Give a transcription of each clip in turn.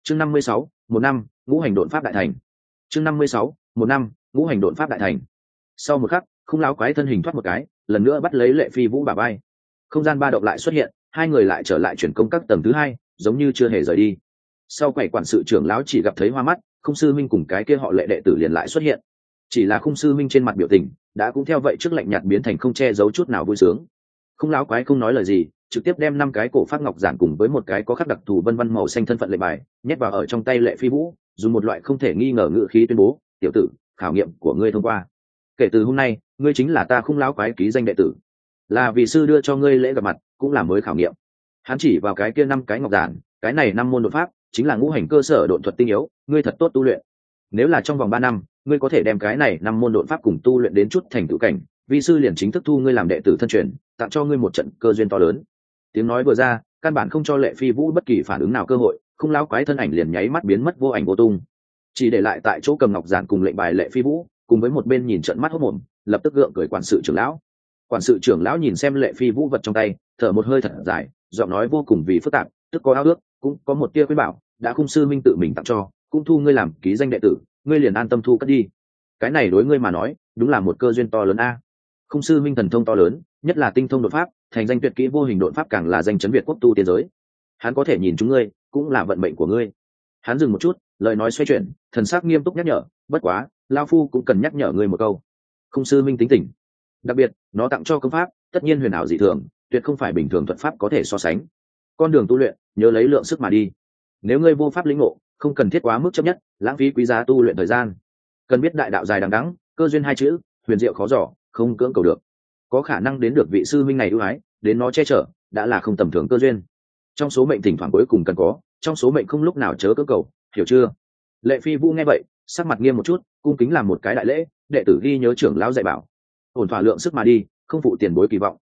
chương 56, một năm ngũ hành độn pháp đại thành. chương 56, một năm ngũ hành độn pháp đại thành. Sau một khắc, Khung lão quái thân hình thoát một cái, lần nữa bắt lấy Lệ Phi Vũ bả vai. Không gian ba động lại xuất hiện, hai người lại trở lại chuyển công các tầng thứ hai, giống như chưa hề rời đi. Sau quầy quản sự trưởng lão chỉ gặp thấy hoa mắt, Khung sư minh cùng cái kia họ Lệ đệ tử liền lại xuất hiện. Chỉ là Khung sư minh trên mặt biểu tình đã cũng theo vậy trước lạnh nhạt biến thành không che giấu chút nào vui sướng. Khung lão quái không nói lời gì, trực tiếp đem 5 cái cổ phát ngọc giản cùng với một cái có khắc đặc thù vân vân màu xanh thân phận lệnh bài nhét vào ở trong tay Lệ Phi Vũ, dùng một loại không thể nghi ngờ ngữ khí tuyên bố: "Tiểu tử, khảo nghiệm của ngươi thông qua. Kể từ hôm nay, ngươi chính là ta Khung lão quái ký danh đệ tử, là vị sư đưa cho ngươi lễ gặp mặt, cũng là mới khảo nghiệm." Hắn chỉ vào cái kia 5 cái ngọc giản, cái này 5 môn đột pháp chính là ngũ hành cơ sở độn thuật tinh yếu, ngươi thật tốt tu luyện. Nếu là trong vòng 3 năm, ngươi có thể đem cái này 5 môn độn pháp cùng tu luyện đến chút thành tựu cảnh, vị sư liền chính thức thu ngươi làm đệ tử thân truyền, tặng cho ngươi một trận cơ duyên to lớn. Tiếng nói vừa ra, căn bản không cho Lệ Phi Vũ bất kỳ phản ứng nào cơ hội, Khung lão quái thân ảnh liền nháy mắt biến mất vô ảnh vô tung, chỉ để lại tại chỗ cầm ngọc giản cùng lệnh bài Lệ Phi Vũ, cùng với một bên nhìn trận mắt hốt mồm, lập tức gượng cười quản sự trưởng lão. Quản sự trưởng lão nhìn xem Lệ Phi Vũ vật trong tay, thở một hơi thật dài, giọng nói vô cùng vì phức tạp, tức có ao ước, cũng có một tia khuyên bảo, đã Khung sư minh tự mình tặng cho, cũng thu ngươi làm ký danh đệ tử, ngươi liền an tâm thu cất đi. Cái này đối ngươi mà nói, đúng là một cơ duyên to lớn a. Khung sư minh thần thông to lớn, nhất là tinh thông đột pháp, thành danh tuyệt kỹ vô hình đột pháp càng là danh chấn Việt quốc tu tiên giới. Hắn có thể nhìn chúng ngươi, cũng là vận mệnh của ngươi. Hắn dừng một chút, lời nói xoay chuyển, thần sắc nghiêm túc nhắc nhở, bất quá, lão phu cũng cần nhắc nhở ngươi một câu. Khung sư minh tính tình, đặc biệt, nó tặng cho công pháp, tất nhiên huyền ảo dị thường, tuyệt không phải bình thường thuật pháp có thể so sánh. Con đường tu luyện, nhớ lấy lượng sức mà đi. Nếu ngươi vô pháp lĩnh ngộ, không cần thiết quá mức chấp nhất, lãng phí quý giá tu luyện thời gian. Cần biết đại đạo dài đằng đẵng, cơ duyên hai chữ, huyền diệu khó dò, không cưỡng cầu được. Có khả năng đến được vị sư minh này ưu ái, đến nó che chở, đã là không tầm thường cơ duyên. Trong số mệnh thỉnh thoảng cuối cùng cần có, trong số mệnh không lúc nào chớ cưỡng cầu, hiểu chưa? Lệ Phi Vũ nghe vậy, sắc mặt nghiêm một chút, cung kính làm một cái đại lễ, đệ tử ghi nhớ trưởng lão dạy bảo, ổn thỏa lượng sức mà đi, không phụ tiền bối kỳ vọng.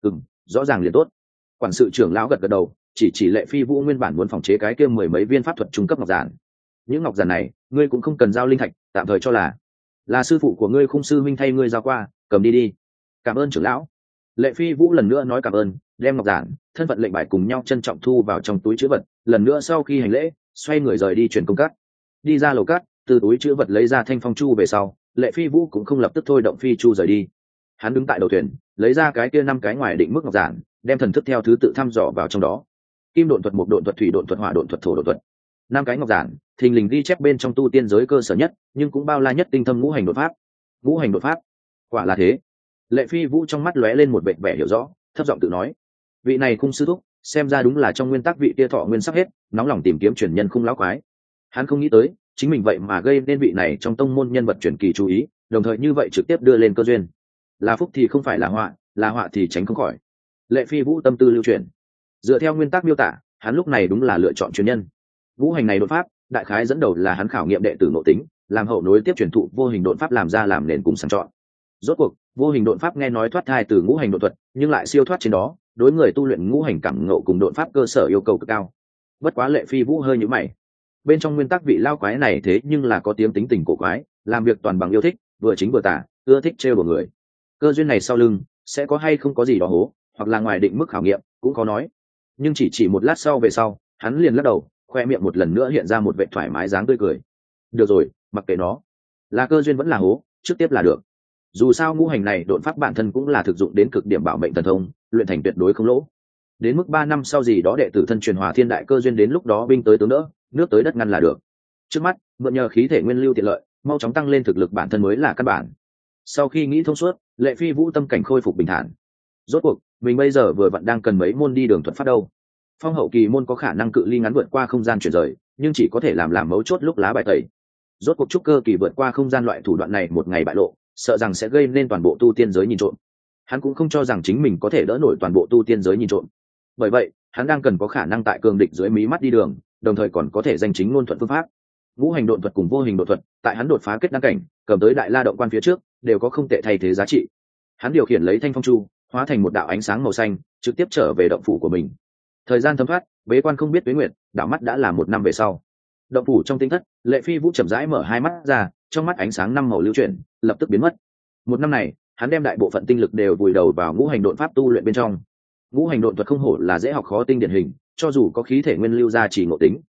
Rõ ràng liền tốt. Quản sự trưởng lão gật gật đầu, chỉ Lệ Phi Vũ nguyên bản muốn phòng chế cái kia 10 mấy viên pháp thuật trung cấp ngọc giản. Những ngọc giản này, ngươi cũng không cần giao linh thạch, tạm thời cho là sư phụ của ngươi Khung sư minh thay ngươi giao qua, cầm đi đi. Cảm ơn trưởng lão. Lệ Phi Vũ lần nữa nói cảm ơn, đem ngọc giản, thân phận lệnh bài cùng nhau trân trọng thu vào trong túi trữ vật, lần nữa sau khi hành lễ, xoay người rời đi chuyển công cát. Đi ra lầu cát, từ túi trữ vật lấy ra thanh phong chu về sau, Lệ Phi Vũ cũng không lập tức thôi động phi chu rời đi. Hắn đứng tại đầu thuyền, lấy ra cái kia 5 cái ngoài định mức ngọc giản, đem thần thức theo thứ tự thăm dò vào trong đó. Kim độn thuật, mộc độn thuật, thủy độn thuật, hỏa độn thuật, thổ độn thuật. 5 cái ngọc giản, thình lình ghi chép bên trong tu tiên giới cơ sở nhất, nhưng cũng bao la nhất tinh thâm ngũ hành đột pháp. Ngũ hành đột pháp, quả là thế. Lệ Phi Vũ trong mắt lóe lên một vẻ vẻ hiểu rõ, thấp giọng tự nói: vị này Khung sư thúc, xem ra đúng là trong nguyên tắc vị kia thọ nguyên sắp hết, nóng lòng tìm kiếm truyền nhân Khung lão quái. Hắn không nghĩ tới, chính mình vậy mà gây nên vị này trong tông môn nhân vật truyền kỳ chú ý, đồng thời như vậy trực tiếp đưa lên cơ duyên. Là phúc thì không phải là họa thì tránh không khỏi. Lệ Phi Vũ tâm tư lưu chuyển, dựa theo nguyên tắc miêu tả, hắn lúc này đúng là lựa chọn truyền nhân. Ngũ hành này đột pháp, đại khái dẫn đầu là hắn khảo nghiệm đệ tử nội tính, làm hậu nối tiếp truyền thụ vô hình đột pháp làm ra làm nền cùng sàng chọn. Rốt cuộc, vô hình đột pháp nghe nói thoát thai từ ngũ hành đột thuật, nhưng lại siêu thoát trên đó, đối người tu luyện ngũ hành cảm ngộ cùng đột pháp cơ sở yêu cầu cực cao. Bất quá Lệ Phi Vũ hơi nhíu mày. Bên trong nguyên tắc vị lao quái này thế nhưng là có tiếng tính tình cổ quái, làm việc toàn bằng yêu thích, vừa chính vừa tà, ưa thích trêu đùa người. Cơ duyên này sau lưng sẽ có hay không có gì đó hố, hoặc là ngoài định mức khảo nghiệm, cũng có nói. Nhưng chỉ một lát sau về sau, hắn liền lắc đầu, khoe miệng một lần nữa hiện ra một vẻ thoải mái dáng tươi cười. Được rồi, mặc kệ nó, là cơ duyên vẫn là hố, trước tiếp là được. Dù sao ngũ hành này đột pháp bản thân cũng là thực dụng đến cực điểm bảo mệnh thần thông, luyện thành tuyệt đối không lỗ. Đến mức 3 năm sau gì đó đệ tử thân truyền Hòa Thiên đại cơ duyên, đến lúc đó binh tới tướng đỡ, nước tới đất ngăn là được. Trước mắt, mượn nhờ khí thể nguyên lưu tiện lợi, mau chóng tăng lên thực lực bản thân mới là căn bản. Sau khi nghĩ thông suốt, Lệ Phi Vũ tâm cảnh khôi phục bình thản. Rốt cuộc, mình bây giờ vừa vặn đang cần mấy môn đi đường thuật pháp đâu. Phong hậu kỳ môn có khả năng cự ly ngắn vượt qua không gian chuyển rời, nhưng chỉ có thể làm mấu chốt lúc lá bài tẩy. Rốt cuộc trúc cơ kỳ vượt qua không gian loại thủ đoạn này một ngày bại lộ, sợ rằng sẽ gây nên toàn bộ tu tiên giới nhìn trộm. Hắn cũng không cho rằng chính mình có thể đỡ nổi toàn bộ tu tiên giới nhìn trộm. Bởi vậy, hắn đang cần có khả năng tại cường địch dưới mí mắt đi đường, đồng thời còn có thể danh chính ngôn thuận phương pháp. Ngũ hành độn thuật cùng vô hình độn thuật, tại hắn đột phá kết đăng cảnh, cầm tới đại la động quan phía trước, đều có không tệ thay thế giá trị. Hắn điều khiển lấy thanh phong chu, hóa thành một đạo ánh sáng màu xanh, trực tiếp trở về động phủ của mình. Thời gian thấm thoát, bế quan không biết tuế nguyệt, đảo mắt đã là 1 năm về sau. Động phủ trong tinh thất, Lệ Phi Vũ chậm rãi mở hai mắt ra, trong mắt ánh sáng 5 màu lưu chuyển, lập tức biến mất. 1 năm này, hắn đem đại bộ phận tinh lực đều vùi đầu vào ngũ hành độn pháp tu luyện bên trong. Ngũ hành độn thuật không hổ là dễ học khó tinh điển hình, cho dù có khí thể nguyên lưu ra chỉ ngộ tính,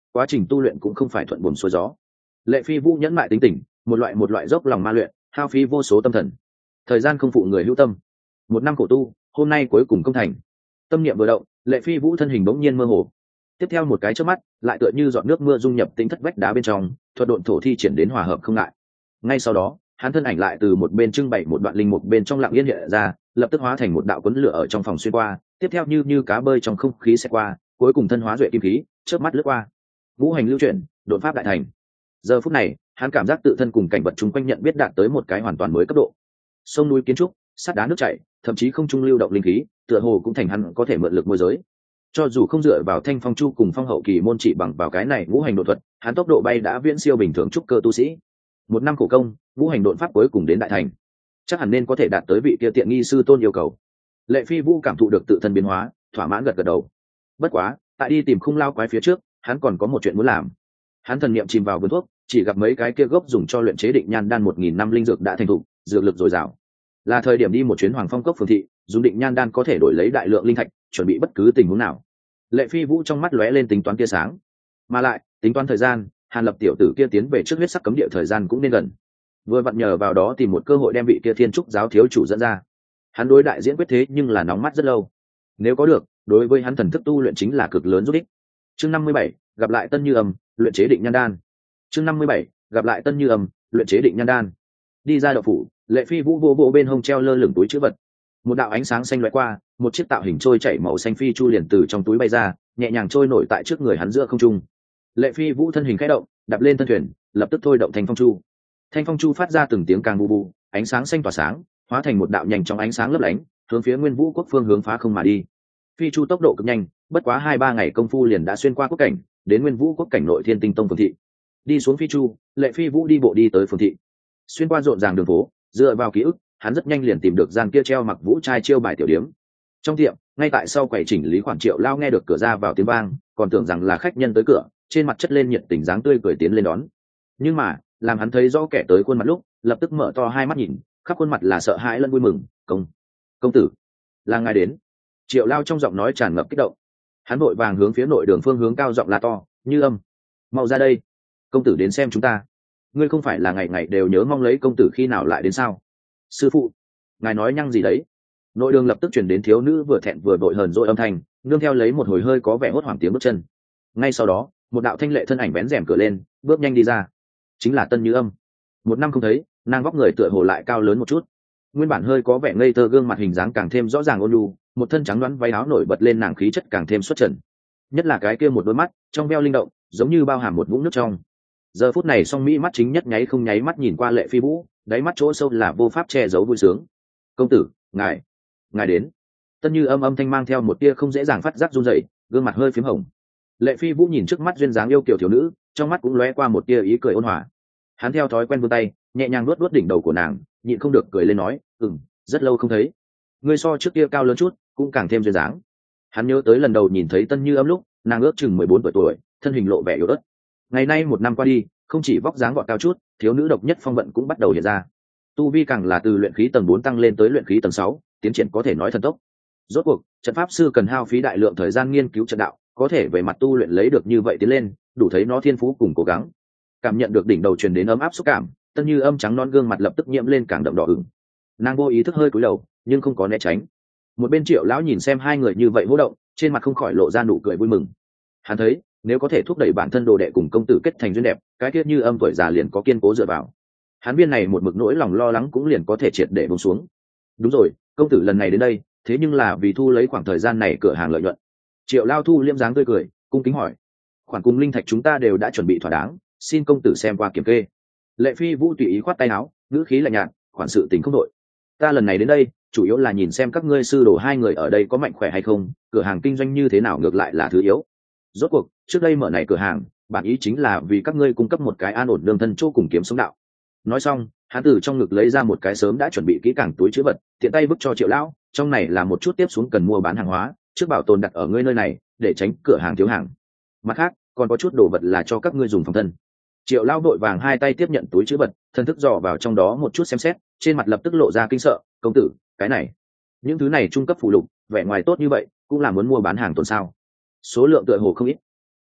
quá trình tu luyện cũng không phải thuận buồm xuôi gió. Lệ Phi Vũ nhẫn mại tính tình, một loại dốc lòng ma luyện, hao phí vô số tâm thần. Thời gian không phụ người hữu tâm. 1 năm khổ tu, hôm nay cuối cùng công thành. Tâm niệm vừa động, Lệ Phi Vũ thân hình bỗng nhiên mơ hồ. Tiếp theo một cái chớp mắt, lại tựa như giọt nước mưa dung nhập tính thất vách đá bên trong, thuật độn thổ thi triển đến hòa hợp không ngại. Ngay sau đó, hắn thân ảnh lại từ một bên trưng bày một đoạn linh mục bên trong lặng yên hiện ra, lập tức hóa thành một đạo cuốn lửa ở trong phòng xuyên qua, tiếp theo như cá bơi trong không khí sẽ qua, cuối cùng thân hóa duệ kim khí, chớp mắt lướt qua. Ngũ hành lưu chuyển, đột pháp đại thành. Giờ phút này, hắn cảm giác tự thân cùng cảnh vật chung quanh nhận biết đạt tới một cái hoàn toàn mới cấp độ. Sông núi kiến trúc, sắt đá nước chảy, thậm chí không trung lưu động linh khí, tựa hồ cũng thành hắn có thể mượn lực môi giới. Cho dù không dựa vào Thanh Phong Chu cùng Phong Hậu Kỳ môn chỉ bằng vào cái này ngũ hành độn thuật, hắn tốc độ bay đã viễn siêu bình thường trúc cơ tu sĩ. 1 năm khổ công, ngũ hành độn pháp cuối cùng đến đại thành, chắc hẳn nên có thể đạt tới vị kia tiện nghi sư tôn yêu cầu. Lệ Phi Vũ cảm thụ được tự thân biến hóa, thỏa mãn gật gật đầu. Bất quá, tại đi tìm khung lao quái phía trước, hắn còn có một chuyện muốn làm. Hắn thần niệm chìm vào vườn thuốc, chỉ gặp mấy cái kia gốc dùng cho luyện chế định nhan đan 1000 năm linh dược đã thành thục, dược lực dồi dào. Là thời điểm đi một chuyến Hoàng Phong cốc phường thị, dùng định nhan đan có thể đổi lấy đại lượng linh thạch, chuẩn bị bất cứ tình huống nào. Lệ Phi Vũ trong mắt lóe lên tính toán tia sáng, mà lại tính toán thời gian, Hàn Lập tiểu tử kia tiến về trước huyết sắc cấm địa thời gian cũng nên gần, vừa vặn nhờ vào đó tìm một cơ hội đem vị kia Thiên Trúc giáo thiếu chủ dẫn ra. Hắn đối đại diễn quyết thế nhưng là nóng mắt rất lâu, nếu có được, đối với hắn thần thức tu luyện chính là cực lớn giúp ích. Chương 57, gặp lại Tân Như Âm, luyện chế định nhan đan. Chương 57, gặp lại Tân Như Âm, luyện chế định nhan đan. Đi ra đậu phủ, Lệ Phi Vũ vô bộ bên hông treo lơ lửng túi trữ vật. Một đạo ánh sáng xanh lóe qua, một chiếc tạo hình trôi chảy màu xanh phi chu liền từ trong túi bay ra, nhẹ nhàng trôi nổi tại trước người hắn giữa không trung. Lệ Phi Vũ thân hình khẽ động, đạp lên thân thuyền, lập tức thôi động Thanh Phong Chu. Thanh Phong Chu phát ra từng tiếng càng bu bu, ánh sáng xanh tỏa sáng, hóa thành một đạo nhanh trong ánh sáng lấp lánh, hướng phía Nguyên Vũ quốc phương hướng phá không mà đi. Phi chu tốc độ cực nhanh, bất quá 2-3 ngày công phu liền đã xuyên qua quốc cảnh, đến Nguyên Vũ quốc cảnh nội Thiên Tinh Tông phường thị. Đi xuống phi chu, Lệ Phi Vũ đi bộ đi tới phường thị. Xuyên qua rộn ràng đường phố, dựa vào ký ức, hắn rất nhanh liền tìm được gian kia treo mặc vũ trai chiêu bài tiểu điếm. Trong tiệm, ngay tại sau quầy chỉnh lý khoản Triệu Lao nghe được cửa ra vào tiếng vang, còn tưởng rằng là khách nhân tới cửa, trên mặt chất lên nhiệt tình dáng tươi cười tiến lên đón. Nhưng mà, làm hắn thấy rõ kẻ tới khuôn mặt lúc, lập tức mở to hai mắt nhìn, khắp khuôn mặt là sợ hãi lẫn vui mừng. Công tử, là ngài đến. Triệu Lao trong giọng nói tràn ngập kích động. Hắn vội vàng hướng phía nội đường phương hướng cao giọng la to, Như Âm, mau ra đây, công tử đến xem chúng ta. Ngươi không phải là ngày ngày đều nhớ mong lấy công tử khi nào lại đến sao? Sư phụ, ngài nói nhăng gì đấy? Nội đường lập tức chuyển đến thiếu nữ vừa thẹn vừa vội hờn dỗi âm thanh, nương theo lấy một hồi hơi có vẻ hốt hoảng tiếng bước chân. Ngay sau đó, một đạo thanh lệ thân ảnh vén rèm cửa lên, bước nhanh đi ra. Chính là Tân Như Âm. 1 năm không thấy, nàng vóc người tựa hồ lại cao lớn một chút. Nguyên bản hơi có vẻ ngây thơ gương mặt hình dáng càng thêm rõ ràng ôn nhu, một thân trắng đoán váy áo nổi bật lên nàng khí chất càng thêm xuất trần. Nhất là cái kia một đôi mắt, trong veo linh động, giống như bao hàm một vũng nước trong. Giờ phút này song mỹ mắt chính nhất nháy không nháy mắt nhìn qua Lệ Phi Vũ, đáy mắt chỗ sâu là vô pháp che giấu vui sướng. Công tử, ngài đến. Tân Như Âm âm thanh mang theo một tia không dễ dàng phát giác run rẩy, gương mặt hơi phím hồng. Lệ Phi Vũ nhìn trước mắt duyên dáng yêu kiều thiếu nữ, trong mắt cũng lóe qua một tia ý cười ôn hòa. Hắn theo thói quen vươn tay, nhẹ nhàng nuốt đỉnh đầu của nàng, nhịn không được cười lên nói, rất lâu không thấy. Ngươi so trước kia cao lớn chút, cũng càng thêm duyên dáng. Hắn nhớ tới lần đầu nhìn thấy Tân Như Âm lúc, nàng ước chừng 14 tuổi, thân hình lộ vẻ yếu ớt. Ngày nay 1 năm qua đi, không chỉ vóc dáng gọn cao chút, thiếu nữ độc nhất phong vận cũng bắt đầu hiện ra. Tu vi càng là từ luyện khí tầng 4 tăng lên tới luyện khí tầng 6, tiến triển có thể nói thần tốc. Rốt cuộc, trận pháp sư cần hao phí đại lượng thời gian nghiên cứu trận đạo, có thể về mặt tu luyện lấy được như vậy tiến lên, đủ thấy nó thiên phú cùng cố gắng. Cảm nhận được đỉnh đầu truyền đến ấm áp xúc cảm, Tân Như Âm trắng non gương mặt lập tức nhiễm lên càng đậm đỏ ửng. Nàng vô ý thức hơi cúi đầu, nhưng không có né tránh. Một bên Triệu lão nhìn xem hai người như vậy hô động, trên mặt không khỏi lộ ra nụ cười vui mừng. Hắn thấy, nếu có thể thúc đẩy bản thân đồ đệ cùng công tử kết thành duyên đẹp, cái tiết Như Âm tuổi già liền có kiên cố dựa vào. Hắn viên này một mực nỗi lòng lo lắng cũng liền có thể triệt để buông xuống. Đúng rồi, công tử lần này đến đây, thế nhưng là vì thu lấy khoảng thời gian này cửa hàng lợi nhuận. Triệu Lao thu liêm dáng tươi cười, cung kính hỏi. Khoản cùng linh thạch chúng ta đều đã chuẩn bị thỏa đáng, xin công tử xem qua kiểm kê. Lệ Phi Vũ tùy ý khoát tay áo, ngữ khí lạnh nhạt, khoản sự tình không đội. Ta lần này đến đây, chủ yếu là nhìn xem các ngươi sư đồ hai người ở đây có mạnh khỏe hay không, cửa hàng kinh doanh như thế nào ngược lại là thứ yếu. Rốt cuộc, trước đây mở này cửa hàng, bản ý chính là vì các ngươi cung cấp một cái an ổn lương thân chỗ cùng kiếm sống đạo. Nói xong, hắn từ trong ngực lấy ra một cái sớm đã chuẩn bị kỹ càng túi chứa vật, tiện tay vứt cho Triệu Lão, trong này là một chút tiếp xuống cần mua bán hàng hóa, trước bảo tồn đặt ở ngươi nơi này, để tránh cửa hàng thiếu hàng. Mặt khác, còn có chút đồ vật là cho các ngươi dùng phòng thân. Triệu Lão vội vàng hai tay tiếp nhận túi chứa vật, thân thức dò vào trong đó một chút xem xét, trên mặt lập tức lộ ra kinh sợ, công tử, cái này, những thứ này trung cấp phụ lục, vẻ ngoài tốt như vậy, cũng là muốn mua bán hàng tồn sao? Số lượng tựa hồ không ít.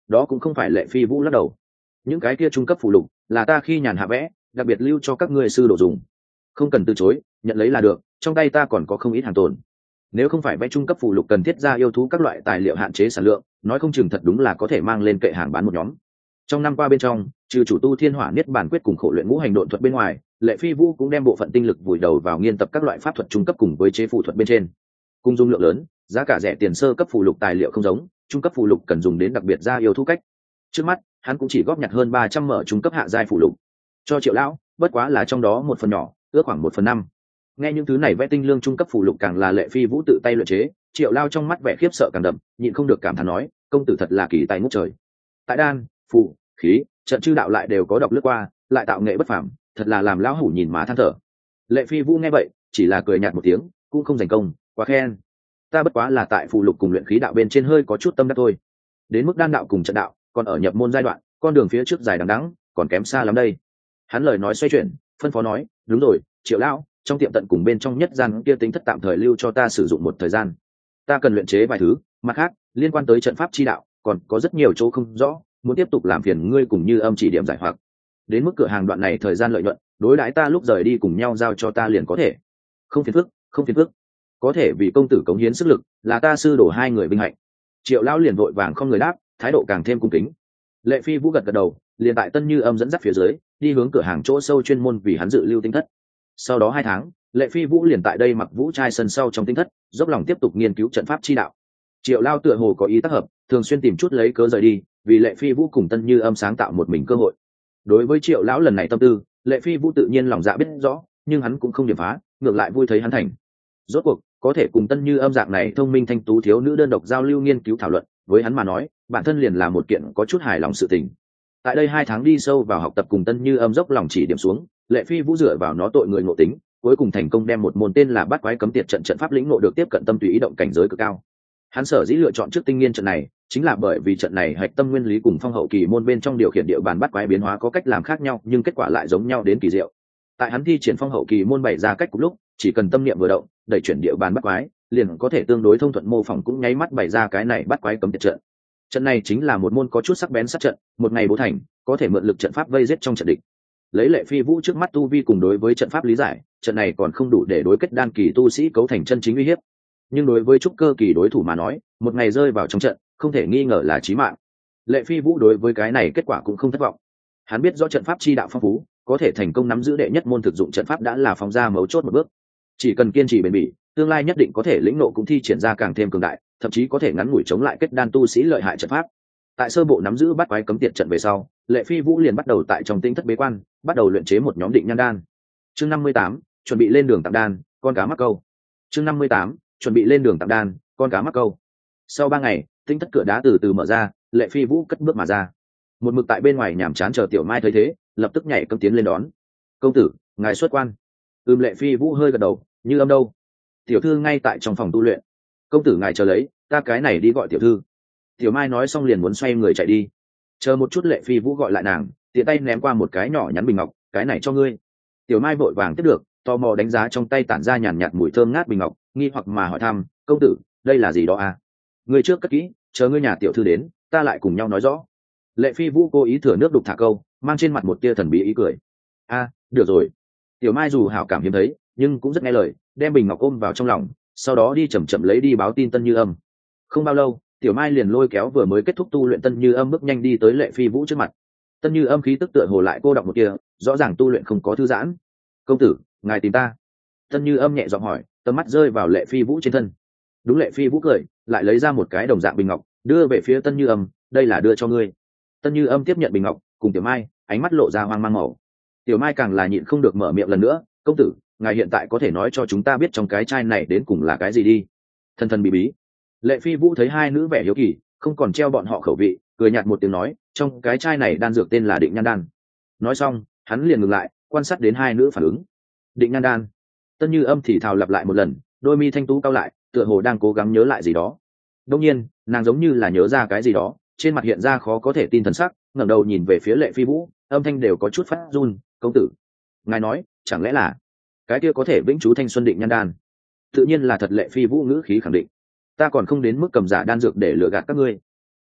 đó cũng không phải Lệ Phi Vũ lắc đầu. Những cái kia trung cấp phụ lục là ta khi nhàn hạ vẽ, đặc biệt lưu cho các ngươi sư đồ dùng, không cần từ chối, nhận lấy là được, trong tay ta còn có không ít hàng tồn. Nếu không phải vẽ trung cấp phụ lục cần thiết ra yêu thú các loại tài liệu hạn chế sản lượng, nói không chừng thật đúng là có thể mang lên kệ hàng bán một nhóm. Trong năm qua bên trong, trừ chủ tu thiên hỏa niết bàn quyết cùng khổ luyện ngũ hành độn thuật bên ngoài, Lệ Phi Vũ cũng đem bộ phận tinh lực vùi đầu vào nghiên tập các loại pháp thuật trung cấp cùng với chế phụ thuật bên trên. Cung dung lượng lớn, giá cả rẻ tiền sơ cấp phụ lục tài liệu không giống, trung cấp phụ lục cần dùng đến đặc biệt ra yêu thú cách. Trước mắt, hắn cũng chỉ góp nhặt hơn 300 mở trung cấp hạ giai phụ lục. Cho Triệu lão, bất quá là trong đó một phần nhỏ, ước khoảng 1/5. Nghe những thứ này vẽ tinh lương trung cấp phụ lục càng là Lệ Phi Vũ tự tay luyện chế, Triệu lao trong mắt vẻ khiếp sợ càng đậm, nhịn không được cảm thán nói, công tử thật là kỳ tài ngút trời. Tại đan, phụ, khí, trận chư đạo lại đều có đọc lướt qua, lại tạo nghệ bất phàm, thật là làm lão hủ nhìn má than thở. Lệ Phi Vũ nghe vậy, chỉ là cười nhạt một tiếng, cũng không giành công, quá khen. Ta bất quá là tại phụ lục cùng luyện khí đạo bên trên hơi có chút tâm đắc thôi. Đến mức đan đạo cùng trận đạo, còn ở nhập môn giai đoạn, con đường phía trước dài đằng đẵng, còn kém xa lắm đây. Hắn lời nói xoay chuyển, phân phó nói, đúng rồi, Triệu lão, trong tiệm tận cùng bên trong nhất gian kia tính thất tạm thời lưu cho ta sử dụng một thời gian. Ta cần luyện chế vài thứ, mặt khác, liên quan tới trận pháp chi đạo, còn có rất nhiều chỗ không rõ, muốn tiếp tục làm phiền ngươi cùng Như Âm chỉ điểm giải hoặc. Đến mức cửa hàng đoạn này thời gian lợi nhuận, đối đãi ta lúc rời đi cùng nhau giao cho ta liền có thể. Không phiền phức, không phiền phức. Có thể vì công tử cống hiến sức lực, là ta sư đổ hai người vinh hạnh. Triệu lão liền vội vàng không người đáp, thái độ càng thêm cung kính. Lệ Phi Vũ gật gật đầu, liền tại Tân Như Âm dẫn dắt phía dưới, đi hướng cửa hàng chỗ sâu chuyên môn vì hắn dự lưu tinh thất. Sau đó 2 tháng, Lệ Phi Vũ liền tại đây mặc vũ trai sân sau trong tinh thất, dốc lòng tiếp tục nghiên cứu trận pháp chi đạo. Triệu lao tựa hồ có ý tác hợp, thường xuyên tìm chút lấy cớ rời đi, vì Lệ Phi Vũ cùng Tân Như Âm sáng tạo một mình cơ hội. Đối với Triệu lão lần này tâm tư, Lệ Phi Vũ tự nhiên lòng dạ biết rõ, nhưng hắn cũng không điểm phá, ngược lại vui thấy hắn thành. Rốt cuộc có thể cùng Tân Như Âm dạng này thông minh thanh tú thiếu nữ đơn độc giao lưu nghiên cứu thảo luận, với hắn mà nói, bản thân liền là một kiện có chút hài lòng sự tình. Tại đây 2 tháng đi sâu vào học tập cùng Tân Như Âm dốc lòng chỉ điểm xuống, Lệ Phi Vũ dựa vào nó tội người ngộ tính, cuối cùng thành công đem một môn tên là Bát Quái Cấm Tiệt trận trận pháp lĩnh ngộ được tiếp cận tâm tùy ý động cảnh giới cực cao. Hắn sở dĩ lựa chọn trước tinh nghiên trận này, chính là bởi vì trận này hạch tâm nguyên lý cùng phong hậu kỳ môn bên trong điều khiển địa bàn bắt quái biến hóa có cách làm khác nhau, nhưng kết quả lại giống nhau đến kỳ diệu. Tại hắn thi triển phong hậu kỳ môn bày ra cách cùng lúc, chỉ cần tâm niệm vừa động, đẩy chuyển địa bàn bắt quái, liền có thể tương đối thông thuận mô phỏng cũng nháy mắt bày ra cái này bắt quái cấm tiệt trận. Trận này chính là một môn có chút sắc bén sát trận, một ngày bố thành, có thể mượn lực trận pháp vây giết trong trận địch. Lấy Lệ Phi Vũ trước mắt tu vi cùng đối với trận pháp lý giải, trận này còn không đủ để đối kết đan kỳ tu sĩ cấu thành chân chính uy hiếp, nhưng đối với trúc cơ kỳ đối thủ mà nói, một ngày rơi vào trong trận không thể nghi ngờ là chí mạng. Lệ Phi Vũ đối với cái này kết quả cũng không thất vọng. Hắn biết rõ trận pháp chi đạo phong phú, có thể thành công nắm giữ đệ nhất môn thực dụng trận pháp đã là phóng ra mấu chốt một bước. Chỉ cần kiên trì bền bỉ, tương lai nhất định có thể lĩnh ngộ cũng thi triển ra càng thêm cường đại, thậm chí có thể ngắn ngủi chống lại kết đan tu sĩ lợi hại trận pháp. Tại sơ bộ nắm giữ bát quái cấm tiệt trận về sau, Lệ Phi Vũ liền bắt đầu tại trong tinh thất bế quan, bắt đầu luyện chế một nhóm định nhan đan. Chương 58, chuẩn bị lên đường tặng đan, con cá mắc câu. Chương 58, chuẩn bị lên đường tặng đan, con cá mắc câu. Sau 3 ngày, tinh thất cửa đá từ từ mở ra, Lệ Phi Vũ cất bước mà ra. Một mực tại bên ngoài nhàm chán chờ Tiểu Mai thấy thế, lập tức nhảy cấm tiến lên đón. "Công tử, ngài xuất quan." Lệ Phi Vũ hơi gật đầu, "Như Âm đâu?" "Tiểu thư ngay tại trong phòng tu luyện." "Công tử ngài chờ lấy, ta cái này đi gọi tiểu thư." Tiểu Mai nói xong liền muốn xoay người chạy đi. Chờ một chút, Lệ Phi Vũ gọi lại nàng, tiện tay ném qua một cái nhỏ nhắn bình ngọc, "Cái này cho ngươi." Tiểu Mai vội vàng tiếp được, tò mò đánh giá trong tay tản ra nhàn nhạt mùi thơm ngát bình ngọc, nghi hoặc mà hỏi thăm, "Công tử, đây là gì đó à?" "Ngươi trước cất kỹ, chờ ngươi nhà tiểu thư đến, ta lại cùng nhau nói rõ." Lệ Phi Vũ cố ý thừa nước đục thả câu, mang trên mặt một tia thần bí ý cười. Được rồi." Tiểu Mai dù hảo cảm hiếm thấy, nhưng cũng rất nghe lời, đem bình ngọc ôm vào trong lòng, sau đó đi chậm chậm lấy đi báo tin Tân Như Âm. Không bao lâu, Tiểu Mai liền lôi kéo vừa mới kết thúc tu luyện Tân Như Âm bước nhanh đi tới Lệ Phi Vũ trước mặt. Tân Như Âm khí tức tựa hồ lại cô đọng một kia, rõ ràng tu luyện không có thư giãn. "Công tử, ngài tìm ta?" Tân Như Âm nhẹ giọng hỏi, tầm mắt rơi vào Lệ Phi Vũ trên thân. Đúng, Lệ Phi Vũ cười, lại lấy ra một cái đồng dạng bình ngọc, đưa về phía Tân Như Âm, "Đây là đưa cho ngươi." Tân Như Âm tiếp nhận bình ngọc, cùng Tiểu Mai, ánh mắt lộ ra hoang mang màu. Tiểu Mai càng là nhịn không được mở miệng lần nữa, "Công tử, ngài hiện tại có thể nói cho chúng ta biết trong cái chai này đến cùng là cái gì đi?" Thần thần bí bí. Lệ Phi Vũ thấy hai nữ vẻ hiếu kỳ, không còn treo bọn họ khẩu vị, cười nhạt một tiếng nói, "Trong cái chai này đan dược tên là Định Nhan đan." Nói xong, hắn liền ngừng lại, quan sát đến hai nữ phản ứng. Định Nhan đan. Tân Như Âm thì thào lặp lại một lần, đôi mi thanh tú cau lại, tựa hồ đang cố gắng nhớ lại gì đó. Đương nhiên, nàng giống như là nhớ ra cái gì đó, trên mặt hiện ra khó có thể tin thần sắc, ngẩng đầu nhìn về phía Lệ Phi Vũ, âm thanh đều có chút phát run, "Công tử, ngài nói, chẳng lẽ là cái kia có thể vĩnh trú thanh xuân định nhan đan?" Tự nhiên là thật. Lệ Phi Vũ ngữ khí khẳng định, "Ta còn không đến mức cầm giả đan dược để lừa gạt các ngươi."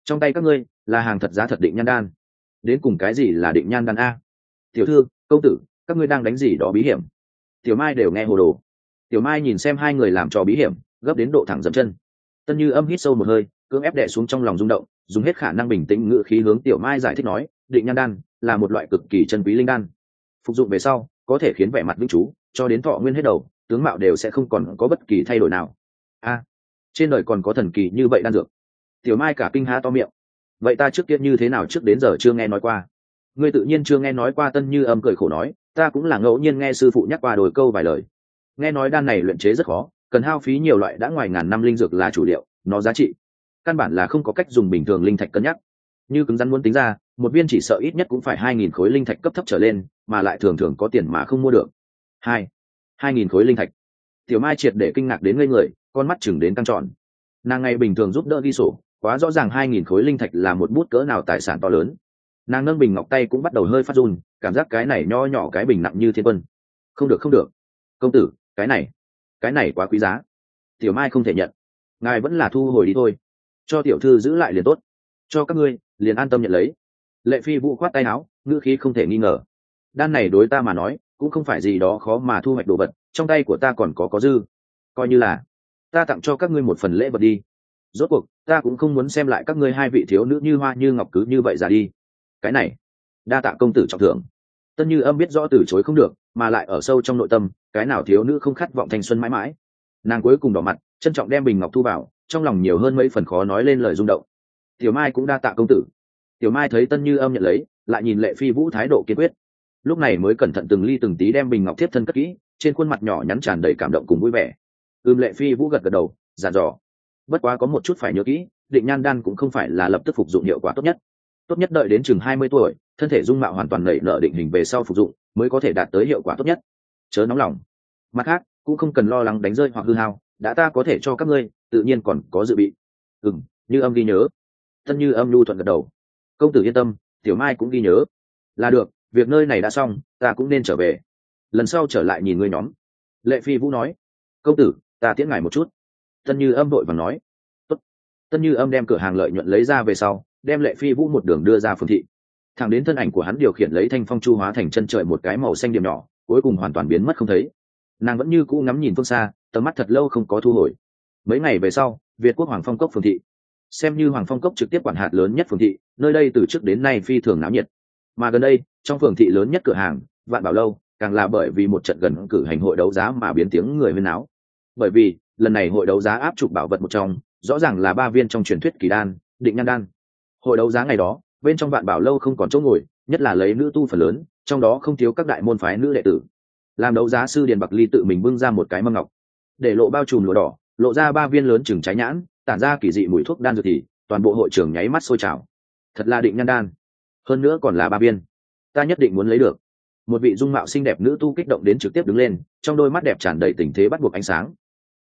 trong tay các ngươi là hàng thật giá thật định nhan đan. Đến cùng cái gì là định nhan đan a? Tiểu thư, công tử, các ngươi đang đánh gì đó bí hiểm? Tiểu Mai đều nghe hồ đồ. Tiểu Mai nhìn xem hai người làm trò bí hiểm, gấp đến độ thẳng dậm chân. Tân Như Âm hít sâu một hơi, cưỡng ép đè xuống trong lòng rung động, dùng hết khả năng bình tĩnh ngữ khí hướng Tiểu Mai giải thích nói, định nhan đan là một loại cực kỳ chân quý linh đan, phục dụng về sau có thể khiến vẻ mặt vĩnh chú, cho đến thọ nguyên hết đầu, tướng mạo đều sẽ không còn có bất kỳ thay đổi nào. A, trên đời còn có thần kỳ như vậy đan dược? Tiểu Mai cả kinh há to miệng. Vậy ta trước kia như thế nào trước đến giờ chưa nghe nói qua? Ngươi tự nhiên chưa nghe nói qua. Tân Như Âm cười khổ nói, ta cũng là ngẫu nhiên nghe sư phụ nhắc qua đôi câu vài lời. Nghe nói đan này luyện chế rất khó, cần hao phí nhiều loại đã ngoài ngàn năm linh dược là chủ liệu, nó giá trị căn bản là không có cách dùng bình thường linh thạch cân nhắc. Như cứng rắn muốn tính ra, một viên chỉ sợ ít nhất cũng phải 2.000 khối linh thạch cấp thấp trở lên, mà lại thường thường có tiền mà không mua được. 2.000 khối linh thạch. Tiểu Mai triệt để kinh ngạc đến ngây người, con mắt chừng đến căng tròn. Nàng ngày bình thường giúp đỡ ghi sổ, quá rõ ràng 2.000 khối linh thạch là một bút cỡ nào tài sản to lớn. Nàng nâng bình ngọc tay cũng bắt đầu hơi phát run, cảm giác cái này nho nhỏ cái bình nặng như thiên quân. Không được, công tử, cái này quá quý giá. Tiểu Mai không thể nhận. Ngài vẫn là thu hồi đi thôi, cho tiểu thư giữ lại liền tốt, cho các ngươi liền an tâm nhận lấy. Lệ Phi Vũ khoát tay áo, ngữ khí không thể nghi ngờ. Đan này đối ta mà nói cũng không phải gì đó khó mà thu hoạch đồ vật, trong tay của ta còn có dư, coi như là ta tặng cho các ngươi một phần lễ vật đi. Rốt cuộc ta cũng không muốn xem lại các ngươi hai vị thiếu nữ như hoa như ngọc cứ như vậy ra đi. Cái này đa tạ công tử trọng thưởng. Tân Như Âm biết rõ từ chối không được, mà lại ở sâu trong nội tâm, cái nào thiếu nữ không khát vọng thanh xuân mãi mãi. Nàng cuối cùng đỏ mặt, trân trọng đem bình ngọc thu vào, trong lòng nhiều hơn mấy phần khó nói lên lời rung động. Tiểu Mai cũng đa tạ công tử. Tiểu Mai thấy Tân Như Âm nhận lấy, lại nhìn Lệ Phi Vũ thái độ kiên quyết, lúc này mới cẩn thận từng ly từng tí đem bình ngọc tiếp thân cất kỹ, trên khuôn mặt nhỏ nhắn tràn đầy cảm động cùng vui vẻ. Lệ Phi Vũ gật gật đầu, dặn dò, bất quá có một chút phải nhớ kỹ, định nhan đan cũng không phải là lập tức phục dụng hiệu quả tốt nhất đợi đến chừng 20 tuổi, thân thể dung mạo hoàn toàn nảy nở định hình về sau phục dụng mới có thể đạt tới hiệu quả tốt nhất. Chớ nóng lòng. Mặt khác cũng không cần lo lắng đánh rơi hoặc hư hao, đã ta có thể cho các ngươi, tự nhiên còn có dự bị. Như Âm ghi nhớ. Tân Như Âm nhu thuận gật đầu. Công tử yên tâm, Tiểu Mai cũng ghi nhớ. Là được, việc nơi này đã xong, ta cũng nên trở về, lần sau trở lại nhìn ngươi nhóm. Lệ Phi Vũ nói. Công tử, ta tiễn ngài một chút. Tân Như Âm vội vàng nói. Tốt. Tân Như Âm đem cửa hàng lợi nhuận lấy ra về sau, đem Lệ Phi Vũ một đường đưa ra phường thị. Thẳng đến thân ảnh của hắn điều khiển lấy thanh phong chu hóa thành chân trời một cái màu xanh điểm nhỏ, cuối cùng hoàn toàn biến mất không thấy. Nàng vẫn như cũ ngắm nhìn phương xa, tầm mắt thật lâu không có thu hồi. Mấy ngày về sau, Việt Quốc Hoàng Phong Cốc phường thị, xem như Hoàng Phong Cốc trực tiếp quản hạt lớn nhất phường thị, nơi đây từ trước đến nay phi thường náo nhiệt. Mà gần đây, trong phường thị lớn nhất cửa hàng Vạn Bảo Lâu, càng là bởi vì một trận gần cử hành hội đấu giá mà biến tiếng người huyên náo. Bởi vì lần này hội đấu giá áp trục bảo vật một trong, rõ ràng là 3 viên trong truyền thuyết kỳ đan, định nhan đan. Hội đấu giá ngày đó, bên trong Vạn Bảo Lâu không còn chỗ ngồi, nhất là lấy nữ tu phần lớn, trong đó không thiếu các đại môn phái nữ đệ tử. Làm đấu giá sư Điền Bạc Ly tự mình bưng ra một cái mâm ngọc, để lộ bao trùm lụa đỏ, lộ ra 3 viên lớn chừng trái nhãn, tản ra kỳ dị mùi thuốc đan dược thì toàn bộ hội trường nháy mắt sôi trào. Thật là định nhan đan, hơn nữa còn là 3 viên, ta nhất định muốn lấy được. Một vị dung mạo xinh đẹp nữ tu kích động đến trực tiếp đứng lên, trong đôi mắt đẹp tràn đầy tình thế bắt buộc ánh sáng.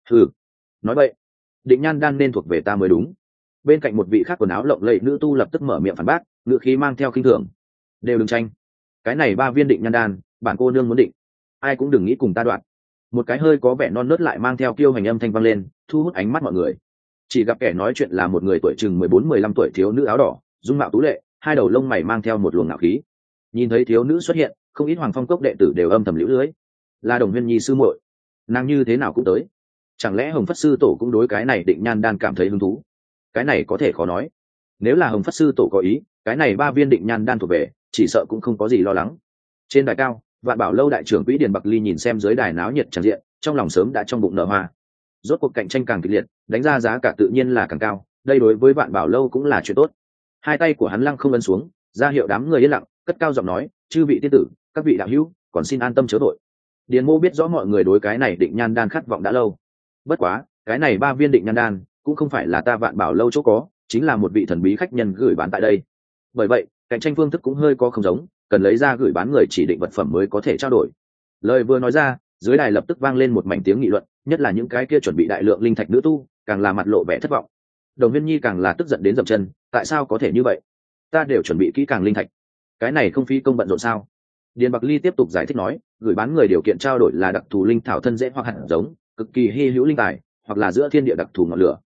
Nói vậy, định nhan đan nên thuộc về ta mới đúng. Bên cạnh một vị khác quần áo lộng lẫy nữ tu lập tức mở miệng phản bác, ngữ khí mang theo khinh thường. Đều đừng tranh, cái này 3 viên định nhan đan, bản cô nương muốn định, ai cũng đừng nghĩ cùng ta đoạt. Một cái hơi có vẻ non nớt lại mang theo kiêu hành âm thanh vang lên, thu hút ánh mắt mọi người. Chỉ gặp kẻ nói chuyện là một người tuổi chừng 14-15 tuổi thiếu nữ áo đỏ, dung mạo tú lệ, hai đầu lông mày mang theo một luồng ngạo khí. Nhìn thấy thiếu nữ xuất hiện, không ít Hoàng Phong Cốc đệ tử đều âm thầm liễu lưới. Là Đồng Huyên Nhi sư muội, nàng như thế nào cũng tới. Chẳng lẽ Hồng Phất sư tổ cũng đối cái này định nhan đan cảm thấy hứng thú? Cái này có thể khó nói. Nếu là Hồng Phất sư tổ có ý, cái này 3 viên định nhan đan thuộc về, chỉ sợ cũng không có gì lo lắng. Trên đài cao, Vạn Bảo Lâu đại trưởng quỹ Điền Bạc Ly nhìn xem dưới đài náo nhiệt tràn diện, trong lòng sớm đã trong bụng nở hoa. Rốt cuộc cạnh tranh càng kịch liệt, đánh ra giá cả tự nhiên là càng cao, đây đối với Vạn Bảo Lâu cũng là chuyện tốt. Hai tay của hắn lăng không ấn xuống, ra hiệu đám người yên lặng, cất cao giọng nói, chư vị tiên tử, các vị đạo hữu, còn xin an tâm chớ vội. Điền Mô biết rõ mọi người đối cái này định nhan đan khát vọng đã lâu. Bất quá, cái này 3 viên định nhan đan cũng không phải là ta Vạn Bảo Lâu chỗ có, chính là một vị thần bí khách nhân gửi bán tại đây. Bởi vậy, cạnh tranh phương thức cũng hơi có không giống, cần lấy ra gửi bán người chỉ định vật phẩm mới có thể trao đổi. Lời vừa nói ra, dưới đài lập tức vang lên một mảnh tiếng nghị luận, nhất là những cái kia chuẩn bị đại lượng linh thạch nữ tu, càng là mặt lộ vẻ thất vọng. Đồng Huyên Nhi càng là tức giận đến dậm chân, tại sao có thể như vậy? Ta đều chuẩn bị kỹ càng linh thạch, cái này không phí công bận rộn sao? Điền Bạc Ly tiếp tục giải thích nói, gửi bán người điều kiện trao đổi là đặc thù linh thảo thân dễ hoặc hạt giống, cực kỳ hy hữu linh tài, hoặc là giữa thiên địa đặc thù ngọn lửa.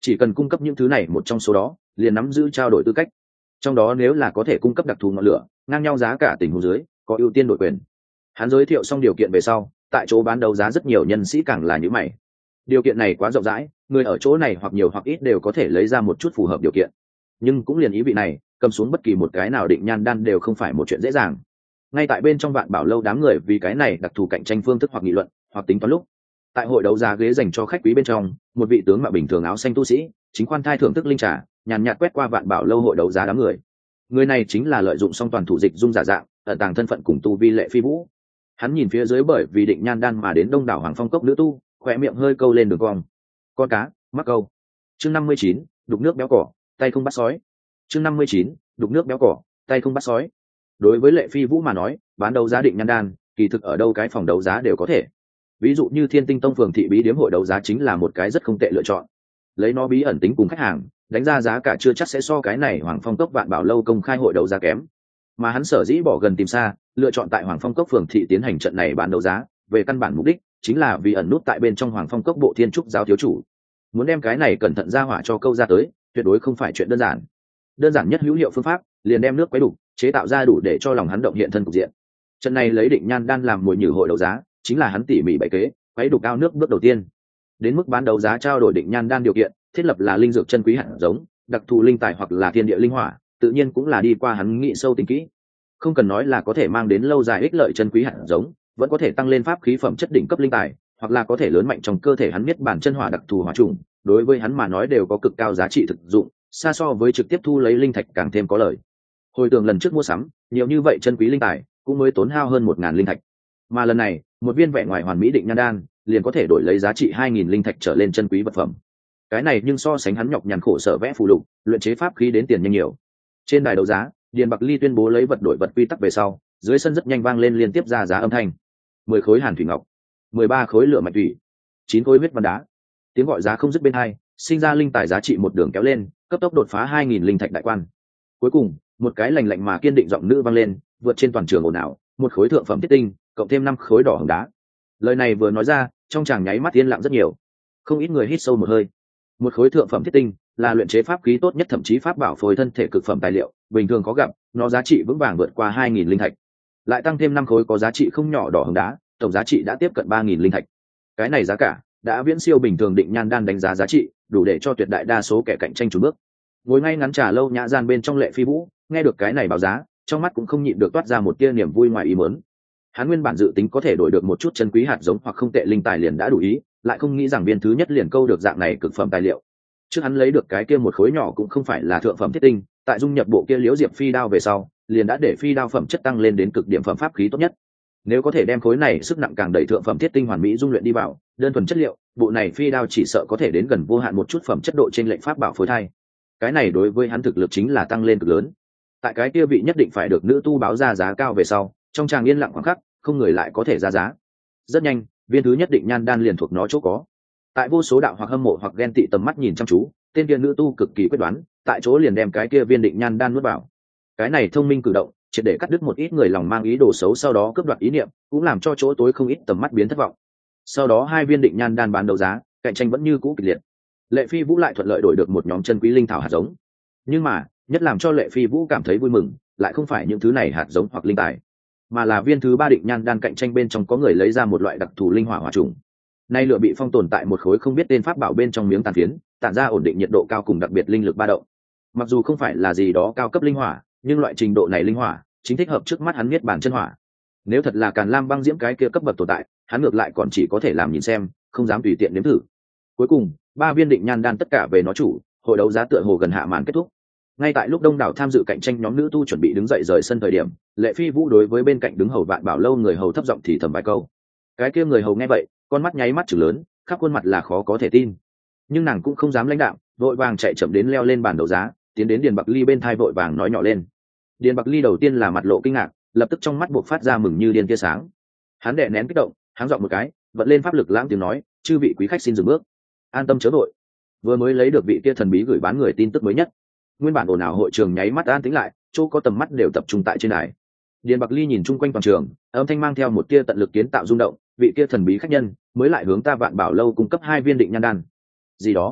chỉ cần cung cấp những thứ này một trong số đó liền nắm giữ trao đổi tư cách. Trong đó nếu là có thể cung cấp đặc thù ngọn lửa ngang nhau giá cả tình huống dưới có ưu tiên đổi quyền. Hắn giới thiệu xong điều kiện về sau, tại chỗ bán đấu giá rất nhiều nhân sĩ càng là như mày. Điều kiện này quá rộng rãi, người ở chỗ này hoặc nhiều hoặc ít đều có thể lấy ra một chút phù hợp điều kiện, nhưng cũng liền ý vị này cầm xuống bất kỳ một cái nào định nhan đan đều không phải một chuyện dễ dàng. Ngay tại bên trong Vạn Bảo lâu đám người vì cái này đặc thù cạnh tranh phương thức hoặc nghị luận hoặc tính toán lúc, tại hội đấu giá ghế dành cho khách quý bên trong, một vị tướng mạo bình thường áo xanh tu sĩ chính khoan thai thưởng thức linh trà, nhàn nhạt quét qua Vạn Bảo lâu hội đấu giá đám người. Người này chính là lợi dụng song toàn thủ dịch dung giả dạng, ẩn tàng thân phận cùng tu vi Lệ Phi Vũ. Hắn nhìn phía dưới bởi vì định nhan đan mà đến đông đảo Hoàng Phong cốc nữ tu, khỏe miệng hơi câu lên đường cong. Con cá mắc câu. Chương 59, đục nước béo cỏ, tay không bắt sói. Chương 59, đục nước béo cỏ, tay không bắt sói. Đối với Lệ Phi Vũ mà nói, bán đấu giá định nhan đan kỳ thực ở đâu cái phòng đấu giá đều có thể. Ví dụ như Thiên Tinh Tông phường thị bí điếm hội đấu giá chính là một cái rất không tệ lựa chọn. Lấy nó bí ẩn tính cùng khách hàng, đánh ra giá cả chưa chắc sẽ so cái này Hoàng Phong cốc Vạn Bảo lâu công khai hội đấu giá kém. Mà hắn sở dĩ bỏ gần tìm xa, lựa chọn tại Hoàng Phong cốc phường thị tiến hành trận này bán đấu giá, về căn bản mục đích chính là vì ẩn nút tại bên trong Hoàng Phong cốc bộ Thiên Trúc giáo thiếu chủ. Muốn đem cái này cẩn thận ra hỏa cho câu ra tới, tuyệt đối không phải chuyện đơn giản. Đơn giản nhất hữu hiệu phương pháp, liền đem nước quấy đủ, chế tạo ra đủ để cho lòng hắn động hiện thân cục diện. Trận này lấy định nhan đan làm mồi nhử hội đấu giá, chính là hắn tỉ mỉ bày kế, quấy đủ cao nước bước đầu tiên. Đến mức bán đấu giá trao đổi định nhan đan điều kiện, thiết lập là linh dược chân quý hạt giống, đặc thù linh tài hoặc là thiên địa linh hỏa, tự nhiên cũng là đi qua hắn nghĩ sâu tính kỹ. Không cần nói là có thể mang đến lâu dài ích lợi chân quý hạt giống, vẫn có thể tăng lên pháp khí phẩm chất đỉnh cấp linh tài, hoặc là có thể lớn mạnh trong cơ thể hắn biết bản chân hỏa đặc thù hỏa trùng, đối với hắn mà nói đều có cực cao giá trị thực dụng, xa so với trực tiếp thu lấy linh thạch càng thêm có lợi. Hồi tưởng lần trước mua sắm, nhiều như vậy chân quý linh tài cũng mới tốn hao hơn 1000 linh thạch, mà lần này, một viên vẻ ngoài hoàn mỹ định nhan đan liền có thể đổi lấy giá trị 2000 linh thạch trở lên chân quý vật phẩm. Cái này nhưng so sánh hắn nhọc nhằn khổ sở vẽ phù lục, luyện chế pháp khí đến tiền nhanh nhiều. Trên đài đấu giá, Điền Bạc Ly tuyên bố lấy vật đổi vật quy tắc về sau, dưới sân rất nhanh vang lên liên tiếp ra giá âm thanh. 10 khối hàn thủy ngọc, 13 khối lửa mạch thủy, 9 khối huyết văn đá. Tiếng gọi giá không dứt bên hai, sinh ra linh tài giá trị một đường kéo lên, cấp tốc đột phá 2000 linh thạch đại quan. Cuối cùng, một cái lạnh lạnh mà kiên định giọng nữ vang lên, vượt trên toàn trường ồn ào, một khối thượng phẩm thiết tinh, cộng thêm 5 khối đỏ hồng đá. Lời này vừa nói ra, trong chàng nháy mắt yên lặng rất nhiều. Không ít người hít sâu một hơi. Một khối thượng phẩm thiết tinh là luyện chế pháp khí tốt nhất, thậm chí pháp bảo phối thân thể cực phẩm tài liệu, bình thường có gặp, nó giá trị vững vàng vượt qua 2000 linh thạch. Lại tăng thêm 5 khối có giá trị không nhỏ đỏ hồng đá, tổng giá trị đã tiếp cận 3000 linh thạch. Cái này giá cả đã viễn siêu bình thường định nhan đan đánh giá giá trị, đủ để cho tuyệt đại đa số kẻ cạnh tranh chùn bước. Ngồi ngay ngắn trà lâu nhã gian bên trong Lệ Phi Vũ, nghe được cái này báo giá, trong mắt cũng không nhịn được toát ra một tia niềm vui ngoài ý muốn. Hắn nguyên bản dự tính có thể đổi được một chút chân quý hạt giống hoặc không tệ linh tài liền đã đủ ý, lại không nghĩ rằng viên thứ nhất liền câu được dạng này cực phẩm tài liệu. Trước hắn lấy được cái kia một khối nhỏ cũng không phải là thượng phẩm thiết tinh, tại dung nhập bộ kia liễu diệp phi đao về sau, liền đã để phi đao phẩm chất tăng lên đến cực điểm phẩm pháp khí tốt nhất. Nếu có thể đem khối này sức nặng càng đẩy thượng phẩm thiết tinh hoàn mỹ dung luyện đi vào, đơn thuần chất liệu, bộ này phi đao chỉ sợ có thể đến gần vô hạn một chút phẩm chất độ trên lệnh pháp bảo phối thai. Cái này đối với hắn thực lực chính là tăng lên cực lớn. Tại cái kia vị nhất định phải được nữ tu báo ra giá cao về sau, trong tràng yên lặng khoảng khắc, không người lại có thể ra giá. Rất nhanh, viên thứ nhất định nhan đan liền thuộc nó chỗ có. Tại vô số đạo hoặc hâm mộ hoặc ghen tị tầm mắt nhìn chăm chú, tên kia nữ tu cực kỳ quyết đoán, tại chỗ liền đem cái kia viên định nhan đan nuốt vào. Cái này thông minh cử động, triệt để cắt đứt một ít người lòng mang ý đồ xấu sau đó cướp đoạt ý niệm, cũng làm cho chỗ tối không ít tầm mắt biến thất vọng. Sau đó hai viên định nhan đan bán đấu giá, cạnh tranh vẫn như cũ kịch liệt. Lệ Phi Vũ lại thuận lợi đổi được một nhóm chân quý linh thảo hạt giống. Nhưng mà, nhất làm cho Lệ Phi Vũ cảm thấy vui mừng, lại không phải những thứ này hạt giống hoặc linh tài, mà là viên thứ ba định nhan đan cạnh tranh bên trong có người lấy ra một loại đặc thù linh hỏa hỏa trùng. Nay lửa bị phong tồn tại một khối không biết tên pháp bảo bên trong miếng tàn phiến, tản ra ổn định nhiệt độ cao cùng đặc biệt linh lực ba động. Mặc dù không phải là gì đó cao cấp linh hỏa, nhưng loại trình độ này linh hỏa chính thích hợp trước mắt hắn niết bàn chân hỏa. Nếu thật là Càn Lam băng diễm cái kia cấp bậc tồn tại, hắn ngược lại còn chỉ có thể làm nhìn xem, không dám tùy tiện nếm thử. Cuối cùng, ba viên định nhan đan tất cả về nó chủ, hội đấu giá tựa hồ gần hạ màn kết thúc. Ngay tại lúc đông đảo tham dự cạnh tranh nhóm nữ tu chuẩn bị đứng dậy rời sân thời điểm, Lệ Phi Vũ đối với bên cạnh đứng hầu Vạn Bảo lâu người hầu thấp giọng thì thầm vài câu. Cái kia người hầu nghe vậy, con mắt nháy mắt chừng lớn, khắp khuôn mặt là khó có thể tin. Nhưng nàng cũng không dám lãnh đạm, vội vàng chạy chậm đến leo lên bàn đấu giá, tiến đến Điền Bạc Ly bên thai vội vàng nói nhỏ lên. Điền Bạc Ly đầu tiên là mặt lộ kinh ngạc, lập tức trong mắt buộc phát ra mừng như điên tia sáng. Hắn đè nén kích động, háng giọng một cái, vận lên pháp lực lãng tiếng nói, chư vị quý khách xin dừng bước, an tâm chớ vội. Vừa mới lấy được vị kia thần bí gửi bán người tin tức mới nhất. Nguyên bản ồn ào hội trường nháy mắt an tĩnh lại, chỗ có tầm mắt đều tập trung tại trên đài. Điền Bạc Ly nhìn chung quanh toàn trường, âm thanh mang theo một tia tận lực kiến tạo rung động, vị kia thần bí khách nhân mới lại hướng ta Vạn Bảo lâu cung cấp 2 viên định nhan đan. Gì đó?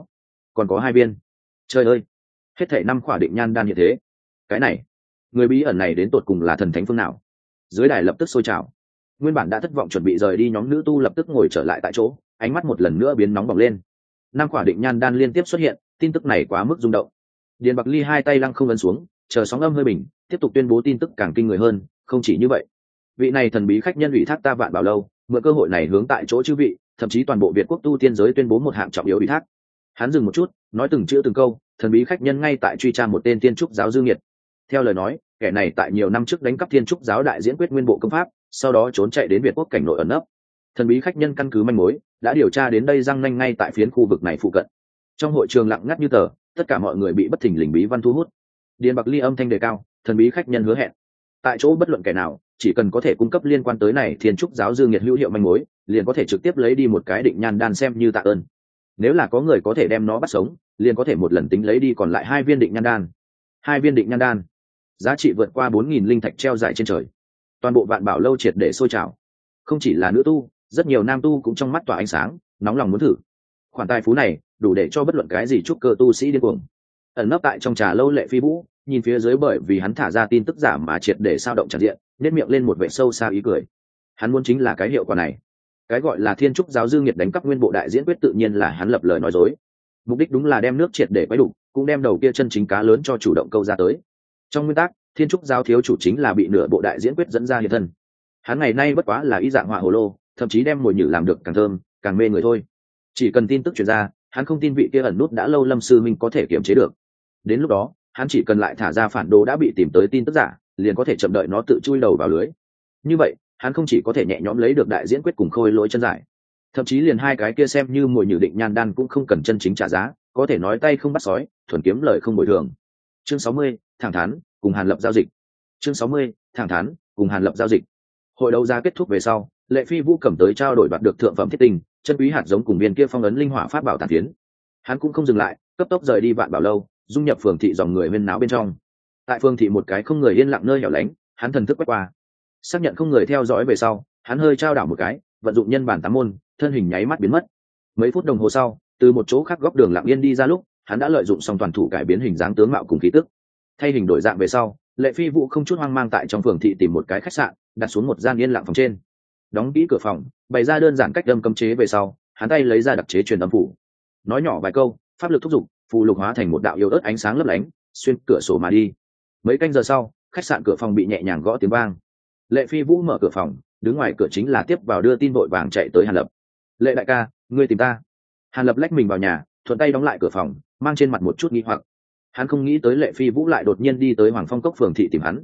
còn có 2 viên. Trời ơi, hết thảy 5 khỏa định nhan đan như thế. Cái này, người bí ẩn này đến tột cùng là thần thánh phương nào? Dưới đài lập tức sôi trào. Nguyên bản đã thất vọng chuẩn bị rời đi nhóm nữ tu lập tức ngồi trở lại tại chỗ, ánh mắt một lần nữa biến nóng bỏng lên. 5 khỏa định nhan đan liên tiếp xuất hiện, tin tức này quá mức rung động. Điền Bạc Ly hai tay lăng không ấn xuống, chờ sóng âm hơi bình, tiếp tục tuyên bố tin tức càng kinh người hơn. Không chỉ như vậy, vị này thần bí khách nhân ủy thác ta Vạn Bảo lâu, mượn cơ hội này hướng tại chỗ chư vị, thậm chí toàn bộ Việt quốc tu tiên giới tuyên bố một hạng trọng yếu ủy thác. Hắn dừng một chút, nói từng chữ từng câu, thần bí khách nhân ngay tại truy tra một tên tiên trúc giáo dư nghiệt. Theo lời nói, kẻ này tại nhiều năm trước đánh cắp thiên trúc giáo đại diễn quyết nguyên bộ công pháp, sau đó trốn chạy đến Việt quốc cảnh nội ẩn nấp. Thần bí khách nhân căn cứ manh mối đã điều tra đến đây răng nanh ngay tại phiến khu vực này phụ cận. Trong hội trường lặng ngắt như tờ, tất cả mọi người bị bất thình lình bí văn thu hút. Điền Bạc Ly âm thanh đề cao, thần bí khách nhân hứa hẹn tại chỗ bất luận kẻ nào chỉ cần có thể cung cấp liên quan tới này thiên trúc giáo dư nghiệt hữu hiệu manh mối, liền có thể trực tiếp lấy đi một cái định nhan đan xem như tạ ơn. Nếu là có người có thể đem nó bắt sống, liền có thể một lần tính lấy đi còn lại 2 viên định nhan đan. 2 viên định nhan đan, giá trị vượt qua 4.000 linh thạch treo dài trên trời. Toàn bộ Vạn Bảo lâu triệt để sôi trào. Không chỉ là nữ tu, rất nhiều nam tu cũng trong mắt tỏa ánh sáng, nóng lòng muốn thử. Khoản tài phú này đủ để cho bất luận cái gì trúc cơ tu sĩ điên cuồng. Ẩn nấp tại trong trà lâu Lệ Phi Vũ nhìn phía dưới bởi vì hắn thả ra tin tức giả mà triệt để sao động tràn diện, nét miệng lên một vẻ sâu xa ý cười. Hắn muốn chính là cái hiệu quả này. Cái gọi là thiên trúc giáo dư nghiệt đánh cắp nguyên bộ đại diễn quyết tự nhiên là hắn lập lời nói dối. Mục đích đúng là đem nước triệt để quấy đủ, cũng đem đầu kia chân chính cá lớn cho chủ động câu ra tới. Trong nguyên tắc, thiên trúc giáo thiếu chủ chính là bị nửa bộ đại diễn quyết dẫn ra hiện thân. Hắn ngày nay bất quá là ý dạng họa hồ lô, thậm chí đem mùi nhử làm được càng thơm càng mê người thôi. Chỉ cần tin tức truyền ra, hắn không tin vị kia ẩn nút đã lâu Lâm sư minh có thể kiềm chế được. Đến lúc đó, hắn chỉ cần lại thả ra phản đồ đã bị tìm tới tin tức giả, liền có thể chậm đợi nó tự chui đầu vào lưới. Như vậy, hắn không chỉ có thể nhẹ nhõm lấy được đại diễn quyết cùng khôi lỗi chân giải, thậm chí liền 2 cái kia xem như mùi nhử định nhan đan cũng không cần chân chính trả giá, có thể nói tay không bắt sói, thuần kiếm lời không bồi thường. Chương 60, thẳng thắn cùng Hàn Lập giao dịch. Chương 60, thẳng thắn cùng Hàn Lập giao dịch. Hội đấu giá kết thúc về sau, Lệ Phi Vũ cầm tới trao đổi đoạt được thượng phẩm thiết tinh, chân quý hạt giống cùng viên kia phong ấn linh hỏa pháp bảo tản tiến. Hắn cũng không dừng lại, cấp tốc rời đi Vạn Bảo lâu, dung nhập phường thị dòng người huyên náo bên trong. Tại phường thị một cái không người yên lặng nơi hẻo lánh, hắn thần thức quét qua, xác nhận không người theo dõi về sau, hắn hơi trao đảo một cái, vận dụng nhân bản tám môn, thân hình nháy mắt biến mất. Mấy phút đồng hồ sau, từ một chỗ khác góc đường lặng yên đi ra lúc, hắn đã lợi dụng xong toàn thủ cải biến hình dáng tướng mạo cùng khí tức. Thay hình đổi dạng về sau, Lệ Phi Vũ không chút hoang mang tại trong phường thị tìm một cái khách sạn, đặt xuống một gian yên lặng phòng trên, đóng kỹ cửa phòng, bày ra đơn giản cách đâm cấm chế về sau, hắn tay lấy ra đặc chế truyền âm phủ, nói nhỏ vài câu, pháp lực thúc giục, phù lục hóa thành một đạo yếu ớt ánh sáng lấp lánh, xuyên cửa sổ mà đi. Mấy canh giờ sau, khách sạn cửa phòng bị nhẹ nhàng gõ tiếng vang. Lệ Phi Vũ mở cửa phòng, đứng ngoài cửa chính là tiếp vào đưa tin vội vàng chạy tới Hàn Lập. Lệ đại ca, ngươi tìm ta? Hàn Lập lách mình vào nhà, thuận tay đóng lại cửa phòng, mang trên mặt một chút nghi hoặc. Hắn không nghĩ tới Lệ Phi Vũ lại đột nhiên đi tới Hoàng Phong Cốc phường thị tìm hắn.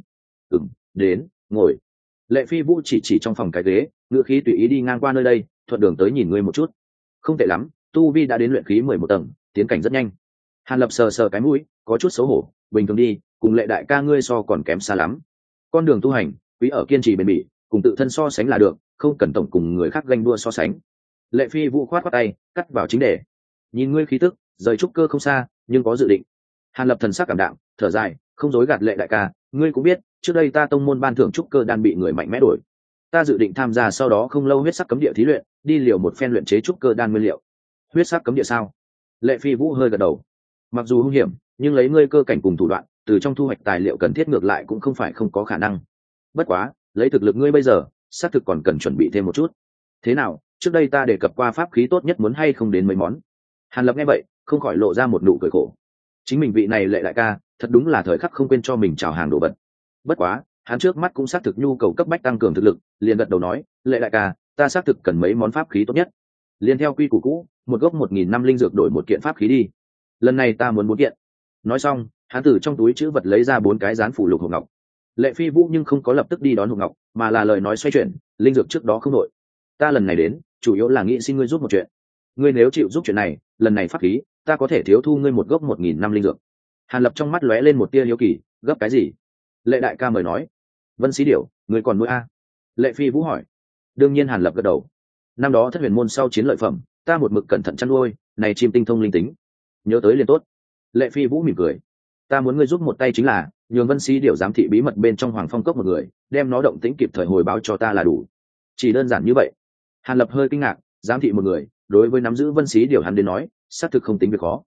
Đến, ngồi. Lệ Phi Vũ chỉ trong phòng cái ghế, ngựa khí tùy ý đi ngang qua nơi đây, thuận đường tới nhìn ngươi một chút. Không tệ lắm, tu vi đã đến luyện khí 11 tầng, tiến cảnh rất nhanh. Hàn Lập sờ sờ cái mũi, có chút xấu hổ, bình thường đi, cùng Lệ đại ca ngươi so còn kém xa lắm. Con đường tu hành, quý ở kiên trì bền bỉ, cùng tự thân so sánh là được, không cần tổng cùng người khác ganh đua so sánh. Lệ Phi Vũ khoát tay, cắt vào chính đề. Nhìn ngươi khí tức, rời trúc cơ không xa, nhưng có dự định. Hàn Lập thần sắc cảm đạm, thở dài, không dối gạt Lệ đại ca, ngươi cũng biết, trước đây ta tông môn ban thưởng trúc cơ đan bị người mạnh mẽ đổi. Ta dự định tham gia sau đó không lâu huyết sắc cấm địa thí luyện, đi liều một phen luyện chế trúc cơ đan nguyên liệu. Huyết sắc cấm địa sao? Lệ Phi Vũ hơi gật đầu. Mặc dù hung hiểm, nhưng lấy ngươi cơ cảnh cùng thủ đoạn, từ trong thu hoạch tài liệu cần thiết ngược lại cũng không phải không có khả năng. Bất quá, lấy thực lực ngươi bây giờ, xác thực còn cần chuẩn bị thêm một chút. Thế nào, trước đây ta đề cập qua pháp khí tốt nhất muốn hay không đến mấy món? Hàn Lập nghe vậy, không khỏi lộ ra một nụ cười khổ. Chính mình vị này Lệ đại ca, thật đúng là thời khắc không quên cho mình chào hàng đồ vật. Bất quá, hắn trước mắt cũng xác thực nhu cầu cấp bách tăng cường thực lực, liền gật đầu nói, Lệ đại ca, ta xác thực cần mấy món pháp khí tốt nhất. Liên theo quy củ cũ, một gốc 1.000 năm linh dược đổi một kiện pháp khí đi. Lần này ta muốn 4 kiện. Nói xong, hắn từ trong túi trữ vật lấy ra 4 cái dán phủ lục hộp ngọc. Lệ Phi Vũ nhưng không có lập tức đi đón hộp ngọc, mà là lời nói xoay chuyển, linh dược trước đó không đổi. Ta lần này đến, chủ yếu là nghĩ xin ngươi giúp một chuyện. Ngươi nếu chịu giúp chuyện này, lần này pháp khí, ta có thể thiếu thu ngươi một gốc 1.000 năm linh dược. Hàn Lập trong mắt lóe lên một tia hiếu kỳ, gấp cái gì? Lệ đại ca mời nói. Vân Xí Điểu, ngươi còn nuôi a? Lệ Phi Vũ hỏi. Đương nhiên Hàn Lập gật đầu. Năm đó Thất Huyền môn sau chiến lợi phẩm, ta một mực cẩn thận chăn nuôi, này chim tinh thông linh tính, nhớ tới liền tốt. Lệ Phi Vũ mỉm cười. Ta muốn ngươi giúp một tay chính là nhường Vân Xí Điểu giám thị bí mật bên trong Hoàng Phong Cốc một người, đem nó động tĩnh kịp thời hồi báo cho ta là đủ. Chỉ đơn giản như vậy. Hàn Lập hơi kinh ngạc, giám thị một người, đối với nắm giữ Vân Xí Điểu hắn đến nói, xác thực không tính việc khó.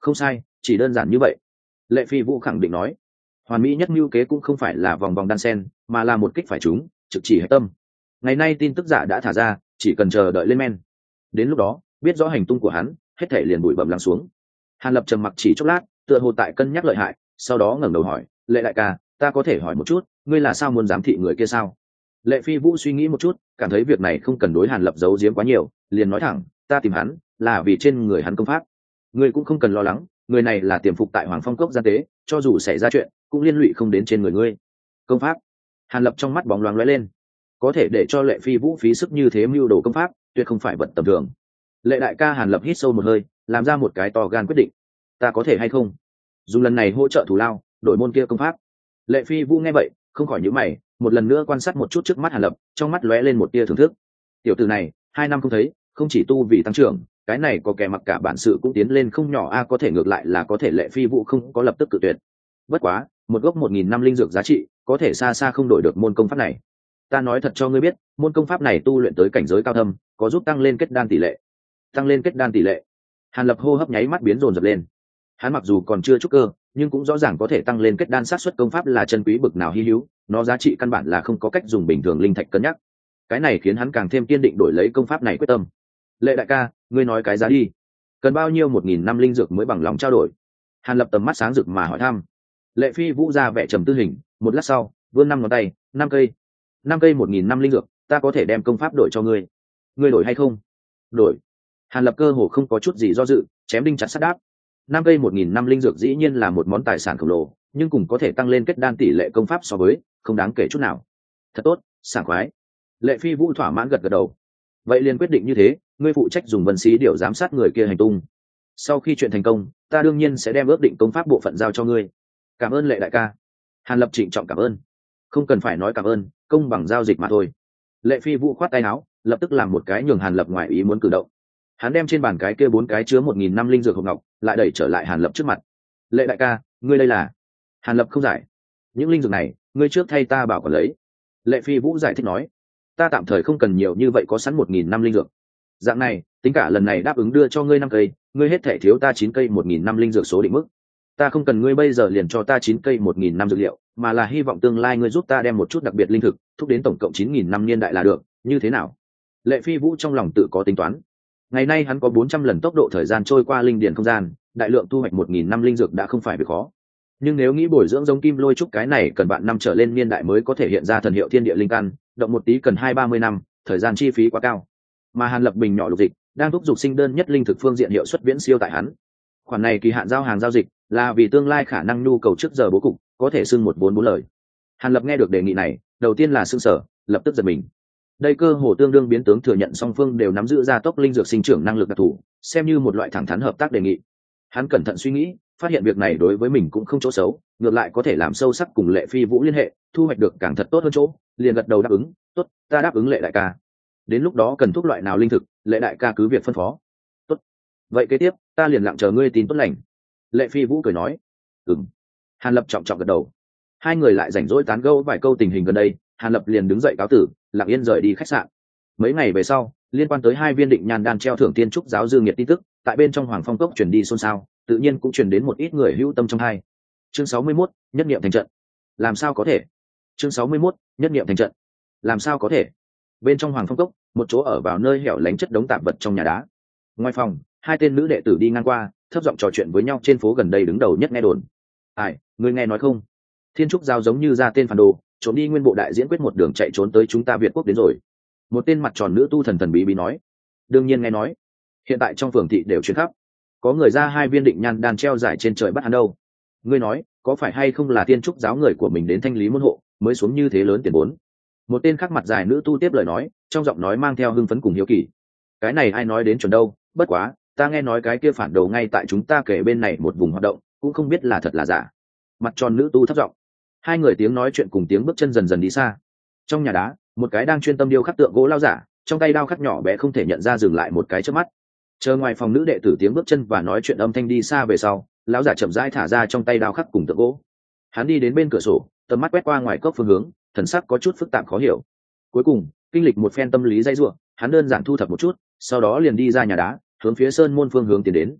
Không sai, chỉ đơn giản như vậy. Lệ Phi Vũ khẳng định nói. Hoàn mỹ nhất mưu kế cũng không phải là vòng vòng đan sen, mà là một kích phải trúng, trực chỉ hệ tâm. Ngày nay tin tức giả đã thả ra, chỉ cần chờ đợi lên men. Đến lúc đó, biết rõ hành tung của hắn, hết thể liền bụi bặm lắng xuống. Hàn Lập trầm mặc chỉ chốc lát, tựa hồ tại cân nhắc lợi hại, sau đó ngẩng đầu hỏi, Lệ đại ca, ta có thể hỏi một chút, ngươi là sao muốn giám thị người kia sao? Lệ Phi Vũ suy nghĩ một chút, cảm thấy việc này không cần đối Hàn Lập giấu giếm quá nhiều, liền nói thẳng, ta tìm hắn là vì trên người hắn công pháp. Ngươi cũng không cần lo lắng, người này là tiềm phục tại Hoàng Phong Cốc gian tế, cho dù xảy ra chuyện cũng liên lụy không đến trên người ngươi. Công pháp? Hàn Lập trong mắt bóng loáng lóe lên, có thể để cho Lệ Phi Vũ phí sức như thế mưu đồ công pháp, tuyệt không phải vật tầm thường. Lệ đại ca. Hàn Lập hít sâu một hơi, làm ra một cái to gan quyết định. Ta có thể hay không dùng lần này hỗ trợ thủ lao đổi môn kia công pháp? Lệ Phi Vũ nghe vậy không khỏi nhíu mày, một lần nữa quan sát một chút trước mắt Hàn Lập, trong mắt lóe lên một tia thưởng thức. Tiểu tử này 2 năm không thấy, không chỉ tu vì tăng trưởng, cái này có kẻ mặc cả bản sự cũng tiến lên không nhỏ a, có thể ngược lại là có thể. Lệ Phi Vũ không có lập tức cự tuyệt. Bất quá, một gốc 1000 năm linh dược giá trị, có thể xa xa không đổi được môn công pháp này. Ta nói thật cho ngươi biết, môn công pháp này tu luyện tới cảnh giới cao thâm, có giúp tăng lên kết đan tỷ lệ. Tăng lên kết đan tỷ lệ? Hàn Lập hô hấp nháy mắt biến dồn dập lên. Hắn mặc dù còn chưa trúc cơ, nhưng cũng rõ ràng có thể tăng lên kết đan, xác suất công pháp là chân quý bực nào hy hữu, nó giá trị căn bản là không có cách dùng bình thường linh thạch cân nhắc. Cái này khiến hắn càng thêm kiên định đổi lấy công pháp này quyết tâm. Lệ đại ca, ngươi nói cái giá đi, cần bao nhiêu 1000 năm linh dược mới bằng lòng trao đổi? Hàn Lập tầm mắt sáng rực mà hỏi thăm. Lệ Phi Vũ ra vẻ trầm tư hình, một lát sau vươn 5 ngón tay, 5 cây. 5 cây 1000 năm linh dược, ta có thể đem công pháp đổi cho ngươi. Ngươi đổi hay không? Đổi. Hàn Lập cơ hồ không có chút gì do dự, chém đinh chặt sắt đáp. 5 cây 1000 năm linh dược dĩ nhiên là một món tài sản khổng lồ, nhưng cùng có thể tăng lên kết đan tỷ lệ công pháp so với, không đáng kể chút nào. Thật tốt, sảng khoái. Lệ Phi Vũ thỏa mãn gật gật đầu. Vậy liền quyết định như thế, ngươi phụ trách dùng vân xí điều giám sát người kia hành tung. Sau khi chuyện thành công, ta đương nhiên sẽ đem ước định công pháp bộ phận giao cho ngươi. Cảm ơn Lệ đại ca. Hàn Lập trịnh trọng cảm ơn. Không cần phải nói cảm ơn, công bằng giao dịch mà thôi. Lệ Phi Vũ khoát tay áo, lập tức làm một cái nhường Hàn Lập ngoài ý muốn cử động. Hắn đem trên bàn cái kia 4 cái chứa 1000 năm linh dược hộp ngọc lại đẩy trở lại Hàn Lập trước mặt. Lệ đại ca, ngươi đây là? Hàn Lập không giải. Những linh dược này ngươi trước thay ta bảo quản lấy. Lệ Phi Vũ giải thích nói, ta tạm thời không cần nhiều như vậy, có sẵn 1000 năm linh dược. Dạng này, tính cả lần này đáp ứng đưa cho ngươi 5 cây, ngươi hết thể thiếu ta 9 cây 1000 năm linh dược số định mức. Ta không cần ngươi bây giờ liền cho ta 9 cây 1000 năm dược liệu, mà là hy vọng tương lai ngươi giúp ta đem một chút đặc biệt linh thực thúc đến tổng cộng 9000 năm niên đại là được, như thế nào? Lệ Phi Vũ trong lòng tự có tính toán. Ngày nay hắn có 400 lần tốc độ thời gian trôi qua linh điển không gian, đại lượng thu hoạch 1000 năm linh dược đã không phải việc khó. Nhưng nếu nghĩ bồi dưỡng giống kim lôi trúc cái này cần bạn năm trở lên niên đại mới có thể hiện ra thần hiệu thiên địa linh căn, động một tí cần 20-30 năm, thời gian chi phí quá cao. Mà Hàn Lập bình nhỏ lục dịch, đang thúc giục sinh đơn nhất linh thực phương diện hiệu suất viễn siêu tại hắn. Khoản này kỳ hạn giao hàng giao dịch, là vì tương lai khả năng nhu cầu trước giờ bố cục, có thể xưng một vốn bốn lời. Hàn Lập nghe được đề nghị này, đầu tiên là sững sờ, lập tức giật mình. Đây cơ hồ tương đương biến tướng thừa nhận song phương đều nắm giữ gia tốc linh dược sinh trưởng năng lực đặc thù, xem như một loại thẳng thắn hợp tác đề nghị. Hắn cẩn thận suy nghĩ, phát hiện việc này đối với mình cũng không chỗ xấu, ngược lại có thể làm sâu sắc cùng Lệ Phi Vũ liên hệ, thu hoạch được càng thật tốt hơn chỗ, liền gật đầu đáp ứng. Tốt, ta đáp ứng Lệ đại ca. Đến lúc đó cần thuốc loại nào linh thực, Lệ đại ca cứ việc phân phó. Tốt. Vậy kế tiếp, ta liền lặng chờ ngươi tin tốt lành. Lệ Phi Vũ cười nói. Ừm. Hàn Lập trọng trọng gật đầu. Hai người lại rảnh rỗi tán gẫu vài câu tình hình gần đây, Hàn Lập liền đứng dậy cáo tử, lặng yên rời đi khách sạn. Mấy ngày về sau, liên quan tới 2 viên định nhan đan treo thưởng tiên trúc giáo dương nhiệt tin tức, tại bên trong Hoàng Phong Cốc truyền đi xôn xao, tự nhiên cũng truyền đến một ít người hữu tâm trong hai. Chương 61, nhất niệm thành trận. Làm sao có thể? Chương 61, nhất niệm thành trận. Làm sao có thể? Bên trong Hoàng Phong Cốc, một chỗ ở vào nơi hẻo lánh chất đống tạp vật trong nhà đá. Ngoài phòng, 2 tên nữ đệ tử đi ngang qua, thấp giọng trò chuyện với nhau trên phố gần đây đứng đầu nhất nghe đồn. Ai, ngươi nghe nói không? Thiên trúc giao giống như ra tên phản đồ, trốn đi nguyên bộ đại diễn quyết một đường chạy trốn tới chúng ta Việt quốc đến rồi. Một tên mặt tròn nữ tu thần thần bí bí nói. Đương nhiên nghe nói, hiện tại trong phường thị đều truyền khắp, có người ra 2 viên định nhan đan treo giải trên trời bắt hắn đâu. Ngươi nói, có phải hay không là tiên trúc giáo người của mình đến thanh lý môn hộ, mới xuống như thế lớn tiền vốn? Một tên khác mặt dài nữ tu tiếp lời nói, trong giọng nói mang theo hưng phấn cùng hiếu kỳ. Cái này ai nói đến chuẩn đâu, bất quá, ta nghe nói cái kia phản đồ ngay tại chúng ta kể bên này một vùng hoạt động, cũng không biết là thật là giả. Mặt tròn nữ tu thấp giọng. 2 người tiếng nói chuyện cùng tiếng bước chân dần dần đi xa. Trong nhà đá, một cái đang chuyên tâm điêu khắc tượng gỗ lao giả, trong tay đao khắc nhỏ bé không thể nhận ra dừng lại một cái trước mắt. Chờ ngoài phòng nữ đệ tử tiếng bước chân và nói chuyện âm thanh đi xa về sau, lão giả chậm rãi thả ra trong tay đao khắc cùng tượng gỗ. Hắn đi đến bên cửa sổ, tầm mắt quét qua ngoài cốc phương hướng, thần sắc có chút phức tạp khó hiểu. Cuối cùng, kinh lịch một phen tâm lý dây dưa, hắn đơn giản thu thập một chút, sau đó liền đi ra nhà đá, hướng phía sơn môn phương hướng tiến đến.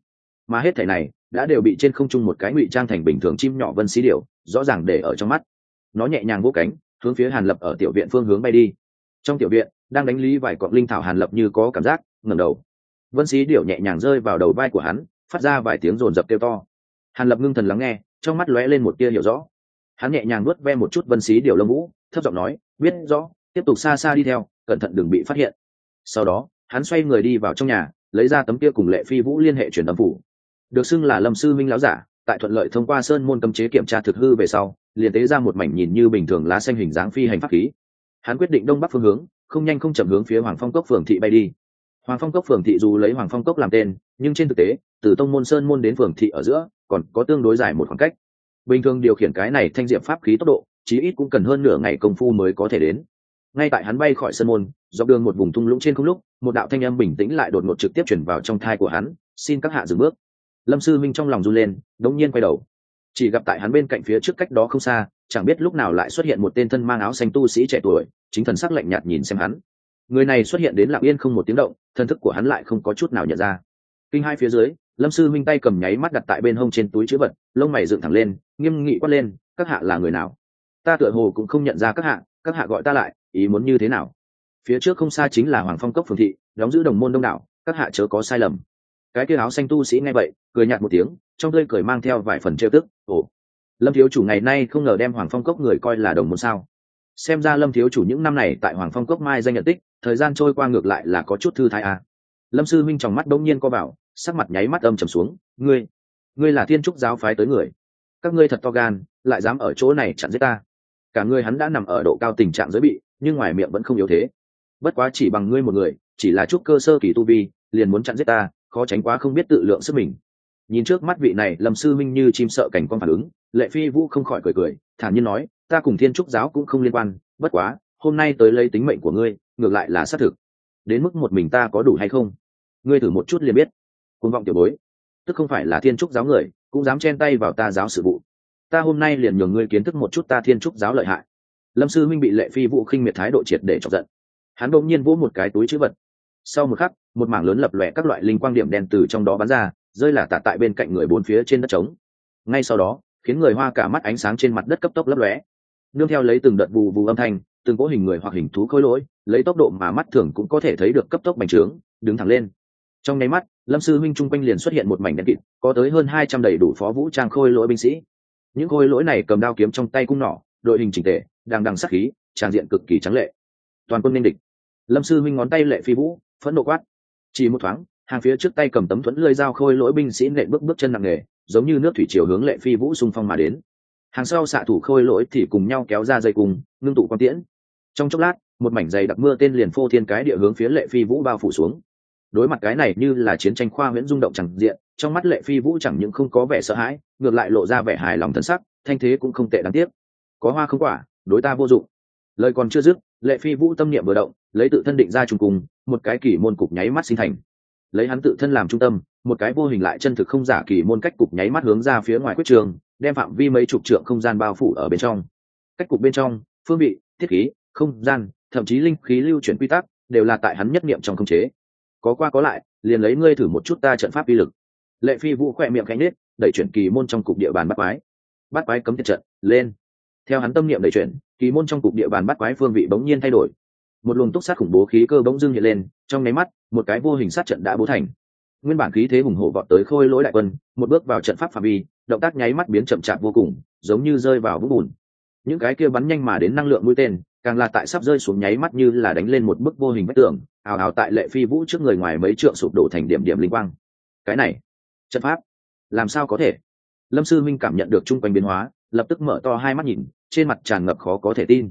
mà hết thảy này đã đều bị trên không trung một cái ngụy trang thành bình thường chim nhỏ vân xí điểu rõ ràng để ở trong mắt. Nó nhẹ nhàng vỗ cánh hướng phía Hàn Lập ở tiểu viện phương hướng bay đi. Trong tiểu viện đang đánh lý vài cọng linh thảo, Hàn Lập như có cảm giác ngẩng đầu, vân xí điểu nhẹ nhàng rơi vào đầu vai của hắn, phát ra vài tiếng rồn rập kêu to. Hàn Lập ngưng thần lắng nghe, trong mắt lóe lên một tia hiểu rõ. Hắn nhẹ nhàng nuốt ve một chút vân xí điểu lông vũ, thấp giọng nói, biết rõ, tiếp tục xa xa đi theo, cẩn thận đừng bị phát hiện. Sau đó hắn xoay người đi vào trong nhà, lấy ra tấm kia cùng Lệ Phi Vũ liên hệ truyền âm phủ, được xưng là Lâm Sư Minh láo giả, tại thuận lợi thông qua sơn môn cấm chế kiểm tra thực hư về sau, liền tế ra một mảnh nhìn như bình thường lá xanh hình dáng phi hành pháp khí. Hắn quyết định đông bắc phương hướng, không nhanh không chậm hướng phía Hoàng Phong Cốc phường thị bay đi. Hoàng Phong Cốc phường thị dù lấy Hoàng Phong Cốc làm tên, nhưng trên thực tế, từ tông môn sơn môn đến phường thị ở giữa, còn có tương đối dài một khoảng cách. Bình thường điều khiển cái này thanh diệp pháp khí tốc độ, chí ít cũng cần hơn nửa ngày công phu mới có thể đến. Ngay tại hắn bay khỏi sơn môn, dọc đường một vùng thung lũng trên không lúc, một đạo thanh âm bình tĩnh lại đột ngột trực tiếp truyền vào trong tai của hắn, "Xin các hạ dừng bước." Lâm Sư Minh trong lòng run lên, đống nhiên quay đầu, chỉ gặp tại hắn bên cạnh phía trước cách đó không xa, chẳng biết lúc nào lại xuất hiện một tên thân mang áo xanh tu sĩ trẻ tuổi, chính thần sắc lạnh nhạt nhìn xem hắn. Người này xuất hiện đến lặng yên không một tiếng động, thân thức của hắn lại không có chút nào nhận ra. Kinh hai phía dưới, Lâm Sư Minh tay cầm nháy mắt đặt tại bên hông trên túi chữ vật, lông mày dựng thẳng lên, nghiêm nghị quát lên, "Các hạ là người nào? Ta tựa hồ cũng không nhận ra các hạ gọi ta lại, ý muốn như thế nào?" Phía trước không xa chính là Hoàng Phong Cốc phường thị, đóng giữ đồng môn đông đảo, các hạ chớ có sai lầm. Cái kia áo xanh tu sĩ nghe vậy, cười nhạt một tiếng, trong tươi cười mang theo vài phần trêu tức. "Ồ, Lâm thiếu chủ ngày nay không ngờ đem Hoàng Phong Cốc người coi là đồng môn sao? Xem ra Lâm thiếu chủ những năm này tại Hoàng Phong Cốc mai danh nhận tích, thời gian trôi qua ngược lại là có chút thư thái à?" Lâm Sư Minh trong mắt đống nhiên co vào, sắc mặt nháy mắt âm trầm xuống. Ngươi là Thiên Trúc giáo phái tới người, các ngươi thật to gan, lại dám ở chỗ này chặn giết ta." Cả người hắn đã nằm ở độ cao tình trạng giới bị, nhưng ngoài miệng vẫn không yếu thế. "Bất quá chỉ bằng ngươi một người, chỉ là trúc cơ sơ kỳ tu vi, liền muốn chặn giết ta, khó tránh quá không biết tự lượng sức mình." Nhìn trước mắt vị này, Lâm Sư Minh như chim sợ cảnh con phản ứng, Lệ Phi Vũ không khỏi cười, thản nhiên nói, "Ta cùng Thiên Trúc giáo cũng không liên quan, bất quá hôm nay tới lấy tính mệnh của ngươi, ngược lại là xác thực. Đến mức một mình ta có đủ hay không, ngươi thử một chút liền biết." Cuồng vọng tiểu bối, tức không phải là Thiên Trúc giáo người, cũng dám chen tay vào ta giáo sự vụ. Ta hôm nay liền nhường ngươi kiến thức một chút ta Thiên Trúc giáo lợi hại. Lâm Sư Minh bị Lệ Phi Vũ khinh miệt thái độ triệt để chọc giận. Hắn đột nhiên vỗ một cái túi trữ vật. Sau một khắc, một mảng lớn lập lòe các loại linh quang điểm đen từ trong đó bắn ra, rơi là tả tại bên cạnh người bốn phía trên đất trống. Ngay sau đó, khiến người hoa cả mắt ánh sáng trên mặt đất cấp tốc lấp lóe. Nương theo lấy từng đợt vù vù âm thanh, từng cỗ hình người hoặc hình thú khôi lỗi, lấy tốc độ mà mắt thường cũng có thể thấy được cấp tốc bành trướng, đứng thẳng lên. Trong nháy mắt, Lâm Sư Minh trung quanh liền xuất hiện một mảnh đen kịt, có tới hơn 200 đầy đủ phó vũ trang khôi lỗi binh sĩ. Những khôi lỗi này cầm đao kiếm trong tay cung nỏ, đội hình chỉnh tề, đang đằng sát khí, tràn diện cực kỳ trắng lệ. Toàn quân nên địch. Lâm Sư Minh ngón tay Lệ Phi Vũ, phẫn nộ quát. Chỉ một thoáng, hàng phía trước tay cầm tấm thuẫn lưỡi dao khôi lỗi binh sĩ nện bước chân nặng nề, giống như nước thủy triều hướng Lệ Phi Vũ xung phong mà đến. Hàng sau xạ thủ khôi lỗi thì cùng nhau kéo ra dây cùng, ngưng tụ quang tiễn. Trong chốc lát, một mảnh dày đặc mưa tên liền phô thiên cái địa hướng phía Lệ Phi Vũ bao phủ xuống. Đối mặt cái này như là chiến tranh khoa huyễn rung động chẳng diện, trong mắt Lệ Phi Vũ chẳng những không có vẻ sợ hãi, ngược lại lộ ra vẻ hài lòng thân sắc, thanh thế cũng không tệ đáng tiếc. Có hoa không quả, đối ta vô dụng. Lời còn chưa dứt, Lệ Phi Vũ tâm niệm vừa động, lấy tự thân định ra trùng cùng, một cái kỳ môn cục nháy mắt sinh thành. Lấy hắn tự thân làm trung tâm, một cái vô hình lại chân thực không giả kỳ môn cách cục nháy mắt hướng ra phía ngoài quyết trường, đem phạm vi mấy chục trượng không gian bao phủ ở bên trong. Cách cục bên trong, phương vị, thiết khí, không gian, thậm chí linh khí lưu chuyển quy tắc, đều là tại hắn nhất niệm trong khống chế. Có qua có lại, liền lấy ngươi thử một chút ta trận pháp uy lực. Lệ Phi Vũ khẽ miệng khẽ nhếch, đẩy chuyển kỳ môn trong cục địa bàn bắt quái cấm tiệt trận lên. Theo hắn tâm niệm đẩy chuyển, kỳ môn trong cục địa bàn bắt quái phương vị bỗng nhiên thay đổi. Một luồng túc sát khủng bố khí cơ bỗng dưng hiện lên, trong nháy mắt, một cái vô hình sát trận đã bố thành. Nguyên bản khí thế hùng hổ vọt tới khôi lỗi đại quân, một bước vào trận pháp phạm vi, động tác nháy mắt biến chậm chạp vô cùng, giống như rơi vào vũng bùn. Những cái kia bắn nhanh mà đến năng lượng mũi tên, càng là tại sắp rơi xuống nháy mắt như là đánh lên một bức vô hình vách tường, ào ào tại Lệ Phi Vũ trước người ngoài mấy trượng sụp đổ thành điểm điểm linh quang. Cái này, trận pháp, làm sao có thể? Lâm Sư Minh cảm nhận được trung quanh biến hóa, lập tức mở to hai mắt nhìn, trên mặt tràn ngập khó có thể tin.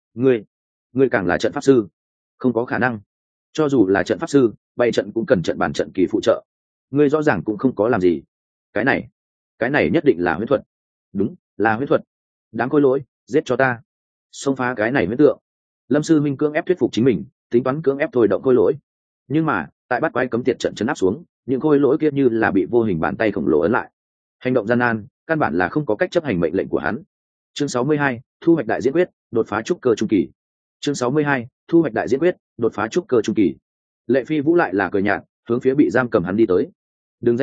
Ngươi càng là trận pháp sư? Không có khả năng. Cho dù là trận pháp sư, bày trận cũng cần trận bàn trận kỳ phụ trợ. Ngươi rõ ràng cũng không có làm gì. Cái này nhất định là huyễn thuật. Đúng, là huyễn thuật. Đám khôi lỗi, giết cho ta. Xông phá cái này huyễn tượng. Lâm Sư Minh cưỡng ép thuyết phục chính mình, tính toán cưỡng ép thôi động khôi lỗi. Nhưng mà, tại bắt quái cấm tiệt trận chấn áp xuống, những khôi lỗi kia như là bị vô hình bàn tay khổng lồ ấn lại. Hành động gian nan, căn bản là không có cách chấp hành mệnh lệnh của hắn. Chương 62, thu hoạch đại diễn quyết, đột phá trúc cơ trung kỳ. Chương 62, thu hoạch đại diễn quyết, đột phá trúc cơ trung kỳ. Lệ Phi Vũ lại là cười nhạt, hướng phía bị giam cầm hắn đi tới. Đừng dãy rủa,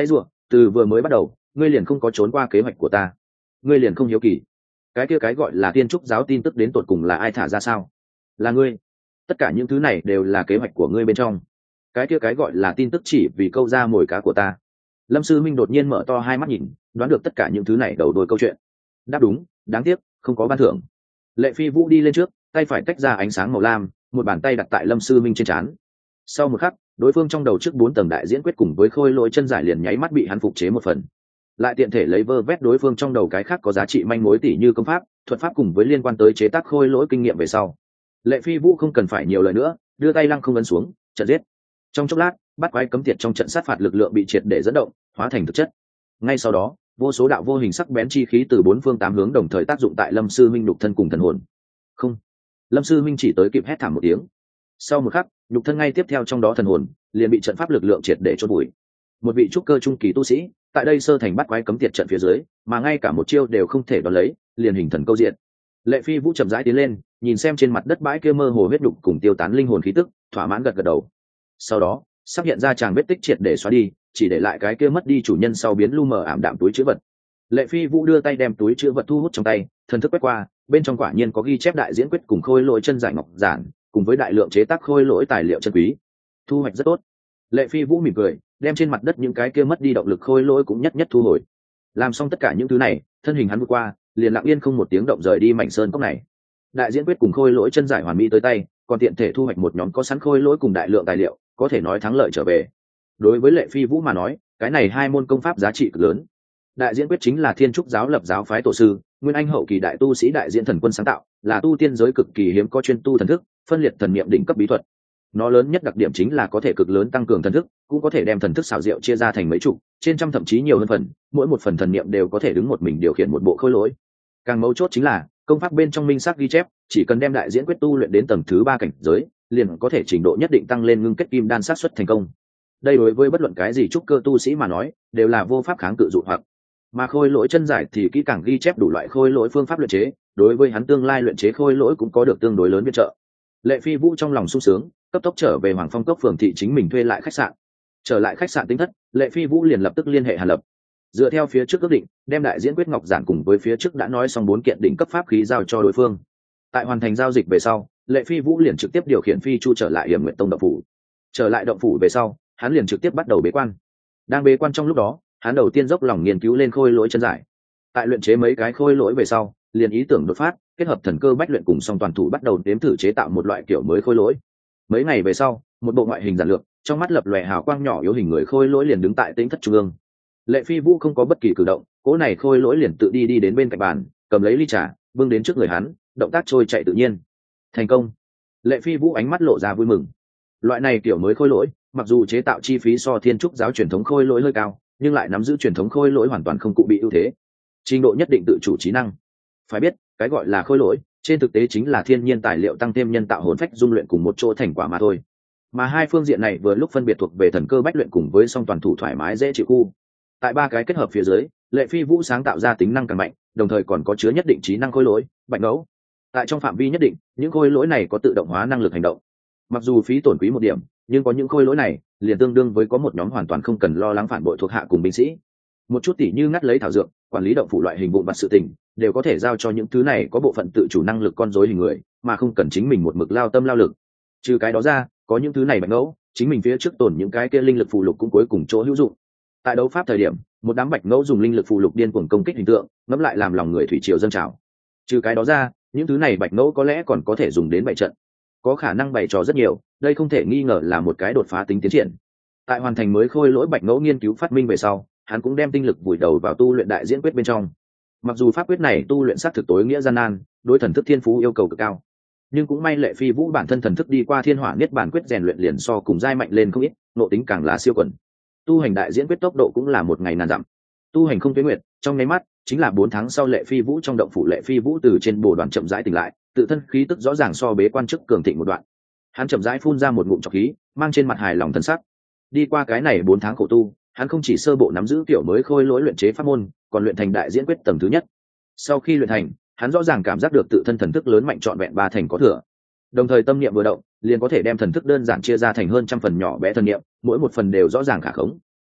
từ vừa mới bắt đầu ngươi liền không có trốn qua kế hoạch của ta, ngươi liền không hiếu kỳ cái kia cái gọi là tiên trúc giáo tin tức đến tột cùng là ai thả ra sao? Là ngươi. Tất cả những thứ này đều là kế hoạch của ngươi bên trong. Cái kia cái gọi là tin tức chỉ vì câu ra mồi cá của ta. Lâm Sư Minh đột nhiên mở to hai mắt nhìn, đoán được tất cả những thứ này đầu đuôi câu chuyện. Đáp đúng, đáng tiếc không có ban thưởng. Lệ Phi Vũ đi lên trước, tay phải tách ra ánh sáng màu lam, một bàn tay đặt tại Lâm Sư Minh trên trán. Sau một khắc, đối phương trong đầu trước 4 tầng đại diễn quyết cùng với khôi lỗi chân giải liền nháy mắt bị hắn phục chế một phần. Lại tiện thể lấy vơ vét đối phương trong đầu cái khác có giá trị manh mối tỉ như công pháp, thuật pháp cùng với liên quan tới chế tác khôi lỗi kinh nghiệm về sau. Lệ Phi Vũ không cần phải nhiều lời nữa, đưa tay lăng không ấn xuống, trận giết. Trong chốc lát, bắt quái cấm tiệt trong trận sát phạt lực lượng bị triệt để dẫn động, hóa thành thực chất. Ngay sau đó, vô số đạo vô hình sắc bén chi khí từ 4 phương 8 hướng đồng thời tác dụng tại Lâm Sư Minh nhục thân cùng thần hồn. Không. Lâm Sư Minh chỉ tới kịp hét thảm một tiếng. Sau một khắc, nhục thân ngay tiếp theo trong đó thần hồn liền bị trận pháp lực lượng triệt để chôn bụi. Một vị trúc cơ trung kỳ tu sĩ, tại đây sơ thành bắt quái cấm tiệt trận phía dưới, mà ngay cả một chiêu đều không thể đón lấy, liền hình thần câu diện. Lệ Phi Vũ chậm rãi tiến lên, nhìn xem trên mặt đất bãi kia mơ hồ huyết đục cùng tiêu tán linh hồn khí tức, thỏa mãn gật gật đầu. Sau đó, sắp hiện ra chàng vết tích triệt để xóa đi, chỉ để lại cái kia mất đi chủ nhân sau biến lu mờ ảm đạm túi trữ vật. Lệ Phi Vũ đưa tay đem túi trữ vật thu hút trong tay, thần thức quét qua, bên trong quả nhiên có ghi chép đại diễn quyết cùng khôi lỗi chân giải ngọc giản, cùng với đại lượng chế tác khôi lỗi tài liệu chân quý. Thu hoạch rất tốt. Lệ Phi Vũ mỉm cười, đem trên mặt đất những cái kia mất đi động lực khôi lỗi cũng nhất nhất thu hồi. Làm xong tất cả những thứ này, thân hình hắn vượt qua, liền lặng yên không một tiếng động rời đi mảnh sơn cốc này. Đại diễn quyết cùng khôi lỗi chân giải hoàn mỹ tới tay, còn tiện thể thu hoạch một nhóm có sẵn khôi lỗi cùng đại lượng tài liệu, có thể nói thắng lợi trở về. Đối với Lệ Phi Vũ mà nói, cái này hai môn công pháp giá trị cực lớn. Đại diễn quyết chính là Thiên Trúc giáo lập giáo phái tổ sư, nguyên anh hậu kỳ đại tu sĩ đại diễn thần quân sáng tạo, là tu tiên giới cực kỳ hiếm có chuyên tu thần thức, phân liệt thần niệm đỉnh cấp bí thuật. Nó lớn nhất đặc điểm chính là có thể cực lớn tăng cường thần thức, cũng có thể đem thần thức xảo diệu chia ra thành mấy chục, trên trăm thậm chí nhiều hơn phần, mỗi một phần thần niệm đều có thể đứng một mình điều khiển một bộ khôi lỗi. Càng mấu chốt chính là, công pháp bên trong minh xác ghi chép, chỉ cần đem đại diễn quyết tu luyện đến tầng thứ 3 cảnh giới, liền có thể trình độ nhất định tăng lên ngưng kết kim đan xác suất thành công. Đây đối với bất luận cái gì trúc cơ tu sĩ mà nói, đều là vô pháp kháng cự dụ hoặc. Mà khôi lỗi chân giải thì kỹ càng ghi chép đủ loại khôi lỗi phương pháp luyện chế, đối với hắn tương lai luyện chế khôi lỗi cũng có được tương đối lớn viện trợ. Lệ Phi Vũ trong lòng sung sướng, cấp tốc trở về Hoàng Phong Cốc phường thị chính mình thuê lại khách sạn. Trở lại khách sạn tính thất, Lệ Phi Vũ liền lập tức liên hệ Hàn Lập. Dựa theo phía trước ước định, đem đại diễn quyết ngọc giản cùng với phía trước đã nói xong 4 kiện đỉnh cấp pháp khí giao cho đối phương. Tại hoàn thành giao dịch về sau, Lệ Phi Vũ liền trực tiếp điều khiển phi chu trở lại Hiểm Nguyệt Tông động phủ. Trở lại động phủ về sau, hắn liền trực tiếp bắt đầu bế quan. Đang bế quan trong lúc đó, hắn đầu tiên dốc lòng nghiên cứu lên khôi lỗi chân giải. Tại luyện chế mấy cái khôi lỗi về sau, liền ý tưởng đột phát, kết hợp thần cơ bách luyện cùng song toàn thủ bắt đầu đếm thử chế tạo một loại kiểu mới khôi lỗi. Mấy ngày về sau, một bộ ngoại hình giản lược, trong mắt lập lòe hào quang nhỏ yếu hình người khôi lỗi liền đứng tại tĩnh thất trung ương. Lệ Phi Vũ không có bất kỳ cử động, cỗ này khôi lỗi liền tự đi đến bên cạnh bàn, cầm lấy ly trà, bưng đến trước người hắn, động tác trôi chạy tự nhiên. Thành công. Lệ Phi Vũ ánh mắt lộ ra vui mừng. Loại này kiểu mới khôi lỗi, mặc dù chế tạo chi phí so Thiên Trúc giáo truyền thống khôi lỗi hơi cao, nhưng lại nắm giữ truyền thống khôi lỗi hoàn toàn không cụ bị ưu thế. Trình độ nhất định tự chủ trí năng. Phải biết, cái gọi là khôi lỗi, trên thực tế chính là thiên nhiên tài liệu tăng thêm nhân tạo hồn phách dung luyện cùng một chỗ thành quả mà thôi. Mà hai phương diện này vừa lúc phân biệt thuộc về thần cơ bách luyện cùng với song toàn thủ thoải mái dễ chịu khu. Tại ba cái kết hợp phía dưới, Lệ Phi Vũ sáng tạo ra tính năng càng mạnh, đồng thời còn có chứa nhất định trí năng khôi lỗi, bạch ngẫu. Tại trong phạm vi nhất định, những khôi lỗi này có tự động hóa năng lực hành động. Mặc dù phí tổn quý một điểm, nhưng có những khôi lỗi này, liền tương đương với có một nhóm hoàn toàn không cần lo lắng phản bội thuộc hạ cùng binh sĩ. Một chút tỉ như ngắt lấy thảo dược, quản lý động phủ loại hình vụn vặt sự tình, đều có thể giao cho những thứ này có bộ phận tự chủ năng lực con rối hình người, mà không cần chính mình một mực lao tâm lao lực. Trừ cái đó ra, có những thứ này bạch ngẫu, chính mình phía trước tổn những cái kia linh lực phù lục cũng cuối cùng chỗ hữu dụng. Tại đấu pháp thời điểm, một đám bạch ngẫu dùng linh lực phù lục điên cuồng công kích hình tượng, ngẫm lại làm lòng người thủy triều dâng trào. Trừ cái đó ra, những thứ này bạch ngẫu có lẽ còn có thể dùng đến bày trận, có khả năng bày trò rất nhiều, đây không thể nghi ngờ là một cái đột phá tính tiến triển. Tại hoàn thành mới khôi lỗi bạch ngẫu nghiên cứu phát minh về sau, hắn cũng đem tinh lực vùi đầu vào tu luyện đại diễn quyết bên trong. Mặc dù pháp quyết này tu luyện sát thực tối nghĩa gian nan, đối thần thức thiên phú yêu cầu cực cao, nhưng cũng may Lệ Phi Vũ bản thân thần thức đi qua thiên hỏa niết bản quyết rèn luyện liền so cùng giai mạnh lên không ít, nội tính càng là siêu quần. Tu hành đại diễn quyết tốc độ cũng là một ngày ngàn dặm. Tu hành không tuyến nguyệt, trong nháy mắt chính là 4 tháng sau Lệ Phi Vũ trong động phủ Lệ Phi Vũ từ trên bồ đoàn chậm rãi tỉnh lại, tự thân khí tức rõ ràng so bế quan chức cường thịnh một đoạn. Hắn chậm rãi phun ra một ngụm trọc khí, mang trên mặt hài lòng thần sắc. Đi qua cái này 4 tháng khổ tu, hắn không chỉ sơ bộ nắm giữ kiểu mới khôi lỗi luyện chế pháp môn, còn luyện thành đại diễn quyết tầng thứ nhất. Sau khi luyện thành, hắn rõ ràng cảm giác được tự thân thần thức lớn mạnh trọn vẹn 3 thành có thừa. Đồng thời tâm niệm vừa động, liền có thể đem thần thức đơn giản chia ra thành hơn trăm phần nhỏ bé thần niệm, mỗi một phần đều rõ ràng khả khống.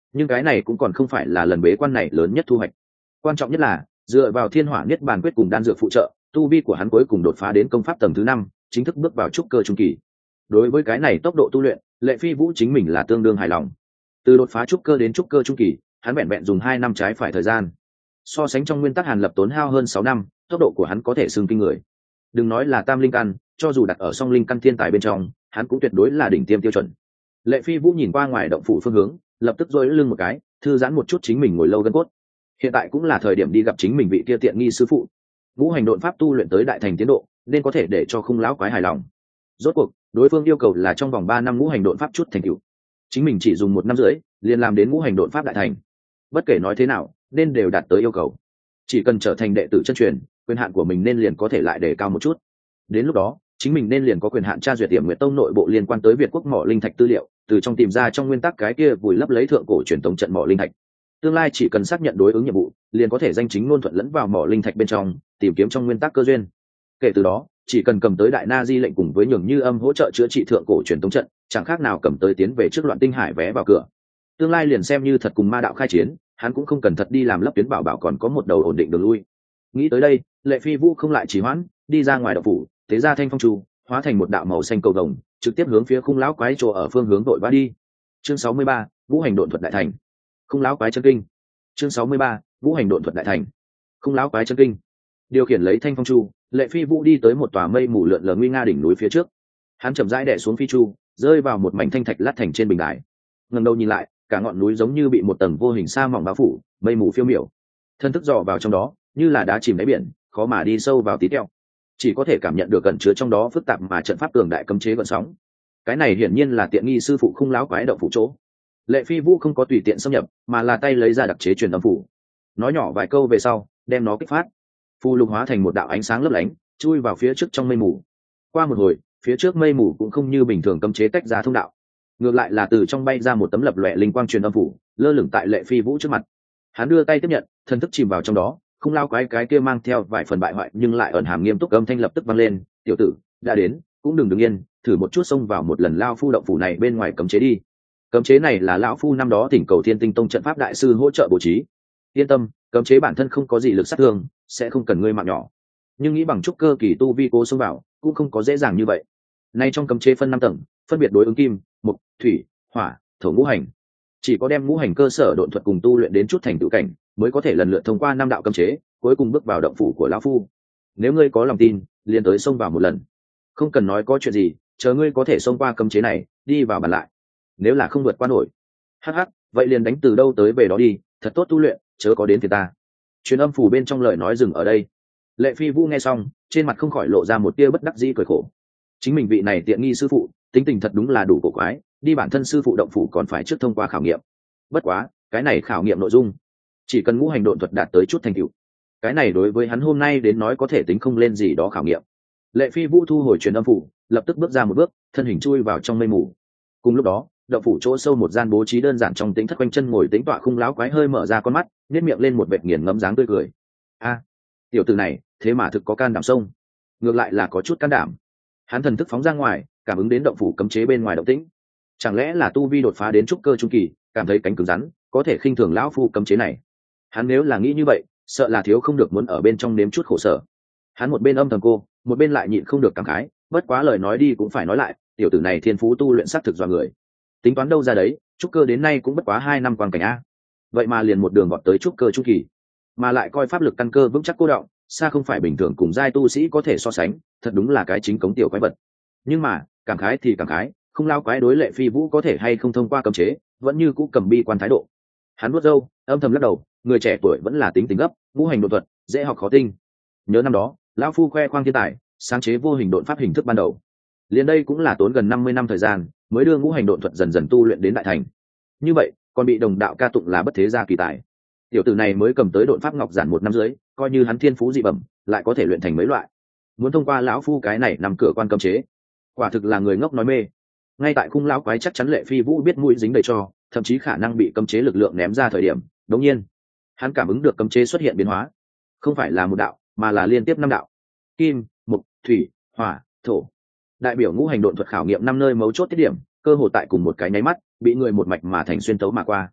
Nhưng cái này cũng còn không phải là lần bế quan này lớn nhất thu hoạch. Quan trọng nhất là dựa vào thiên hỏa niết bàn quyết cùng đan dược phụ trợ, tu vi của hắn cuối cùng đột phá đến công pháp tầng thứ 5, chính thức bước vào trúc cơ trung kỳ. Đối với cái này tốc độ tu luyện, Lệ Phi Vũ chính mình là tương đương hài lòng. Từ đột phá trúc cơ đến trúc cơ trung kỳ, hắn vẹn vẹn dùng 2 năm trái phải thời gian. So sánh trong nguyên tắc Hàn Lập tốn hao hơn 6 năm, tốc độ của hắn có thể xưng kinh người. Đừng nói là tam linh căn, cho dù đặt ở song linh căn thiên tài bên trong, hắn cũng tuyệt đối là đỉnh tiêm tiêu chuẩn. Lệ Phi Vũ nhìn qua ngoài động phủ phương hướng, lập tức duỗi lưng một cái, thư giãn một chút chính mình ngồi lâu gân cốt. Hiện tại cũng là thời điểm đi gặp chính mình vị kia tiện nghi sư phụ. Ngũ hành độn pháp tu luyện tới đại thành tiến độ, nên có thể để cho Khung lão quái hài lòng. Rốt cuộc, đối phương yêu cầu là trong vòng 3 năm ngũ hành độn pháp chút thành tựu. Chính mình chỉ dùng 1 năm rưỡi, liền làm đến ngũ hành độn pháp đại thành. Bất kể nói thế nào, nên đều đạt tới yêu cầu. Chỉ cần trở thành đệ tử chân truyền, quyền hạn của mình nên liền có thể lại đề cao một chút. Đến lúc đó, chính mình nên liền có quyền hạn tra duyệt Tiềm Nguyệt Tông nội bộ liên quan tới Việt quốc mỏ linh thạch tư liệu, từ trong tìm ra trong nguyên tắc cái kia vùi lấp lấy thượng cổ truyền thống trận mỏ linh thạch. Tương lai chỉ cần xác nhận đối ứng nhiệm vụ, liền có thể danh chính ngôn thuận lẫn vào mỏ linh thạch bên trong, tìm kiếm trong nguyên tắc cơ duyên. Kể từ đó, chỉ cần cầm tới đại na di lệnh cùng với Nhường Như Âm hỗ trợ chữa trị thượng cổ truyền thống trận, chẳng khác nào cầm tới tiến về trước Loạn Tinh Hải vé vào cửa. Tương lai liền xem như thật cùng ma đạo khai chiến, hắn cũng không cần thật đi làm lấp tuyến bảo bảo còn có một đầu ổn định đường lui. Nghĩ tới đây, Lệ Phi Vũ không lại trì hoãn, đi ra ngoài động phủ, thế ra thanh phong trụ, hóa thành một đạo màu xanh cầu vồng, trực tiếp hướng phía Khung lão quái chỗ ở phương hướng đội vã đi. Chương 63, Vũ hành độn thuật đại thành. Khung lão quái chân kinh. Chương 63, Vũ hành độn thuật đại thành. Khung lão quái chân kinh. Điều khiển lấy thanh phong trụ, Lệ Phi Vũ đi tới một tòa mây mù lượn lờ nguy nga đỉnh núi phía trước. Hắn chậm rãi đè xuống phi chu, rơi vào một mảnh thanh thạch lát thành trên bình đài. Ngẩng đầu nhìn lại, cả ngọn núi giống như bị một tầng vô hình sa mỏng bao phủ, mây mù phiêu miểu. Thân thức dò vào trong đó, như là đá chìm đáy biển, khó mà đi sâu vào tí tẹo. Chỉ có thể cảm nhận được cẩn chứa trong đó phức tạp mà trận pháp cường đại cấm chế gợn sóng. Cái này hiển nhiên là tiện nghi sư phụ Khung lão quái động phủ chỗ. Lệ Phi Vũ không có tùy tiện xâm nhập, mà là tay lấy ra đặc chế truyền âm phủ, nói nhỏ vài câu về sau, đem nó kích phát. Phù lục hóa thành một đạo ánh sáng lấp lánh, chui vào phía trước trong mây mù. Qua một hồi, phía trước mây mù cũng không như bình thường cấm chế tách ra thông đạo, ngược lại là từ trong bay ra một tấm lập lòe linh quang truyền âm phủ, lơ lửng tại Lệ Phi Vũ trước mặt. Hắn đưa tay tiếp nhận, thần thức chìm vào trong đó. Khung lão quái cái kia mang theo vài phần bại hoại nhưng lại ẩn hàm nghiêm túc âm thanh lập tức vang lên: "Tiểu tử, đã đến, cũng đừng đứng yên, thử một chút xông vào một lần lao phu động phủ này bên ngoài cấm chế đi." Cấm chế này là lão phu năm đó thỉnh cầu Thiên Tinh Tông trận pháp đại sư hỗ trợ bố trí. Yên tâm, cấm chế bản thân không có gì lực sát thương, sẽ không cần ngươi mạng nhỏ. Nhưng nghĩ bằng trúc cơ kỳ tu vi cố xông vào, cũng không có dễ dàng như vậy. Nay trong cấm chế phân 5 tầng, phân biệt đối ứng kim, mộc, thủy, hỏa, thổ ngũ hành. Chỉ có đem ngũ hành cơ sở độn thuật cùng tu luyện đến chút thành tựu cảnh, mới có thể lần lượt thông qua 5 đạo cấm chế, cuối cùng bước vào động phủ của lão phu. Nếu ngươi có lòng tin, liền tới xông vào một lần. Không cần nói có chuyện gì, chờ ngươi có thể xông qua cấm chế này, đi vào bàn lại. Nếu là không vượt qua nổi, hắc, vậy liền đánh từ đâu tới về đó đi, thật tốt tu luyện, chớ có đến phiền ta. Truyền âm phủ bên trong lời nói dừng ở đây. Lệ Phi Vũ nghe xong, trên mặt không khỏi lộ ra một tia bất đắc dĩ cười khổ. Chính mình vị này tiện nghi sư phụ, tính tình thật đúng là đủ cổ quái, đi bản thân sư phụ động phủ còn phải trước thông qua khảo nghiệm. Bất quá, cái này khảo nghiệm nội dung, chỉ cần ngũ hành độn thuật đạt tới chút thành tựu, cái này đối với hắn hôm nay đến nói có thể tính không lên gì đó khảo nghiệm. Lệ Phi Vũ thu hồi truyền âm phủ, lập tức bước ra một bước, thân hình chui vào trong mây mù. Cùng lúc đó, động phủ chỗ sâu một gian bố trí đơn giản trong tính thất quanh chân ngồi tĩnh tọa Khung lão quái hơi mở ra con mắt, nhếch miệng lên một vệt nghiền ngẫm dáng tươi cười. A, tiểu tử này, thế mà thực có can đảm sông, ngược lại là có chút can đảm. Hắn thần thức phóng ra ngoài, cảm ứng đến động phủ cấm chế bên ngoài động tĩnh. Chẳng lẽ là tu vi đột phá đến trúc cơ trung kỳ, cảm thấy cánh cứng rắn, có thể khinh thường lão phu cấm chế này. Hắn nếu là nghĩ như vậy, sợ là thiếu không được muốn ở bên trong nếm chút khổ sở. Hắn một bên âm thầm cô, một bên lại nhịn không được cảm khái, bất quá lời nói đi cũng phải nói lại, tiểu tử này thiên phú tu luyện sắc thực do người. Tính toán đâu ra đấy, trúc cơ đến nay cũng bất quá 2 năm quang cảnh a. Vậy mà liền một đường vọt tới trúc cơ trung kỳ, mà lại coi pháp lực căn cơ vững chắc cô đọng, xa không phải bình thường cùng giai tu sĩ có thể so sánh, thật đúng là cái chính cống tiểu quái vật. Nhưng mà, cảm khái thì cảm khái, Khung lão quái đối Lệ Phi Vũ có thể hay không thông qua cấm chế, vẫn như cũ cầm bi quan thái độ. Hắn vuốt râu, âm thầm lắc đầu, người trẻ tuổi vẫn là tính tình gấp, ngũ hành độn thuật, dễ học khó tinh. Nhớ năm đó, lão phu khoe khoang thiên tài, sáng chế vô hình độn pháp hình thức ban đầu. Liền đây cũng là tốn gần 50 năm thời gian, mới đưa ngũ hành độn thuật dần dần tu luyện đến đại thành. Như vậy, còn bị đồng đạo ca tụng là bất thế gia kỳ tài. Tiểu tử này mới cầm tới độn pháp ngọc giản 1 năm dưới, coi như hắn thiên phú dị bẩm, lại có thể luyện thành mấy loại. Muốn thông qua lão phu cái này nằm cửa quan cấm chế, quả thực là người ngốc nói mê. Ngay tại Khung lão quái chắc chắn Lệ Phi Vũ biết mũi dính đầy cho, thậm chí khả năng bị cấm chế lực lượng ném ra thời điểm, đột nhiên, hắn cảm ứng được cấm chế xuất hiện biến hóa, không phải là một đạo, mà là liên tiếp 5 đạo. Kim, mộc, thủy, hỏa, thổ. Đại biểu ngũ hành độn thuật khảo nghiệm 5 nơi mấu chốt tiết điểm, cơ hội tại cùng một cái nháy mắt, bị người một mạch mà thành xuyên tấu mà qua.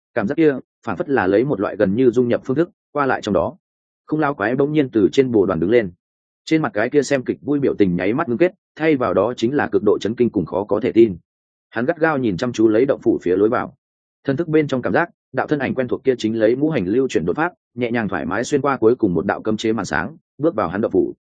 cảm giác kia phản phất là lấy một loại gần như dung nhập phương thức qua lại trong đó. Không lao quái bỗng nhiên từ trên bồ đoàn đứng lên, trên mặt cái kia xem kịch vui biểu tình nháy mắt ngưng kết, thay vào đó chính là cực độ chấn kinh cùng khó có thể tin. Hắn gắt gao nhìn chăm chú lấy động phủ phía lối vào, thân thức bên trong cảm giác đạo thân ảnh quen thuộc kia chính lấy ngũ hành lưu chuyển đột pháp, nhẹ nhàng thoải mái xuyên qua cuối cùng một đạo cấm chế màn sáng, bước vào hắn động phủ.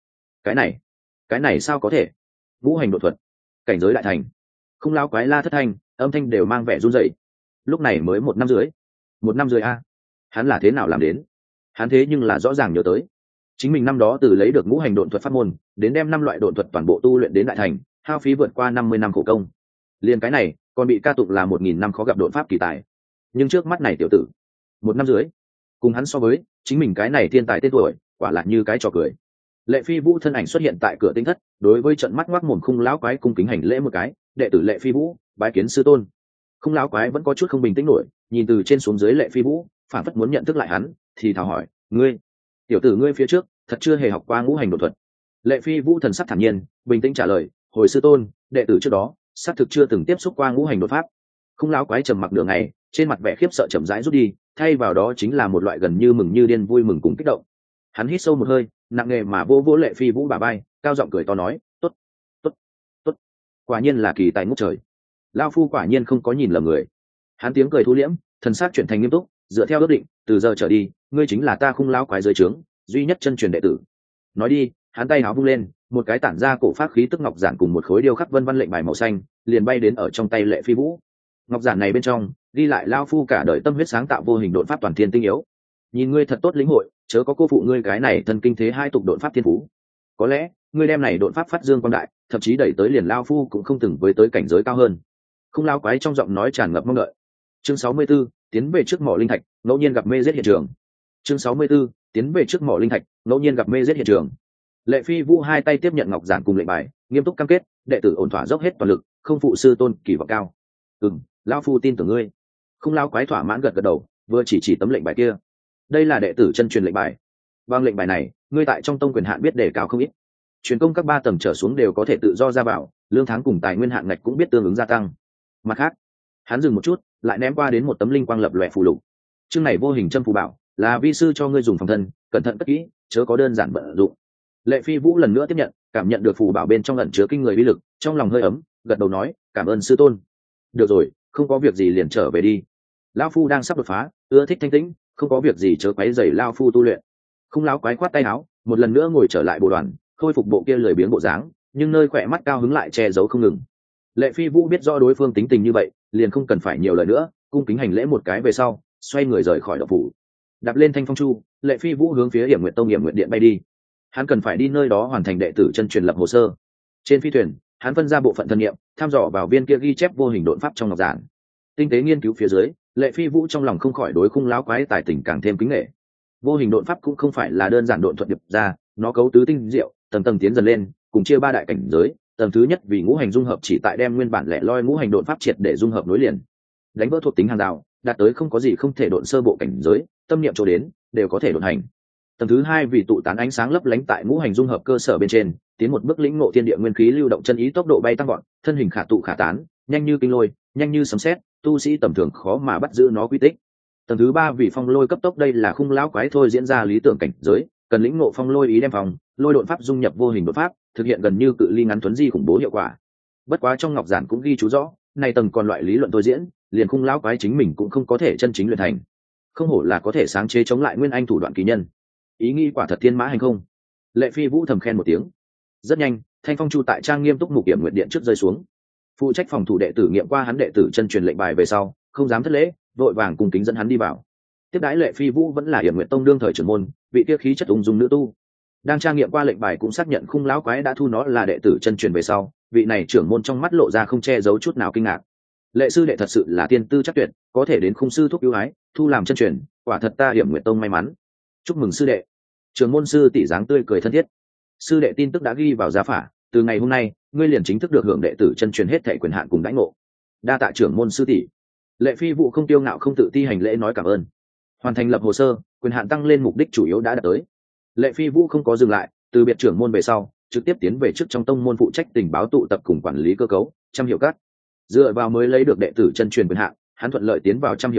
Cái này sao có thể? Ngũ hành đột thuật, cảnh giới đại thành. Không lao quái la thất thanh, âm thanh đều mang vẻ run rẩy. Lúc này mới 1 năm rưỡi a, hắn là thế nào làm đến? Hắn thế nhưng là rõ ràng nhớ tới chính mình năm đó từ lấy được ngũ hành độn thuật pháp môn đến đem 5 loại độn thuật toàn bộ tu luyện đến đại thành, hao phí vượt qua 50 năm khổ công. Liên cái này còn bị ca tụng là 1000 năm khó gặp độn pháp kỳ tài. Nhưng trước mắt này tiểu tử, 1 năm rưỡi, cùng hắn so với chính mình cái này thiên tài tên tuổi quả là như cái trò cười. Lệ Phi Vũ thân ảnh xuất hiện tại cửa tinh thất, đối với trận mắt ngoác mồm khung lão quái cung kính hành lễ một cái, đệ tử Lệ Phi Vũ bái kiến sư tôn. Khung lão quái vẫn có chút không bình tĩnh nổi, nhìn từ trên xuống dưới Lệ Phi Vũ, phản phất muốn nhận thức lại hắn, thì thào hỏi, ngươi, tiểu tử ngươi phía trước thật chưa hề học qua ngũ hành độn thuật? Lệ Phi Vũ thần sắc thản nhiên, bình tĩnh trả lời, hồi sư tôn, đệ tử trước đó xác thực chưa từng tiếp xúc qua ngũ hành đột pháp. Khung lão quái trầm mặc nửa ngày, trên mặt vẻ khiếp sợ chậm rãi rút đi, thay vào đó chính là một loại gần như mừng như điên, vui mừng cùng kích động. Hắn hít sâu một hơi, nặng nề mà vô Lệ Phi Vũ bả vai, cao giọng cười to nói, tốt, tốt, tốt, quả nhiên là kỳ tài ngút trời. Lão phu quả nhiên không có nhìn lầm người. Hắn tiếng cười thu liễm, thần sắc chuyển thành nghiêm túc, dựa theo ước định, từ giờ trở đi ngươi chính là ta Khung lão quái dưới trướng duy nhất chân truyền đệ tử. Nói đi, hắn tay áo vung lên, một cái tản ra cổ pháp khí tức ngọc giản cùng một khối điêu khắc vân văn lệnh bài màu xanh liền bay đến ở trong tay Lệ Phi Vũ. Ngọc giản này bên trong ghi lại lao phu cả đời tâm huyết sáng tạo vô hình độn pháp toàn thiên tinh yếu, nhìn ngươi thật tốt lĩnh hội, chớ có cô phụ ngươi cái này thần kinh thế hai tục độn pháp thiên phú. Có lẽ ngươi đem này độn pháp phát dương quang đại, thậm chí đẩy tới liền lao phu cũng không từng với tới cảnh giới cao hơn. Không lao quái trong giọng nói tràn ngập mong đợi. Chương 64, tiến về trước mỏ linh thạch, ngẫu nhiên gặp mê giết hiện trường. Chương 64, tiến về trước mỏ linh thạch, ngẫu nhiên gặp mê giết hiện trường. Lệ Phi Vũ hai tay tiếp nhận ngọc giản cùng lệnh bài, nghiêm túc cam kết, đệ tử ổn thỏa dốc hết toàn lực, không phụ sư tôn kỳ vọng cao. Lão phu tin tưởng ngươi. Không lao quái thỏa mãn gật gật đầu, vừa chỉ tấm lệnh bài kia. Đây là đệ tử chân truyền lệnh bài. Bằng lệnh bài này, ngươi tại trong tông quyền hạn biết đề cao không ít. Truyền công các 3 tầng trở xuống đều có thể tự do ra vào, lương tháng cùng tài nguyên hạn ngạch cũng biết tương ứng gia tăng. Mặt khác, hắn dừng một chút, lại ném qua đến một tấm linh quang lập lòe phù lục. Chương này vô hình châm phù bảo, là vi sư cho ngươi dùng phòng thân, cẩn thận cất kỹ, chớ có đơn giản vận dụng. Lệ Phi Vũ lần nữa tiếp nhận, cảm nhận được phù bảo bên trong ẩn chứa kinh người uy lực, trong lòng hơi ấm, gật đầu nói, cảm ơn sư tôn. Được rồi, không có việc gì liền trở về đi. Lão phu đang sắp đột phá, ưa thích thanh tĩnh, không có việc gì chớ quấy rầy lão phu tu luyện. Không lão quái khoát tay áo, một lần nữa ngồi trở lại bộ đoàn, khôi phục bộ kia lười biếng bộ dáng, nhưng nơi khỏe mắt cao hứng lại che giấu không ngừng. Lệ Phi Vũ biết rõ đối phương tính tình như vậy, liền không cần phải nhiều lời nữa, cung kính hành lễ một cái về sau, xoay người rời khỏi động phủ. Đạp lên thanh phong chu, Lệ Phi Vũ hướng phía Hiểm Nguyệt Tông Hiểm Nguyệt Điện bay đi. Hắn cần phải đi nơi đó hoàn thành đệ tử chân truyền lập hồ sơ. Trên phi thuyền, hắn phân ra bộ phận thân nhiệm, thăm dò vào viên kia ghi chép vô hình độn pháp trong ngọc giản. Tinh tế nghiên cứu phía dưới, Lệ Phi Vũ trong lòng không khỏi đối Khung lão quái tài tình càng thêm kính nể. Vô hình độn pháp cũng không phải là đơn giản độn thuật điệp ra, nó cấu tứ tinh diệu, tầng tầng tiến dần lên, cùng chia 3 đại cảnh giới. Tầng thứ nhất vì ngũ hành dung hợp chỉ tại đem nguyên bản lẻ loi ngũ hành độn pháp triệt để dung hợp nối liền, đánh vỡ thuộc tính hàng rào, đạt tới không có gì không thể độn sơ bộ cảnh giới, tâm niệm chỗ đến đều có thể độn hành. Tầng thứ hai vì tụ tán ánh sáng lấp lánh tại ngũ hành dung hợp cơ sở bên trên, tiến một bước lĩnh ngộ thiên địa nguyên khí lưu động chân ý, tốc độ bay tăng vọt, thân hình khả tụ khả tán, nhanh như kinh lôi, nhanh như sấm sét, tu sĩ tầm thường khó mà bắt giữ nó quy tích. Tầng thứ ba vì phong lôi cấp tốc, đây là Khung lão quái thôi diễn ra lý tưởng cảnh giới, cần lĩnh ngộ phong lôi ý đem phòng lôi độn pháp dung nhập vô hình độn pháp, thực hiện gần như cự ly ngắn tuấn di khủng bố hiệu quả. Bất quá trong ngọc giản cũng ghi chú rõ, này tầng còn loại lý luận tôi diễn, liền Khung lão quái chính mình cũng không có thể chân chính luyện thành. Không hổ là có thể sáng chế chống lại nguyên anh thủ đoạn kỳ nhân, ý nghĩ quả thật thiên mã hành không. Lệ Phi Vũ thầm khen một tiếng. Rất nhanh, thanh phong chu tại trang nghiêm túc mục Hiểm Nguyệt Điện trước rơi xuống. Phụ trách phòng thủ đệ tử nghiệm qua hắn đệ tử chân truyền lệnh bài về sau, không dám thất lễ, vội vàng cùng kính dẫn hắn đi vào. Tiếp đãi Lệ Phi Vũ vẫn là Hiểm Nguyệt Tông đương thời trưởng môn, vị kia khí chất ung dung nữ tu. Đang trang nghiệm qua lệnh bài cũng xác nhận Khung lão quái đã thu nó là đệ tử chân truyền về sau, vị này trưởng môn trong mắt lộ ra không che giấu chút nào kinh ngạc. Lệ sư đệ thật sự là tiên tư chắc tuyệt, có thể đến Khung sư thúc ưu ái, thu làm chân truyền, quả thật ta Hiểm Nguyệt Tông may mắn. Chúc mừng sư đệ. Trưởng môn sư tỷ dáng tươi cười thân thiết. Sư đệ tin tức đã ghi vào gia phả, từ ngày hôm nay ngươi liền chính thức được hưởng đệ tử chân truyền hết thảy quyền hạn cùng đãi ngộ. Đa tạ trưởng môn sư tỷ. Lệ Phi Vũ không tiêu ngạo không tự ti hành lễ nói cảm ơn. Hoàn thành lập hồ sơ, quyền hạn tăng lên mục đích chủ yếu đã đạt tới. Lệ Phi Vũ không có dừng lại, từ biệt trưởng môn về sau, trực tiếp tiến về trước trong tông môn phụ trách tình báo tụ tập cùng quản lý cơ cấu, trăm hiệu các. Dựa vào mới lấy được đệ tử chân truyền quyền hạn, hắn thuận lợi tiến vào trăm hiệu các,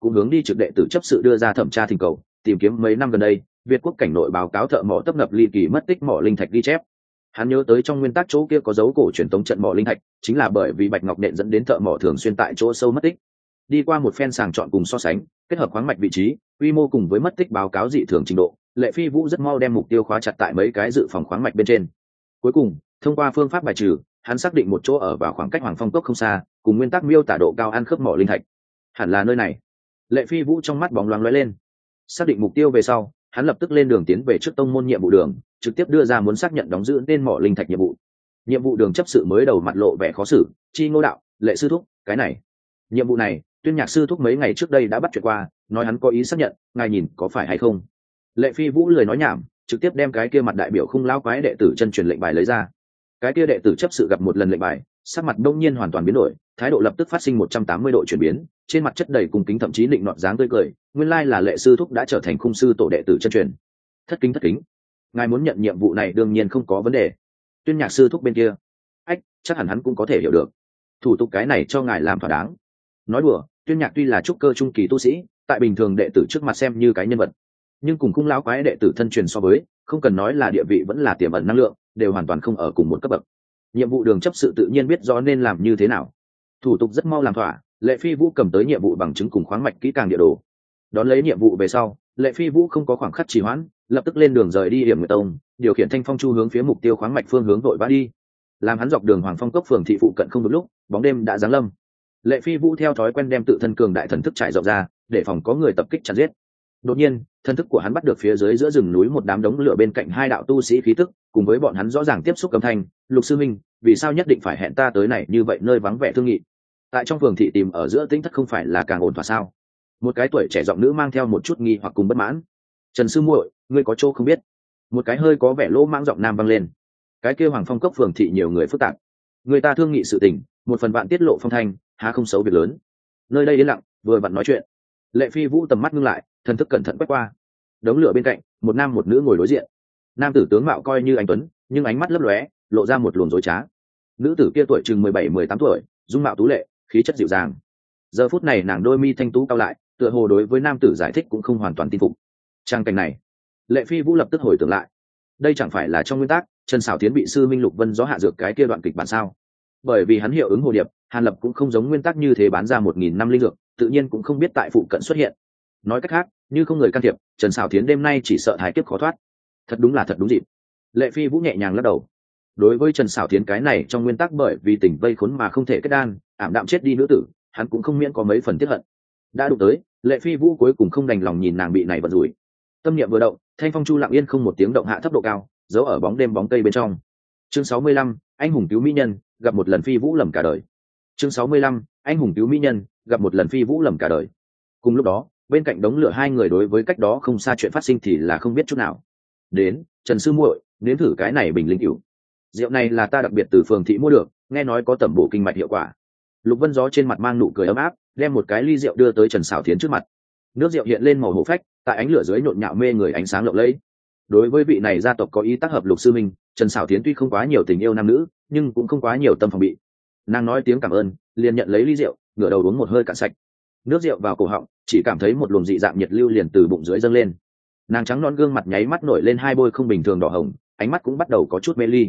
cũng hướng đi trực đệ tử chấp sự đưa ra thẩm tra thỉnh cầu, tìm kiếm mấy năm gần đây Việt quốc cảnh nội báo cáo thợ mỏ tấp nập ly kỳ mất tích mỏ linh thạch ghi chép. Hắn nhớ tới trong nguyên tắc chỗ kia có dấu cổ truyền tống trận mỏ linh thạch, chính là bởi vì bạch ngọc nện dẫn đến thợ mỏ thường xuyên tại chỗ sâu mất tích. Đi qua một phen sàng chọn cùng so sánh, kết hợp khoáng mạch vị trí, quy mô cùng với mất tích báo cáo dị thường trình độ, Lệ Phi Vũ rất mau đem mục tiêu khóa chặt tại mấy cái dự phòng khoáng mạch bên trên. Cuối cùng, thông qua phương pháp bài trừ, hắn xác định một chỗ ở vào khoảng cách Hoàng Phong Cốc không xa, cùng nguyên tắc miêu tả độ cao ăn khớp mỏ linh thạch. Hẳn là nơi này. Lệ Phi Vũ trong mắt bóng loáng lóe lên. Xác định mục tiêu về sau, hắn lập tức lên đường tiến về trước tông môn nhiệm vụ đường, trực tiếp đưa ra muốn xác nhận đóng giữ tên mỏ linh thạch nhiệm vụ. Nhiệm vụ đường chấp sự mới đầu mặt lộ vẻ khó xử, chi Ngô đạo, Lệ sư thúc, cái này, nhiệm vụ này, Tuyên Nhạc sư thúc mấy ngày trước đây đã bắt chuyện qua, nói hắn có ý xác nhận, ngài nhìn có phải hay không? Lệ Phi Vũ lười nói nhảm, trực tiếp đem cái kia mặt đại biểu Khung lão quái đệ tử chân truyền lệnh bài lấy ra. Cái kia đệ tử chấp sự gặp một lần lệnh bài, sắc mặt đông nhiên hoàn toàn biến đổi, thái độ lập tức phát sinh 180 độ chuyển biến, trên mặt chất đầy cung kính thậm chí định nọt dáng tươi cười, nguyên lai là Lệ sư thúc đã trở thành Khung sư tổ đệ tử chân truyền. Thất kính, ngài muốn nhận nhiệm vụ này đương nhiên không có vấn đề. Tuyên Nhạc sư thúc bên kia, ách, chắc hẳn hắn cũng có thể hiểu được. Thủ tục cái này cho ngài làm thỏa đáng. Nói đùa, Tuyên Nhạc tuy là trúc cơ trung kỳ tu sĩ, tại bình thường đệ tử trước mặt xem như cái nhân vật, nhưng cùng Khung lão quái đệ tử thân truyền so với, không cần nói là địa vị vẫn là tiềm ẩn năng lượng, đều hoàn toàn không ở cùng một cấp bậc. Nhiệm vụ đường chấp sự tự nhiên biết rõ nên làm như thế nào. Thủ tục rất mau làm thỏa, Lệ Phi Vũ cầm tới nhiệm vụ bằng chứng cùng khoáng mạch kỹ càng địa đồ. Đón lấy nhiệm vụ về sau, Lệ Phi Vũ không có khoảng khắc trì hoãn, lập tức lên đường rời đi Hiểm Nguyệt Tông, điều khiển Thanh Phong Chu hướng phía mục tiêu khoáng mạch phương hướng vội vã đi. Làm hắn dọc đường Hoàng Phong Cốc phường thị phụ cận không một lúc, bóng đêm đã giáng lâm. Lệ Phi Vũ theo thói quen đem tự thân cường đại thần thức trải rộng ra, để phòng có người tập kích chặn giết. Đột nhiên, thần thức của hắn bắt được phía dưới giữa rừng núi một đám đống lửa bên cạnh hai đạo tu sĩ khí tức, cùng với bọn hắn rõ ràng tiếp xúc âm thanh, "Lục sư minh, vì sao nhất định phải hẹn ta tới này như vậy nơi vắng vẻ thương nghị? Tại trong phường thị tìm ở giữa tĩnh thất không phải là càng ổn thỏa sao?" Một cái tuổi trẻ giọng nữ mang theo một chút nghi hoặc cùng bất mãn. "Trần sư muội, ngươi có chỗ không biết?" Một cái hơi có vẻ lỗ mãng giọng nam vang lên. "Cái kia Hoàng Phong Cốc phường thị nhiều người phức tạp, người ta thương nghị sự tình, một phần bạn tiết lộ phong thanh, há không xấu việc lớn. Nơi đây yên lặng, vừa vặn nói chuyện." Lệ Phi Vũ tầm mắt ngưng lại, thần thức cẩn thận quét qua. Đống lửa bên cạnh, một nam một nữ ngồi đối diện. Nam tử tướng mạo coi như anh tuấn, nhưng ánh mắt lấp lóe, lộ ra một luồng dối trá. Nữ tử kia tuổi chừng 17-18 tuổi, dung mạo tú lệ, khí chất dịu dàng. Giờ phút này nàng đôi mi thanh tú cao lại, tựa hồ đối với nam tử giải thích cũng không hoàn toàn tin phục. Trang cảnh này, Lệ Phi Vũ lập tức hồi tưởng lại. Đây chẳng phải là trong nguyên tắc, Trần Sảo Thiến bị sư Minh Lục Vân Gió hạ dược cái kia đoạn kịch bản sao? Bởi vì hắn hiệu ứng hồ điệp, Hàn Lập cũng không giống nguyên tắc như thế bán ra 1000 năm linh dược, tự nhiên cũng không biết tại phụ cận xuất hiện. Nói cách khác, như không người can thiệp, Trần Sảo Thiến đêm nay chỉ sợ thái kiếp khó thoát. Thật đúng dịp. Lệ Phi Vũ nhẹ nhàng lắc đầu. Đối với Trần Sảo Thiến cái này trong nguyên tắc bởi vì tình vây khốn mà không thể kết đan, ảm đạm chết đi nữ tử, hắn cũng không miễn có mấy phần tiếc hận. Đã đụng tới, Lệ Phi Vũ cuối cùng không đành lòng nhìn nàng bị này vận rủi. Tâm niệm vừa động, Thanh Phong Chu lặng yên không một tiếng động hạ thấp độ cao, giấu ở bóng đêm bóng cây bên trong. Chương 65, anh hùng cứu mỹ nhân, gặp một lần Phi Vũ lầm cả đời. Chương 65, anh hùng cứu mỹ nhân, gặp một lần Phi Vũ lầm cả đời. Cùng lúc đó, bên cạnh đống lửa hai người đối với cách đó không xa chuyện phát sinh thì là không biết chút nào. Đến, Trần sư muội, nếm thử cái này bình linh cửu. Rượu này là ta đặc biệt từ phường thị mua được, nghe nói có tẩm bổ kinh mạch hiệu quả. Lục Vân Gió trên mặt mang nụ cười ấm áp, đem một cái ly rượu đưa tới Trần Sảo Thiến trước mặt. Nước rượu hiện lên màu hổ phách, tại ánh lửa dưới nhộn nhạo mê người ánh sáng lộng lẫy. Đối với vị này gia tộc có ý tác hợp Lục sư minh, Trần Sảo Thiến tuy không quá nhiều tình yêu nam nữ, nhưng cũng không quá nhiều tâm phòng bị. Nàng nói tiếng cảm ơn, liền nhận lấy ly rượu, ngửa đầu uống một hơi cạn sạch. Nước rượu vào cổ họng, chỉ cảm thấy một luồng dị dạng nhiệt lưu liền từ bụng dưới dâng lên. Nàng trắng non gương mặt nháy mắt nổi lên hai bôi không bình thường đỏ hồng, ánh mắt cũng bắt đầu có chút mê ly.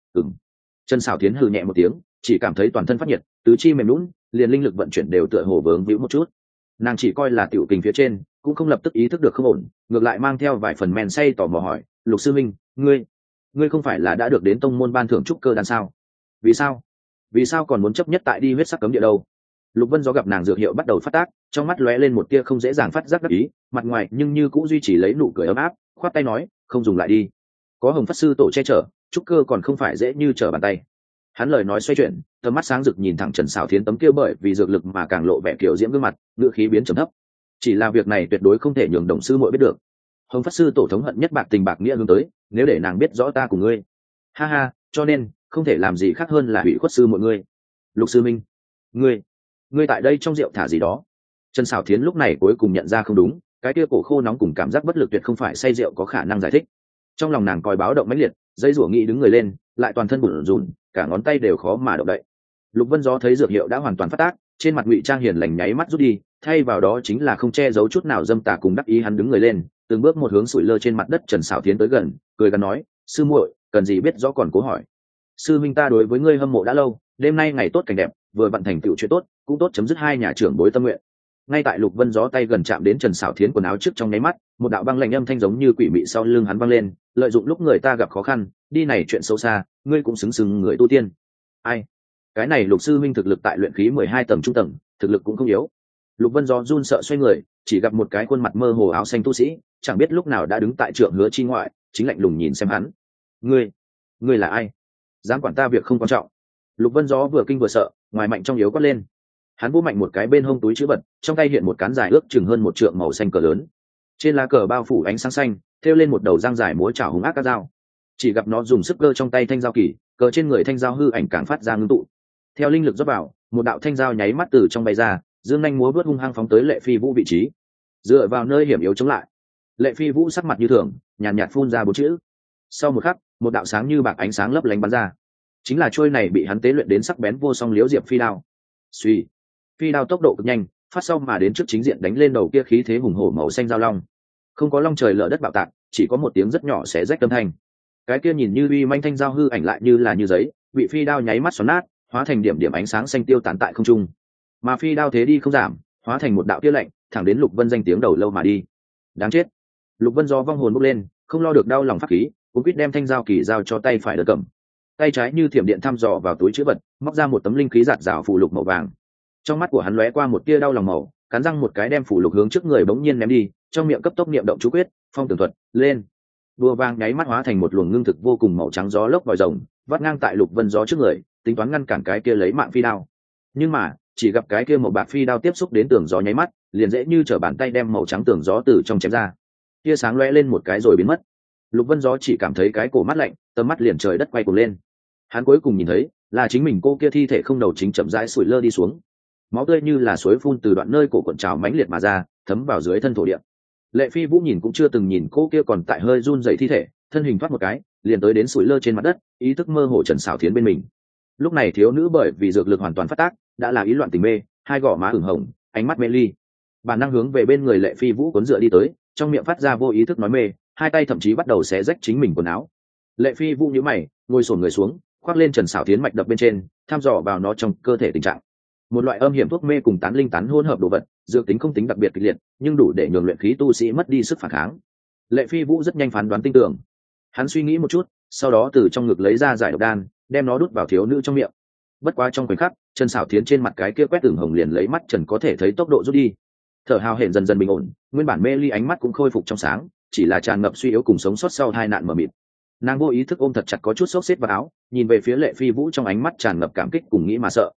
Trần Sảo Thiến hừ nhẹ một tiếng, chỉ cảm thấy toàn thân phát nhiệt, tứ chi mềm nhũn, liền linh lực vận chuyển đều tựa hồ vướng víu một chút. Nàng chỉ coi là tiểu kình phía trên, cũng không lập tức ý thức được không ổn, ngược lại mang theo vài phần men say tò mò hỏi, "Lục sư minh, ngươi không phải là đã được đến tông môn ban thưởng trúc cơ đan sao? Vì sao còn muốn chấp nhất tại đi huyết sắc cấm địa đâu?" Lục Vân Gió gặp nàng dược hiệu bắt đầu phát tác, trong mắt lóe lên một tia không dễ dàng phát giác đắc ý, mặt ngoài nhưng như cũng duy trì lấy nụ cười ấm áp, khoát tay nói, "Không dùng lại đi. Có Hồng Pháp sư tổ che chở, trúc cơ còn không phải dễ như trở bàn tay." Hắn lời nói xoay chuyển, tầm mắt sáng rực nhìn thẳng Trần Sảo Thiến tấm kia bởi vì dược lực mà càng lộ vẻ kiểu diễm gương mặt, ngữ khí biến trầm thấp. "Chỉ là việc này tuyệt đối không thể nhường đồng sư muội biết được. Hồng Pháp sư tổ thống hận nhất bạc tình bạc nghĩa hướng tới, nếu để nàng biết rõ ta cùng ngươi, ha ha, cho nên không thể làm gì khác hơn là hủy khuất sư mọi ngươi. Lục sư minh, ngươi tại đây trong rượu thả gì đó?" Trần Sảo Thiến lúc này cuối cùng nhận ra không đúng, cái kia cổ khô nóng cùng cảm giác bất lực tuyệt không phải say rượu có khả năng giải thích. Trong lòng nàng coi báo động mãnh liệt, dây rủa nghĩ đứng người lên, lại toàn thân bủn rủn, cả ngón tay đều khó mà động đậy. Lục Vân Gió thấy dược hiệu đã hoàn toàn phát tác, trên mặt ngụy trang hiền lành nháy mắt rút đi, thay vào đó chính là không che giấu chút nào dâm tà cùng đắc ý. Hắn đứng người lên, từng bước một hướng sủi lơ trên mặt đất Trần Sảo Thiến tới gần, cười gần nói: sư muội, cần gì biết rõ còn cố hỏi. Sư minh ta đối với ngươi hâm mộ đã lâu, đêm nay ngày tốt cảnh đẹp, vừa vận thành tựu chuyện tốt, cũng tốt chấm dứt hai nhà trưởng bối tâm nguyện. Ngay tại Lục Vân Gió tay gần chạm đến Trần Sảo Thiến quần áo trước trong nháy mắt, một đạo băng lạnh âm thanh giống như quỷ mị sau lưng hắn vang lên: lợi dụng lúc người ta gặp khó khăn, đi này chuyện xấu xa, ngươi cũng xứng xứng người tu tiên. Ai? Cái này Lục sư minh thực lực tại luyện khí 12 tầng trung tầng, thực lực cũng không yếu. Lục Vân Gió run sợ xoay người, chỉ gặp một cái khuôn mặt mơ hồ áo xanh tu sĩ, chẳng biết lúc nào đã đứng tại trượng hứa chi ngoại, chính lạnh lùng nhìn xem hắn. Ngươi là ai? Dám quản ta việc không quan trọng. Lục Vân Gió vừa kinh vừa sợ, ngoài mạnh trong yếu quát lên. Hắn vỗ mạnh một cái bên hông túi chữ vật, trong tay hiện một cán dài ước chừng hơn một trượng màu xanh cờ lớn. Trên lá cờ bao phủ ánh sáng xanh, thêu lên một đầu răng dài múa chảo hung ác các dao. Chỉ gặp nó dùng sức cơ trong tay thanh dao kỳ, cờ trên người thanh dao hư ảnh càng phát ra ngưng tụ. Theo linh lực rót vào, một đạo thanh dao nháy mắt từ trong bay ra, dương nhanh múa vớt hung hăng phóng tới Lệ Phi Vũ vị trí. Dựa vào nơi hiểm yếu chống lại. Lệ Phi Vũ sắc mặt như thường, nhàn nhạt phun ra bốn chữ. Sau một khắc, một đạo sáng như bạc ánh sáng lấp lánh bắn ra. Chính là trôi này bị hắn tế luyện đến sắc bén vô song liễu diệp phi đao. Suy, phi đao tốc độ cực nhanh, phát sau mà đến trước chính diện đánh lên đầu kia khí thế hùng hổ màu xanh giao long. Không có long trời lở đất bạo tạc, chỉ có một tiếng rất nhỏ xé rách âm thanh. Cái kia nhìn như uy manh thanh giao hư ảnh lại như là như giấy, bị phi đao nháy mắt xoắn nát, hóa thành điểm điểm ánh sáng xanh tiêu tán tại không trung. Mà phi đao thế đi không giảm, hóa thành một đạo tia lạnh, thẳng đến Lục Vân danh tiếng đầu lâu mà đi. Đáng chết! Lục Vân do vong hồn bốc lên, không lo được đau lòng pháp khí, cũng quyết đem thanh giao kỳ giao cho tay phải đỡ cầm. Tay trái như thiểm điện thăm dò vào túi trữ vật, móc ra một tấm linh khí giạt rào phù lục màu vàng. Trong mắt của hắn lóe qua một tia đau lòng màu, cắn răng một cái đem phù lục hướng trước người bỗng nhiên ném đi, trong miệng cấp tốc niệm động chú quyết, phong tường thuật lên. Đùa vàng nháy mắt hóa thành một luồng ngưng thực vô cùng màu trắng gió lốc vòi rồng, vắt ngang tại Lục Vân Gió trước người, tính toán ngăn cản cái kia lấy mạng phi đao. Nhưng mà, chỉ gặp cái kia màu bạc phi đao tiếp xúc đến tường gió nháy mắt, liền dễ như trở bàn tay đem màu trắng tường gió từ trong chém ra. Tia sáng lóe lên một cái rồi biến mất. Lục Vân Gió chỉ cảm thấy cái cổ mát lạnh, tầm mắt liền trời đất quay cuồng lên. Hắn cuối cùng nhìn thấy là chính mình cô kia thi thể không đầu chính chậm rãi sủi lơ đi xuống, máu tươi như là suối phun từ đoạn nơi cổ cuộn trào mãnh liệt mà ra, thấm vào dưới thân thổ địa. Lệ Phi Vũ nhìn cũng chưa từng nhìn cô kia còn tại hơi run rẩy thi thể, thân hình thoát một cái liền tới đến sủi lơ trên mặt đất, ý thức mơ hồ Trần Sảo Thiến bên mình. Lúc này thiếu nữ bởi vì dược lực hoàn toàn phát tác, đã là ý loạn tình mê, hai gò má ửng hồng, ánh mắt mê ly, bản năng hướng về bên người Lệ Phi Vũ cuốn dựa đi tới, trong miệng phát ra vô ý thức nói mê, hai tay thậm chí bắt đầu xé rách chính mình quần áo. Lệ Phi Vũ nhíu mày, ngồi xổm người xuống, khoác lên Trần Sảo Thiến mạch đập bên trên, thăm dò vào nó trong cơ thể tình trạng. Một loại âm hiểm thuốc mê cùng tán linh tán hỗn hợp đồ vật, dược tính không tính đặc biệt kịch liệt, nhưng đủ để nhường luyện khí tu sĩ mất đi sức phản kháng. Lệ Phi Vũ rất nhanh phán đoán tinh tường. Hắn suy nghĩ một chút, sau đó từ trong ngực lấy ra giải độc đan, đem nó đút vào thiếu nữ trong miệng. Bất quá trong khoảnh khắc, Trần Sảo Thiến trên mặt cái kia quét tưởng hồng liền lấy mắt Trần có thể thấy tốc độ rút đi. Thở hào hển dần dần bình ổn, nguyên bản mê ly ánh mắt cũng khôi phục trong sáng, chỉ là tràn ngập suy yếu cùng sống sót sau hai nạn mờ mịt. Nàng vô ý thức ôm thật chặt có chút xốc xếp vào áo, nhìn về phía Lệ Phi Vũ trong ánh mắt tràn ngập cảm kích cùng nghĩ mà sợ.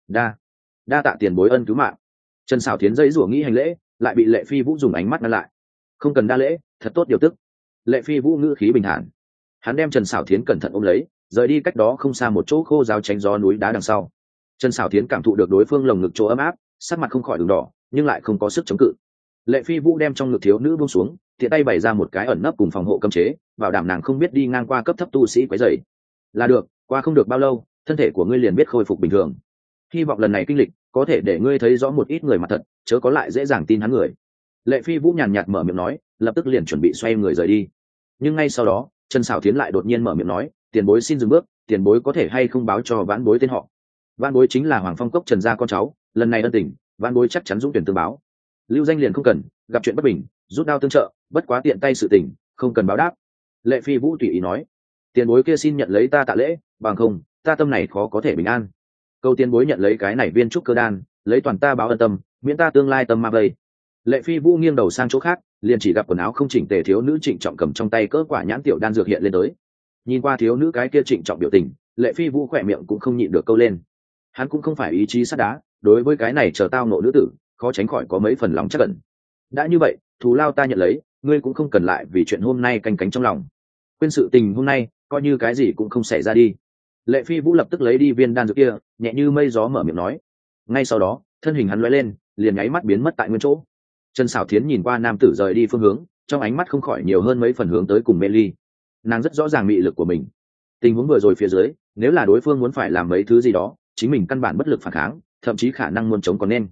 Đa tạ tiền bối ân cứu mạng. Trần Sảo Thiến dãy rủa nghĩ hành lễ, lại bị Lệ Phi Vũ dùng ánh mắt ngăn lại. Không cần đa lễ, thật tốt điều tức. Lệ Phi Vũ ngữ khí bình thản. Hắn đem Trần Sảo Thiến cẩn thận ôm lấy, rời đi cách đó không xa một chỗ khô giáo tránh gió núi đá đằng sau. Trần Sảo Thiến cảm thụ được đối phương lồng ngực chỗ ấm áp, sắc mặt không khỏi đường đỏ, nhưng lại không có sức chống cự. Lệ Phi Vũ đem trong ngực thiếu nữ buông xuống, tiện tay bày ra một cái ẩn nấp cùng phòng hộ cấm chế, bảo đảm nàng không biết đi ngang qua cấp thấp tu sĩ quấy rầy. Là được, qua không được bao lâu, thân thể của ngươi liền biết khôi phục bình thường. Hy vọng lần này kinh lịch có thể để ngươi thấy rõ một ít người mặt thật, chớ có lại dễ dàng tin hắn người. Lệ Phi Vũ nhàn nhạt mở miệng nói, lập tức liền chuẩn bị xoay người rời đi. Nhưng ngay sau đó, Trần Sảo Thiến lại đột nhiên mở miệng nói, tiền bối xin dừng bước, tiền bối có thể hay không báo cho vãn bối tên họ. Vãn bối chính là Hoàng Phong Cốc Trần gia con cháu, lần này ân tình, vãn bối chắc chắn dũng tuyển tương báo. Lưu danh liền không cần, gặp chuyện bất bình, rút đao tương trợ, bất quá tiện tay sự tình, không cần báo đáp. Lệ Phi Vũ tùy ý nói, tiền bối kia xin nhận lấy ta tạ lễ, bằng không, ta tâm này khó có thể bình an. Câu tiền bối nhận lấy cái này viên trúc cơ đan, lấy toàn ta báo ân tâm, miễn ta tương lai tâm ma vây. Lệ Phi Vũ nghiêng đầu sang chỗ khác, liền chỉ gặp quần áo không chỉnh tề thiếu nữ trịnh trọng cầm trong tay cỡ quả nhãn tiểu đan dược hiện lên tới. Nhìn qua thiếu nữ cái kia trịnh trọng biểu tình, Lệ Phi Vũ khỏe miệng cũng không nhịn được câu lên. Hắn cũng không phải ý chí sắt đá, đối với cái này chờ tao nộ nữ tử, khó tránh khỏi có mấy phần lòng chắc ẩn. Đã như vậy, thù lao ta nhận lấy, ngươi cũng không cần lại vì chuyện hôm nay canh cánh trong lòng. Quên sự tình hôm nay, coi như cái gì cũng không xảy ra đi. Lệ Phi Vũ lập tức lấy đi viên đan dược kia, nhẹ như mây gió mở miệng nói. Ngay sau đó, thân hình hắn lóe lên, liền nháy mắt biến mất tại nguyên chỗ. Trần Sảo Thiến nhìn qua nam tử rời đi phương hướng, trong ánh mắt không khỏi nhiều hơn mấy phần hướng tới cùng mê ly. Nàng rất rõ ràng mị lực của mình. Tình huống vừa rồi phía dưới, nếu là đối phương muốn phải làm mấy thứ gì đó, chính mình căn bản bất lực phản kháng, thậm chí khả năng muốn chống còn nên.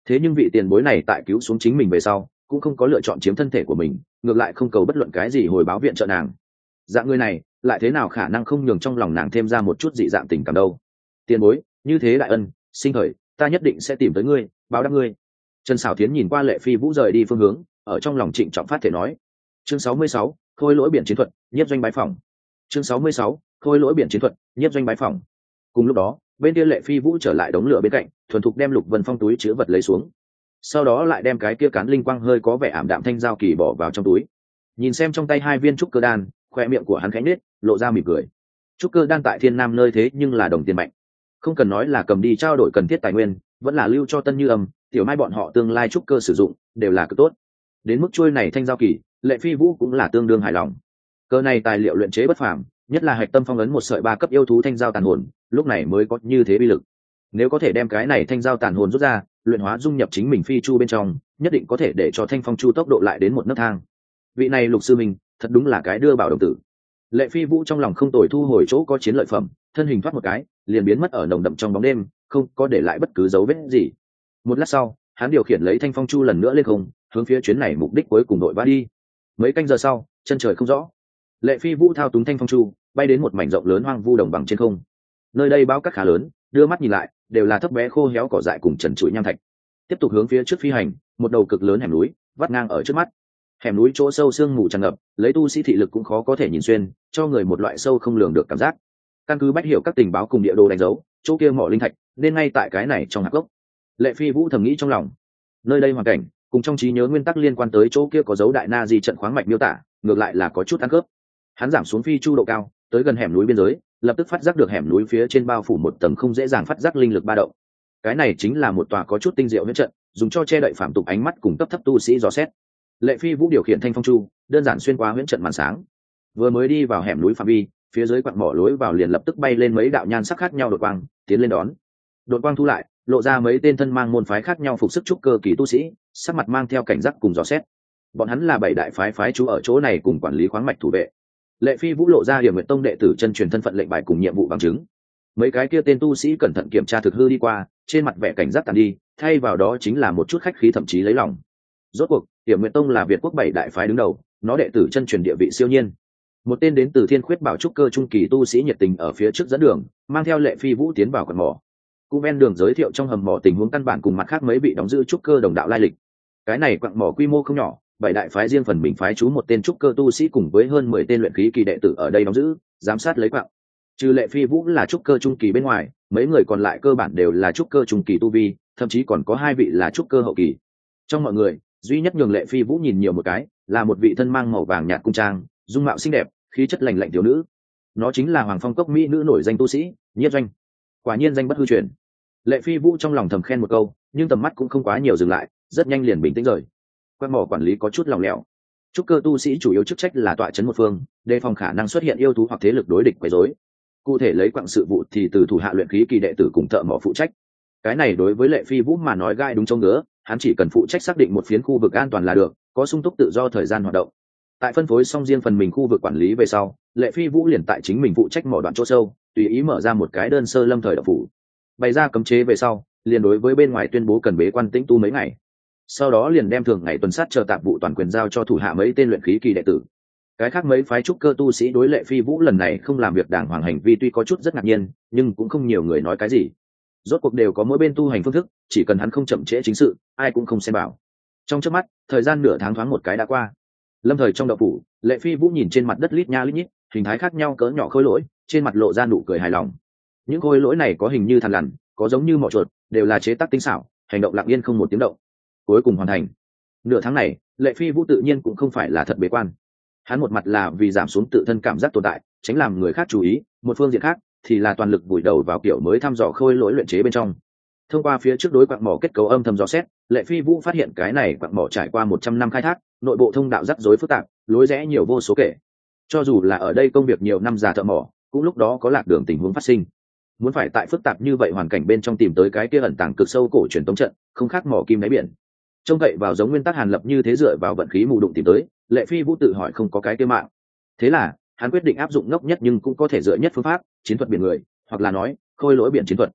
Thế nhưng vị tiền bối này tại cứu xuống chính mình về sau cũng không có lựa chọn chiếm thân thể của mình, ngược lại không cầu bất luận cái gì hồi báo viện trợ nàng. Dạng người này lại thế nào khả năng không nhường trong lòng nàng thêm ra một chút dị dạng tình cảm đâu. Tiền bối như thế đại ân, sinh thời ta nhất định sẽ tìm tới ngươi, báo đáp ngươi. Trần Sảo Thiến nhìn qua Lệ Phi Vũ rời đi phương hướng, ở trong lòng trịnh trọng phát thể nói. Chương 66, khôi lỗi biển chiến thuật, nhiếp doanh bái phỏng. Chương 66, khôi lỗi biển chiến thuật, nhiếp doanh bái phỏng. Cùng lúc đó, bên kia Lệ Phi Vũ trở lại đống lửa bên cạnh, thuần thục đem Lục Vân Phong túi chứa vật lấy xuống, sau đó lại đem cái kia cán linh quang hơi có vẻ ảm đạm thanh giao kỳ bỏ vào trong túi. Nhìn xem trong tay hai viên trúc cơ đan, khoe miệng của hắn khẽ nhếch, lộ ra mỉm cười. Trúc cơ đan tại Thiên Nam nơi thế nhưng là đồng tiền mạnh, không cần nói là cầm đi trao đổi cần thiết tài nguyên, vẫn là lưu cho Tân Như Âm, Tiểu Mai bọn họ tương lai trúc cơ sử dụng, đều là cực tốt. Đến mức chuôi này thanh giao kỳ, Lệ Phi Vũ cũng là tương đương hài lòng. Cơ này tài liệu luyện chế bất phàm, nhất là hạch tâm phong ấn một sợi 3 cấp yêu thú thanh giao tàn hồn, lúc này mới có như thế uy lực. Nếu có thể đem cái này thanh giao tàn hồn rút ra, luyện hóa dung nhập chính mình phi chu bên trong, nhất định có thể để cho thanh phong chu tốc độ lại đến một nấc thang. Vị này Lục sư minh thật đúng là cái đưa bảo đồng tử. Lệ Phi Vũ trong lòng không tồi thu hồi chỗ có chiến lợi phẩm, thân hình thoát một cái liền biến mất ở nồng đậm trong bóng đêm, không có để lại bất cứ dấu vết gì. Một lát sau, hắn điều khiển lấy thanh phong chu lần nữa lên không, hướng phía chuyến này mục đích cuối cùng đội vã đi. Mấy canh giờ sau, chân trời không rõ, Lệ Phi Vũ thao túng thanh phong chu bay đến một mảnh rộng lớn hoang vu đồng bằng trên không. Nơi đây bão cát khá lớn, đưa mắt nhìn lại đều là thấp bé khô héo cỏ dại cùng trần trụi nham thạch. Tiếp tục hướng phía trước phi hành, một đầu cực lớn hẻm núi vắt ngang ở trước mắt. Hẻm núi chỗ sâu sương mù tràn ngập, lấy tu sĩ thị lực cũng khó có thể nhìn xuyên, cho người một loại sâu không lường được cảm giác. Căn cứ bách hiểu các tình báo cùng địa đồ đánh dấu, chỗ kia mỏ linh thạch nên ngay tại cái này trong hạp gốc. Lệ Phi Vũ thầm nghĩ trong lòng, nơi đây hoàn cảnh cùng trong trí nhớ nguyên tắc liên quan tới chỗ kia có dấu đại na di trận khoáng mạch miêu tả, ngược lại là có chút ăn khớp. Hắn giảm xuống phi chu độ cao, tới gần hẻm núi biên giới, lập tức phát giác được hẻm núi phía trên bao phủ một tầng không dễ dàng phát giác linh lực ba động. Cái này chính là một tòa có chút tinh diệu huyễn trận, dùng cho che đậy phạm tục ánh mắt cùng cấp thấp tu sĩ dò xét. Lệ Phi Vũ điều khiển thanh phong chu, đơn giản xuyên qua huyễn trận màn sáng. Vừa mới đi vào hẻm núi phạm vi, phía dưới quặng mỏ lối vào liền lập tức bay lên mấy đạo nhan sắc khác nhau đột quang, tiến lên đón. Đột quang thu lại, lộ ra mấy tên thân mang môn phái khác nhau phục sức trúc cơ kỳ tu sĩ, sắc mặt mang theo cảnh giác cùng dò xét. Bọn hắn là 7 đại phái trú ở chỗ này cùng quản lý khoáng mạch thủ vệ. Lệ Phi Vũ lộ ra Hiểm Nguyệt Tông đệ tử chân truyền thân phận lệnh bài cùng nhiệm vụ bằng chứng. Mấy cái kia tên tu sĩ cẩn thận kiểm tra thực hư đi qua, trên mặt vẻ cảnh giác tàn đi, thay vào đó chính là một chút khách khí thậm chí lấy lòng. Rốt cuộc, Hiểm Nguyệt Tông là Việt quốc 7 đại phái đứng đầu, nó đệ tử chân truyền địa vị siêu nhiên. Một tên đến từ Thiên Khuyết Bảo trúc cơ trung kỳ tu sĩ nhiệt tình ở phía trước dẫn đường, mang theo Lệ Phi Vũ tiến vào quặng mỏ. Cũng ven đường giới thiệu trong hầm mỏ tình huống căn bản cùng mặt khác mấy vị đóng giữ trúc cơ đồng đạo lai lịch. Cái này quặng mỏ quy mô không nhỏ, 7 đại phái riêng phần mình phái trú một tên trúc cơ tu sĩ cùng với hơn 10 tên luyện khí kỳ đệ tử ở đây đóng giữ, giám sát lấy quặng. Trừ Lệ Phi Vũ là trúc cơ trung kỳ bên ngoài, mấy người còn lại cơ bản đều là trúc cơ trung kỳ tu vi, thậm chí còn có 2 vị là trúc cơ hậu kỳ. Trong mọi người, duy nhất nhường Lệ Phi Vũ nhìn nhiều một cái, là một vị thân mang màu vàng nhạt cung trang, dung mạo xinh đẹp, khí chất lành lạnh thiếu nữ. Nó chính là Hoàng Phong cốc mỹ nữ nổi danh tu sĩ, Nhiếp Doanh. Quả nhiên danh bất hư truyền. Lệ Phi Vũ trong lòng thầm khen một câu, nhưng tầm mắt cũng không quá nhiều dừng lại, rất nhanh liền bình tĩnh rời. Quan mỏ quản lý có chút lòng lẻo. Trúc cơ tu sĩ chủ yếu chức trách là tọa trấn một phương, đề phòng khả năng xuất hiện yêu thú hoặc thế lực đối địch quấy rối. Cụ thể lấy quặng sự vụ thì từ thủ hạ luyện khí kỳ đệ tử cùng thợ mỏ phụ trách. Cái này đối với Lệ Phi Vũ mà nói gai đúng chỗ ngứa, hắn chỉ cần phụ trách xác định một phiến khu vực an toàn là được, có sung túc tự do thời gian hoạt động. Tại phân phối xong riêng phần mình khu vực quản lý về sau, Lệ Phi Vũ liền tại chính mình phụ trách mỏ đoạn chỗ sâu, tùy ý mở ra một cái đơn sơ lâm thời động phủ. Bày ra cấm chế về sau, liền đối với bên ngoài tuyên bố cần bế quan tĩnh tu mấy ngày. Sau đó liền đem thường ngày tuần sát chờ tạp vụ toàn quyền giao cho thủ hạ mấy tên luyện khí kỳ đệ tử. Cái khác mấy phái trúc cơ tu sĩ đối Lệ Phi Vũ lần này không làm việc đàng hoàng hành vi tuy có chút rất ngạc nhiên, nhưng cũng không nhiều người nói cái gì. Rốt cuộc đều có mỗi bên tu hành phương thức, chỉ cần hắn không chậm trễ chính sự, ai cũng không xem bảo. Trong chớp mắt, thời gian nửa tháng thoáng một cái đã qua. Lâm thời trong động phủ, Lệ Phi Vũ nhìn trên mặt đất lít nha lít nhít, hình thái khác nhau cỡ nhỏ khối lỗi, trên mặt lộ ra nụ cười hài lòng. Những khối lỗi này có hình như thằn lằn, có giống như mỏ chuột, đều là chế tác tinh xảo, hành động lặng yên không một tiếng động. Cuối cùng hoàn thành. Nửa tháng này, Lệ Phi Vũ tự nhiên cũng không phải là thật bế quan. Hắn một mặt là vì giảm xuống tự thân cảm giác tồn tại, tránh làm người khác chú ý, một phương diện khác thì là toàn lực vùi đầu vào kiểu mới thăm dò khôi lỗi luyện chế bên trong. Thông qua phía trước đối quặng mỏ kết cấu âm thầm dò xét, Lệ Phi Vũ phát hiện cái này quặng mỏ trải qua 100 năm khai thác, nội bộ thông đạo rắc rối phức tạp, lối rẽ nhiều vô số kể. Cho dù là ở đây công việc nhiều năm già thợ mỏ, cũng lúc đó có lạc đường tình huống phát sinh. Muốn phải tại phức tạp như vậy hoàn cảnh bên trong tìm tới cái kia ẩn tàng cực sâu cổ truyền tống trận, không khác mỏ kim đáy biển. Trông cậy vào giống nguyên tắc hàn lập như thế dựa vào vận khí mù đụng tìm tới, Lệ Phi Vũ tự hỏi không có cái kia mạng. Thế là hắn quyết định áp dụng ngốc nhất nhưng cũng có thể dựa nhất phương pháp, chiến thuật biển người, hoặc là nói khôi lỗi biển chiến thuật.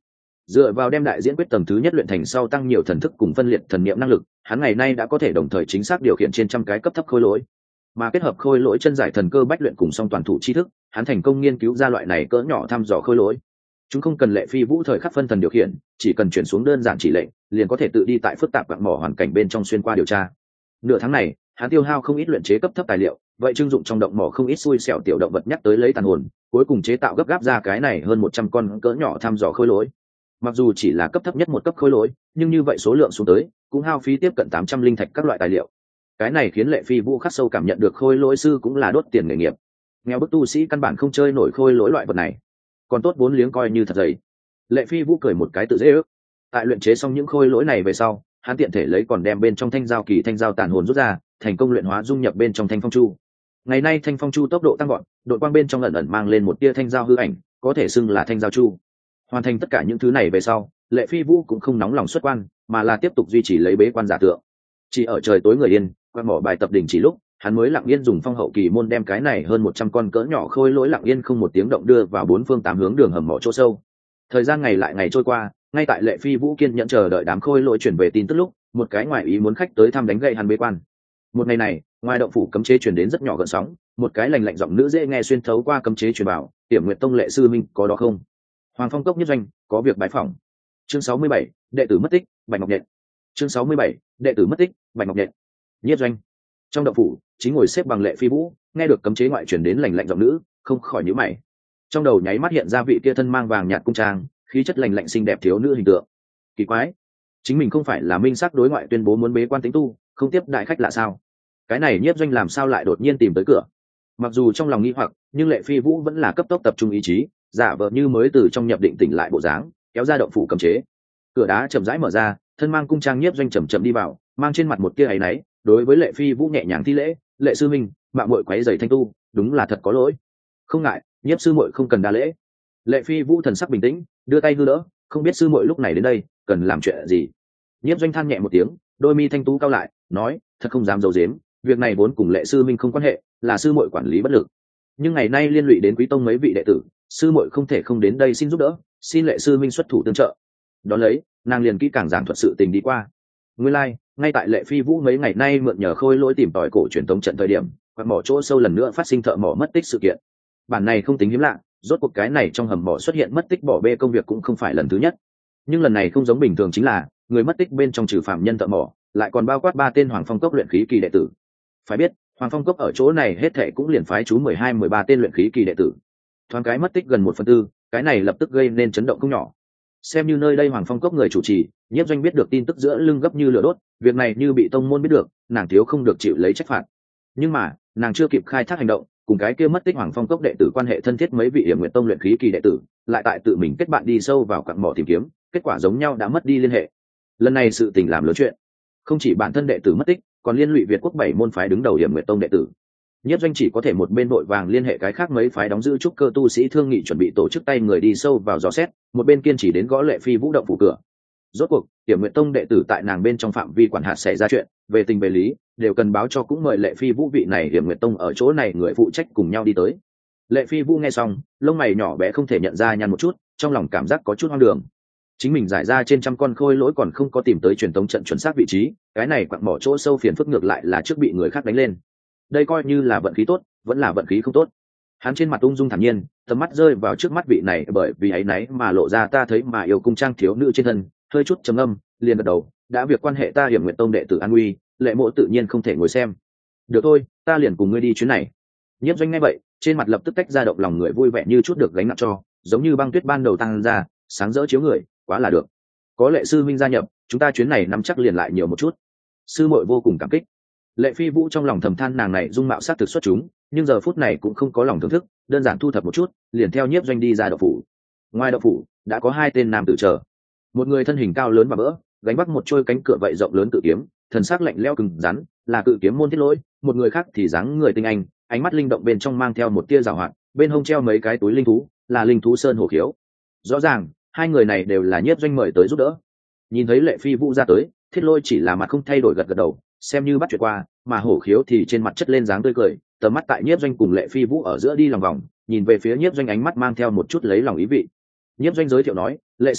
Dựa vào đem đại diễn quyết tầng thứ nhất luyện thành sau tăng nhiều thần thức cùng phân liệt thần niệm năng lực, hắn ngày nay đã có thể đồng thời chính xác điều khiển trên trăm cái cấp thấp khôi lỗi, mà kết hợp khôi lỗi chân giải thần cơ bách luyện cùng song toàn thủ tri thức, hắn thành công nghiên cứu ra loại này cỡ nhỏ thăm dò khôi lỗi. Chúng không cần Lệ Phi Vũ thời khắc phân thần điều khiển, chỉ cần chuyển xuống đơn giản chỉ lệnh, liền có thể tự đi tại phức tạp quặng mỏ hoàn cảnh bên trong xuyên qua điều tra. Nửa tháng này, hắn tiêu hao không ít luyện chế cấp thấp tài liệu, vậy trưng dụng trong động mỏ không ít xui xẻo tiểu động vật nhắc tới lấy tàn hồn, cuối cùng chế tạo gấp gáp ra cái này hơn 100 con cỡ nhỏ thăm dò khôi lỗi. Mặc dù chỉ là cấp thấp nhất một cấp khôi lỗi, nhưng như vậy số lượng xuống tới, cũng hao phí tiếp cận 800 linh thạch các loại tài liệu. Cái này khiến Lệ Phi Vũ khắc sâu cảm nhận được khôi lỗi sư cũng là đốt tiền nghề nghiệp. Nghèo bức tu sĩ căn bản không chơi nổi khôi lỗi loại vật này, còn tốt vốn liếng coi như thật dày. Lệ Phi Vũ cười một cái tự dễ ước. Tại luyện chế xong những khôi lỗi này về sau, hắn tiện thể lấy còn đem bên trong thanh giao kỳ thanh giao tàn hồn rút ra, thành công luyện hóa dung nhập bên trong thanh phong chu. Ngày nay thanh phong chu tốc độ tăng gọn, đội quang bên trong ẩn ẩn mang lên một tia thanh giao hư ảnh, có thể xưng là thanh giao chu. Hoàn thành tất cả những thứ này về sau, Lệ Phi Vũ cũng không nóng lòng xuất quan, mà là tiếp tục duy trì lấy bế quan giả tượng. Chỉ ở trời tối người yên, quan mỏ bài tập đỉnh chỉ lúc, hắn mới lặng yên dùng phong hậu kỳ môn đem cái này hơn 100 con cỡ nhỏ khôi lỗi lặng yên không một tiếng động đưa vào bốn phương tám hướng đường hầm mỏ chỗ sâu. Thời gian ngày lại ngày trôi qua, ngay tại Lệ Phi Vũ kiên nhẫn chờ đợi đám khôi lỗi chuyển về tin tức lúc, một cái ngoại ý muốn khách tới thăm đánh gậy hắn bế quan. Một ngày này, ngoài động phủ cấm chế truyền đến rất nhỏ gợn sóng, một cái lạnh lạnh giọng nữ dễ nghe xuyên thấu qua cấm chế truyền bảo, "Tiểm Nguyệt Tông Lệ sư minh có đó không?" Hoàng Phong Cốc nhất doanh, có việc bái phỏng. Chương 67, đệ tử mất tích, Bạch Ngọc Nhện. Chương 67, đệ tử mất tích, Bạch Ngọc Nhện. Nhất doanh. Trong động phủ, chính ngồi xếp bằng Lệ Phi Vũ, nghe được cấm chế ngoại truyền đến lạnh lạnh giọng nữ, không khỏi nhíu mày. Trong đầu nháy mắt hiện ra vị kia thân mang vàng nhạt cung trang, khí chất lạnh lạnh xinh đẹp thiếu nữ hình tượng. Kỳ quái, chính mình không phải là minh sắc đối ngoại tuyên bố muốn bế quan tĩnh tu, không tiếp đại khách lạ sao? Cái này Nhiếp Doanh làm sao lại đột nhiên tìm tới cửa? Mặc dù trong lòng nghi hoặc, nhưng Lệ Phi Vũ vẫn là cấp tốc tập trung ý chí, giả vờ như mới từ trong nhập định tỉnh lại bộ dáng, kéo ra động phủ cấm chế. Cửa đá chậm rãi mở ra, thân mang cung trang Nhiếp Doanh chậm chậm đi vào, mang trên mặt một tia áy náy, đối với Lệ Phi Vũ nhẹ nhàng thi lễ, "Lệ sư minh, mạo muội quấy rầy thanh tu, đúng là thật có lỗi." "Không ngại, Nhiếp sư muội không cần đa lễ." Lệ Phi Vũ thần sắc bình tĩnh, đưa tay hư đỡ, "Không biết sư muội lúc này đến đây, cần làm chuyện gì?" Nhiếp Doanh than nhẹ một tiếng, đôi mi thanh tú cao lại, nói, "Thật không dám giấu giếm, việc này vốn cùng Lệ sư minh không quan hệ, là sư muội quản lý bất lực. Nhưng ngày nay liên lụy đến Quý tông mấy vị đệ tử, sư muội không thể không đến đây xin giúp đỡ, xin Lệ sư minh xuất thủ tương trợ." Đón lấy, nàng liền kỹ càng giảng thuật sự tình đi qua. Nguyên lai, ngay tại Lệ Phi Vũ mấy ngày nay mượn nhờ khôi lỗi tìm tòi cổ truyền tống trận thời điểm, quạt mỏ chỗ sâu lần nữa phát sinh thợ mỏ mất tích sự kiện. Bản này không tính hiếm lạ, rốt cuộc cái này trong hầm mỏ xuất hiện mất tích bỏ bê công việc cũng không phải lần thứ nhất. Nhưng lần này không giống bình thường chính là, người mất tích bên trong trừ phạm nhân thợ mỏ, lại còn bao quát 3 tên Hoàng Phong Cốc luyện khí kỳ đệ tử. Phải biết, Hoàng Phong Cốc ở chỗ này hết thảy cũng liền phái chú 12-13 tên luyện khí kỳ đệ tử. Thoáng cái mất tích gần 1/4, cái này lập tức gây nên chấn động không nhỏ. Xem như nơi đây Hoàng Phong Cốc người chủ trì, Nhiếp Doanh biết được tin tức giữa lưng gấp như lửa đốt, việc này như bị tông môn biết được, nàng thiếu không được chịu lấy trách phạt. Nhưng mà, nàng chưa kịp khai thác hành động, cùng cái kia mất tích Hoàng Phong Cốc đệ tử quan hệ thân thiết mấy vị Hiểm Nguyệt Tông luyện khí kỳ đệ tử, lại tại tự mình kết bạn đi sâu vào quặng mỏ tìm kiếm, kết quả giống nhau đã mất đi liên hệ. Lần này sự tình làm lớn chuyện, không chỉ bản thân đệ tử mất tích, còn liên lụy Việt quốc 7 môn phái đứng đầu Hiểm Nguyệt Tông đệ tử. Nhiếp Doanh chỉ có thể một bên vội vàng liên hệ cái khác mấy phái đóng giữ trúc cơ tu sĩ thương nghị chuẩn bị tổ chức tay người đi sâu vào dò xét, một bên kiên trì đến gõ Lệ Phi Vũ động phủ cửa. Rốt cuộc, Hiểm Nguyệt Tông đệ tử tại nàng bên trong phạm vi quản hạt xảy ra chuyện, về tình về lý, đều cần báo cho, cũng mời Lệ Phi Vũ vị này Hiểm Nguyệt Tông ở chỗ này người phụ trách cùng nhau đi tới. Lệ Phi Vũ nghe xong, lông mày nhỏ bé không thể nhận ra nhăn một chút, trong lòng cảm giác có chút hoang đường. Chính mình giải ra trên trăm con khôi lỗi còn không có tìm tới truyền tống trận chuẩn xác vị trí, cái này quặng mỏ chỗ sâu phiền phức ngược lại là trước bị người khác đánh lên. Đây coi như là vận khí tốt, vẫn là vận khí không tốt. Hắn trên mặt ung dung thản nhiên, tầm mắt rơi vào trước mắt vị này bởi vì ấy nấy mà lộ ra ta thấy mà yêu cung trang thiếu nữ trên thân, hơi chút trầm ngâm, liền gật đầu, đã việc quan hệ ta Hiểm Nguyệt Tông đệ tử an nguy, Lệ mộ tự nhiên không thể ngồi xem. Được thôi, ta liền cùng ngươi đi chuyến này. Nhiếp Doanh nghe vậy, trên mặt lập tức tách ra động lòng người vui vẻ như chút được gánh nặng cho, giống như băng tuyết ban đầu tăng ra, sáng rỡ chiếu người, quá là được. Có Lệ sư minh gia nhập, chúng ta chuyến này nắm chắc liền lại nhiều một chút. Sư muội vô cùng cảm kích. Lệ Phi Vũ trong lòng thầm than nàng này dung mạo sắc thực xuất chúng, nhưng giờ phút này cũng không có lòng thưởng thức, đơn giản thu thập một chút, liền theo Nhiếp Doanh đi ra động phủ. Ngoài động phủ đã có 2 tên nam tử chờ. Một người thân hình cao lớn và bỡ, gánh vác một trôi cánh cửa vậy rộng lớn cự kiếm, thần sắc lạnh lẽo cứng rắn, là cự kiếm môn Thiết Lỗi. Một người khác thì dáng người tinh anh, ánh mắt linh động bên trong mang theo một tia giảo hoạt, bên hông treo mấy cái túi linh thú, là linh thú sơn hổ khiếu. Rõ ràng, 2 người này đều là Nhiếp Doanh mời tới giúp đỡ. Nhìn thấy Lệ Phi Vũ ra tới, Thiết Lỗi chỉ là mặt không thay đổi gật gật đầu, xem như bắt chuyện qua, mà hổ khiếu thì trên mặt chất lên dáng tươi cười, tầm mắt tại Nhiếp Doanh cùng Lệ Phi Vũ ở giữa đi lòng vòng, nhìn về phía Nhiếp Doanh ánh mắt mang theo một chút lấy lòng ý vị. Nhiếp Doanh giới thiệu nói, Lệ sư minh,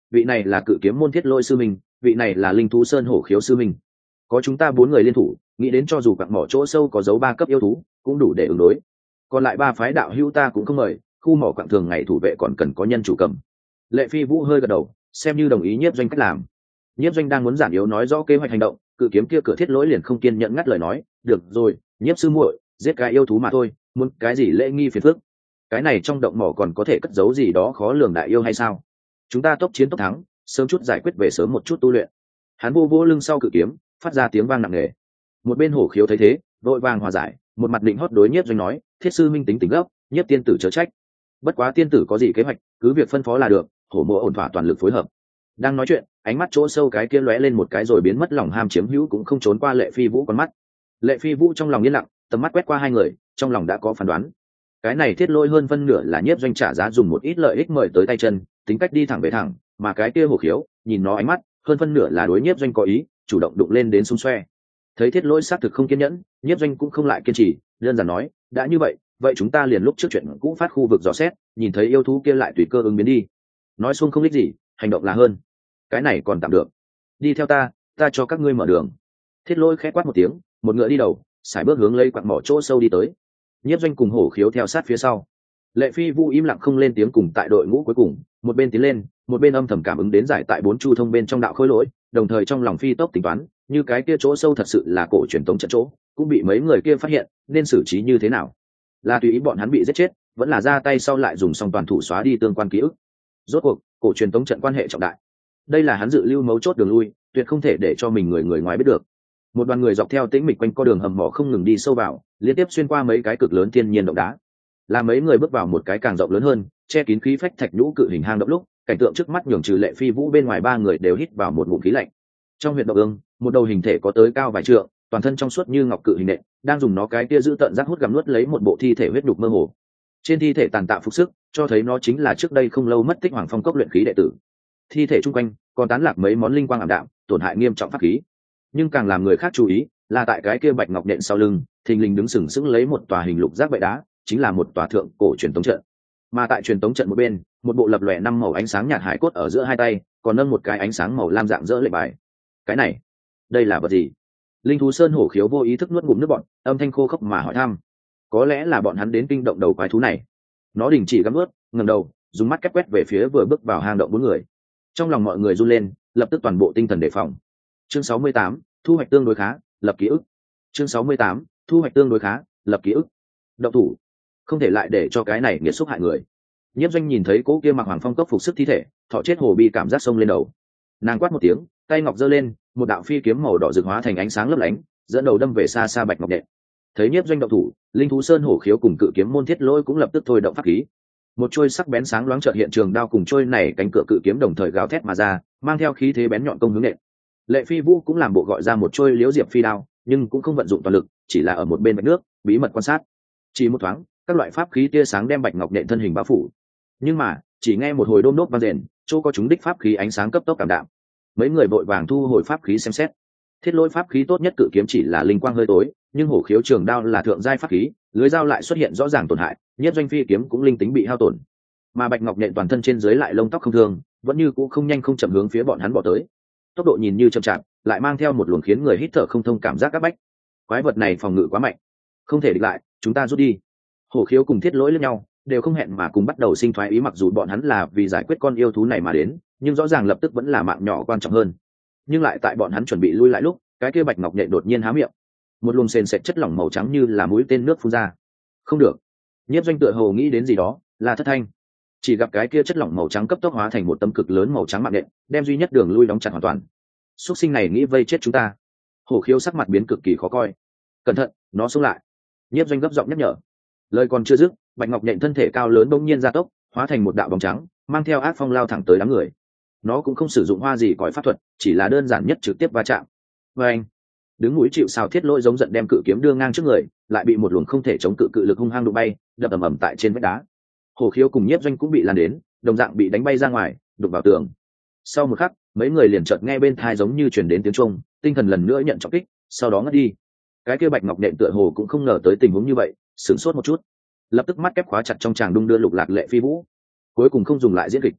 vị này là cự kiếm môn thiết lôi sư minh, vị này là linh thú sơn hổ khiếu sư minh. Có chúng ta 4 người liên thủ, nghĩ đến cho dù quặng mỏ chỗ sâu có dấu 3 cấp yêu thú cũng đủ để ứng đối. Còn lại 3 phái đạo hữu ta cũng không mời, khu mỏ quặng thường ngày thủ vệ còn cần có nhân chủ cầm. Lệ Phi Vũ hơi gật đầu, xem như đồng ý Nhiếp Doanh cách làm. Nhiếp Doanh đang muốn giản yếu nói rõ kế hoạch hành động, cự kiếm kia cửa thiết lỗi liền không kiên nhẫn ngắt lời nói, được rồi, Nhiếp sư muội, giết cái yêu thú mà thôi, muốn cái gì lễ nghi phiền phức. Cái này trong động mỏ còn có thể cất giấu gì đó khó lường đại yêu hay sao? Chúng ta tốc chiến tốc thắng, sớm chút giải quyết về sớm một chút tu luyện. Hắn vô vô lưng sau cự kiếm, phát ra tiếng vang nặng nề. Một bên hổ khiếu thấy thế, vội vàng hòa giải, một mặt định hót đối Nhiếp Doanh nói, thiết sư minh tính gấp, Nhiếp tiên tử chớ trách. Bất quá tiên tử có gì kế hoạch, cứ việc phân phó là được, hổ mộ ổn thỏa toàn lực phối hợp. Đang nói chuyện, ánh mắt chỗ sâu cái kia lóe lên một cái rồi biến mất, lòng ham chiếm hữu cũng không trốn qua Lệ Phi Vũ con mắt. Lệ Phi Vũ trong lòng yên lặng, tầm mắt quét qua hai người, trong lòng đã có phán đoán. Cái này thiết lôi hơn phân nửa là Nhiếp Doanh trả giá dùng một ít lợi ích mời tới tay chân, tính cách đi thẳng về thẳng, mà cái kia hổ khiếu, nhìn nó ánh mắt, hơn phân nửa là đối Nhiếp Doanh có ý, chủ động đụng lên đến xung xoe. Thấy thiết lôi xác thực không kiên nhẫn, Nhiếp Doanh cũng không lại kiên trì, đơn giản nói, đã như vậy chúng ta liền lúc trước chuyện cũ phát khu vực dò xét, nhìn thấy yêu thú kia lại tùy cơ ứng biến đi. Nói xuông không đích gì, hành động là hơn. Cái này còn tạm được. Đi theo ta cho các ngươi mở đường. Thiết lôi khẽ quát một tiếng, một ngựa đi đầu, sải bước hướng lấy quặng mỏ chỗ sâu đi tới. Nhiếp Doanh cùng hổ khiếu theo sát phía sau. Lệ Phi Vũ im lặng không lên tiếng, cùng tại đội ngũ cuối cùng, một bên tiến lên, một bên âm thầm cảm ứng đến giải tại 4 chu thông bên trong đạo khối lỗi, đồng thời trong lòng phi tốc tính toán, như cái kia chỗ sâu thật sự là cổ truyền tống trận chỗ, cũng bị mấy người kia phát hiện, nên xử trí như thế nào? Là tùy ý bọn hắn bị giết chết, vẫn là ra tay sau lại dùng xong toàn thủ xóa đi tương quan ký ức. Rốt cuộc, cổ truyền tống trận quan hệ trọng đại. Đây là hắn dự lưu mấu chốt đường lui, tuyệt không thể để cho mình người ngoài biết được. Một đoàn người dọc theo tĩnh mịch quanh co đường hầm mỏ không ngừng đi sâu vào, liên tiếp xuyên qua mấy cái cực lớn thiên nhiên động đá. Là mấy người bước vào một cái càng rộng lớn hơn, che kín khí phách thạch nhũ cự hình hang động lúc, cảnh tượng trước mắt nhường trừ Lệ Phi Vũ bên ngoài 3 người đều hít vào một ngụm khí lạnh. Trong huyệt động ương, một đầu hình thể có tới cao vài trượng, toàn thân trong suốt như ngọc cự hình nện, đang dùng nó cái kia giữ tận rác hút gặm nuốt lấy một bộ thi thể huyết nhục mơ hồ. Trên thi thể tàn tạ phục sức, cho thấy nó chính là trước đây không lâu mất tích Hoàng Phong cốc luyện khí đệ tử. Thi thể chung quanh còn tán lạc mấy món linh quang ảm đạm, tổn hại nghiêm trọng pháp khí. Nhưng càng làm người khác chú ý là tại cái kia bạch ngọc nện sau lưng, thình lình đứng sừng sững lấy một tòa hình lục giác bệ đá, chính là một tòa thượng cổ truyền tống trận. Mà tại truyền tống trận một bên, một bộ lập lòe 5 màu ánh sáng nhạt hải cốt ở giữa hai tay, còn nâng một cái ánh sáng màu lam dạng dỡ lệnh bài. Cái này, đây là vật gì? Linh thú sơn hổ khiếu vô ý thức nuốt ngụm nước bọt, âm thanh khô khốc mà hỏi thăm. Có lẽ là bọn hắn đến kinh động đầu quái thú này. Nó đình chỉ gắm ướt, ngẩng đầu, dùng mắt kép quét về phía vừa bước vào hang động 4 người. Trong lòng mọi người run lên, lập tức toàn bộ tinh thần đề phòng. Chương 68, thu hoạch tương đối khá, lập ký ức. Chương 68, thu hoạch tương đối khá, lập ký ức. Động thủ, không thể lại để cho cái này nghiệt xúc hại người. Nhiếp Doanh nhìn thấy cố kia mặc Hoàng Phong cốc phục sức thi thể, thọ chết hồ bi cảm giác sông lên đầu. Nàng quát một tiếng, tay ngọc giơ lên, một đạo phi kiếm màu đỏ rực hóa thành ánh sáng lấp lánh, dẫn đầu đâm về xa xa bạch ngọc đệ. Thấy Nhiếp Doanh động thủ, linh thú sơn hổ khiếu cùng cự kiếm môn thiết lôi cũng lập tức thôi động pháp khí. Một trôi sắc bén sáng loáng chợt hiện trường đao cùng trôi này cánh cửa cự kiếm đồng thời gào thét mà ra, mang theo khí thế bén nhọn công hướng nện. Lệ Phi Vũ cũng làm bộ gọi ra một trôi liễu diệp phi đao, nhưng cũng không vận dụng toàn lực, chỉ là ở một bên bạch nước bí mật quan sát. Chỉ một thoáng, các loại pháp khí tia sáng đem bạch ngọc nện thân hình bao phủ. Nhưng mà, chỉ nghe một hồi đôm đốt vang rền, chỗ có chúng đích pháp khí ánh sáng cấp tốc cảm đạm. Mấy người vội vàng thu hồi pháp khí xem xét. Thiết lôi pháp khí tốt nhất cự kiếm chỉ là linh quang hơi tối, nhưng hổ khiếu trường đao là thượng giai pháp khí, lưới dao lại xuất hiện rõ ràng tổn hại, Nhiếp Doanh phi kiếm cũng linh tính bị hao tổn. Mà bạch ngọc nện toàn thân trên dưới lại lông tóc không thương, vẫn như cũ không nhanh không chậm hướng phía bọn hắn bỏ tới. Tốc độ nhìn như chậm chạp, lại mang theo một luồng khiến người hít thở không thông cảm giác áp bách. Quái vật này phòng ngự quá mạnh, không thể địch lại, chúng ta rút đi. Hổ khiếu cùng thiết lỗi lẫn nhau, đều không hẹn mà cùng bắt đầu sinh thoái ý, mặc dù bọn hắn là vì giải quyết con yêu thú này mà đến, nhưng rõ ràng lập tức vẫn là mạng nhỏ quan trọng hơn. Nhưng lại tại bọn hắn chuẩn bị lui lại lúc, cái kia bạch ngọc nhện đột nhiên há miệng, một luồng sền sệt chất lỏng màu trắng như là mũi tên nước phun ra. Không được. Nhiếp Doanh tựa hồ nghĩ đến gì đó, là thất thanh. Chỉ gặp cái kia chất lỏng màu trắng cấp tốc hóa thành một tấm cực lớn màu trắng mạng nhện, đem duy nhất đường lui đóng chặt hoàn toàn. Súc sinh này nghĩ vây chết chúng ta. Hổ khiếu sắc mặt biến cực kỳ khó coi. Cẩn thận, nó xông lại. Nhiếp Doanh gấp giọng nhắc nhở. Lời còn chưa dứt, bạch ngọc nhện thân thể cao lớn bỗng nhiên gia tốc, hóa thành một đạo bóng trắng, mang theo ác phong lao thẳng tới đám người. Nó cũng không sử dụng hoa gì cõi pháp thuật, chỉ là đơn giản nhất trực tiếp va chạm. Và anh, đứng mũi chịu sào thiết lỗi giống giận đem cự kiếm đưa ngang trước người, lại bị một luồng không thể chống cự cự lực hung hăng đụng bay, đập ầm ầm tại trên vách đá. Hổ khiếu cùng Nhiếp Doanh cũng bị lan đến, đồng dạng bị đánh bay ra ngoài, đụng vào tường. Sau một khắc, mấy người liền chợt nghe bên tai giống như truyền đến tiếng chuông, tinh thần lần nữa nhận trọng kích, sau đó ngất đi. Cái kia bạch ngọc nện tựa hồ cũng không ngờ tới tình huống như vậy, sửng sốt một chút, lập tức mắt kép khóa chặt trong tràng đung đưa lục lạc Lệ Phi Vũ, cuối cùng không dùng lại diễn kịch.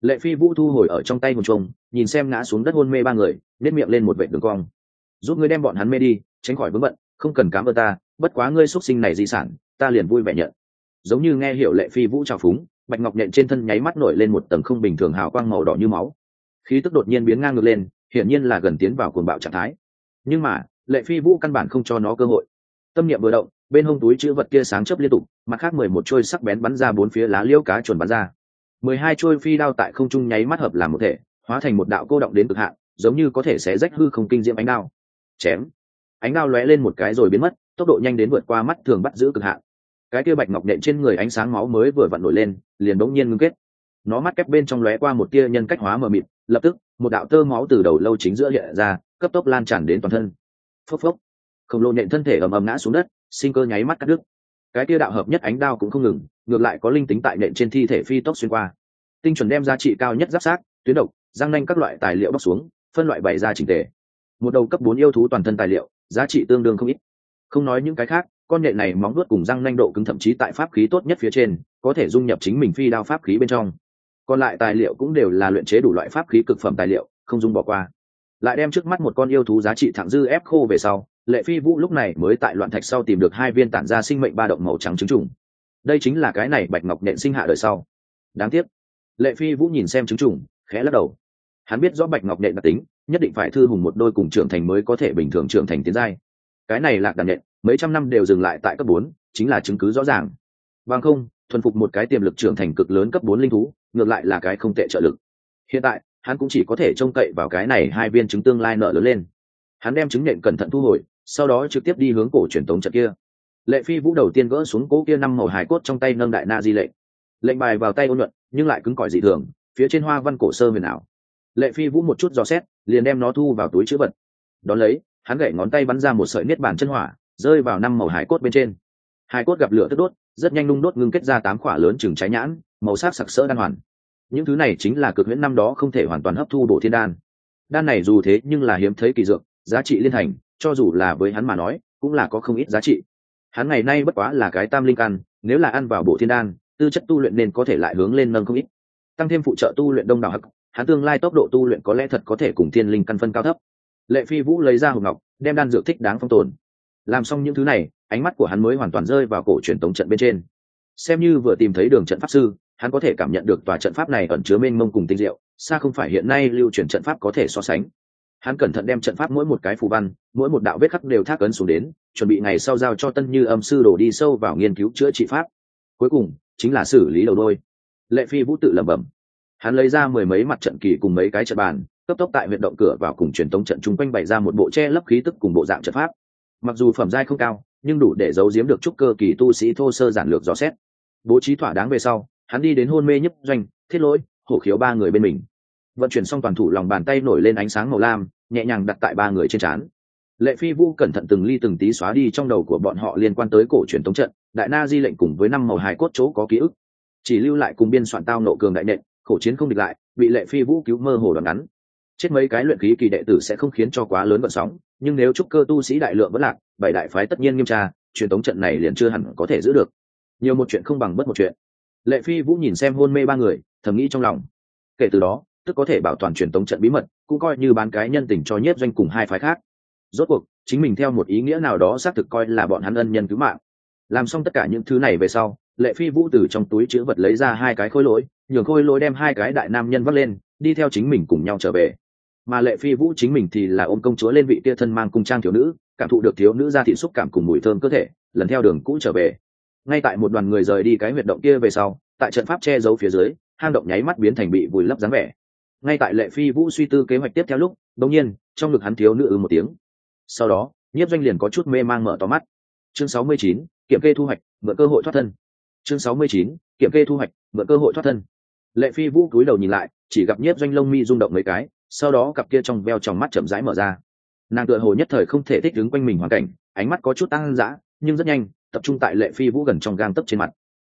Lệ Phi Vũ thu hồi ở trong tay hồn trùng, nhìn xem ngã xuống đất hôn mê ba người, nét miệng lên một vệt đường cong. Giúp ngươi đem bọn hắn mê đi, tránh khỏi vướng bận, không cần cám ơn ta, bất quá ngươi xuất sinh này di sản, ta liền vui vẻ nhận. Giống như nghe hiểu Lệ Phi Vũ chào phúng, bạch ngọc nhện trên thân nháy mắt nổi lên một tầng không bình thường hào quang màu đỏ như máu, khí tức đột nhiên biến ngang ngược lên, hiển nhiên là gần tiến vào cuồng bạo trạng thái. Nhưng mà Lệ Phi Vũ căn bản không cho nó cơ hội. Tâm niệm vừa động, bên hông túi chữ vật kia sáng chớp liên tục, mặt khác 11 trôi sắc bén bắn ra bốn phía lá liễu cá chuẩn bắn ra. 12 trôi phi đao tại không trung nháy mắt hợp làm một thể, hóa thành một đạo cô động đến cực hạn, giống như có thể xé rách hư không kinh diễm ánh đao. Chém. Ánh đao lóe lên một cái rồi biến mất, tốc độ nhanh đến vượt qua mắt thường bắt giữ cực hạn. Cái kia bạch ngọc nện trên người ánh sáng máu mới vừa vặn nổi lên, liền bỗng nhiên ngưng kết. Nó mắt kép bên trong lóe qua một tia nhân cách hóa mờ mịt, lập tức một đạo tơ máu từ đầu lâu chính giữa hiện ra, cấp tốc lan tràn đến toàn thân. Phốc phốc. Khổng lồ nện thân thể ầm ầm ngã xuống đất, sinh cơ nháy mắt cắt đứt. Cái tia đạo hợp nhất ánh đao cũng không ngừng, ngược lại có linh tính tại nện trên thi thể phi tốc xuyên qua, tinh chuẩn đem giá trị cao nhất giáp sát, tuyến độc, răng nanh các loại tài liệu bóc xuống, phân loại bày ra chỉnh tề. Một đầu cấp 4 yêu thú toàn thân tài liệu, giá trị tương đương không ít. Không nói những cái khác, con nện này móng vuốt cùng răng nanh độ cứng thậm chí tại pháp khí tốt nhất phía trên, có thể dung nhập chính mình phi đao pháp khí bên trong. Còn lại tài liệu cũng đều là luyện chế đủ loại pháp khí cực phẩm tài liệu, không dung bỏ qua. Lại đem trước mắt một con yêu thú giá trị thẳng dư ép khô về sau, Lệ Phi Vũ lúc này mới tại loạn thạch sau tìm được 2 viên tản ra sinh mệnh ba động màu trắng trứng trùng. Đây chính là cái này bạch ngọc nện sinh hạ đời sau. Đáng tiếc. Lệ Phi Vũ nhìn xem trứng trùng, khẽ lắc đầu. Hắn biết rõ bạch ngọc nện đặc tính, nhất định phải thư hùng một đôi cùng trưởng thành mới có thể bình thường trưởng thành tiến giai. Cái này lạc đàn nện, mấy trăm năm đều dừng lại tại cấp 4, chính là chứng cứ rõ ràng. Bằng không, thuần phục một cái tiềm lực trưởng thành cực lớn cấp 4 linh thú, ngược lại là cái không tệ trợ lực. Hiện tại, hắn cũng chỉ có thể trông cậy vào cái này 2 viên trứng tương lai nở lớn lên. Hắn đem trứng nện cẩn thận thu hồi, sau đó trực tiếp đi hướng cổ truyền tống trận kia. Lệ Phi Vũ đầu tiên gỡ xuống cố kia 5 màu hài cốt trong tay nâng đại na di lệnh. Lệnh bài vào tay ôn nhuận, nhưng lại cứng cỏi dị thường, phía trên hoa văn cổ sơ huyền ảo. Lệ Phi Vũ một chút dò xét, liền đem nó thu vào túi trữ vật. Đón lấy, hắn gậy ngón tay bắn ra một sợi niết bàn chân hỏa, rơi vào 5 màu hài cốt bên trên. Hài cốt gặp lửa tức đốt, rất nhanh nung đốt ngưng kết ra 8 quả lớn chừng trái nhãn, màu sắc sặc sỡ đan hoàn. Những thứ này chính là cực huyễn năm đó không thể hoàn toàn hấp thu bổ thiên đan. Đan này dù thế nhưng là hiếm thấy kỳ dược, giá trị liên thành, cho dù là với hắn mà nói, cũng là có không ít giá trị. Hắn ngày nay bất quá là cái tam linh căn, nếu là ăn vào bổ thiên đan, tư chất tu luyện nên có thể lại hướng lên nâng không ít. Tăng thêm phụ trợ tu luyện đông đảo hắc, hắn tương lai tốc độ tu luyện có lẽ thật có thể cùng thiên linh căn phân cao thấp. Lệ Phi Vũ lấy ra hộp ngọc, đem đan dược thích đáng phong tồn. Làm xong những thứ này, ánh mắt của hắn mới hoàn toàn rơi vào cổ truyền tống trận bên trên. Xem như vừa tìm thấy đường trận pháp sư, hắn có thể cảm nhận được tòa trận pháp này ẩn chứa mênh mông cùng tinh diệu, xa không phải hiện nay lưu truyền trận pháp có thể so sánh. Hắn cẩn thận đem trận pháp mỗi một cái phù văn, mỗi một đạo vết khắc đều thác ấn xuống đến, chuẩn bị ngày sau giao cho Tân Như Âm sư đổ đi sâu vào nghiên cứu chữa trị pháp. Cuối cùng chính là xử lý đầu đôi. Lệ Phi Vũ tự lẩm bẩm. Hắn lấy ra 10 mấy mặt trận kỳ cùng mấy cái trận bàn, cấp tốc tại huyệt động cửa vào cùng truyền tống trận chung quanh bày ra một bộ che lấp khí tức cùng bộ dạng trận pháp. Mặc dù phẩm giai không cao, nhưng đủ để giấu giếm được trúc cơ kỳ tu sĩ thô sơ giản lược dò xét. Bố trí thỏa đáng về sau, hắn đi đến hôn mê nhấp doanh, thiết lỗi, hổ khiếu ba người bên mình. Vận chuyển xong toàn thủ lòng bàn tay nổi lên ánh sáng màu lam, nhẹ nhàng đặt tại ba người trên trán. Lệ Phi Vũ cẩn thận từng ly từng tí xóa đi trong đầu của bọn họ liên quan tới cổ truyền tống trận, đại na di lệnh cùng với 5 màu hài cốt chỗ có ký ức, chỉ lưu lại cùng biên soạn tao nộ cường đại nện, khổ chiến không địch lại, bị Lệ Phi Vũ cứu mơ hồ đoạn ngắn. Chết mấy cái luyện khí kỳ đệ tử sẽ không khiến cho quá lớn vận sóng, nhưng nếu trúc cơ tu sĩ đại lượng vẫn lạc, bảy đại phái tất nhiên nghiêm tra, truyền tống trận này liền chưa hẳn có thể giữ được. Nhiều một chuyện không bằng bất một chuyện. Lệ Phi Vũ nhìn xem hôn mê ba người, thầm nghĩ trong lòng. Kể từ đó, tức có thể bảo toàn truyền tống trận bí mật, cũng coi như bán cái nhân tình cho nhiếp doanh cùng hai phái khác. Rốt cuộc, chính mình theo một ý nghĩa nào đó xác thực coi là bọn hắn ân nhân cứu mạng. Làm xong tất cả những thứ này về sau, Lệ Phi Vũ từ trong túi trữ vật lấy ra 2 cái khối lỗi, nhường khối lỗi đem 2 cái đại nam nhân vác lên, đi theo chính mình cùng nhau trở về. Mà Lệ Phi Vũ chính mình thì là ôm công chúa lên vị kia thân mang cung trang thiếu nữ, cảm thụ được thiếu nữ ra thị xúc cảm cùng mùi thơm cơ thể, lần theo đường cũ trở về. Ngay tại một đoàn người rời đi cái huyệt động kia về sau, tại trận pháp che giấu phía dưới, hang động nháy mắt biến thành bị vùi lấp dáng vẻ. Ngay tại Lệ Phi Vũ suy tư kế hoạch tiếp theo lúc, đột nhiên, trong ngực hắn thiếu nữ một tiếng. Sau đó, nhiếp doanh liền có chút mê mang mở to mắt. Chương 69, kiểm kê thu hoạch, mượn cơ hội thoát thân. Chương 69, kiểm kê thu hoạch, mượn cơ hội thoát thân. Lệ Phi Vũ cúi đầu nhìn lại, chỉ gặp nhiếp doanh lông mi rung động mấy cái, sau đó cặp kia trong veo trong mắt chậm rãi mở ra. Nàng tựa hồ nhất thời không thể thích ứng quanh mình hoàn cảnh, ánh mắt có chút tăng dã, nhưng rất nhanh tập trung tại Lệ Phi Vũ gần trong gang tấc trên mặt.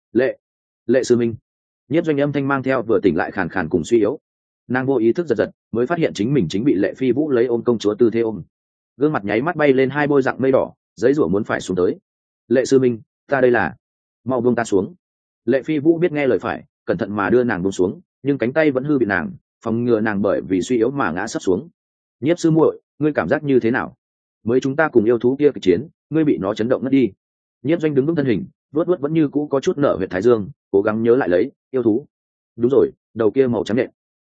Lệ sư minh. Nhiếp doanh âm thanh mang theo vừa tỉnh lại khàn khàn cùng suy yếu. Nàng vô ý thức giật giật, mới phát hiện chính mình chính bị Lệ Phi Vũ lấy ôm công chúa tư thế ôm. Gương mặt nháy mắt bay lên 2 bôi dạng mây đỏ, giấy rủa muốn phải xuống tới. Lệ sư minh, ta đây là, mau buông ta xuống. Lệ Phi Vũ biết nghe lời phải, cẩn thận mà đưa nàng buông xuống, nhưng cánh tay vẫn hư bị nàng, phòng ngừa nàng bởi vì suy yếu mà ngã sấp xuống. Nhiếp sư muội, ngươi cảm giác như thế nào? Mới chúng ta cùng yêu thú kia kịch chiến, ngươi bị nó chấn động ngất đi. Nhiếp Doanh đứng vững thân hình, vớt vẫn như cũ có chút nở huyệt thái dương, cố gắng nhớ lại lấy yêu thú. Đúng rồi, đầu kia màu trắng nhện,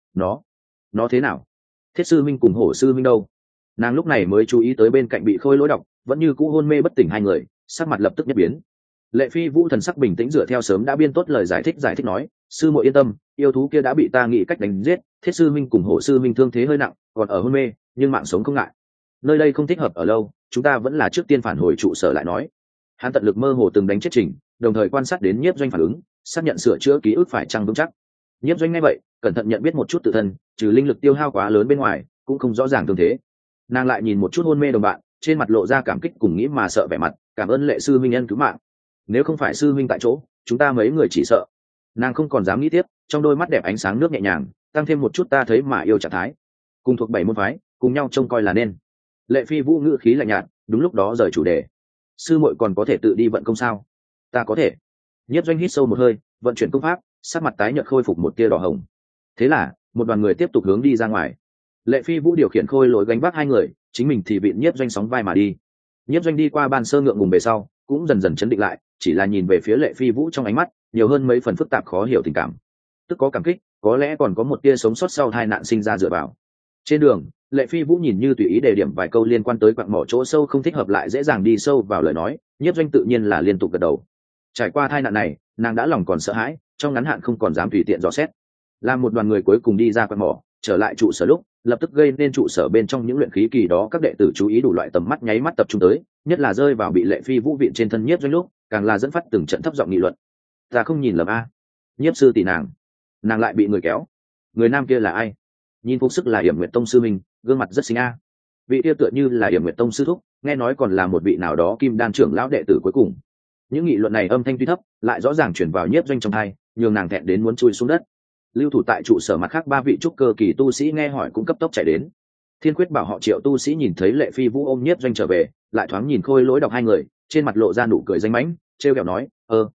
nó thế nào? Thiết sư minh cùng hổ sư minh đâu? Nàng lúc này mới chú ý tới bên cạnh bị khôi lỗi độc vẫn như cũ hôn mê bất tỉnh hai người, sắc mặt lập tức nhất biến. Lệ Phi Vũ thần sắc bình tĩnh dựa theo sớm đã biên tốt lời giải thích nói, sư muội yên tâm, yêu thú kia đã bị ta nghĩ cách đánh giết, thiết sư minh cùng hổ sư minh thương thế hơi nặng, còn ở hôn mê, nhưng mạng sống không ngại. Nơi đây không thích hợp ở lâu, chúng ta vẫn là trước tiên phản hồi trụ sở lại nói. Hắn tận lực mơ hồ từng đánh chết Trình, đồng thời quan sát đến Nhiếp Doanh phản ứng, xác nhận sửa chữa ký ức phải chăng vững chắc. Nhiếp Doanh nghe vậy, cẩn thận nhận biết một chút tự thân, trừ linh lực tiêu hao quá lớn bên ngoài, cũng không rõ ràng tương thế. Nàng lại nhìn một chút hôn mê đồng bạn, trên mặt lộ ra cảm kích cùng nghĩ mà sợ vẻ mặt, cảm ơn Lệ sư minh nhân cứu mạng. Nếu không phải sư minh tại chỗ, chúng ta mấy người chỉ sợ. Nàng không còn dám nghĩ tiếp, trong đôi mắt đẹp ánh sáng nước nhẹ nhàng, tăng thêm một chút ta thấy mà yêu trạng thái. Cùng thuộc 7 môn phái, cùng nhau trông coi là nên. Lệ Phi Vũ ngữ khí lạnh nhạt, đúng lúc đó rời chủ đề. Sư muội còn có thể tự đi vận công sao? Ta có thể. Nhiếp Doanh hít sâu một hơi, vận chuyển công pháp, sắc mặt tái nhợt khôi phục một tia đỏ hồng. Thế là, một đoàn người tiếp tục hướng đi ra ngoài. Lệ Phi Vũ điều khiển khôi lỗi gánh vác hai người, chính mình thì bị Nhiếp Doanh sóng vai mà đi. Nhiếp Doanh đi qua ban sơ ngượng ngùng về sau, cũng dần dần chấn định lại, chỉ là nhìn về phía Lệ Phi Vũ trong ánh mắt nhiều hơn mấy phần phức tạp khó hiểu tình cảm, tức có cảm kích, có lẽ còn có một tia sống sót sau tai nạn sinh ra dựa vào. Trên đường, Lệ Phi Vũ nhìn như tùy ý đề điểm vài câu liên quan tới quặng mỏ chỗ sâu không thích hợp lại dễ dàng đi sâu vào lời nói, Nhiếp Doanh tự nhiên là liên tục gật đầu. Trải qua tai nạn này, nàng đã lòng còn sợ hãi, trong ngắn hạn không còn dám tùy tiện dò xét. Làm một đoàn người cuối cùng đi ra quặng mỏ, trở lại trụ sở lúc, lập tức gây nên trụ sở bên trong những luyện khí kỳ đó các đệ tử chú ý đủ loại tầm mắt nháy mắt tập trung tới, nhất là rơi vào bị Lệ Phi Vũ viện trên thân Nhiếp Doanh lúc, càng là dẫn phát từng trận thấp giọng nghị luận. Ta không nhìn lầm a, Nhiếp sư tỷ nàng lại bị người kéo. Người nam kia là ai? Nhìn phục sức là Yểm Nguyệt Tông sư minh, gương mặt rất xinh a. Vị kia tựa như là Yểm Nguyệt Tông sư thúc, nghe nói còn là một vị nào đó Kim Đan trưởng lão đệ tử cuối cùng. Những nghị luận này âm thanh tuy thấp, lại rõ ràng truyền vào Nhiếp Doanh trong tai, nhường nàng thẹn đến muốn chui xuống đất. Lưu thủ tại trụ sở mặt khác ba vị trúc cơ kỳ tu sĩ nghe hỏi cũng cấp tốc chạy đến. Thiên Quyết bảo họ Triệu tu sĩ nhìn thấy Lệ Phi Vũ ôm Nhiếp Doanh trở về, lại thoáng nhìn khôi lỗi đọc hai người, trên mặt lộ ra nụ cười danh mãnh, trêu ghẹo nói,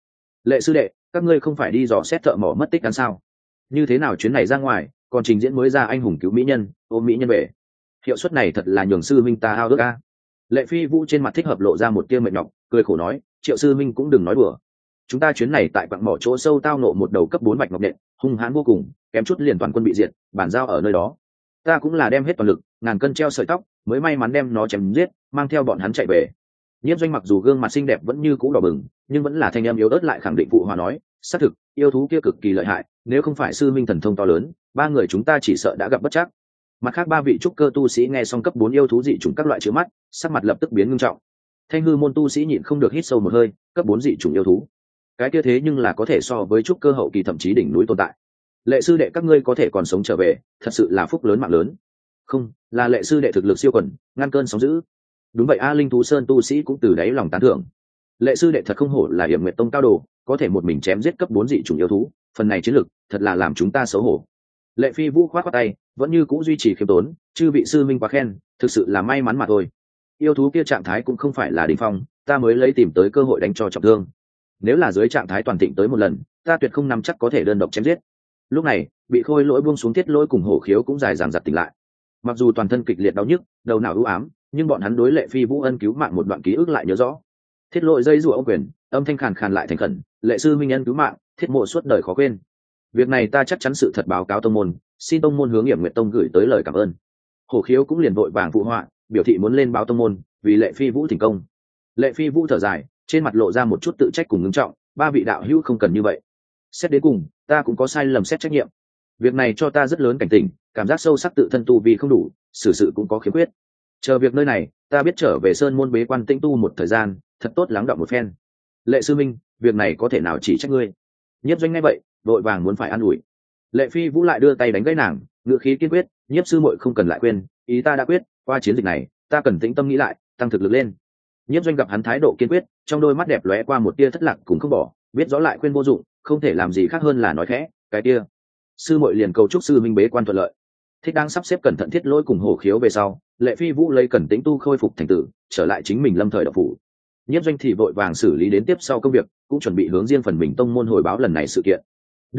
Lệ sư đệ, các ngươi không phải đi dò xét thợ mỏ mất tích ăn sao? Như thế nào chuyến này ra ngoài, còn trình diễn mới ra anh hùng cứu mỹ nhân, ôm mỹ nhân về. Hiệu suất này thật là nhường sư minh ta ao ước a. Lệ Phi Vũ trên mặt thích hợp lộ ra một tia mệt nhọc, cười khổ nói, Triệu sư minh cũng đừng nói đùa. Chúng ta chuyến này tại quặng mỏ chỗ sâu tao nộ một đầu cấp 4 bạch ngọc nện, hung hãn vô cùng, kém chút liền toàn quân bị diệt, bản giao ở nơi đó. Ta cũng là đem hết toàn lực, ngàn cân treo sợi tóc, mới may mắn đem nó chém giết, mang theo bọn hắn chạy về. Nhiếp Doanh mặc dù gương mặt xinh đẹp vẫn như cũ đỏ bừng, nhưng vẫn là thanh em yếu ớt lại khẳng định phụ hòa nói, xác thực, yêu thú kia cực kỳ lợi hại, nếu không phải sư minh thần thông to lớn, ba người chúng ta chỉ sợ đã gặp bất trắc. Mặt khác ba vị trúc cơ tu sĩ nghe xong cấp 4 yêu thú dị chủng các loại chứa mắt, sắc mặt lập tức biến ngưng trọng. Thanh hư môn tu sĩ nhịn không được hít sâu một hơi, cấp 4 dị chủng yêu thú, cái kia thế nhưng là có thể so với trúc cơ hậu kỳ thậm chí đỉnh núi tồn tại. Lệ sư đệ các ngươi có thể còn sống trở về, thật sự là phúc lớn mạng lớn. Không, là Lệ sư đệ thực lực siêu quần, ngăn cơn sóng dữ. Đúng vậy a, Linh thú sơn tu sĩ cũng từ đáy lòng tán thưởng. Lệ sư đệ thật không hổ là Yểm Nguyệt Tông cao đồ, có thể một mình chém giết cấp 4 dị chủng yêu thú, phần này chiến lực thật là làm chúng ta xấu hổ. Lệ Phi Vũ khoát tay, vẫn như cũ duy trì khiêm tốn, chư vị sư minh quá khen, thực sự là may mắn mà thôi. Yêu thú kia trạng thái cũng không phải là đỉnh phong, ta mới lấy tìm tới cơ hội đánh cho trọng thương. Nếu là dưới trạng thái toàn thịnh tới một lần, ta tuyệt không nắm chắc có thể đơn độc chém giết. Lúc này, bị khôi lỗi buông xuống Thiết Lỗi cùng hổ khiếu cũng dài dằng dặc tỉnh lại. Mặc dù toàn thân kịch liệt đau nhức, đầu não u ám, nhưng bọn hắn đối Lệ Phi Vũ ân cứu mạng một đoạn ký ức lại nhớ rõ. Thiết Lỗi dây rủa ông quyền, âm thanh khàn khàn lại thành khẩn, Lệ sư minh ân cứu mạng, Thiết mộ suốt đời khó quên. Việc này ta chắc chắn sự thật báo cáo tông môn, xin tông môn hướng Yểm Nguyệt Tông gửi tới lời cảm ơn. Hổ khiếu cũng liền vội vàng phụ họa, biểu thị muốn lên báo tông môn, vì Lệ Phi Vũ thành công. Lệ Phi Vũ thở dài, trên mặt lộ ra một chút tự trách cùng ngưng trọng, ba vị đạo hữu không cần như vậy. Xét đến cùng, ta cũng có sai lầm xét trách nhiệm. Việc này cho ta rất lớn cảnh tỉnh, cảm giác sâu sắc tự thân tu vì không đủ, xử sự cũng có khiếm khuyết. Chờ việc nơi này, ta biết trở về sơn môn bế quan tĩnh tu một thời gian, thật tốt lắng đọng một phen. Lệ sư minh, việc này có thể nào chỉ trách ngươi? Nhiếp Doanh nghe vậy, vội vàng muốn phải an ủi. Lệ Phi Vũ lại đưa tay đánh gãy nàng, ngữ khí kiên quyết, Nhiếp sư muội không cần lại khuyên, ý ta đã quyết, qua chiến dịch này, ta cần tĩnh tâm nghĩ lại, tăng thực lực lên. Nhiếp Doanh gặp hắn thái độ kiên quyết, trong đôi mắt đẹp lóe qua một tia thất lạc cũng không bỏ, biết rõ lại khuyên vô dụng, không thể làm gì khác hơn là nói khẽ, cái kia. Sư muội liền cầu chúc sư minh bế quan thuận lợi. Thích đang sắp xếp cẩn thận Thiết Lỗi cùng hổ khiếu về sau, Lệ Phi Vũ lấy cẩn tĩnh tu khôi phục thành tử, trở lại chính mình lâm thời độc phủ. Nhiếp Doanh thì vội vàng xử lý đến tiếp sau công việc, cũng chuẩn bị hướng riêng phần mình tông môn hồi báo lần này sự kiện. Đương nhiên,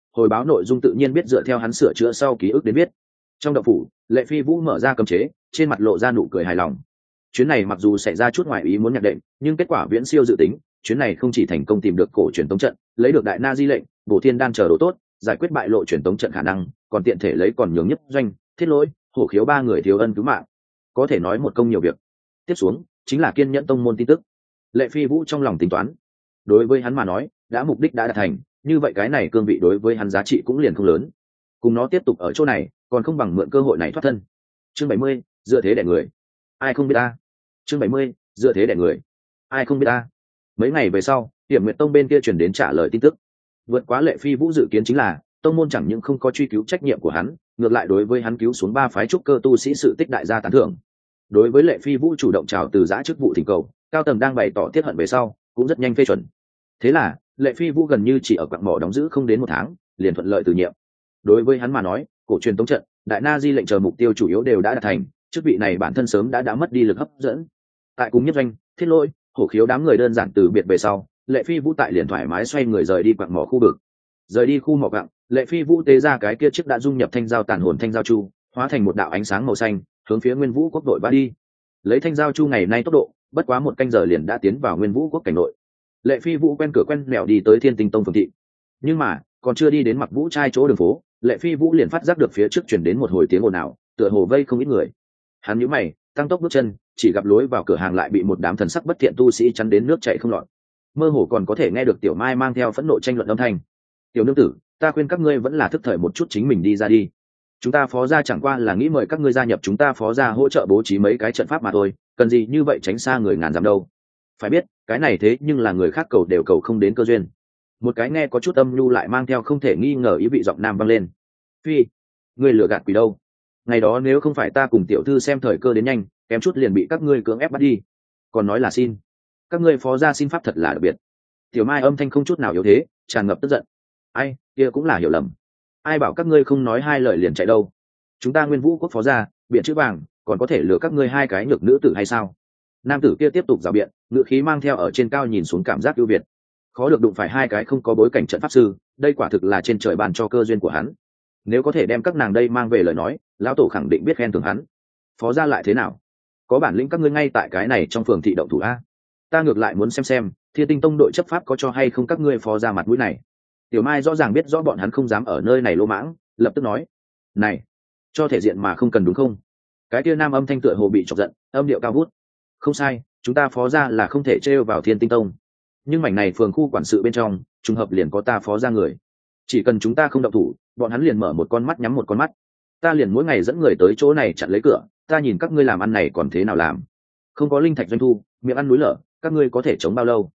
hồi báo nội dung tự nhiên biết dựa theo hắn sửa chữa sau ký ức đến biết. Trong động phủ, Lệ Phi Vũ mở ra cấm chế, trên mặt lộ ra nụ cười hài lòng. Chuyến này mặc dù xảy ra chút ngoại ý muốn nhạc định, nhưng kết quả viễn siêu dự tính. Chuyến này không chỉ thành công tìm được cổ truyền tống trận, lấy được đại na di lệnh, bổ thiên đan chờ đồ tốt, giải quyết bại lộ truyền tống trận khả năng, còn tiện thể lấy còn nhường nhất doanh, thiết lỗi, hổ khiếu ba người thiếu ân cứu mạng, có thể nói một công nhiều việc. Tiếp xuống chính là kiên nhẫn tông môn tin tức. Lệ Phi Vũ trong lòng tính toán, đối với hắn mà nói, đã mục đích đã đạt thành, như vậy cái này cương vị đối với hắn giá trị cũng liền không lớn. Cùng nó tiếp tục ở chỗ này, còn không bằng mượn cơ hội này thoát thân. Chương 70, dựa thế đẻ người. Ai không biết ta? Chương 70, dựa thế đẻ người. Ai không biết ta? Mấy ngày về sau, Hiểm Nguyệt Tông bên kia truyền đến trả lời tin tức. Vượt quá Lệ Phi Vũ dự kiến chính là, tông môn chẳng những không có truy cứu trách nhiệm của hắn, ngược lại đối với hắn cứu xuống 3 phái trúc cơ tu sĩ sự tích đại gia tán thưởng. Đối với Lệ Phi Vũ chủ động chào từ giã chức vụ thỉnh cầu, cao tầng đang bày tỏ tiết hận về sau, cũng rất nhanh phê chuẩn. Thế là, Lệ Phi Vũ gần như chỉ ở quặng mỏ đóng giữ không đến 1 tháng, liền thuận lợi từ nhiệm. Đối với hắn mà nói, cổ truyền tống trận, đại na di lệnh chờ mục tiêu chủ yếu đều đã đạt thành, chức vị này bản thân sớm đã mất đi lực hấp dẫn. Tại cùng nhất doanh, thiết lỗi, hổ khiếu đám người đơn giản từ biệt về sau, Lệ Phi Vũ tại liền thoải mái xoay người rời đi quặng mỏ khu vực. Rời đi khu mỏ quặng, Lệ Phi Vũ tế ra cái kia chiếc đã dung nhập thanh giao tàn hồn thanh giao chu, hóa thành một đạo ánh sáng màu xanh, hướng phía Nguyên Vũ quốc đội ba đi. Lấy thanh giao chu ngày nay tốc độ, bất quá 1 canh giờ liền đã tiến vào Nguyên Vũ quốc cảnh nội. Lệ Phi Vũ quen cửa quen mẹo đi tới Thiên Tinh Tông phường thị. Nhưng mà, còn chưa đi đến Mặc Vũ trai chỗ đường phố, Lệ Phi Vũ liền phát giác được phía trước truyền đến một hồi tiếng ồn ào, tựa hồ vây không ít người. Hắn nhíu mày, tăng tốc bước chân, chỉ gặp lối vào cửa hàng lại bị một đám thần sắc bất thiện tu sĩ chắn đến nước chảy không lọt. Mơ hồ còn có thể nghe được Tiểu Mai mang theo phẫn nộ tranh luận âm thanh. "Tiểu nương tử, ta khuyên các ngươi vẫn là thức thời một chút, chính mình đi ra đi. Chúng ta Phó gia chẳng qua là nghĩ mời các ngươi gia nhập chúng ta Phó gia hỗ trợ bố trí mấy cái trận pháp mà thôi, cần gì như vậy tránh xa người ngàn dặm đâu. Phải biết, cái này thế nhưng là người khác cầu đều cầu không đến cơ duyên." Một cái nghe có chút âm nhu lại mang theo không thể nghi ngờ ý vị giọng nam vang lên. "Phi, ngươi lừa gạt quỷ đâu? Ngày đó nếu không phải ta cùng tiểu thư xem thời cơ đến nhanh, kém chút liền bị các ngươi cưỡng ép bắt đi. Còn nói là xin. Các ngươi Phó gia xin pháp thật là đặc biệt." Tiểu Mai âm thanh không chút nào yếu thế, tràn ngập tức giận. "Ai, kia cũng là hiểu lầm. Ai bảo các ngươi không nói 2 lời liền chạy đâu? Chúng ta Nguyên Vũ quốc Phó gia, biện chữ vàng, còn có thể lừa các ngươi 2 cái nhược nữ tử hay sao?" Nam tử kia tiếp tục rảo biện, ngữ khí mang theo ở trên cao nhìn xuống cảm giác ưu việt. Khó được đụng phải 2 cái không có bối cảnh trận pháp sư, đây quả thực là trên trời bàn cho cơ duyên của hắn. Nếu có thể đem các nàng đây mang về lời nói, lão tổ khẳng định biết khen thưởng hắn. Phó gia lại thế nào? Có bản lĩnh các ngươi ngay tại cái này trong phường thị động thủ a. Ta ngược lại muốn xem Thiên Tinh Tông đội chấp pháp có cho hay không các ngươi Phó gia mặt mũi này. Tiểu Mai rõ ràng biết rõ bọn hắn không dám ở nơi này lỗ mãng, lập tức nói: "Này, cho thể diện mà không cần đúng không?" Cái kia nam âm thanh tựa hồ bị chọc giận, âm điệu cao vút. "Không sai, chúng ta Phó gia là không thể trêu vào Thiên Tinh Tông. Nhưng mảnh này phường khu quản sự bên trong, trùng hợp liền có ta Phó gia người. Chỉ cần chúng ta không động thủ, bọn hắn liền mở một con mắt nhắm một con mắt. Ta liền mỗi ngày dẫn người tới chỗ này chặn lấy cửa, ta nhìn các ngươi làm ăn này còn thế nào làm. Không có linh thạch doanh thu, miệng ăn núi lở, các ngươi có thể chống bao lâu?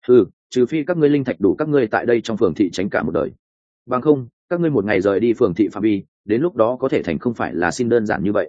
Trừ phi các ngươi linh thạch đủ các ngươi tại đây trong phường thị tránh cả một đời. Bằng không, các ngươi một ngày rời đi phường thị phạm vi, đến lúc đó có thể thành không phải là xin đơn giản như vậy.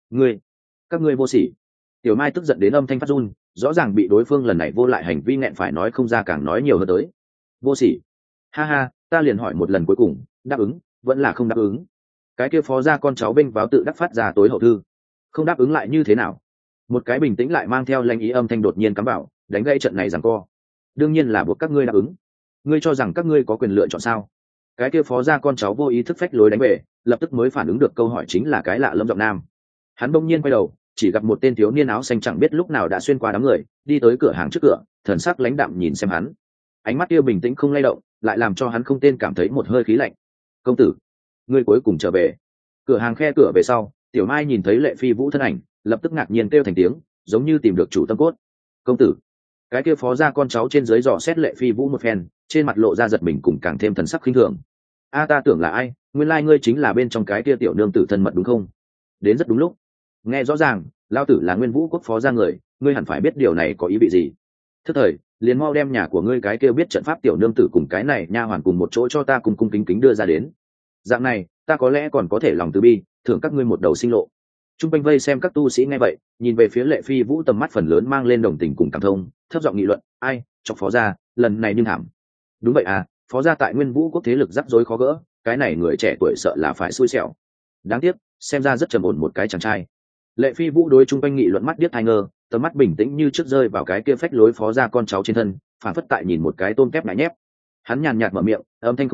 Các ngươi vô sỉ." Tiểu Mai tức giận đến âm thanh phát run, rõ ràng bị đối phương lần này vô lại hành vi nghẹn phải nói không ra càng nói nhiều hơn tới. "Vô sỉ? Ha ha, ta liền hỏi một lần cuối cùng, đáp ứng, vẫn là không đáp ứng?" Cái kia Phó gia con cháu bênh báo tự đắc phát ra tối hậu thư. "Không đáp ứng lại như thế nào?" Một cái bình tĩnh lại mang theo lanh ý âm thanh đột nhiên cắm vào, đánh gây trận này giằng co. "Đương nhiên là buộc các ngươi đáp ứng. Ngươi cho rằng các ngươi có quyền lựa chọn sao?" Cái kia Phó gia con cháu vô ý thức phách lối đánh về, lập tức mới phản ứng được câu hỏi chính là cái lạ lẫm giọng nam. Hắn bỗng nhiên quay đầu, chỉ gặp một tên thiếu niên áo xanh chẳng biết lúc nào đã xuyên qua đám người, đi tới cửa hàng trước cửa, thần sắc lãnh đạm nhìn xem hắn. Ánh mắt kia bình tĩnh không lay động, lại làm cho hắn không tên cảm thấy một hơi khí lạnh. "Công tử, ngươi cuối cùng trở về." Cửa hàng khe cửa về sau, Tiểu Mai nhìn thấy Lệ Phi Vũ thân ảnh, lập tức ngạc nhiên kêu thành tiếng, giống như tìm được chủ tâm cốt. "Công tử." Cái kia Phó gia con cháu trên dưới dò xét Lệ Phi Vũ một phen, trên mặt lộ ra giật mình cùng càng thêm thần sắc khinh thường. Ta tưởng là ai, nguyên lai ngươi chính là bên trong cái kia tiểu nương tử thân mật đúng không? Đến rất đúng lúc. Nghe rõ ràng, lão tử là Nguyên Vũ quốc Phó gia người, ngươi hẳn phải biết điều này có ý vị gì. Thức thời, liền mau đem nhà của ngươi cái kia biết trận pháp tiểu nương tử cùng cái này nha hoàn cùng một chỗ cho ta cùng cung kính kính đưa ra đến. Dạng này, ta có lẽ còn có thể lòng từ bi, thưởng các ngươi một đầu sinh lộ. Trung quanh vây xem các tu sĩ nghe vậy, nhìn về phía Lệ Phi Vũ tầm mắt phần lớn mang lên đồng tình cùng cảm thông, thấp giọng nghị luận, "Ai, chọc Phó gia, lần này nhưng thảm." "Đúng vậy à, Phó gia tại Nguyên Vũ quốc thế lực rắc rối khó gỡ, cái này người trẻ tuổi sợ là phải xui xẻo. Đáng tiếc, xem ra rất trầm ổn một cái chàng trai." Lệ Phi Vũ đối trung quanh nghị luận mắt điếc tai ngơ, tầm mắt bình tĩnh như trước rơi vào cái kia phách lối Phó gia con cháu trên thân, phản phất tại nhìn một cái tôm kép ngại nhép. Hắn nhàn nhạt mở miệng, âm thanh không cao,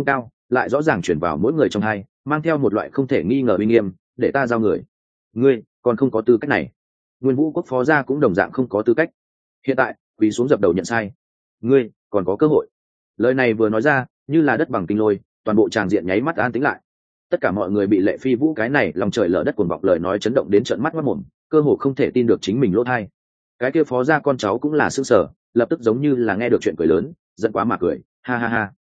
lại rõ ràng chuyển vào mỗi người trong hai, mang theo một loại không thể nghi ngờ uy nghiêm, để ta giao người. Ngươi còn không có tư cách này. Nguyên Vũ quốc phó gia cũng đồng dạng không có tư cách. Hiện tại quỳ xuống dập đầu nhận sai. Ngươi còn có cơ hội. Lời này vừa nói ra, như là đất bằng kinh lôi, toàn bộ tràng diện nháy mắt an tĩnh lại. Tất cả mọi người bị Lệ Phi Vũ cái này lòng trời lở đất cuồng vọng lời nói chấn động đến trợn mắt ngoác mồm, cơ hồ không thể tin được chính mình lỗ tai. Cái kia phó gia con cháu cũng là sững sờ, lập tức giống như là nghe được chuyện cười lớn, giận quá mà cười, ha ha ha.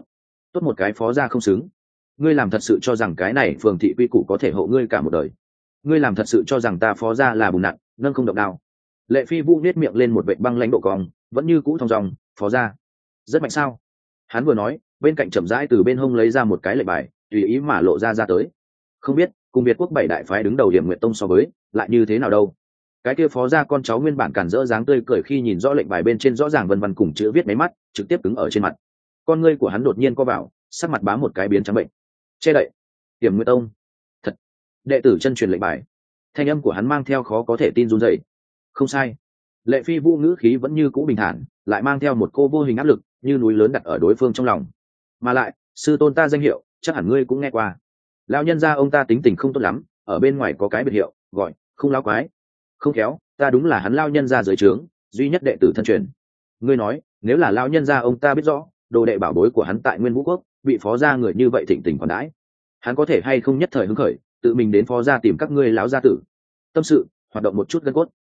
Tốt một cái phó gia không xứng. Ngươi làm thật sự cho rằng cái này phường thị quy củ có thể hộ ngươi cả một đời? Ngươi làm thật sự cho rằng ta phó gia là bùn nặng, nâng không động đao? Lệ Phi Vũ nhếch miệng lên một vệt băng lãnh độ cong, vẫn như cũ thong dong, phó gia rất mạnh sao? Hắn vừa nói, bên cạnh chậm rãi từ bên hông lấy ra một cái lệnh bài, tùy ý mà lộ ra tới. Không biết cùng Việt quốc 7 đại phái đứng đầu Điểm Nguyện Tông so với lại như thế nào đâu? Cái kia phó gia con cháu nguyên bản cản rỡ dáng tươi cười khi nhìn rõ lệnh bài bên trên rõ ràng vân vân cùng chữ viết mấy mắt, trực tiếp cứng ở trên mặt. Con ngươi của hắn đột nhiên co vào, sắc mặt bám một cái biến trắng bệnh. Che đậy. Điểm Nguyện Tông. Thật. Đệ tử chân truyền lệnh bài. Thanh âm của hắn mang theo khó có thể tin run rẩy. Không sai. Lệ Phi Vũ ngữ khí vẫn như cũ bình thản, lại mang theo một cô vô hình áp lực, như núi lớn đặt ở đối phương trong lòng. Mà lại, sư tôn ta danh hiệu, chắc hẳn ngươi cũng nghe qua. Lão nhân gia ông ta tính tình không tốt lắm, ở bên ngoài có cái biệt hiệu, gọi Không Lão Quái. Không khéo, ta đúng là hắn lão nhân gia dưới trướng, duy nhất đệ tử thân truyền. Ngươi nói, nếu là lão nhân gia ông ta biết rõ, đồ đệ bảo bối của hắn tại Nguyên Vũ quốc, bị phó gia người như vậy thịnh tình quản đãi, hắn có thể hay không nhất thời hứng khởi, tự mình đến phó gia tìm các ngươi lão gia tử, tâm sự, hoạt động một chút gân cốt.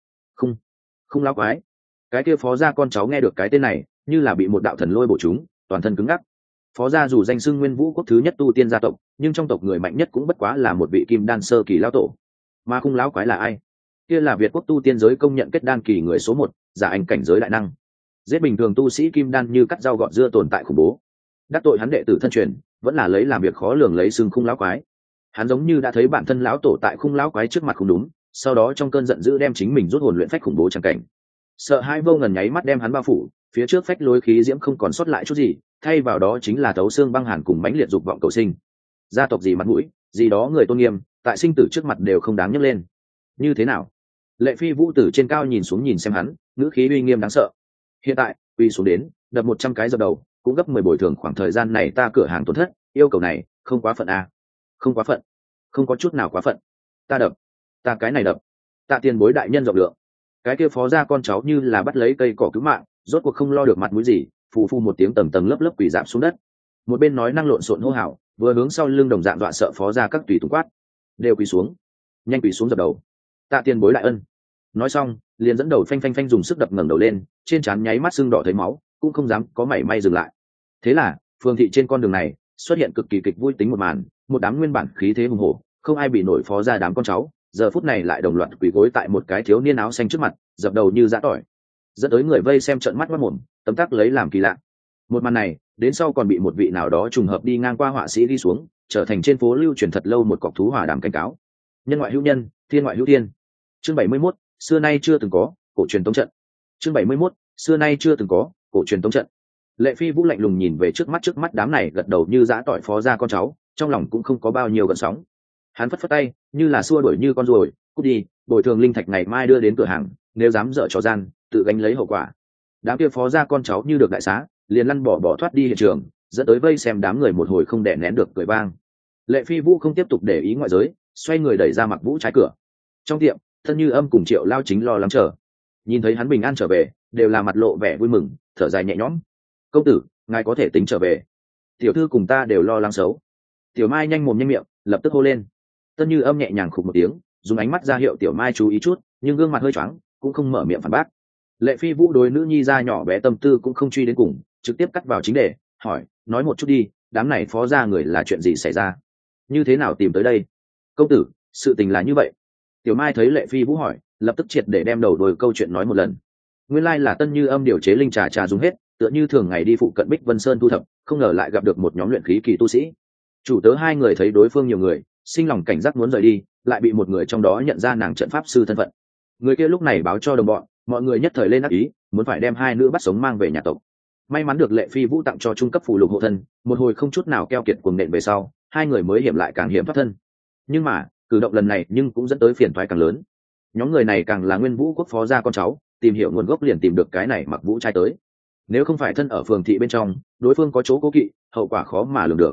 Không Lão Quái. Cái kia phó gia con cháu nghe được cái tên này, như là bị một đạo thần lôi bổ trúng, toàn thân cứng ngắc. Phó gia dù danh xưng Nguyên Vũ quốc thứ nhất tu tiên gia tộc, nhưng trong tộc người mạnh nhất cũng bất quá là một vị kim đan sơ kỳ lão tổ. Mà Không Lão Quái là ai? Kia là Việt quốc tu tiên giới công nhận kết đan kỳ người số 1, giả anh cảnh giới đại năng. Giết bình thường tu sĩ kim đan như cắt rau gọt dưa tồn tại khủng bố. Đắc tội hắn đệ tử thân truyền, vẫn là lấy làm việc khó lường lấy xưng Không Lão Quái. Hắn giống như đã thấy bản thân lão tổ tại Không Lão Quái trước mặt không đúng, sau đó trong cơn giận dữ đem chính mình rút hồn luyện phách khủng bố chẳng cảnh. Sợ hai vô ngần nháy mắt đem hắn bao phủ, phía trước phách lối khí diễm không còn sót lại chút gì, thay vào đó chính là thấu xương băng hàn cùng mãnh liệt dục vọng cầu sinh. Gia tộc gì mặt mũi, gì đó người tôn nghiêm, tại sinh tử trước mặt đều không đáng nhắc lên. Như thế nào? Lệ Phi Vũ từ trên cao nhìn xuống nhìn xem hắn, ngữ khí uy nghiêm đáng sợ. Hiện tại uy xuống đến, đập 100 cái dập đầu, cũng gấp 10 bồi thường khoảng thời gian này ta cửa hàng tổn thất, yêu cầu này không quá phận à? Không quá phận, không có chút nào quá phận. Ta đập, ta cái này đập. Tạ tiền bối đại nhân rộng lượng. Cái kia phó gia con cháu như là bắt lấy cây cỏ cứu mạng, rốt cuộc không lo được mặt mũi gì, phù phù một tiếng tầng tầng lớp lớp quỳ rạp xuống đất. Một bên nói năng lộn xộn hô hào, vừa hướng sau lưng đồng dạng dọa sợ phó gia các tùy tùng quát, đều quỳ xuống, nhanh quỳ xuống dập đầu. Tạ tiền bối đại ân. Nói xong, liền dẫn đầu phanh phanh phanh dùng sức đập ngẩng đầu lên, trên trán nháy mắt sưng đỏ thấy máu, cũng không dám có mảy may dừng lại. Thế là, phường thị trên con đường này xuất hiện cực kỳ kịch vui tính một màn, một đám nguyên bản khí thế hùng hổ, không ai bị nổi phó gia đám con cháu, giờ phút này lại đồng loạt quỳ gối tại một cái thiếu niên áo xanh trước mặt, dập đầu như giã tỏi, dẫn tới người vây xem trợn mắt mắt mồm, tấm tắc lấy làm kỳ lạ. Một màn này đến sau còn bị một vị nào đó trùng hợp đi ngang qua họa sĩ đi xuống, trở thành trên phố lưu truyền thật lâu một cọc thú hỏa đàm cảnh cáo. Nhân ngoại hữu nhân, thiên ngoại hữu thiên. Chương 71, xưa nay chưa từng có cổ truyền tống trận. Chương 71, xưa nay chưa từng có cổ truyền tống trận. Lệ Phi Vũ lạnh lùng nhìn về trước mắt đám này gật đầu như giã tỏi phó gia con cháu, trong lòng cũng không có bao nhiêu gợn sóng. Hắn phất phất tay, như là xua đuổi như con ruồi, cút đi, bồi thường linh thạch ngày mai đưa đến cửa hàng, nếu dám dở trò gian, tự gánh lấy hậu quả. Đám kia phó gia con cháu như được đại xá, liền lăn bỏ thoát đi hiện trường, dẫn tới vây xem đám người một hồi không đè nén được cười vang. Lệ Phi Vũ không tiếp tục để ý ngoại giới, xoay người đẩy ra Mặc Vũ trái cửa. Trong tiệm, Thân Như Âm cùng Triệu Lao Chính lo lắng chờ. Nhìn thấy hắn bình an trở về, đều là mặt lộ vẻ vui mừng, thở dài nhẹ nhõm. Công tử, ngài có thể tính trở về. Tiểu thư cùng ta đều lo lắng xấu. Tiểu Mai nhanh mồm nhanh miệng, lập tức hô lên. Tân Như Âm nhẹ nhàng khục một tiếng, dùng ánh mắt ra hiệu Tiểu Mai chú ý chút, nhưng gương mặt hơi choáng, cũng không mở miệng phản bác. Lệ Phi Vũ đối nữ nhi gia nhỏ bé tâm tư cũng không truy đến cùng, trực tiếp cắt vào chính đề, hỏi, nói một chút đi, đám này phó gia người là chuyện gì xảy ra, như thế nào tìm tới đây? Công tử, sự tình là như vậy. Tiểu Mai thấy Lệ Phi Vũ hỏi, lập tức triệt để đem đầu đuôi câu chuyện nói một lần. Nguyên lai là Tân Như Âm điều chế linh trà dùng hết, tựa như thường ngày đi phụ cận Bích Vân Sơn thu thập, không ngờ lại gặp được một nhóm luyện khí kỳ tu sĩ. Chủ tớ hai người thấy đối phương nhiều người, sinh lòng cảnh giác muốn rời đi, lại bị một người trong đó nhận ra nàng trận pháp sư thân phận. Người kia lúc này báo cho đồng bọn, mọi người nhất thời lên ác ý, muốn phải đem hai nữ bắt sống mang về nhà tộc. May mắn được Lệ Phi Vũ tặng cho trung cấp phù lục hộ thân, một hồi không chút nào keo kiệt cuồng nện về sau, hai người mới hiểm lại càng hiểm thoát thân. Nhưng mà cử động lần này nhưng cũng dẫn tới phiền toái càng lớn. Nhóm người này càng là Nguyên Vũ quốc phó gia con cháu, tìm hiểu nguồn gốc liền tìm được cái này Mặc Vũ trai tới. Nếu không phải thân ở phường thị bên trong, đối phương có chỗ cố kỵ, hậu quả khó mà lường được.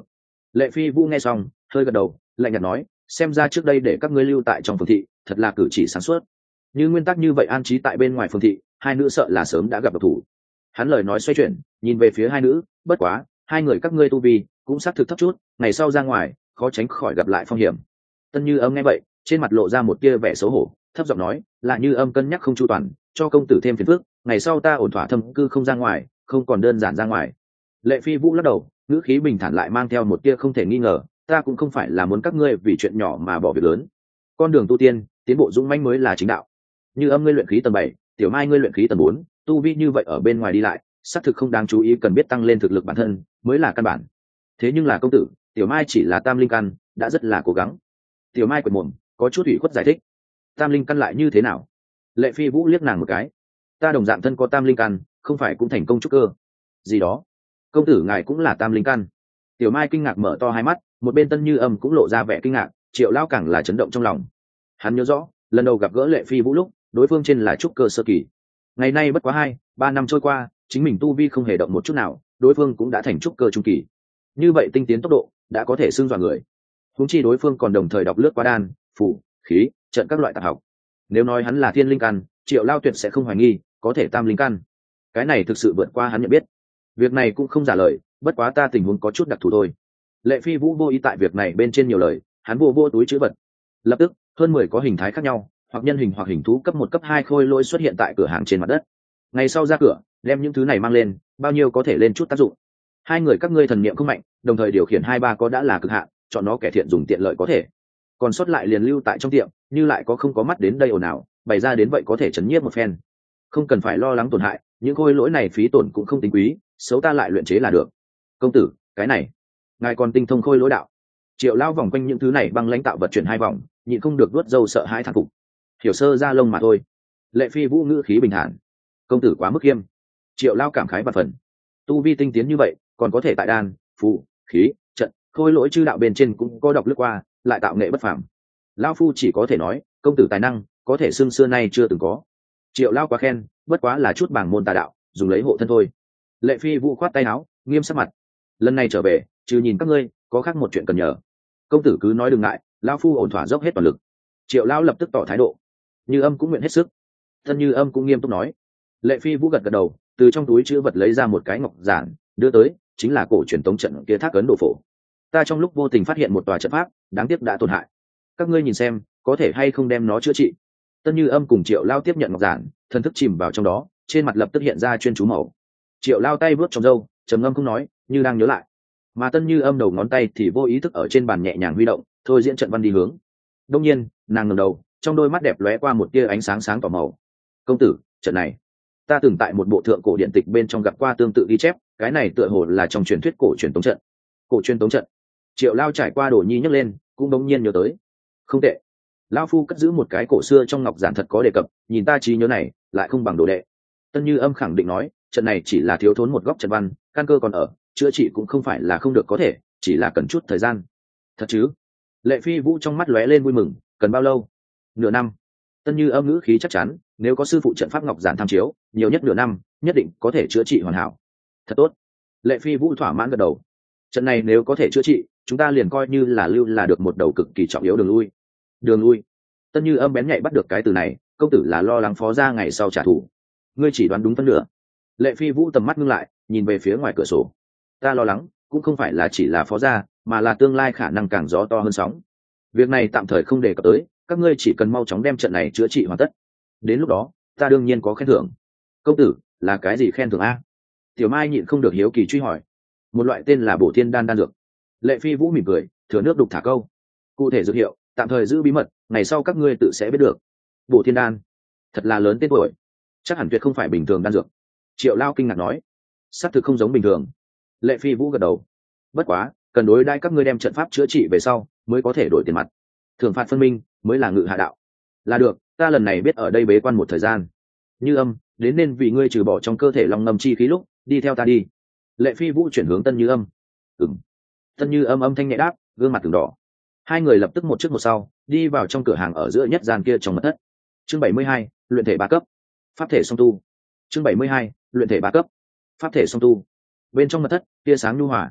Lệ Phi Vũ nghe xong hơi gật đầu, lạnh nhạt nói, xem ra trước đây để các ngươi lưu tại trong phường thị thật là cử chỉ sáng suốt. Như nguyên tắc như vậy an trí tại bên ngoài phường thị, hai nữ sợ là sớm đã gặp độc thủ. Hắn lời nói xoay chuyển, nhìn về phía hai nữ, bất quá hai người các ngươi tu vi cũng xác thực thấp chút, ngày sau ra ngoài khó tránh khỏi gặp lại phong hiểm. Tân Như Âm nghe vậy, trên mặt lộ ra một tia vẻ xấu hổ, thấp giọng nói, là Như Âm cân nhắc không chu toàn, cho công tử thêm phiền phức, ngày sau ta ổn thỏa thâm cư không ra ngoài, không còn đơn giản ra ngoài. Lệ Phi Vũ lắc đầu, ngữ khí bình thản lại mang theo một tia không thể nghi ngờ, ta cũng không phải là muốn các ngươi vì chuyện nhỏ mà bỏ việc lớn. Con đường tu tiên, tiến bộ dũng mãnh mới là chính đạo. Như Âm ngươi luyện khí tầng 7, Tiểu Mai ngươi luyện khí tầng 4, tu vi như vậy ở bên ngoài đi lại, xác thực không đáng chú ý, cần biết tăng lên thực lực bản thân mới là căn bản. Thế nhưng là công tử, Tiểu Mai chỉ là tam linh căn, đã rất là cố gắng. Tiểu Mai quệt mồm, có chút ủy khuất giải thích. Tam linh căn lại như thế nào? Lệ Phi Vũ liếc nàng một cái. Ta đồng dạng thân có tam linh căn, không phải cũng thành công trúc cơ? Gì đó? Công tử ngài cũng là tam linh căn? Tiểu Mai kinh ngạc mở to hai mắt, một bên Tân Như Âm cũng lộ ra vẻ kinh ngạc, Triệu Lão càng là chấn động trong lòng. Hắn nhớ rõ, lần đầu gặp gỡ Lệ Phi Vũ lúc, đối phương trên là trúc cơ sơ kỳ. Ngày nay bất quá 2-3 năm trôi qua, chính mình tu vi không hề động một chút nào, đối phương cũng đã thành trúc cơ trung kỳ. Như vậy tinh tiến tốc độ, đã có thể xưng dọa người. Huống chi đối phương còn đồng thời đọc lướt qua đan, phù, khí, trận các loại tạp học. Nếu nói hắn là thiên linh căn, Triệu Lao tuyệt sẽ không hoài nghi, có thể tam linh căn. Cái này thực sự vượt qua hắn nhận biết. Việc này cũng không giả lời, bất quá ta tình huống có chút đặc thù thôi. Lệ Phi Vũ vô ý tại việc này bên trên nhiều lời, hắn vô túi trữ vật. Lập tức, hơn 10 có hình thái khác nhau, hoặc nhân hình hoặc hình thú cấp 1 cấp 2 khôi lỗi xuất hiện tại cửa hàng trên mặt đất. Ngày sau ra cửa, đem những thứ này mang lên, bao nhiêu có thể lên chút tác dụng. Hai người các ngươi thần niệm không mạnh, đồng thời điều khiển 2-3 có đã là cực hạn, chọn nó kẻ thiện dùng tiện lợi có thể. Còn sót lại liền lưu tại trong tiệm, như lại có không có mắt đến đây ồn ào, bày ra đến vậy có thể chấn nhiếp một phen. Không cần phải lo lắng tổn hại, những khôi lỗi này phí tổn cũng không tính quý, xấu ta lại luyện chế là được. Công tử, cái này, ngài còn tinh thông khôi lỗi đạo? Triệu Lao vòng quanh những thứ này băng lãnh tạo vật chuyển 2 vòng, nhịn không được vuốt râu sợ hãi thán phục. Hiểu sơ ra lông mà thôi. Lệ Phi Vũ ngữ khí bình thản. Công tử quá mức khiêm. Triệu Lao cảm khái và phần. Tu vi tinh tiến như vậy, còn có thể tại đan, phù, khí, trận, khôi lỗi chư đạo bên trên cũng có đọc lướt qua, lại tạo nghệ bất phàm. Lao phu chỉ có thể nói, công tử tài năng, có thể xưng xưa nay chưa từng có. Triệu Lao quá khen, bất quá là chút bảng môn tà đạo, dùng lấy hộ thân thôi. Lệ Phi Vũ khoát tay áo, nghiêm sắc mặt. Lần này trở về, trừ nhìn các ngươi, có khác một chuyện cần nhờ. Công tử cứ nói đừng ngại, Lao phu ổn thỏa dốc hết toàn lực. Triệu Lao lập tức tỏ thái độ. Như Âm cũng nguyện hết sức. Thân Như Âm cũng nghiêm túc nói. Lệ Phi Vũ gật gật đầu, từ trong túi chữ vật lấy ra một cái ngọc giản, đưa tới, chính là cổ truyền tống trận kia thác ấn độ phổ. Ta trong lúc vô tình phát hiện một tòa trận pháp, đáng tiếc đã tổn hại. Các ngươi nhìn xem, có thể hay không đem nó chữa trị. Tân Như Âm cùng Triệu Lao tiếp nhận ngọc giản, thần thức chìm vào trong đó, trên mặt lập tức hiện ra chuyên chú màu. Triệu Lao tay vuốt trong râu, trầm ngâm không nói, như đang nhớ lại. Mà Tân Như Âm đầu ngón tay thì vô ý thức ở trên bàn nhẹ nhàng huy động, thôi diễn trận văn đi hướng. Đông nhiên, nàng ngẩng đầu, trong đôi mắt đẹp lóe qua một tia ánh sáng sáng tỏ màu. Công tử, trận này, ta từng tại một bộ thượng cổ điện tịch bên trong gặp qua tương tự ghi chép, cái này tựa hồ là trong truyền thuyết cổ truyền tống trận. Cổ truyền tống trận. Triệu Lao trải qua đồ nhi nhấc lên, cũng đống nhiên nhớ tới. Không tệ. Lao phu cất giữ một cái cổ xưa trong ngọc giản thật có đề cập, nhìn ta trí nhớ này, lại không bằng đồ đệ. Tân Như Âm khẳng định nói, trận này chỉ là thiếu thốn một góc trận văn, căn cơ còn ở, chữa trị cũng không phải là không được có thể, chỉ là cần chút thời gian. Thật chứ? Lệ Phi Vũ trong mắt lóe lên vui mừng, cần bao lâu? Nửa năm. Tân Như Âm ngữ khí chắc chắn, nếu có sư phụ trận pháp ngọc giản tham chiếu, nhiều nhất nửa năm, nhất định có thể chữa trị hoàn hảo. Thật tốt. Lệ Phi Vũ thỏa mãn gật đầu. Trận này nếu có thể chữa trị, chúng ta liền coi như là lưu là được một đầu cực kỳ trọng yếu đường lui. Đường lui. Tân Như Âm bén nhạy bắt được cái từ này, công tử là lo lắng phó gia ngày sau trả thù. Ngươi chỉ đoán đúng phân nửa. Lệ Phi Vũ tầm mắt ngưng lại, nhìn về phía ngoài cửa sổ. Ta lo lắng, cũng không phải là chỉ là phó gia, mà là tương lai khả năng càng gió to hơn sóng. Việc này tạm thời không đề cập tới, các ngươi chỉ cần mau chóng đem trận này chữa trị hoàn tất. Đến lúc đó, ta đương nhiên có khen thưởng. Công tử, là cái gì khen thưởng a? Tiểu Mai nhịn không được hiếu kỳ truy hỏi. Một loại tên là Bổ Thiên đan đan dược. Lệ Phi Vũ mỉm cười, thừa nước đục thả câu. Cụ thể dược hiệu, tạm thời giữ bí mật, ngày sau các ngươi tự sẽ biết được. Bổ Thiên đan, thật là lớn tên tuổi, chắc hẳn tuyệt không phải bình thường đan dược. Triệu Lao kinh ngạc nói, xác thực không giống bình thường. Lệ Phi Vũ gật đầu. Bất quá, cần đối đãi các ngươi đem trận pháp chữa trị về sau, mới có thể đổi tiền mặt. Thưởng phạt phân minh, mới là ngự hạ đạo. Là được, ta lần này biết ở đây bế quan một thời gian. Như Âm, đến nên vì ngươi trừ bỏ trong cơ thể long ngâm chi khí lúc, đi theo ta đi. Lệ Phi Vũ chuyển hướng Tân Như Âm. Ừm. Tân Như Âm âm thanh nhẹ đáp, gương mặt từng đỏ. Hai người lập tức một trước một sau, đi vào trong cửa hàng ở giữa nhất gian kia trong mật thất. Chương 72, luyện thể 3 cấp. Pháp thể song tu. Chương 72, luyện thể 3 cấp. Pháp thể song tu. Bên trong mật thất, tia sáng nhu hòa.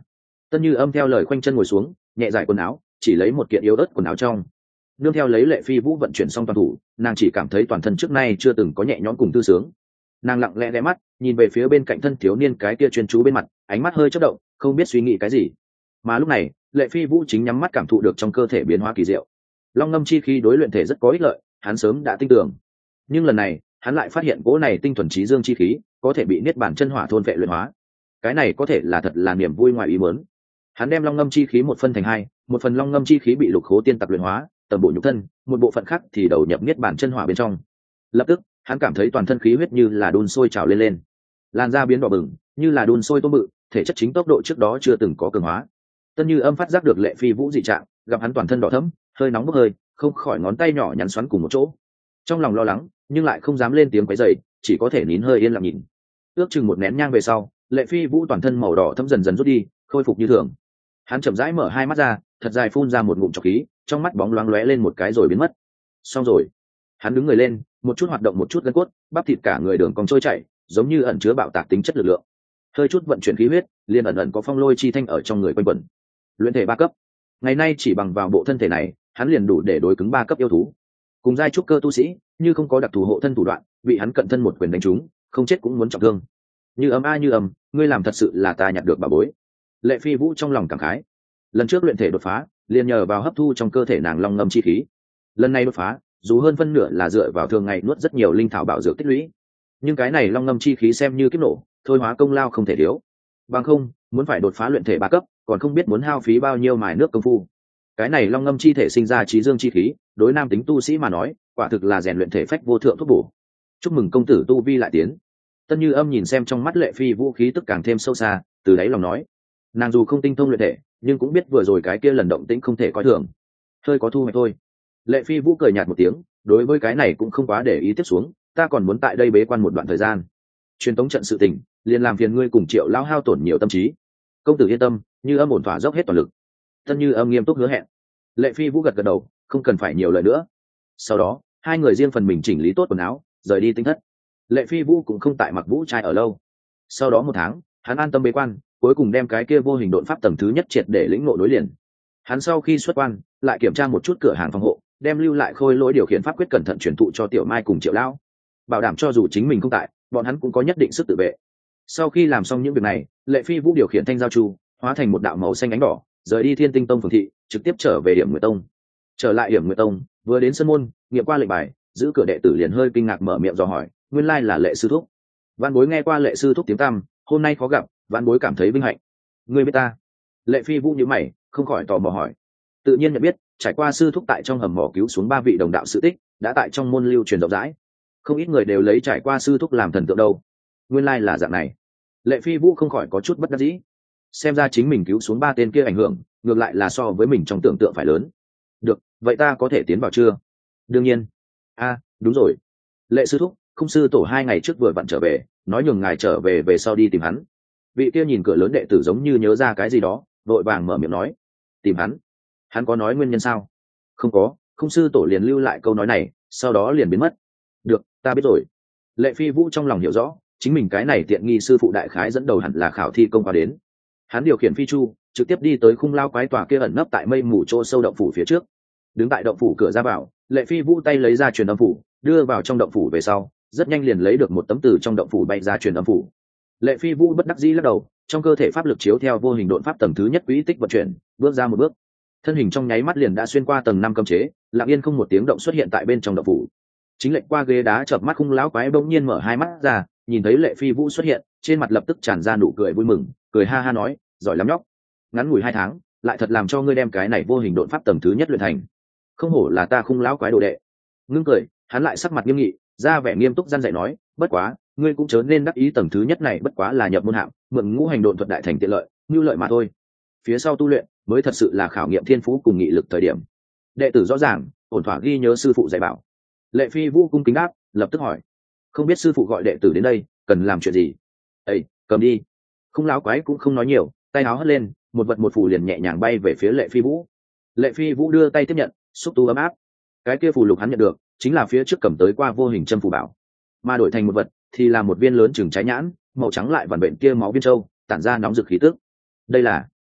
Tân Như Âm theo lời khoanh chân ngồi xuống, nhẹ giải quần áo, chỉ lấy một kiện yếu ớt quần áo trong. Nương theo lấy Lệ Phi Vũ vận chuyển xong toàn thủ, nàng chỉ cảm thấy toàn thân trước nay chưa từng có nhẹ nhõm cùng tư sướng. Nàng lặng lẽ ghé mắt, nhìn về phía bên cạnh thân thiếu niên cái kia chuyên chú bên mặt, ánh mắt hơi chớp động, không biết suy nghĩ cái gì. Mà lúc này, Lệ Phi Vũ chính nhắm mắt cảm thụ được trong cơ thể biến hóa kỳ diệu. Long ngâm chi khí đối luyện thể rất có ích lợi, hắn sớm đã tin tưởng. Nhưng lần này, hắn lại phát hiện cỗ này tinh thuần trí dương chi khí, có thể bị niết bàn chân hỏa thôn vệ luyện hóa. Cái này có thể là thật là niềm vui ngoài ý muốn. Hắn đem long ngâm chi khí một phân thành hai, một phần long ngâm chi khí bị lục khố tiên tặc luyện hóa, tầm bộ nhục thân, một bộ phận khác thì đầu nhập niết bàn chân hỏa bên trong. Lập tức, hắn cảm thấy toàn thân khí huyết như là đun sôi trào lên lên, làn da biến đỏ bừng, như là đun sôi tôm bự, thể chất chính tốc độ trước đó chưa từng có cường hóa. Tân Như Âm phát giác được Lệ Phi Vũ dị trạng, gặp hắn toàn thân đỏ thẫm, hơi nóng bốc hơi, không khỏi ngón tay nhỏ nhắn xoắn cùng một chỗ. Trong lòng lo lắng, nhưng lại không dám lên tiếng quấy rầy, chỉ có thể nín hơi yên lặng nhìn. Ước chừng một nén nhang về sau, Lệ Phi Vũ toàn thân màu đỏ thẫm dần dần rút đi, khôi phục như thường. Hắn chậm rãi mở hai mắt ra, thật dài phun ra một ngụm trọc khí, trong mắt bóng loáng lóe lên một cái rồi biến mất. Xong rồi. Hắn đứng người lên, một chút hoạt động một chút gân cốt, bắp thịt cả người đường cong trôi chảy, giống như ẩn chứa bạo tạc tính chất lực lượng. Hơi chút vận chuyển khí huyết, liền ẩn ẩn có phong lôi chi thanh ở trong người quanh quẩn. Luyện thể 3 cấp. Ngày nay chỉ bằng vào bộ thân thể này, hắn liền đủ để đối cứng 3 cấp yêu thú. Cùng giai trúc cơ tu sĩ, như không có đặc thù hộ thân thủ đoạn, bị hắn cận thân một quyền đánh trúng, không chết cũng muốn trọng thương. Như Âm a Như Âm, ngươi làm thật sự là ta nhặt được bảo bối. Lệ Phi Vũ trong lòng cảm khái. Lần trước luyện thể đột phá, liền nhờ vào hấp thu trong cơ thể nàng long ngâm chi khí. Lần này đột phá, dù hơn phân nửa là dựa vào thường ngày nuốt rất nhiều linh thảo bảo dưỡng tích lũy, nhưng cái này long ngâm chi khí xem như kiếp nổ, thôi hóa công lao không thể thiếu. Bằng không, muốn phải đột phá luyện thể 3 cấp, còn không biết muốn hao phí bao nhiêu mài nước công phu. Cái này long ngâm chi thể sinh ra trí dương chi khí, đối nam tính tu sĩ mà nói, quả thực là rèn luyện thể phách vô thượng thuốc bổ. Chúc mừng công tử tu vi lại tiến. Tân Như Âm nhìn xem trong mắt Lệ Phi Vũ khí tức càng thêm sâu xa, từ đáy lòng nói, nàng dù không tinh thông luyện thể, nhưng cũng biết vừa rồi cái kia lần động tĩnh không thể coi thường, hơi có thu hoạch thôi. Lệ Phi Vũ cười nhạt một tiếng, đối với cái này cũng không quá để ý tiếp xuống, ta còn muốn tại đây bế quan một đoạn thời gian. Truyền tống trận sự tình, liền làm phiền ngươi cùng Triệu lão hao tổn nhiều tâm trí. Công tử yên tâm, Như Âm ổn thỏa dốc hết toàn lực. Tân Như Âm nghiêm túc hứa hẹn. Lệ Phi Vũ gật gật đầu, không cần phải nhiều lời nữa. Sau đó, hai người riêng phần mình chỉnh lý tốt quần áo, rời đi tinh thất. Lệ Phi Vũ cũng không tại Mặc Vũ trai ở lâu. Sau đó 1 tháng, hắn an tâm bế quan, cuối cùng đem cái kia vô hình độn pháp tầng thứ nhất triệt để lĩnh ngộ nối liền. Hắn sau khi xuất quan, lại kiểm tra một chút cửa hàng phòng hộ, đem lưu lại khôi lỗi điều khiển pháp quyết cẩn thận truyền thụ cho Tiểu Mai cùng Triệu lão, bảo đảm cho dù chính mình không tại, bọn hắn cũng có nhất định sức tự vệ. Sau khi làm xong những việc này, Lệ Phi Vũ điều khiển thanh giao chu, hóa thành một đạo màu xanh ánh đỏ, rời đi Thiên Tinh Tông phường thị, trực tiếp trở về Điểm Nguyệt Tông. Trở lại Điểm Nguyệt Tông, vừa đến sân môn, nghiệm qua lệnh bài, giữ cửa đệ tử liền hơi kinh ngạc mở miệng dò hỏi, nguyên lai là Lệ sư thúc. Vạn Bối nghe qua Lệ sư thúc tiếng tăm, hôm nay khó gặp, Vạn Bối cảm thấy vinh hạnh. Ngươi biết ta? Lệ Phi Vũ nhíu mày, không khỏi tò mò hỏi. Tự nhiên nhận biết, trải qua sư thúc tại trong hầm mỏ cứu xuống 3 vị đồng đạo sự tích, đã tại trong môn lưu truyền rộng rãi, không ít người đều lấy trải qua sư thúc làm thần tượng đâu. Nguyên lai là dạng này. Lệ Phi Vũ không khỏi có chút bất đắc dĩ, xem ra chính mình cứu xuống 3 tên kia ảnh hưởng ngược lại là so với mình trong tưởng tượng phải lớn. Được, vậy ta có thể tiến vào chưa? Đương nhiên. Đúng rồi. Lệ sư thúc, không sư tổ 2 ngày trước vừa vặn trở về, nói nhường ngài trở về về sau đi tìm hắn. Vị kia nhìn cửa lớn đệ tử giống như nhớ ra cái gì đó, vội vàng mở miệng nói. Tìm hắn? Hắn có nói nguyên nhân sao? Không có, không sư tổ liền lưu lại câu nói này, sau đó liền biến mất. Được, ta biết rồi. Lệ Phi Vũ trong lòng hiểu rõ, chính mình cái này tiện nghi sư phụ đại khái dẫn đầu hẳn là khảo thi công qua đến. Hắn điều khiển phi chu, trực tiếp đi tới khung lao quái tòa kia ẩn nấp tại mây mù chỗ sâu động phủ phía trước. Đứng tại động phủ cửa ra vào, Lệ Phi Vũ tay lấy ra truyền âm phủ, đưa vào trong động phủ về sau, rất nhanh liền lấy được một tấm từ trong động phủ bay ra truyền âm phủ. Lệ Phi Vũ bất đắc dĩ lắc đầu, trong cơ thể pháp lực chiếu theo vô hình độn pháp tầng thứ nhất quỹ tích vận chuyển, bước ra một bước, thân hình trong nháy mắt liền đã xuyên qua tầng 5 cấm chế, lặng yên không một tiếng động xuất hiện tại bên trong động phủ. Chính lệnh qua ghế đá chợp mắt khung lão quái bỗng nhiên mở hai mắt ra, nhìn thấy Lệ Phi Vũ xuất hiện, trên mặt lập tức tràn ra nụ cười vui mừng, cười ha ha nói, giỏi lắm nhóc, ngắn ngủi 2 tháng, lại thật làm cho ngươi đem cái này vô hình độn pháp tầng thứ nhất luyện thành, không hổ là ta khung lão quái đồ đệ. Ngưng cười, hắn lại sắc mặt nghiêm nghị, ra vẻ nghiêm túc răn dạy nói, bất quá, ngươi cũng chớ nên đắc ý tầng thứ nhất này bất quá là nhập môn hạng, mượn ngũ hành độn thuật đại thành tiện lợi, nhu lợi mà thôi. Phía sau tu luyện mới thật sự là khảo nghiệm thiên phú cùng nghị lực thời điểm. Đệ tử rõ ràng, ổn thỏa ghi nhớ sư phụ dạy bảo. Lệ Phi Vũ cung kính đáp, lập tức hỏi, không biết sư phụ gọi đệ tử đến đây cần làm chuyện gì? Ây, cầm đi. Không láo quái cũng không nói nhiều, tay áo hất lên, một vật một phù liền nhẹ nhàng bay về phía Lệ Phi Vũ. Lệ Phi Vũ đưa tay tiếp nhận, xúc tu ấm áp. Cái kia phù lục hắn nhận được, chính là phía trước cầm tới qua vô hình châm phù bảo, mà đổi thành một vật thì là một viên lớn chừng trái nhãn, màu trắng lại vằn vện kia máu viên châu, tản ra nóng rực khí tức. Đây là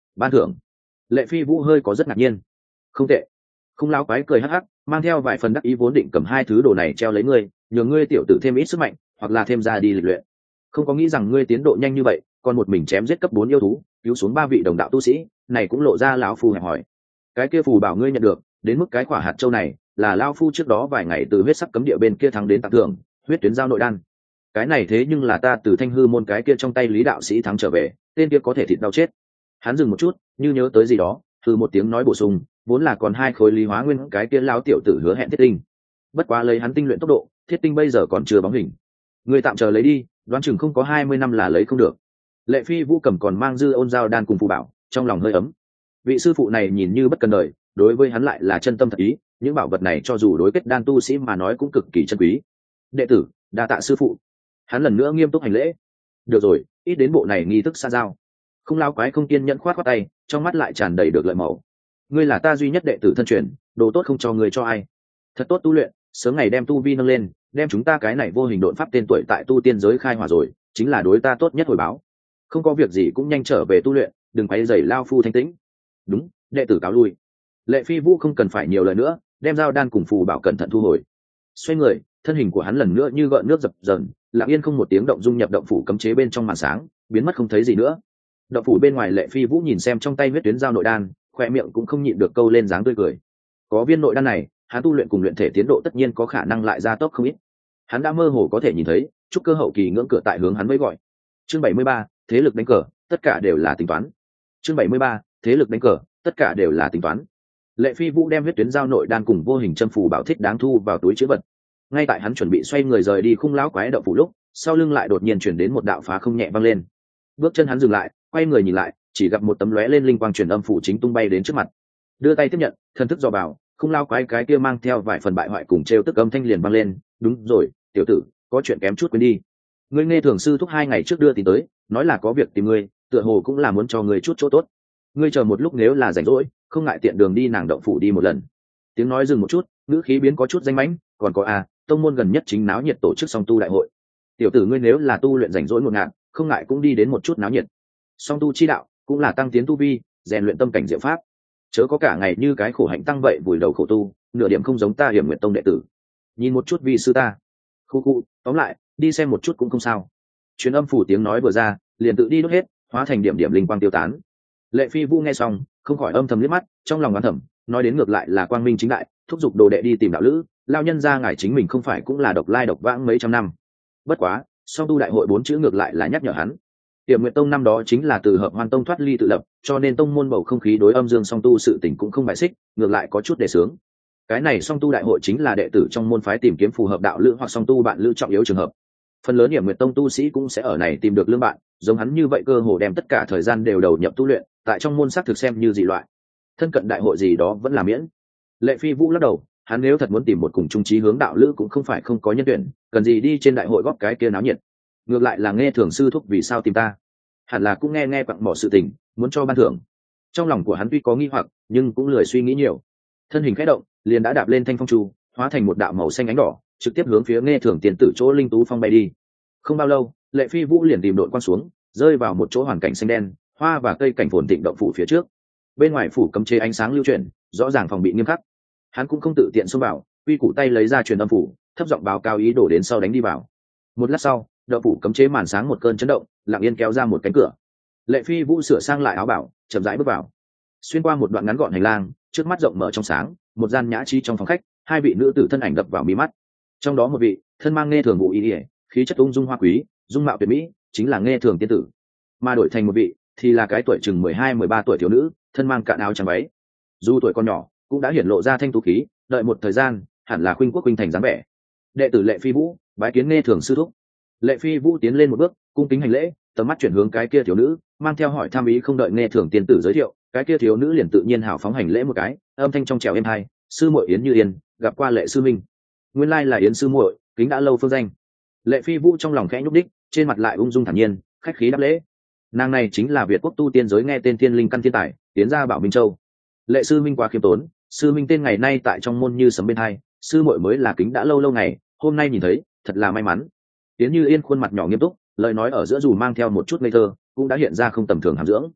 ban thưởng. Lệ Phi Vũ hơi có rất ngạc nhiên. Không tệ. Khung lão quái cười hắc hắc, mang theo vài phần đắc ý, vốn định cầm hai thứ đồ này treo lấy ngươi, nhường ngươi tiểu tử thêm ít sức mạnh, hoặc là thêm ra đi lịch luyện. Không có nghĩ rằng ngươi tiến độ nhanh như vậy, còn một mình chém giết cấp 4 yêu thú, cứu xuống 3 vị đồng đạo tu sĩ, này cũng lộ ra lão phu hẹp hỏi. Cái kia phù bảo ngươi nhận được, đến mức cái quả hạt châu này, là lão phu trước đó vài ngày từ huyết sắc cấm địa bên kia thắng đến tặng thưởng, huyết tuyến giao nội đan. Cái này thế nhưng là ta từ Thanh Hư môn cái kia trong tay Lý đạo sĩ thắng trở về, tên kia có thể thịt đau chết. Hắn dừng một chút, như nhớ tới gì đó, từ một tiếng nói bổ sung, vốn là còn 2 khối lý hóa nguyên, cái kia lão tiểu tử hứa hẹn thiết tinh. Bất quá lấy hắn tinh luyện tốc độ, thiết tinh bây giờ còn chưa bóng hình. Ngươi tạm chờ lấy đi, đoán chừng không có 20 năm là lấy không được. Lệ Phi Vũ cầm còn mang dư ôn giao đan cùng phù bảo, trong lòng hơi ấm. Vị sư phụ này nhìn như bất cần đời, đối với hắn lại là chân tâm thật ý, những bảo vật này cho dù đối kết đan tu sĩ mà nói cũng cực kỳ chân quý. Đệ tử, đa tạ sư phụ. Hắn lần nữa nghiêm túc hành lễ. Được rồi, ít đến bộ này nghi thức xa giao. Không lao quái không kiên nhẫn khoát khoát tay, trong mắt lại tràn đầy được lợi màu. Ngươi là ta duy nhất đệ tử thân truyền, đồ tốt không cho người cho ai. Thật tốt tu luyện, sớm ngày đem tu vi nâng lên, đem chúng ta cái này vô hình độn pháp tên tuổi tại tu tiên giới khai hỏa rồi, chính là đối ta tốt nhất hồi báo. Không có việc gì cũng nhanh trở về tu luyện, đừng quấy rầy lao phu thanh tĩnh. Đúng, đệ tử cáo lui. Lệ Phi Vũ không cần phải nhiều lời nữa, đem dao đan cùng phù bảo cẩn thận thu hồi. Xoay người, thân hình của hắn lần nữa như gợn nước dập dờn, lặng yên không một tiếng động dung nhập động phủ cấm chế bên trong màn sáng, biến mất không thấy gì nữa. Động phủ bên ngoài, Lệ Phi Vũ nhìn xem trong tay huyết tuyến giao nội đan, khoe miệng cũng không nhịn được câu lên dáng tươi cười. Có viên nội đan này, hắn tu luyện cùng luyện thể tiến độ tất nhiên có khả năng lại gia tốc không ít. Hắn đã mơ hồ có thể nhìn thấy trúc cơ hậu kỳ ngưỡng cửa tại hướng hắn mới gọi. Chương 73, thế lực đánh cờ, tất cả đều là tính toán. Chương 73, thế lực đánh cờ, tất cả đều là tính toán. Lệ Phi Vũ đem huyết tuyến giao nội đan cùng vô hình châm phù bảo thích đáng thu vào túi trữ vật. Ngay tại hắn chuẩn bị xoay người rời đi khung lão quái động phủ lúc, sau lưng lại đột nhiên chuyển đến một đạo phá không nhẹ vang lên. Bước chân hắn dừng lại, quay người nhìn lại, chỉ gặp một tấm lóe lên linh quang truyền âm phủ chính tung bay đến trước mặt. Đưa tay tiếp nhận, thần thức dò vào, khung lão quái cái kia mang theo vài phần bại hoại cùng trêu tức âm thanh liền vang lên. Đúng rồi, tiểu tử, có chuyện kém chút quên đi. Ngươi nghe thường sư thúc 2 ngày trước đưa tin tới, nói là có việc tìm ngươi, tựa hồ cũng là muốn cho ngươi chút chỗ tốt. Ngươi chờ một lúc, nếu là rảnh rỗi, không ngại tiện đường đi nàng động phủ đi một lần. Tiếng nói dừng một chút, ngữ khí biến có chút danh mãnh, còn có tông môn gần nhất chính náo nhiệt tổ chức song tu đại hội. Tiểu tử ngươi nếu là tu luyện rảnh rỗi ngột ngạt, không ngại cũng đi đến một chút náo nhiệt. Song tu chi đạo cũng là tăng tiến tu vi, rèn luyện tâm cảnh diệu pháp, chớ có cả ngày như cái khổ hạnh tăng vậy vùi đầu khổ tu, nửa điểm không giống ta Hiểm Nguyện tông đệ tử. Nhìn một chút vi sư ta. Khu, tóm lại, đi xem một chút cũng không sao. Truyền âm phủ tiếng nói vừa ra, liền tự đi đốt hết, hóa thành điểm điểm linh quang tiêu tán. Lệ Phi Vũ nghe xong, không khỏi âm thầm liếc mắt, trong lòng oán thầm, nói đến ngược lại là quang minh chính đại, thúc giục đồ đệ đi tìm đạo lữ, lao nhân ra ngài chính mình không phải cũng là độc lai độc vãng mấy trăm năm. Bất quá, song tu đại hội 4 chữ ngược lại là nhắc nhở hắn. Hiểm Nguyện tông năm đó chính là từ Hợp Hoan tông thoát ly tự lập, cho nên tông môn bầu không khí đối âm dương song tu sự tình cũng không bài xích, ngược lại có chút đề sướng. Cái này song tu đại hội chính là đệ tử trong môn phái tìm kiếm phù hợp đạo lữ hoặc song tu bạn lữ trọng yếu trường hợp. Phần lớn Hiểm Nguyện tông tu sĩ cũng sẽ ở này tìm được lương bạn, giống hắn như vậy cơ hồ đem tất cả thời gian đều đầu nhập tu luyện, tại trong môn xác thực xem như dị loại. Thân cận đại hội gì đó vẫn là miễn. Lệ Phi Vũ lắc đầu, hắn nếu thật muốn tìm một cùng chung chí hướng đạo lữ cũng không phải không có nhân tuyển, cần gì đi trên đại hội góp cái kia náo nhiệt. Ngược lại là nghe thường sư thúc vì sao tìm ta, hẳn là cũng nghe quặng bỏ sự tình, muốn cho ban thưởng. Trong lòng của hắn tuy có nghi hoặc, nhưng cũng lười suy nghĩ nhiều. Thân hình khẽ động, liền đã đạp lên thanh phong trụ, hóa thành một đạo màu xanh ánh đỏ, trực tiếp hướng phía nghe thường tiền tử chỗ linh tú phong bay đi. Không bao lâu, Lệ Phi Vũ liền tìm đội quang xuống, rơi vào một chỗ hoàn cảnh xanh đen, hoa và cây cảnh phồn thịnh động phủ phía trước. Bên ngoài phủ cấm chế ánh sáng lưu chuyển, rõ ràng phòng bị nghiêm khắc. Hắn cũng không tự tiện xông vào, quy củ tay lấy ra truyền âm phủ, thấp giọng báo cáo ý đồ đến sau đánh đi vào. Một lát sau, động phủ cấm chế màn sáng một cơn chấn động, lặng yên kéo ra một cánh cửa. Lệ Phi Vũ sửa sang lại áo bảo, chậm rãi bước vào. Xuyên qua một đoạn ngắn gọn hành lang, trước mắt rộng mở trong sáng, một gian nhã trí trong phòng khách, 2 vị nữ tử thân ảnh đập vào mí mắt. Trong đó một vị, thân mang nghe thường vụ y, khí chất ung dung hoa quý, dung mạo tuyệt mỹ, chính là nghe thường tiên tử. Mà đổi thành một vị, thì là cái tuổi chừng 12-13 tuổi thiếu nữ, thân mang cạn áo trắng váy. Dù tuổi còn nhỏ, cũng đã hiển lộ ra thanh tú khí, đợi một thời gian, hẳn là khuynh quốc khuynh thành dáng vẻ. Đệ tử Lệ Phi Vũ, bái kiến nghe thường sư thúc. Lệ Phi Vũ tiến lên một bước, cung kính hành lễ, tầm mắt chuyển hướng cái kia thiếu nữ, mang theo hỏi thăm ý, không đợi nghe thường tiên tử giới thiệu, cái kia thiếu nữ liền tự nhiên hào phóng hành lễ một cái, âm thanh trong trẻo êm tai, sư muội Yến Như Yên, gặp qua Lệ sư minh. Nguyên lai là Yến sư muội, kính đã lâu phương danh. Lệ Phi Vũ trong lòng khẽ nhúc đích, trên mặt lại ung dung thản nhiên, khách khí đáp lễ. Nàng này chính là Việt quốc tu tiên giới nghe tên thiên linh căn thiên tài, tiến ra Bảo Minh Châu. Lệ sư minh quá khiêm tốn, sư minh tên ngày nay tại trong môn như sấm bên hai, sư muội mới là kính đã lâu lâu ngày, hôm nay nhìn thấy, thật là may mắn. Yến Như Yên khuôn mặt nhỏ nghiêm túc, lời nói ở giữa dù mang theo một chút ngây thơ, cũng đã hiện ra không tầm thường hàm dưỡng.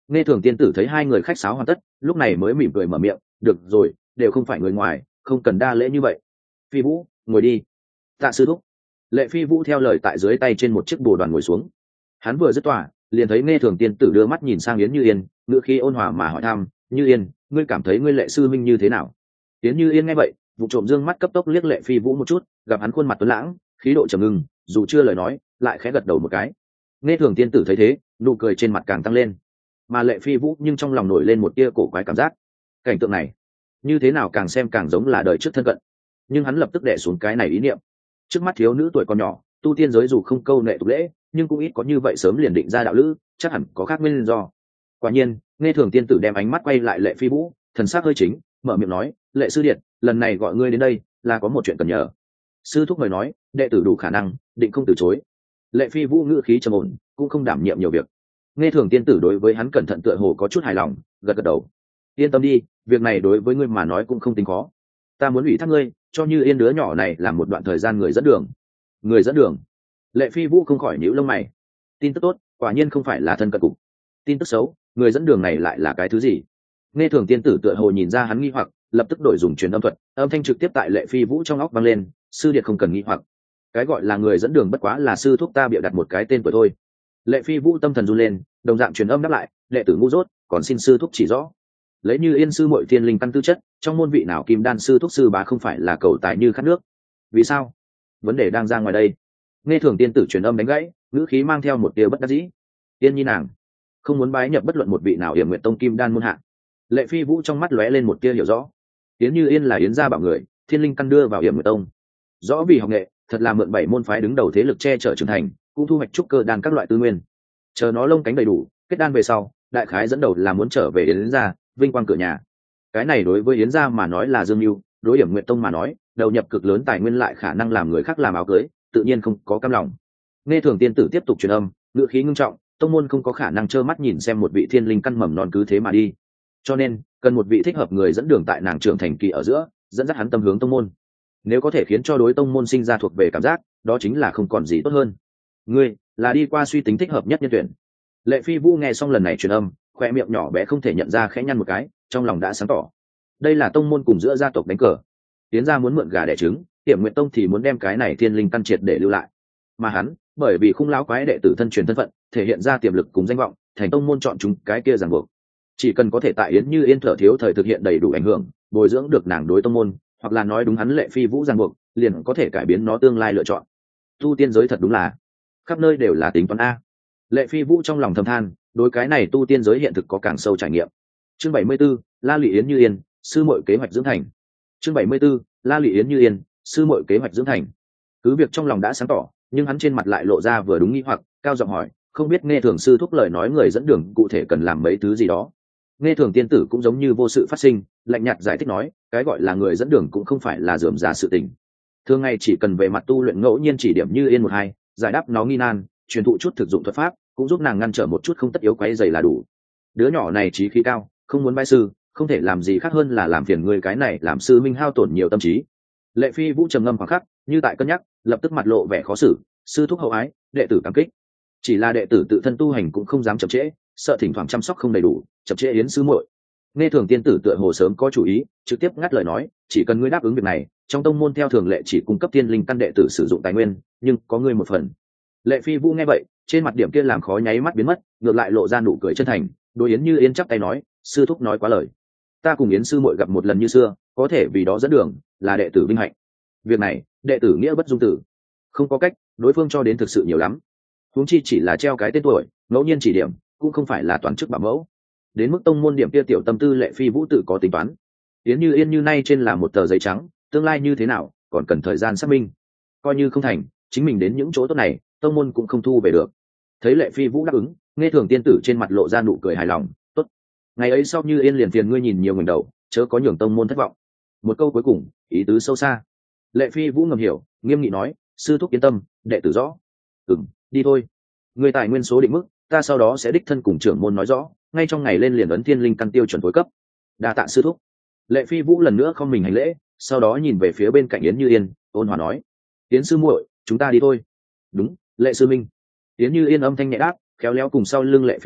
Nghe Thường tiên tử thấy hai người khách sáo hoàn tất, lúc này mới mỉm cười mở miệng, được rồi, đều không phải người ngoài, không cần đa lễ như vậy. Phi Vũ, ngồi đi. Tạ sư thúc. Lệ Phi Vũ theo lời tại dưới tay trên một chiếc bồ đoàn ngồi xuống. Hắn vừa dứt tòa, liền thấy Nghe Thường tiên tử đưa mắt nhìn sang Yến Như Yên, ngữ khí ôn hòa mà hỏi thăm, Như Yên, ngươi cảm thấy ngươi Lệ sư minh như thế nào? Yến Như Yên nghe vậy, vụ trộm dương mắt cấp tốc liếc Lệ Phi Vũ một chút, gặp hắn khuôn mặt tuấn lãng, khí độ trầm ngưng, dù chưa lời nói, lại khẽ gật đầu một cái. Nghe Thường tiên tử thấy thế, nụ cười trên mặt càng tăng lên, mà Lệ Phi Vũ nhưng trong lòng nổi lên một tia cổ quái cảm giác. Cảnh tượng này, như thế nào càng xem càng giống là đời trước thân cận, nhưng hắn lập tức đè xuống cái này ý niệm. Trước mắt thiếu nữ tuổi còn nhỏ, tu tiên giới dù không câu nệ tục lễ, nhưng cũng ít có như vậy sớm liền định ra đạo lữ, chắc hẳn có khác nguyên do. Quả nhiên, Nghe Thường tiên tử đem ánh mắt quay lại Lệ Phi Vũ, thần sắc hơi chính, mở miệng nói, Lệ sư điện, lần này gọi ngươi đến đây là có một chuyện cần nhờ. Sư thúc mời nói, đệ tử đủ khả năng, định không từ chối. Lệ Phi Vũ ngữ khí trầm ổn, cũng không đảm nhiệm nhiều việc. Nghe Thường tiên tử đối với hắn cẩn thận tựa hồ có chút hài lòng, gật gật đầu. Yên tâm đi, việc này đối với ngươi mà nói cũng không tính khó. Ta muốn ủy thác ngươi, cho Như Yên đứa nhỏ này làm một đoạn thời gian người dẫn đường. Người dẫn đường? Lệ Phi Vũ không khỏi nhíu lông mày. Tin tức tốt, quả nhiên không phải là thân cận cục. Tin tức xấu, người dẫn đường này lại là cái thứ gì? Nghe Thường tiên tử tựa hồ nhìn ra hắn nghi hoặc, lập tức đổi dùng truyền âm thuật, âm thanh trực tiếp tại Lệ Phi Vũ trong óc vang lên, sư điệt không cần nghi hoặc. Cái gọi là người dẫn đường bất quá là sư thúc ta bịa đặt một cái tên tuổi thôi. Lệ Phi Vũ tâm thần run lên, đồng dạng truyền âm đáp lại, đệ tử ngu dốt, còn xin sư thúc chỉ rõ. Lấy Như Yên sư muội thiên linh căn tư chất, trong môn vị nào kim đan sư thúc sư bá không phải là cầu tài như khát nước. Vì sao? Vấn đề đang ra ngoài đây. Nghe Thường tiên tử truyền âm đánh gãy, ngữ khí mang theo một tia bất đắc dĩ. Tiên nhi nàng không muốn bái nhập bất luận một vị nào Yểm Nguyệt Tông kim đan môn hạ. Lệ Phi Vũ trong mắt lóe lên một tia hiểu rõ. Yến Như Yên là Yến gia bảo người, thiên linh căn đưa vào Yểm Nguyệt Tông. Rõ vì học nghệ, thật là mượn 7 môn phái đứng đầu thế lực che chở trưởng thành, cũng thu hoạch trúc cơ đan các loại tư nguyên. Chờ nó lông cánh đầy đủ, kết đan về sau, đại khái dẫn đầu là muốn trở về Yến gia, vinh quang cửa nhà. Cái này đối với Yến gia mà nói là dương mưu, đối Yểm Nguyệt Tông mà nói, đầu nhập cực lớn tài nguyên lại khả năng làm người khác làm áo cưới, tự nhiên không có cam lòng. Nghe Thường tiên tử tiếp tục truyền âm, ngữ khí ngưng trọng, tông môn không có khả năng trơ mắt nhìn xem một vị thiên linh căn mầm non cứ thế mà đi, cho nên cần một vị thích hợp người dẫn đường tại nàng trưởng thành kỳ ở giữa, dẫn dắt hắn tâm hướng tông môn. Nếu có thể khiến cho đối tông môn sinh ra thuộc về cảm giác, đó chính là không còn gì tốt hơn. Ngươi là đi qua suy tính thích hợp nhất nhân tuyển. Lệ Phi Vũ nghe xong lần này truyền âm, khoe miệng nhỏ bé không thể nhận ra khẽ nhăn một cái, trong lòng đã sáng tỏ. Đây là tông môn cùng giữa gia tộc đánh cờ. Tiến gia muốn mượn gà đẻ trứng, Tiệm Nguyệt Tông thì muốn đem cái này thiên linh căn triệt để lưu lại. Mà hắn, bởi vì khung lão quái đệ tử thân truyền thân phận, thể hiện ra tiềm lực cùng danh vọng, thành tông môn chọn chúng cái kia ràng buộc. Chỉ cần có thể tại Yến Như Yên thở thiếu thời thực hiện đầy đủ ảnh hưởng, bồi dưỡng được nàng đối tông môn, hoặc là nói đúng hắn Lệ Phi Vũ ràng buộc, liền có thể cải biến nó tương lai lựa chọn. Tu tiên giới thật đúng là khắp nơi đều là tính toán a. Lệ Phi Vũ trong lòng thầm than, đối cái này tu tiên giới hiện thực có càng sâu trải nghiệm. Chương 74, La Lụy Yến Như Yên, sư muội kế hoạch dưỡng thành. Chương 74, La Lụy Yến Như Yên, sư muội kế hoạch dưỡng thành. Cứ việc trong lòng đã sáng tỏ, nhưng hắn trên mặt lại lộ ra vừa đúng nghi hoặc, cao giọng hỏi, không biết Nghe Thường sư thúc lời nói người dẫn đường cụ thể cần làm mấy thứ gì đó. Nghe Thường tiên tử cũng giống như vô sự phát sinh, lạnh nhạt giải thích nói, cái gọi là người dẫn đường cũng không phải là rườm rà sự tình. Thường ngày chỉ cần về mặt tu luyện ngẫu nhiên chỉ điểm Như Yên một hai, giải đáp nó nghi nan, truyền thụ chút thực dụng thuật pháp, cũng giúp nàng ngăn trở một chút không tất yếu quấy rầy là đủ. Đứa nhỏ này trí khí cao, không muốn bái sư, không thể làm gì khác hơn là làm phiền người cái này làm sư minh hao tổn nhiều tâm trí. Lệ Phi Vũ trầm ngâm khoảng khắc, như tại cân nhắc, lập tức mặt lộ vẻ khó xử, sư thúc hậu ái, đệ tử cảm kích. Chỉ là đệ tử tự thân tu hành cũng không dám chậm trễ, sợ thỉnh thoảng chăm sóc không đầy đủ, chậm trễ Yến sư muội. Nghe Thường tiên tử tựa hồ sớm có chủ ý, trực tiếp ngắt lời nói, chỉ cần ngươi đáp ứng việc này, trong tông môn theo thường lệ chỉ cung cấp thiên linh căn đệ tử sử dụng tài nguyên, nhưng có ngươi một phần. Lệ Phi Vũ nghe vậy, trên mặt điểm kia làm khó nháy mắt biến mất, ngược lại lộ ra nụ cười chân thành, đối Yến Như Yên chắp tay nói, sư thúc nói quá lời. Ta cùng Yến sư muội gặp một lần như xưa, có thể vì đó dẫn đường, là đệ tử vinh hạnh. Việc này, đệ tử nghĩa bất dung tử. Không có cách, đối phương cho đến thực sự nhiều lắm. Huống chi chỉ là treo cái tên tuổi, ngẫu nhiên chỉ điểm, cũng không phải là toàn chức bảo mẫu. Đến mức tông môn điểm kia tiểu tâm tư Lệ Phi Vũ tự có tính toán. Yến Như Yên như nay trên là một tờ giấy trắng, tương lai như thế nào, còn cần thời gian xác minh. Coi như không thành, chính mình đến những chỗ tốt này, tông môn cũng không thu về được. Thấy Lệ Phi Vũ đáp ứng, Nghe Thường tiên tử trên mặt lộ ra nụ cười hài lòng, tốt. Ngày ấy sau Như Yên liền phiền ngươi nhìn nhiều người đầu, chớ có nhường tông môn thất vọng. Một câu cuối cùng, ý tứ sâu xa. Lệ Phi Vũ ngầm hiểu, nghiêm nghị nói, sư thúc yên tâm, đệ tử rõ. Đi thôi. Người tài nguyên số định mức, ta sau đó sẽ đích thân cùng trưởng môn nói rõ, ngay trong ngày lên liền ấn thiên linh căn tiêu chuẩn tối cấp. Đa tạ sư thúc. Lệ Phi Vũ lần nữa không mình hành lễ, sau đó nhìn về phía bên cạnh Yến Như Yên, ôn hòa nói, Yến sư muội, chúng ta đi thôi. Đúng, Lệ sư minh. Yến Như Yên âm thanh nhẹ đáp, khéo léo cùng sau lưng Lệ Phi Vũ,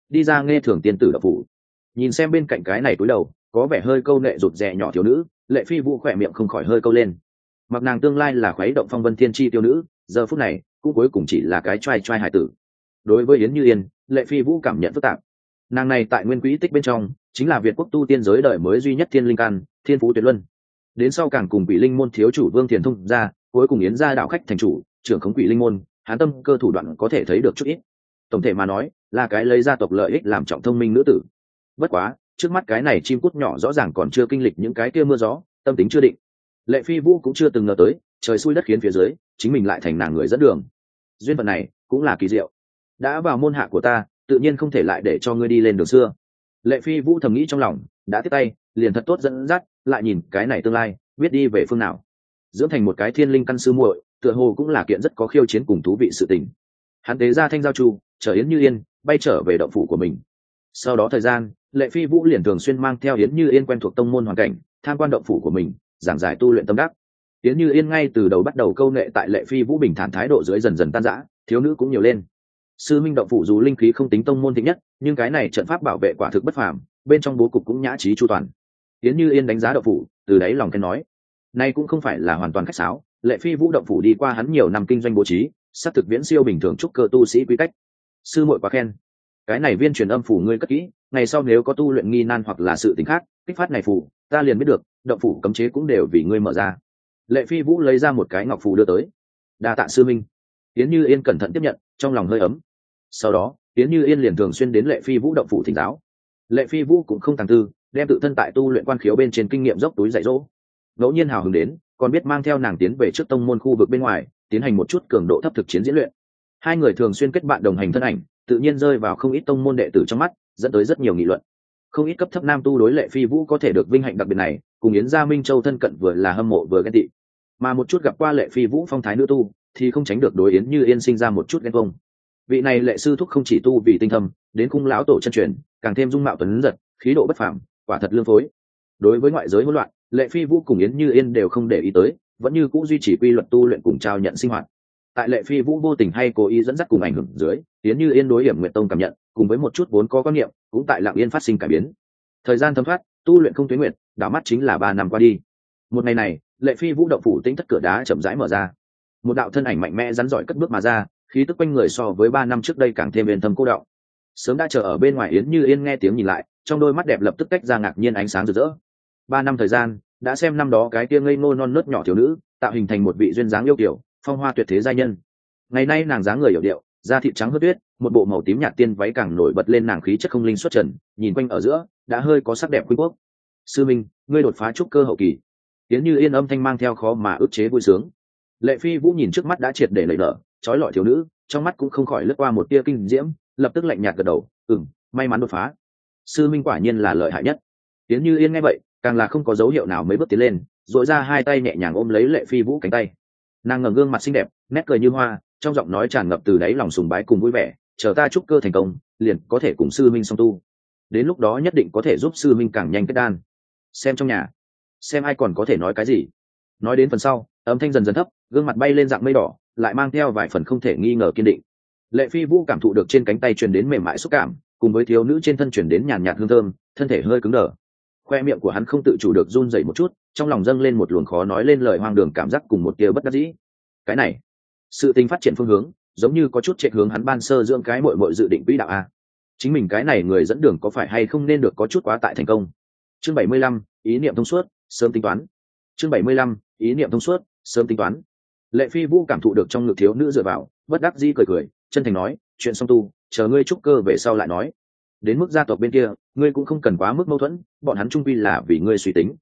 đi ra nghe thường tiên tử đậu phủ. Nhìn xem bên cạnh cái này cúi đầu có vẻ hơi câu nệ rụt rè nhỏ thiếu nữ, Lệ Phi Vũ khỏe miệng không khỏi hơi câu lên. Mặc nàng tương lai là khuấy động phong vân thiên chi tiêu nữ, giờ phút này cũng cuối cùng chỉ là cái trai trai hải tử. Đối với Yến Như Yên, Lệ Phi Vũ cảm nhận phức tạp. Nàng này tại nguyên quỹ tích bên trong chính là Việt quốc tu tiên giới đời mới duy nhất thiên linh căn, thiên phú tuyệt luân. Đến sau càng cùng Quỷ Linh môn thiếu chủ Vương Thiền thông ra, cuối cùng Yến gia đạo khách thành chủ, trưởng khống Quỷ Linh môn, hán tâm cơ thủ đoạn có thể thấy được chút ít. Tổng thể mà nói, là cái lấy gia tộc lợi ích làm trọng thông minh nữ tử. Bất quá, trước mắt cái này chim cút nhỏ rõ ràng còn chưa kinh lịch những cái kia mưa gió, tâm tính chưa định. Lệ Phi Vũ cũng chưa từng ngờ tới, trời xui đất khiến phía dưới, chính mình lại thành nàng người dẫn đường. Duyên phận này cũng là kỳ diệu. Đã vào môn hạ của ta, tự nhiên không thể lại để cho ngươi đi lên đường xưa. Lệ Phi Vũ thầm nghĩ trong lòng, đã tiếp tay, liền thật tốt dẫn dắt, lại nhìn cái này tương lai, biết đi về phương nào. Dưỡng thành một cái thiên linh căn sư muội, tựa hồ cũng là kiện rất có khiêu chiến cùng thú vị sự tình. Hắn tế ra thanh giao chu, chở Yến Như Yên bay trở về động phủ của mình. Sau đó thời gian, Lệ Phi Vũ liền thường xuyên mang theo Yến Như Yên quen thuộc tông môn hoàn cảnh, tham quan động phủ của mình, giảng giải tu luyện tâm đắc. Yến Như Yên ngay từ đầu bắt đầu câu nệ tại Lệ Phi Vũ bình thản thái độ dưới dần dần tan rã, thiếu nữ cũng nhiều lên. Sư minh động phủ dù linh khí không tính tông môn thịnh nhất, nhưng cái này trận pháp bảo vệ quả thực bất phàm, bên trong bố cục cũng nhã trí chu toàn. Yến Như Yên đánh giá động phủ, từ đáy lòng khen nói, nay cũng không phải là hoàn toàn khách sáo, Lệ Phi Vũ động phủ đi qua hắn nhiều năm kinh doanh bố trí, sắp thực viễn siêu bình thường trúc cơ tu sĩ quy cách. Sư muội quá khen, cái này viên truyền âm phủ ngươi cất kỹ, ngày sau nếu có tu luyện nghi nan hoặc là sự tình khác, kích phát này phủ, ta liền biết được, động phủ cấm chế cũng đều vì ngươi mở ra. Lệ Phi Vũ lấy ra một cái ngọc phù đưa tới. Đa tạ sư minh. Yến Như Yên cẩn thận tiếp nhận, trong lòng hơi ấm. Sau đó, Yến Như Yên liền thường xuyên đến Lệ Phi Vũ động phủ thỉnh giáo. Lệ Phi Vũ cũng không tàng tư, đem tự thân tại tu luyện quan khiếu bên trên kinh nghiệm dốc túi dạy dỗ. Ngẫu nhiên hào hứng đến, còn biết mang theo nàng tiến về trước tông môn khu vực bên ngoài, tiến hành một chút cường độ thấp thực chiến diễn luyện. Hai người thường xuyên kết bạn đồng hành thân ảnh, tự nhiên rơi vào không ít tông môn đệ tử trong mắt, dẫn tới rất nhiều nghị luận. Không ít cấp thấp nam tu đối Lệ Phi Vũ có thể được vinh hạnh đặc biệt này, cùng Yến gia Minh Châu thân cận vừa là hâm mộ vừa ghen tị. Mà một chút gặp qua Lệ Phi Vũ phong thái nữ tu, thì không tránh được đối Yến Như Yên sinh ra một chút ghen tuông. Vị này Lệ sư thúc không chỉ tu vì tinh thâm, đến cung lão tổ chân truyền, càng thêm dung mạo tuấn giật, khí độ bất phàm, quả thật lương phối. Đối với ngoại giới hỗn loạn, Lệ Phi Vũ cùng Yến Như Yên đều không để ý tới, vẫn như cũ duy trì quy luật tu luyện cùng trao nhận sinh hoạt. Tại Lệ Phi Vũ vô tình hay cố ý dẫn dắt cùng ảnh hưởng dưới, Yến Như Yên đối Hiểm Nguyệt Tông cảm nhận, cùng với một chút vốn có quan niệm, cũng tại lặng yên phát sinh cải biến. Thời gian thấm thoát, tu luyện không tuyến nguyện, đảo mắt chính là 3 năm qua đi. Một ngày này, Lệ Phi Vũ động phủ tĩnh thất cửa đá chậm rãi mở ra. Một đạo thân ảnh mạnh mẽ rắn giỏi cất bước mà ra, khí tức quanh người so với 3 năm trước đây càng thêm yên thâm cô đọng. Sớm đã chờ ở bên ngoài Yến Như Yên nghe tiếng nhìn lại, trong đôi mắt đẹp lập tức tách ra ngạc nhiên ánh sáng rực rỡ. 3 năm thời gian, đã xem năm đó cái kia ngây ngô non nớt nhỏ thiếu nữ, tạo hình thành một vị duyên dáng yêu kiều, phong hoa tuyệt thế giai nhân. Ngày nay nàng dáng người hiểu điệu, da thịt trắng hớt tuyết, một bộ màu tím nhạt tiên váy càng nổi bật lên nàng khí chất không linh xuất trần, nhìn quanh ở giữa, đã hơi có sắc đẹp quý quốc. Sư minh, ngươi đột phá trúc cơ hậu kỳ. Yến Như Yên âm thanh mang theo khó mà ức chế vui sướng. Lệ Phi Vũ nhìn trước mắt đã triệt để lầy nở, trói lọi thiếu nữ, trong mắt cũng không khỏi lướt qua một tia kinh diễm, lập tức lạnh nhạt gật đầu, may mắn đột phá. Sư minh quả nhiên là lợi hại nhất. Yến Như Yên nghe vậy, càng là không có dấu hiệu nào mấy bước tiến lên, duỗi ra hai tay nhẹ nhàng ôm lấy Lệ Phi Vũ cánh tay. Nàng ngẩng gương mặt xinh đẹp, nét cười như hoa, trong giọng nói tràn ngập từ đáy lòng sùng bái cùng vui vẻ, chờ ta trúc cơ thành công, liền có thể cùng sư minh song tu. Đến lúc đó nhất định có thể giúp sư minh càng nhanh kết đan. Xem trong nhà, xem ai còn có thể nói cái gì. Nói đến phần sau, âm thanh dần dần thấp, gương mặt bay lên dạng mây đỏ, lại mang theo vài phần không thể nghi ngờ kiên định. Lệ Phi Vũ cảm thụ được trên cánh tay truyền đến mềm mại xúc cảm, cùng với thiếu nữ trên thân truyền đến nhàn nhạt hương thơm, thân thể hơi cứng đờ. Khoe miệng của hắn không tự chủ được run rẩy một chút, trong lòng dâng lên một luồng khó nói lên lời hoang đường cảm giác cùng một tia bất đắc dĩ. Cái này, sự tình phát triển phương hướng, giống như có chút chạy hướng hắn ban sơ dưỡng cái muội dự định quỹ đạo a. Chính mình cái này người dẫn đường có phải hay không nên được có chút quá tại thành công. Chương 75, ý niệm thông suốt, sớm tính toán. Chương 75, ý niệm thông suốt, sớm tính toán. Lệ Phi Vũ cảm thụ được trong ngực thiếu nữ dựa vào, bất đắc dĩ cười cười, chân thành nói, chuyện xong tu, chờ ngươi trúc cơ về sau lại nói. Đến mức gia tộc bên kia, ngươi cũng không cần quá mức mâu thuẫn, bọn hắn chung quy là vì ngươi suy tính.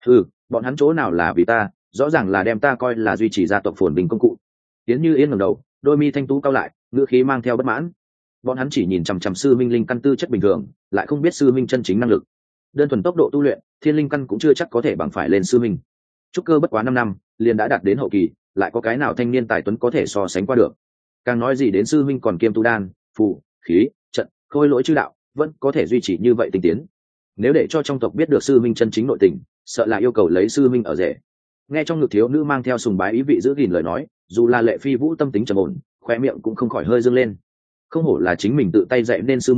Bọn hắn chỗ nào là vì ta, rõ ràng là đem ta coi là duy trì gia tộc phồn bình công cụ. Yến Như Yên ngẩng đầu, đôi mi thanh tú cao lại, ngữ khí mang theo bất mãn. Bọn hắn chỉ nhìn chằm chằm sư minh linh căn tư chất bình thường, lại không biết sư minh chân chính năng lực. Đơn thuần tốc độ tu luyện, thiên linh căn cũng chưa chắc có thể bằng phải lên sư minh. Trúc cơ bất quá 5 năm, liền đã đạt đến hậu kỳ, lại có cái nào thanh niên tài tuấn có thể so sánh qua được. Càng nói gì đến sư minh còn kiêm tu đan, phù, khí, trận, khôi lỗi chư đạo, vẫn có thể duy trì như vậy tinh tiến. Nếu để cho trong tộc biết được sư minh chân chính nội tình, sợ là yêu cầu lấy sư minh ở rể. Nghe trong ngực thiếu nữ mang theo sùng bái ý vị giữ gìn lời nói, dù là Lệ Phi Vũ tâm tính trầm ổn, khoe miệng cũng không khỏi hơi dương lên. Không hổ là chính mình tự tay dạy nên sư muội,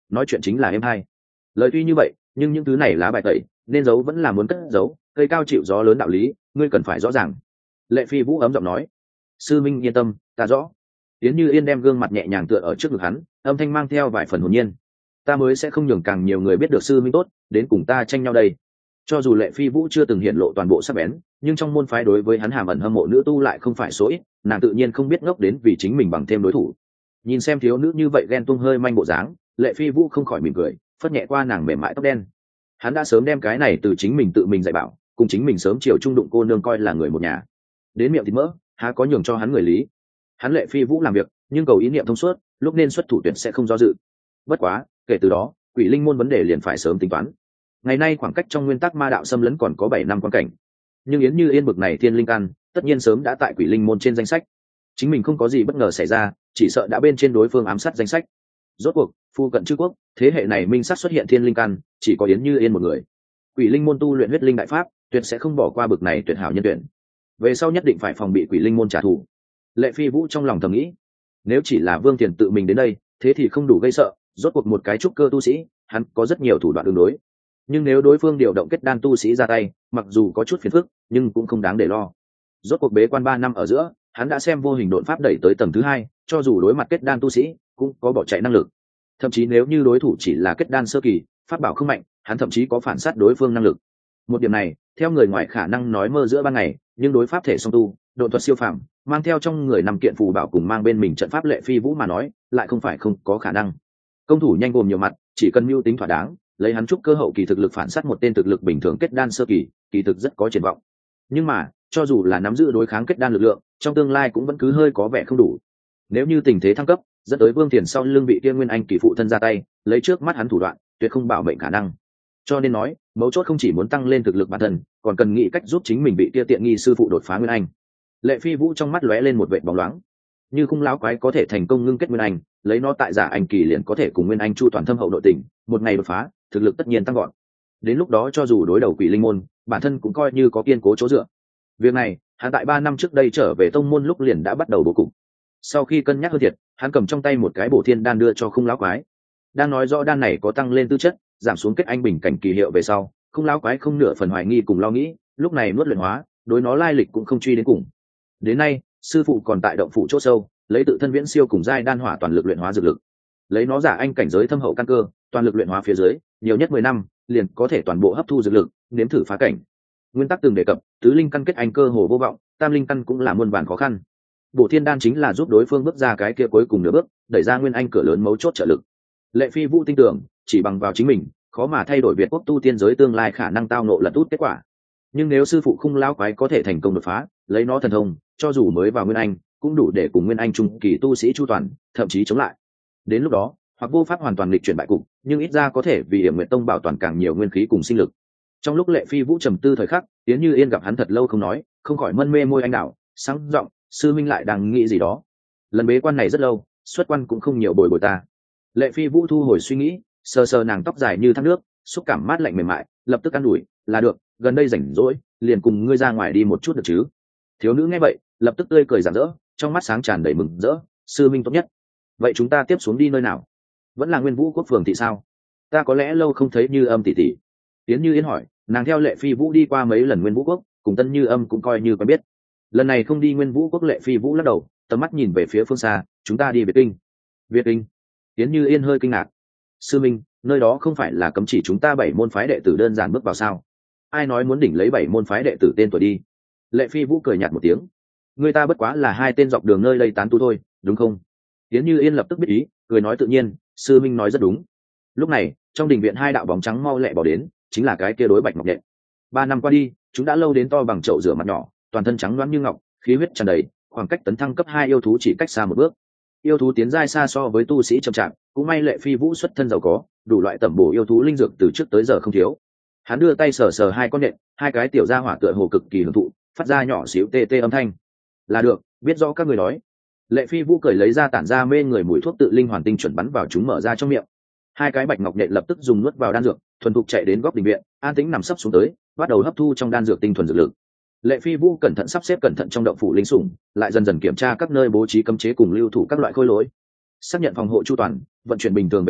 nói chuyện chính là êm hay. Lời tuy như vậy, nhưng những thứ này lá bài tẩy, nên giấu vẫn là muốn cất giấu, cây cao chịu gió lớn đạo lý, ngươi cần phải rõ ràng. Lệ Phi Vũ ấm giọng nói. Sư minh yên tâm, ta rõ. Yến Như Yên đem gương mặt nhẹ nhàng tựa ở trước ngực hắn, âm thanh mang theo vài phần hồn nhiên. Ta mới sẽ không nhường càng nhiều người biết được sư minh tốt, đến cùng ta tranh nhau đây. Cho dù Lệ Phi Vũ chưa từng hiện lộ toàn bộ sắc bén, nhưng trong môn phái đối với hắn hàm ẩn hâm mộ nữ tu lại không phải số ít, nàng tự nhiên không biết ngốc đến vì chính mình bằng thêm đối thủ. Nhìn xem thiếu nữ như vậy ghen tuông hơi manh bộ dáng, Lệ Phi Vũ không khỏi mỉm cười, phất nhẹ qua nàng mềm mại tóc đen. Hắn đã sớm đem cái này từ chính mình tự mình dạy bảo, cùng chính mình sớm chiều trung đụng cô nương coi là người một nhà. Đến miệng thịt mỡ, há có nhường cho hắn người lý. Hắn Lệ Phi Vũ làm việc, nhưng cầu ý niệm thông suốt, lúc nên xuất thủ tuyển sẽ không do dự. Bất quá, kể từ đó, Quỷ Linh môn vấn đề liền phải sớm tính toán. Ngày nay khoảng cách trong nguyên tắc ma đạo xâm lấn còn có 7 năm quan cảnh, nhưng Yến Như Yên bực này thiên linh căn, tất nhiên sớm đã tại Quỷ Linh môn trên danh sách. Chính mình không có gì bất ngờ xảy ra, chỉ sợ đã bên trên đối phương ám sát danh sách. Rốt cuộc, phu cận chư quốc, thế hệ này minh sát xuất hiện thiên linh căn, chỉ có Yến Như Yên một người. Quỷ Linh môn tu luyện huyết linh đại pháp, tuyệt sẽ không bỏ qua bực này tuyệt hảo nhân tuyển. Về sau nhất định phải phòng bị Quỷ Linh môn trả thù. Lệ Phi Vũ trong lòng thầm nghĩ, nếu chỉ là Vương Tiền tự mình đến đây, thế thì không đủ gây sợ, rốt cuộc một cái trúc cơ tu sĩ, hắn có rất nhiều thủ đoạn ứng đối. Nhưng nếu đối phương điều động kết đan tu sĩ ra tay, mặc dù có chút phiền phức, nhưng cũng không đáng để lo. Rốt cuộc bế quan 3 năm ở giữa, hắn đã xem vô hình độn pháp đẩy tới tầng thứ 2, cho dù đối mặt kết đan tu sĩ, cũng có bỏ chạy năng lực. Thậm chí nếu như đối thủ chỉ là kết đan sơ kỳ, pháp bảo không mạnh, hắn thậm chí có phản sát đối phương năng lực. Một điểm này, theo người ngoài khả năng nói mơ giữa ban ngày, nhưng đối pháp thể song tu, độn thuật siêu phàm, mang theo trong người 5 kiện phù bảo cùng mang bên mình trận pháp Lệ Phi Vũ mà nói, lại không phải không có khả năng. Công thủ nhanh gồm nhiều mặt, chỉ cần mưu tính thỏa đáng, lấy hắn trúc cơ hậu kỳ thực lực phản sát một tên thực lực bình thường kết đan sơ kỳ, kỳ thực rất có triển vọng. Nhưng mà, cho dù là nắm giữ đối kháng kết đan lực lượng, trong tương lai cũng vẫn cứ hơi có vẻ không đủ. Nếu như tình thế thăng cấp, dẫn tới Vương Tiền sau lưng vị kia Nguyên Anh kỳ phụ thân ra tay, lấy trước mắt hắn thủ đoạn, tuyệt không bảo mệnh khả năng. Cho nên nói, mấu chốt không chỉ muốn tăng lên thực lực bản thân, còn cần nghĩ cách giúp chính mình vị kia tiện nghi sư phụ đột phá Nguyên Anh. Lệ Phi Vũ trong mắt lóe lên một vệt bóng loáng. Như Khung Lão Quái có thể thành công ngưng kết Nguyên Anh, lấy nó tại giả anh kỳ liền có thể cùng Nguyên Anh chu toàn thâm hậu nội tình, một ngày đột phá, thực lực tất nhiên tăng gọn. Đến lúc đó cho dù đối đầu Quỷ Linh môn, bản thân cũng coi như có kiên cố chỗ dựa. Việc này, hắn tại 3 năm trước đây trở về tông môn lúc liền đã bắt đầu bố cục. Sau khi cân nhắc hơn thiệt, hắn cầm trong tay một cái bổ thiên đan đưa cho Khung Lão Quái. Đang nói rõ đan này có tăng lên tư chất, giảm xuống kết anh bình cảnh kỳ hiệu về sau, Khung Lão Quái không nửa phần hoài nghi cùng lo nghĩ, lúc này nuốt luyện hóa, đối nó lai lịch cũng không truy đến cùng. Đến nay, sư phụ còn tại động phủ chỗ sâu, lấy tự thân viễn siêu cùng giai đan hỏa toàn lực luyện hóa dược lực. Lấy nó giả anh cảnh giới thâm hậu căn cơ, toàn lực luyện hóa phía dưới, nhiều nhất 10 năm, liền có thể toàn bộ hấp thu dược lực, nếm thử phá cảnh. Nguyên tắc từng đề cập, tứ linh căn kết anh cơ hồ vô vọng, tam linh căn cũng là muôn vàn khó khăn. Bổ thiên đan chính là giúp đối phương bước ra cái kia cuối cùng nửa bước, đẩy ra Nguyên Anh cửa lớn mấu chốt trợ lực. Lệ Phi Vũ tin tưởng, chỉ bằng vào chính mình, khó mà thay đổi Việt quốc tu tiên giới tương lai khả năng tao nộ lật út kết quả. Nhưng nếu sư phụ Khung Lão Quái có thể thành công đột phá, lấy nó thần thông, cho dù mới vào Nguyên Anh, cũng đủ để cùng Nguyên Anh trung kỳ tu sĩ chu toàn, thậm chí chống lại. Đến lúc đó, hoặc vô pháp hoàn toàn lịch chuyển bại cục, nhưng ít ra có thể vì Hiểm Nguyệt Tông bảo toàn càng nhiều nguyên khí cùng sinh lực. Trong lúc Lệ Phi Vũ trầm tư thời khắc, Yến Như Yên gặp hắn thật lâu không nói, không khỏi mân mê môi anh đảo, sáng giọng, sư minh lại đang nghĩ gì đó. Lần bế quan này rất lâu, xuất quan cũng không nhiều bồi ta. Lệ Phi Vũ thu hồi suy nghĩ, sờ sờ nàng tóc dài như thác nước, xúc cảm mát lạnh mềm mại, lập tức ăn đuổi, là được, gần đây rảnh rỗi, liền cùng ngươi ra ngoài đi một chút được chứ. Thiếu nữ nghe vậy, lập tức tươi cười rạng rỡ, trong mắt sáng tràn đầy mừng rỡ, sư minh tốt nhất. Vậy chúng ta tiếp xuống đi nơi nào? Vẫn là Nguyên Vũ quốc phường thị sao? Ta có lẽ lâu không thấy Như Âm tỷ tỷ. Yến Như Yên hỏi, nàng theo Lệ Phi Vũ đi qua mấy lần Nguyên Vũ quốc, cùng Tân Như Âm cũng coi như quen biết. Lần này không đi Nguyên Vũ quốc. Lệ Phi Vũ lắc đầu, tầm mắt nhìn về phía phương xa, chúng ta đi Việt Kinh. Việt Kinh? Yến Như Yên hơi kinh ngạc. Sư minh, nơi đó không phải là cấm chỉ chúng ta 7 môn phái đệ tử đơn giản bước vào sao? Ai nói muốn đỉnh lấy 7 môn phái đệ tử tên tuổi đi? Lệ Phi Vũ cười nhạt một tiếng, người ta bất quá là 2 tên dọc đường nơi đây tán tu thôi, đúng không? Yến Như Yên lập tức biết ý, cười nói tự nhiên, sư minh nói rất đúng. Lúc này, trong đình viện 2 đạo bóng trắng mau lẹ bỏ đến, chính là cái kia đối Bạch Ngọc Nhện. 3 năm qua đi, chúng đã lâu đến to bằng chậu rửa mặt nhỏ, toàn thân trắng loáng như ngọc, khí huyết tràn đầy, khoảng cách tấn thăng cấp 2 yêu thú chỉ cách xa một bước. Yêu thú tiến giai xa so với tu sĩ chậm chạp, cũng may Lệ Phi Vũ xuất thân giàu có, đủ loại tẩm bổ yêu thú linh dược từ trước tới giờ không thiếu. Hắn đưa tay sờ sờ 2 con nhện, 2 cái tiểu gia hỏa tựa hồ cực kỳ hưởng thụ, phát ra nhỏ xíu tê tê âm thanh. Là được, biết rõ các người nói. Lệ Phi Vũ cởi lấy ra tản ra mê người mùi thuốc tự linh hoàn tinh chuẩn bắn vào chúng mở ra trong miệng. 2 cái bạch ngọc nhện lập tức dùng nuốt vào đan dược, thuần thục chạy đến góc đình viện, an tĩnh nằm sấp xuống tới, bắt đầu hấp thu trong đan dược tinh thuần dược lực. Lệ Phi Vũ cẩn thận sắp xếp cẩn thận trong động phủ linh sủng, lại dần dần kiểm tra các nơi bố trí cấm chế cùng lưu thủ các loại khôi lỗi. Xác nhận phòng hộ chu toàn, vận chuyển bình thường về sau,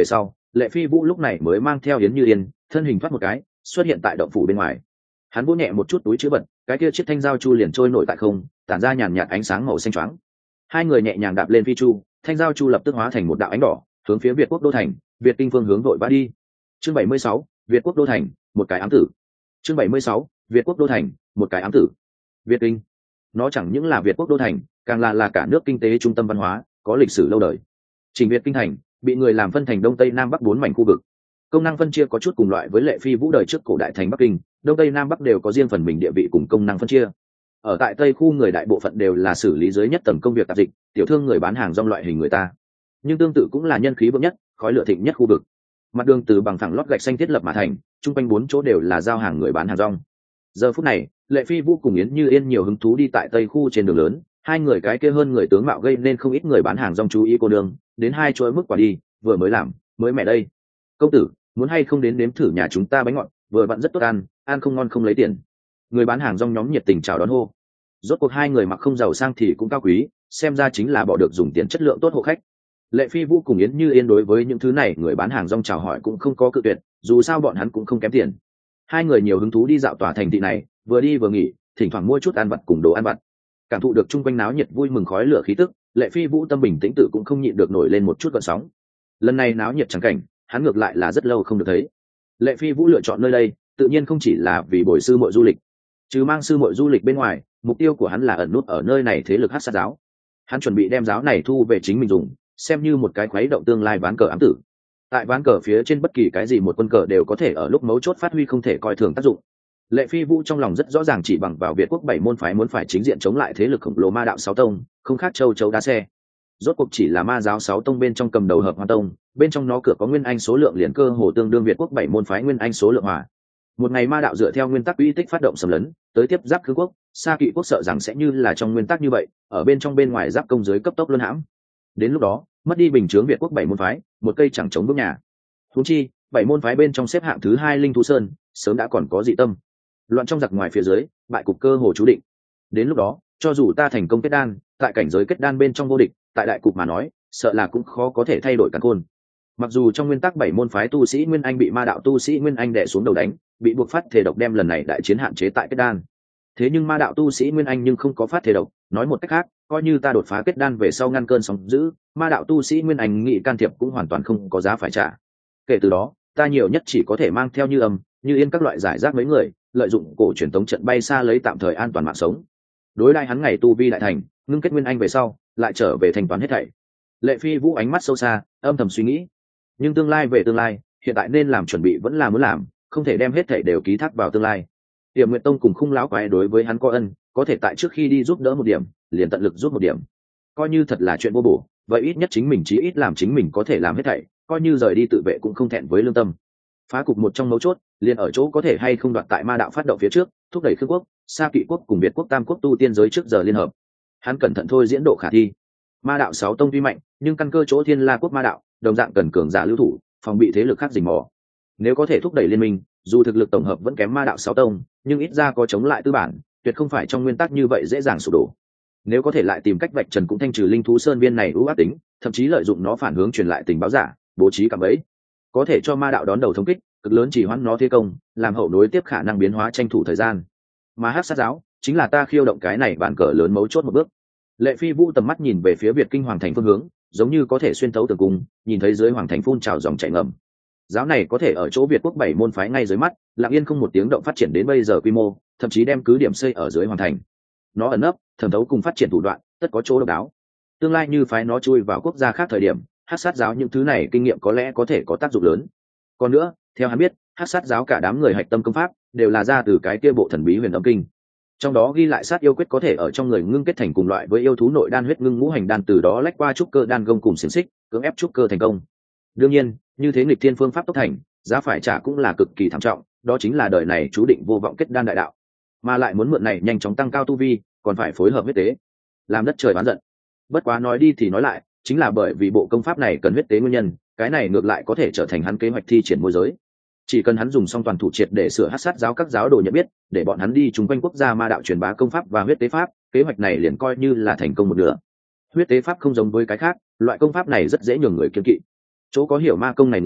Lệ Phi Vũ lúc này mới mang theo Yến Như Yên, thân hình thoát một cái, xuất hiện tại động phủ bên ngoài. Hắn vỗ nhẹ một chút túi chữ vật, cái kia chiếc thanh giao chu liền trôi nổi tại không, tản ra nhàn nhạt ánh sáng màu xanh choáng. Hai người nhẹ nhàng đạp lên phi chu, thanh giao chu lập tức hóa thành một đạo ánh đỏ, hướng phía Việt Quốc đô thành, Việt Kinh phương hướng vội vã đi. Chương 76, Việt Quốc đô thành, một cái ám tử. Chương 76, Việt Quốc đô thành, một cái ám tử. Việt Kinh, nó chẳng những là Việt Quốc đô thành, càng là cả nước kinh tế trung tâm văn hóa, có lịch sử lâu đời. Trình Việt kinh thành bị người làm phân thành đông tây nam bắc 4 mảnh khu vực. Công năng phân chia có chút cùng loại với Lệ Phi Vũ đời trước cổ đại thành Bắc Kinh, đông tây nam bắc đều có riêng phần mình địa vị cùng công năng phân chia. Ở tại tây khu người đại bộ phận đều là xử lý dưới nhất tầng công việc tạp dịch, tiểu thương người bán hàng rong loại hình người ta. Nhưng tương tự cũng là nhân khí vượng nhất, khói lửa thịnh nhất khu vực. Mặt đường từ bằng phẳng lót gạch xanh thiết lập mà thành, trung quanh 4 chỗ đều là giao hàng người bán hàng rong. Giờ phút này, Lệ Phi Vũ cùng Yến Như Yên nhiều hứng thú đi tại tây khu trên đường lớn, hai người cái kia hơn người tướng mạo gây nên không ít người bán hàng rong chú ý cô đường, đến hai chuỗi mức quả đi, vừa mới làm, mới mẹ đây. Công tử, muốn hay không đến nếm thử nhà chúng ta bánh ngọt, vừa vặn rất tốt ăn không ngon không lấy tiền. Người bán hàng rong nhóm nhiệt tình chào đón hô. Rốt cuộc hai người mặc không giàu sang thì cũng cao quý, xem ra chính là bỏ được dùng tiền chất lượng tốt hộ khách. Lệ Phi Vũ cùng Yến Như Yên đối với những thứ này người bán hàng rong chào hỏi cũng không có cự tuyệt, dù sao bọn hắn cũng không kém tiền. Hai người nhiều hứng thú đi dạo tòa thành thị này, vừa đi vừa nghỉ, thỉnh thoảng mua chút ăn vặt cùng đồ ăn vặt. Cảm thụ được chung quanh náo nhiệt vui mừng khói lửa khí tức, Lệ Phi Vũ tâm bình tĩnh tự cũng không nhịn được nổi lên một chút gợn sóng. Lần này náo nhiệt chẳng cảnh, hắn ngược lại là rất lâu không được thấy. Lệ Phi Vũ lựa chọn nơi đây, tự nhiên không chỉ là vì bồi sư muội du lịch. Trừ mang sư muội du lịch bên ngoài, mục tiêu của hắn là ẩn nút ở nơi này thế lực Hắc Sát giáo. Hắn chuẩn bị đem giáo này thu về chính mình dùng, xem như một cái khuấy động tương lai ván cờ ám tử. Tại ván cờ phía trên bất kỳ cái gì một quân cờ đều có thể ở lúc mấu chốt phát huy không thể coi thường tác dụng. Lệ Phi Vũ trong lòng rất rõ ràng, chỉ bằng vào Việt Quốc 7 môn phái muốn phải chính diện chống lại thế lực khổng lồ ma đạo 6 tông, không khác châu chấu đá xe. Rốt cuộc chỉ là ma giáo 6 tông bên trong cầm đầu Hợp Hoa tông, bên trong nó cửa có nguyên anh số lượng liền cơ hồ tương đương Việt Quốc 7 môn phái nguyên anh số lượng hòa. Một ngày ma đạo dựa theo nguyên tắc uy tích phát động xâm lấn, tới tiếp giáp Khương quốc, Sa Kỵ quốc sợ rằng sẽ như là trong nguyên tắc như vậy, ở bên trong bên ngoài giáp công dưới cấp tốc luân hãm. Đến lúc đó, mất đi bình chướng Việt Quốc 7 môn phái, một cây chẳng chống bước nhà. Huống chi, 7 môn phái bên trong xếp hạng thứ 2 Linh Thú Sơn, sớm đã còn có dị tâm. Loạn trong giặc ngoài phía dưới, bại cục cơ hồ chú định. Đến lúc đó, cho dù ta thành công kết đan, tại cảnh giới kết đan bên trong vô địch, tại đại cục mà nói, sợ là cũng khó có thể thay đổi căn khôn. Mặc dù trong nguyên tắc 7 môn phái tu sĩ nguyên anh bị ma đạo tu sĩ nguyên anh đè xuống đầu đánh, bị buộc phát thể độc đem lần này đại chiến hạn chế tại kết đan. Thế nhưng ma đạo tu sĩ nguyên anh nhưng không có phát thể độc, nói một cách khác, coi như ta đột phá kết đan về sau ngăn cơn sóng dữ, ma đạo tu sĩ nguyên anh nghị can thiệp cũng hoàn toàn không có giá phải trả. Kể từ đó, ta nhiều nhất chỉ có thể mang theo Như Âm, Như Yên các loại giải rác mấy người, lợi dụng cổ truyền tống trận bay xa lấy tạm thời an toàn mạng sống. Đối đãi hắn ngày tu vi đại thành, ngưng kết nguyên anh về sau, lại trở về thanh toán hết thảy. Lệ Phi Vũ ánh mắt sâu xa, âm thầm suy nghĩ. Nhưng tương lai về tương lai, hiện tại nên làm chuẩn bị vẫn là muốn làm, không thể đem hết thảy đều ký thác vào tương lai. Tiềm Nguyệt Tông cùng Khung lão quái đối với hắn có ân, có thể tại trước khi đi giúp đỡ một điểm, liền tận lực giúp một điểm. Coi như thật là chuyện vô bổ, vậy ít nhất chính mình chí ít làm chính mình có thể làm hết thảy, coi như rời đi tự vệ cũng không thẹn với lương tâm. Phá cục một trong mấu chốt, liền ở chỗ có thể hay không đoạt tại ma đạo phát động phía trước, thúc đẩy Khương quốc, Sa Kỵ quốc cùng Việt quốc tam quốc tu tiên giới trước giờ liên hợp. Hắn cẩn thận thôi diễn độ khả thi. Ma đạo 6 tông tuy mạnh, nhưng căn cơ chỗ Thiên La quốc ma đạo, đồng dạng cần cường giả lưu thủ, phòng bị thế lực khác rình mò. Nếu có thể thúc đẩy liên minh, dù thực lực tổng hợp vẫn kém ma đạo 6 tông, nhưng ít ra có chống lại tư bản, tuyệt không phải trong nguyên tắc như vậy dễ dàng sụp đổ. Nếu có thể lại tìm cách vạch trần cũng thanh trừ Linh Thú Sơn viên này ưu ác tính, thậm chí lợi dụng nó phản hướng truyền lại tình báo giả, bố trí cạm bẫy, có thể cho ma đạo đón đầu thống kích, cực lớn chỉ hoãn nó thế công, làm hậu nối tiếp khả năng biến hóa tranh thủ thời gian. Mà Hắc Sát giáo chính là ta khiêu động cái này bàn cờ lớn mấu chốt một bước. Lệ Phi Vũ tầm mắt nhìn về phía Việt Kinh hoàng thành phương hướng, giống như có thể xuyên thấu tường cung, nhìn thấy dưới hoàng thành phun trào dòng chảy ngầm. Giáo này có thể ở chỗ Việt quốc 7 môn phái ngay dưới mắt, lặng yên không một tiếng động phát triển đến bây giờ quy mô, thậm chí đem cứ điểm xây ở dưới hoàng thành. Nó ẩn nấp, thẩm thấu cùng phát triển thủ đoạn, tất có chỗ độc đáo. Tương lai như phái nó chui vào quốc gia khác thời điểm, Hắc Sát giáo những thứ này kinh nghiệm có lẽ có thể có tác dụng lớn. Còn nữa, theo hắn biết, Hắc Sát giáo cả đám người hạch tâm công pháp đều là ra từ cái kia bộ thần bí Huyền Âm kinh. Trong đó ghi lại sát yêu quyết có thể ở trong người ngưng kết thành cùng loại với yêu thú nội đan huyết ngưng ngũ hành đan, từ đó lách qua trúc cơ đan gông cùng xiềng xích, cưỡng ép trúc cơ thành công. Đương nhiên, như thế nghịch thiên phương pháp tốc thành, giá phải trả cũng là cực kỳ thảm trọng, đó chính là đời này chú định vô vọng kết đan đại đạo. Mà lại muốn mượn này nhanh chóng tăng cao tu vi, còn phải phối hợp huyết tế, làm đất trời oán giận. Bất quá nói đi thì nói lại, chính là bởi vì bộ công pháp này cần huyết tế nguyên nhân, cái này ngược lại có thể trở thành hắn kế hoạch thi triển môi giới. Chỉ cần hắn dùng xong toàn thủ triệt để sửa Hắc Sát giáo các giáo đồ nhận biết, để bọn hắn đi chung quanh quốc gia ma đạo truyền bá công pháp và huyết tế pháp, kế hoạch này liền coi như là thành công một nửa. Huyết tế pháp không giống với cái khác, loại công pháp này rất dễ nhường người kiêng kỵ. Chỗ có hiểu ma công này người,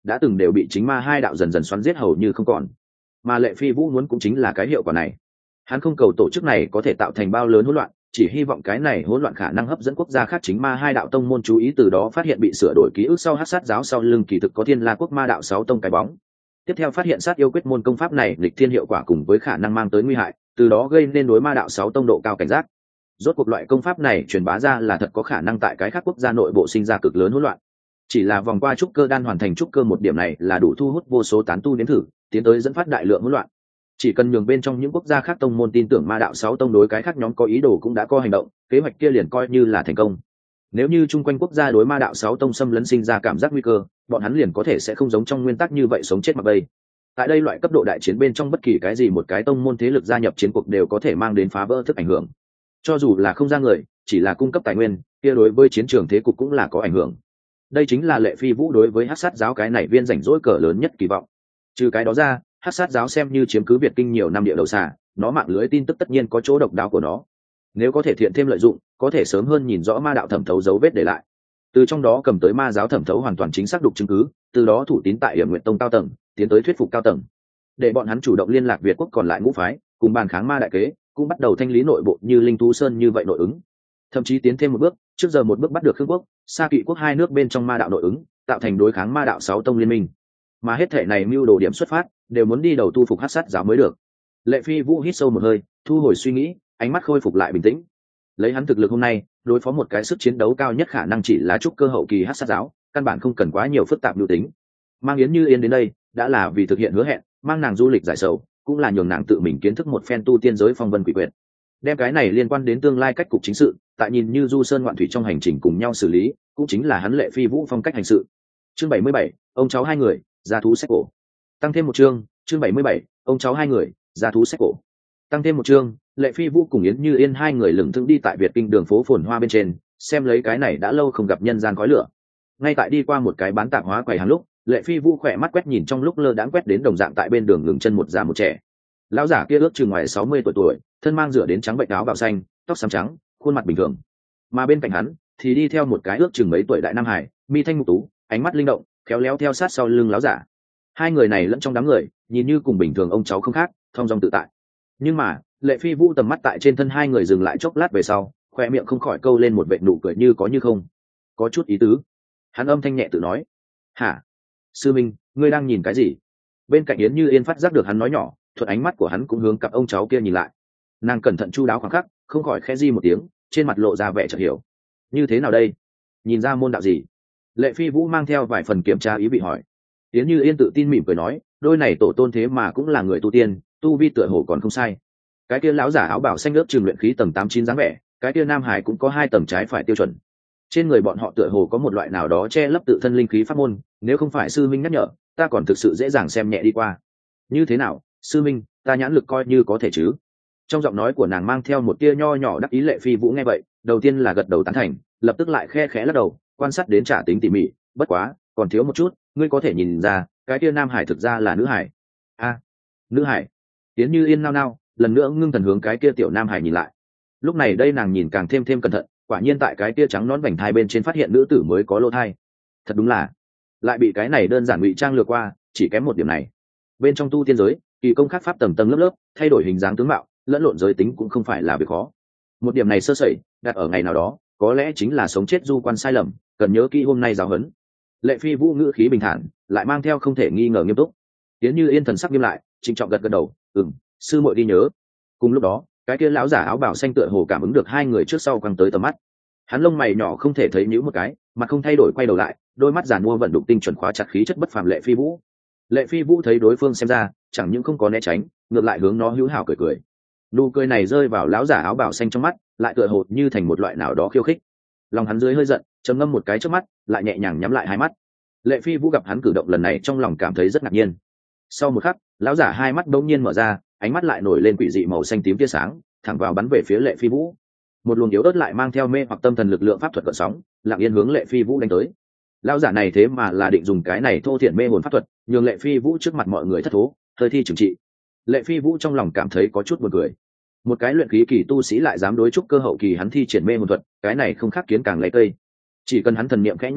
đã từng đều bị chính ma hai đạo dần dần xoắn giết hầu như không còn. Mà Lệ Phi Vũ muốn cũng chính là cái hiệu quả này. Hắn không cầu tổ chức này có thể tạo thành bao lớn hỗn loạn, chỉ hy vọng cái này hỗn loạn khả năng hấp dẫn quốc gia khác chính ma hai đạo tông môn chú ý, từ đó phát hiện bị sửa đổi ký ức sau Hắc Sát giáo sau lưng kỳ thực có Thiên La quốc ma đạo 6 tông cái bóng. Tiếp theo phát hiện sát yêu quyết môn công pháp này nghịch thiên hiệu quả cùng với khả năng mang tới nguy hại, từ đó gây nên đối ma đạo 6 tông độ cao cảnh giác. Rốt cuộc loại công pháp này truyền bá ra là thật có khả năng tại cái khác quốc gia nội bộ sinh ra cực lớn hỗn loạn. Chỉ là vòng qua trúc cơ đan hoàn thành trúc cơ một điểm này là đủ thu hút vô số tán tu đến thử, tiến tới dẫn phát đại lượng hỗn loạn. Chỉ cần nhường bên trong những quốc gia khác tông môn tin tưởng ma đạo 6 tông đối cái khác nhóm có ý đồ cũng đã có hành động, kế hoạch kia liền coi như là thành công. Nếu như chung quanh quốc gia đối ma đạo 6 tông xâm lấn sinh ra cảm giác nguy cơ, bọn hắn liền có thể sẽ không giống trong nguyên tắc như vậy sống chết mặc bay. Tại đây loại cấp độ đại chiến bên trong bất kỳ cái gì một cái tông môn thế lực gia nhập chiến cuộc đều có thể mang đến phá vỡ thức ảnh hưởng. Cho dù là không ra người, chỉ là cung cấp tài nguyên, kia đối với chiến trường thế cục cũng là có ảnh hưởng. Đây chính là Lệ Phi Vũ đối với Hắc Sát giáo cái này viên rảnh rỗi cờ lớn nhất kỳ vọng. Trừ cái đó ra, Hắc Sát giáo xem như chiếm cứ Việt Kinh nhiều năm địa đầu xà, nó mạng lưới tin tức tất nhiên có chỗ độc đáo của nó. Nếu có thể thiện thêm lợi dụng, có thể sớm hơn nhìn rõ ma đạo thẩm thấu dấu vết để lại. Từ trong đó cầm tới ma giáo thẩm thấu hoàn toàn chính xác đục chứng cứ, từ đó thủ tín tại Hiểm Nguyện Tông cao tầng, tiến tới thuyết phục cao tầng. Để bọn hắn chủ động liên lạc Việt quốc còn lại ngũ phái, cùng bàn kháng ma đại kế, cũng bắt đầu thanh lý nội bộ như Linh Tú Sơn như vậy nội ứng. Thậm chí tiến thêm một bước, trước giờ một bước bắt được Khương quốc, Sa Kỵ quốc hai nước bên trong ma đạo nội ứng, tạo thành đối kháng ma đạo 6 tông liên minh. Mà hết thể này mưu đồ điểm xuất phát, đều muốn đi đầu tu phục Hắc Sát giáo mới được. Lệ Phi Vũ hít sâu một hơi, thu hồi suy nghĩ, ánh mắt khôi phục lại bình tĩnh. Lấy hắn thực lực hôm nay, đối phó một cái sức chiến đấu cao nhất khả năng chỉ là trúc cơ hậu kỳ Hắc Sát giáo, căn bản không cần quá nhiều phức tạp lưu tính. Mang Yến Như Yên đến đây, đã là vì thực hiện hứa hẹn, mang nàng du lịch giải sầu, cũng là nhường nàng tự mình kiến thức một phen tu tiên giới phong vân quỷ quyệt. Đem cái này liên quan đến tương lai cách cục chính sự, tại nhìn như du sơn ngoạn thủy trong hành trình cùng nhau xử lý, cũng chính là hắn Lệ Phi Vũ phong cách hành sự. Chương 77, ông cháu hai người, gia thú sách cổ. Tăng thêm một chương 77, ông cháu hai người, gia thú sách cổ. Tăng thêm một chương, Lệ Phi Vũ cùng Yến Như Yên hai người lững thững đi tại Việt Kinh đường phố phồn hoa bên trên, xem lấy cái này đã lâu không gặp nhân gian khói lửa. Ngay tại đi qua một cái bán tạp hóa quầy hàng lúc, Lệ Phi Vũ khỏe mắt quét nhìn trong lúc lơ đãng quét đến đồng dạng tại bên đường ngừng chân một già một trẻ. Lão giả kia ước chừng ngoài 60 tuổi, thân mang rửa đến trắng bệnh áo bào xanh, tóc xám trắng, khuôn mặt bình thường. Mà bên cạnh hắn thì đi theo một cái ước chừng mấy tuổi đại nam hải, mi thanh mục tú, ánh mắt linh động, khéo léo theo sát sau lưng lão giả. Hai người này lẫn trong đám người, nhìn như cùng bình thường ông cháu không khác, thong dong tự tại. Nhưng mà, Lệ Phi Vũ tầm mắt tại trên thân hai người dừng lại chốc lát về sau, khoe miệng không khỏi câu lên một vệt nụ cười như có như không. Có chút ý tứ. Hắn âm thanh nhẹ tự nói. Hả? Sư Minh, ngươi đang nhìn cái gì? Bên cạnh Yến Như Yên phát giác được hắn nói nhỏ, thuận ánh mắt của hắn cũng hướng cặp ông cháu kia nhìn lại. Nàng cẩn thận chu đáo khoảng khắc, không khỏi khẽ di một tiếng, trên mặt lộ ra vẻ chợt hiểu. Như thế nào đây? Nhìn ra môn đạo gì? Lệ Phi Vũ mang theo vài phần kiểm tra ý vị hỏi. Yến Như Yên tự tin mỉm cười nói, đôi này tổ tôn thế mà cũng là người tu tiên, tu vi tựa hồ còn không sai. Cái kia lão giả áo bảo xanh ướp trường luyện khí tầng 89 dáng vẻ, cái kia nam hải cũng có 2 tầng trái phải tiêu chuẩn. Trên người bọn họ tựa hồ có một loại nào đó che lấp tự thân linh khí pháp môn, nếu không phải sư minh nhắc nhở, ta còn thực sự dễ dàng xem nhẹ đi qua. Như thế nào, sư minh, ta nhãn lực coi như có thể chứ? Trong giọng nói của nàng mang theo một tia nho nhỏ đắc ý. Lệ Phi Vũ nghe vậy, đầu tiên là gật đầu tán thành, lập tức lại khe khẽ lắc đầu, quan sát đến trả tính tỉ mỉ, bất quá, còn thiếu một chút, ngươi có thể nhìn ra, cái tia nam hải thực ra là nữ hải. A, nữ hải. Tiến Như Yên nao nao, lần nữa ngưng thần hướng cái kia tiểu nam hải nhìn lại. Lúc này đây nàng nhìn càng thêm cẩn thận, quả nhiên tại cái tia trắng nón vành thai bên trên phát hiện nữ tử mới có lỗ thai. Thật đúng là, lại bị cái này đơn giản ngụy trang lừa qua, chỉ kém một điểm này. Bên trong tu tiên giới, kỳ công khắc pháp tầng tầng lớp lớp, thay đổi hình dáng tướng mạo, lẫn lộn giới tính cũng không phải là việc khó. Một điểm này sơ sẩy, đặt ở ngày nào đó, có lẽ chính là sống chết du quan sai lầm, cần nhớ kỹ hôm nay giáo huấn. Lệ Phi Vũ ngữ khí bình thản, lại mang theo không thể nghi ngờ nghiêm túc. Tiến Như Yên thần sắc nghiêm lại, trịnh trọng gật gật đầu, sư muội đi nhớ. Cùng lúc đó, cái kia lão giả áo bào xanh tựa hồ cảm ứng được hai người trước sau quăng tới tầm mắt. Hắn lông mày nhỏ không thể thấy nhíu một cái, mặt không thay đổi quay đầu lại, đôi mắt giàn mua vận đục tinh chuẩn khóa chặt khí chất bất phàm Lệ Phi Vũ. Lệ Phi Vũ thấy đối phương xem ra, chẳng những không có né tránh, ngược lại hướng nó hữu hảo cười cười. Nụ cười này rơi vào lão giả áo bào xanh trong mắt, lại tựa hồ như thành một loại nào đó khiêu khích. Lòng hắn dưới hơi giận, trầm ngâm một cái trước mắt, lại nhẹ nhàng nhắm lại hai mắt. Lệ Phi Vũ gặp hắn cử động lần này trong lòng cảm thấy rất ngạc nhiên. Sau một khắc, lão giả hai mắt đống nhiên mở ra, ánh mắt lại nổi lên quỷ dị màu xanh tím tia sáng, thẳng vào bắn về phía Lệ Phi Vũ. Một luồng yếu ớt lại mang theo mê hoặc tâm thần lực lượng pháp thuật gợn sóng, lặng yên hướng Lệ Phi Vũ đánh tới. Lão giả này thế mà là định dùng cái này thô thiển mê hồn pháp thuật, nhường Lệ Phi Vũ trước mặt mọi người thất thố, hơi thi trừng trị. Lệ Phi Vũ trong lòng cảm thấy có chút buồn cười. Một cái luyện khí kỳ tu sĩ lại dám đối trúc cơ hậu kỳ hắn thi triển mê hồn thuật, cái này không khác kiến càng lấy cây. Chỉ cần hắn thần niệm khẽ nhúc đích,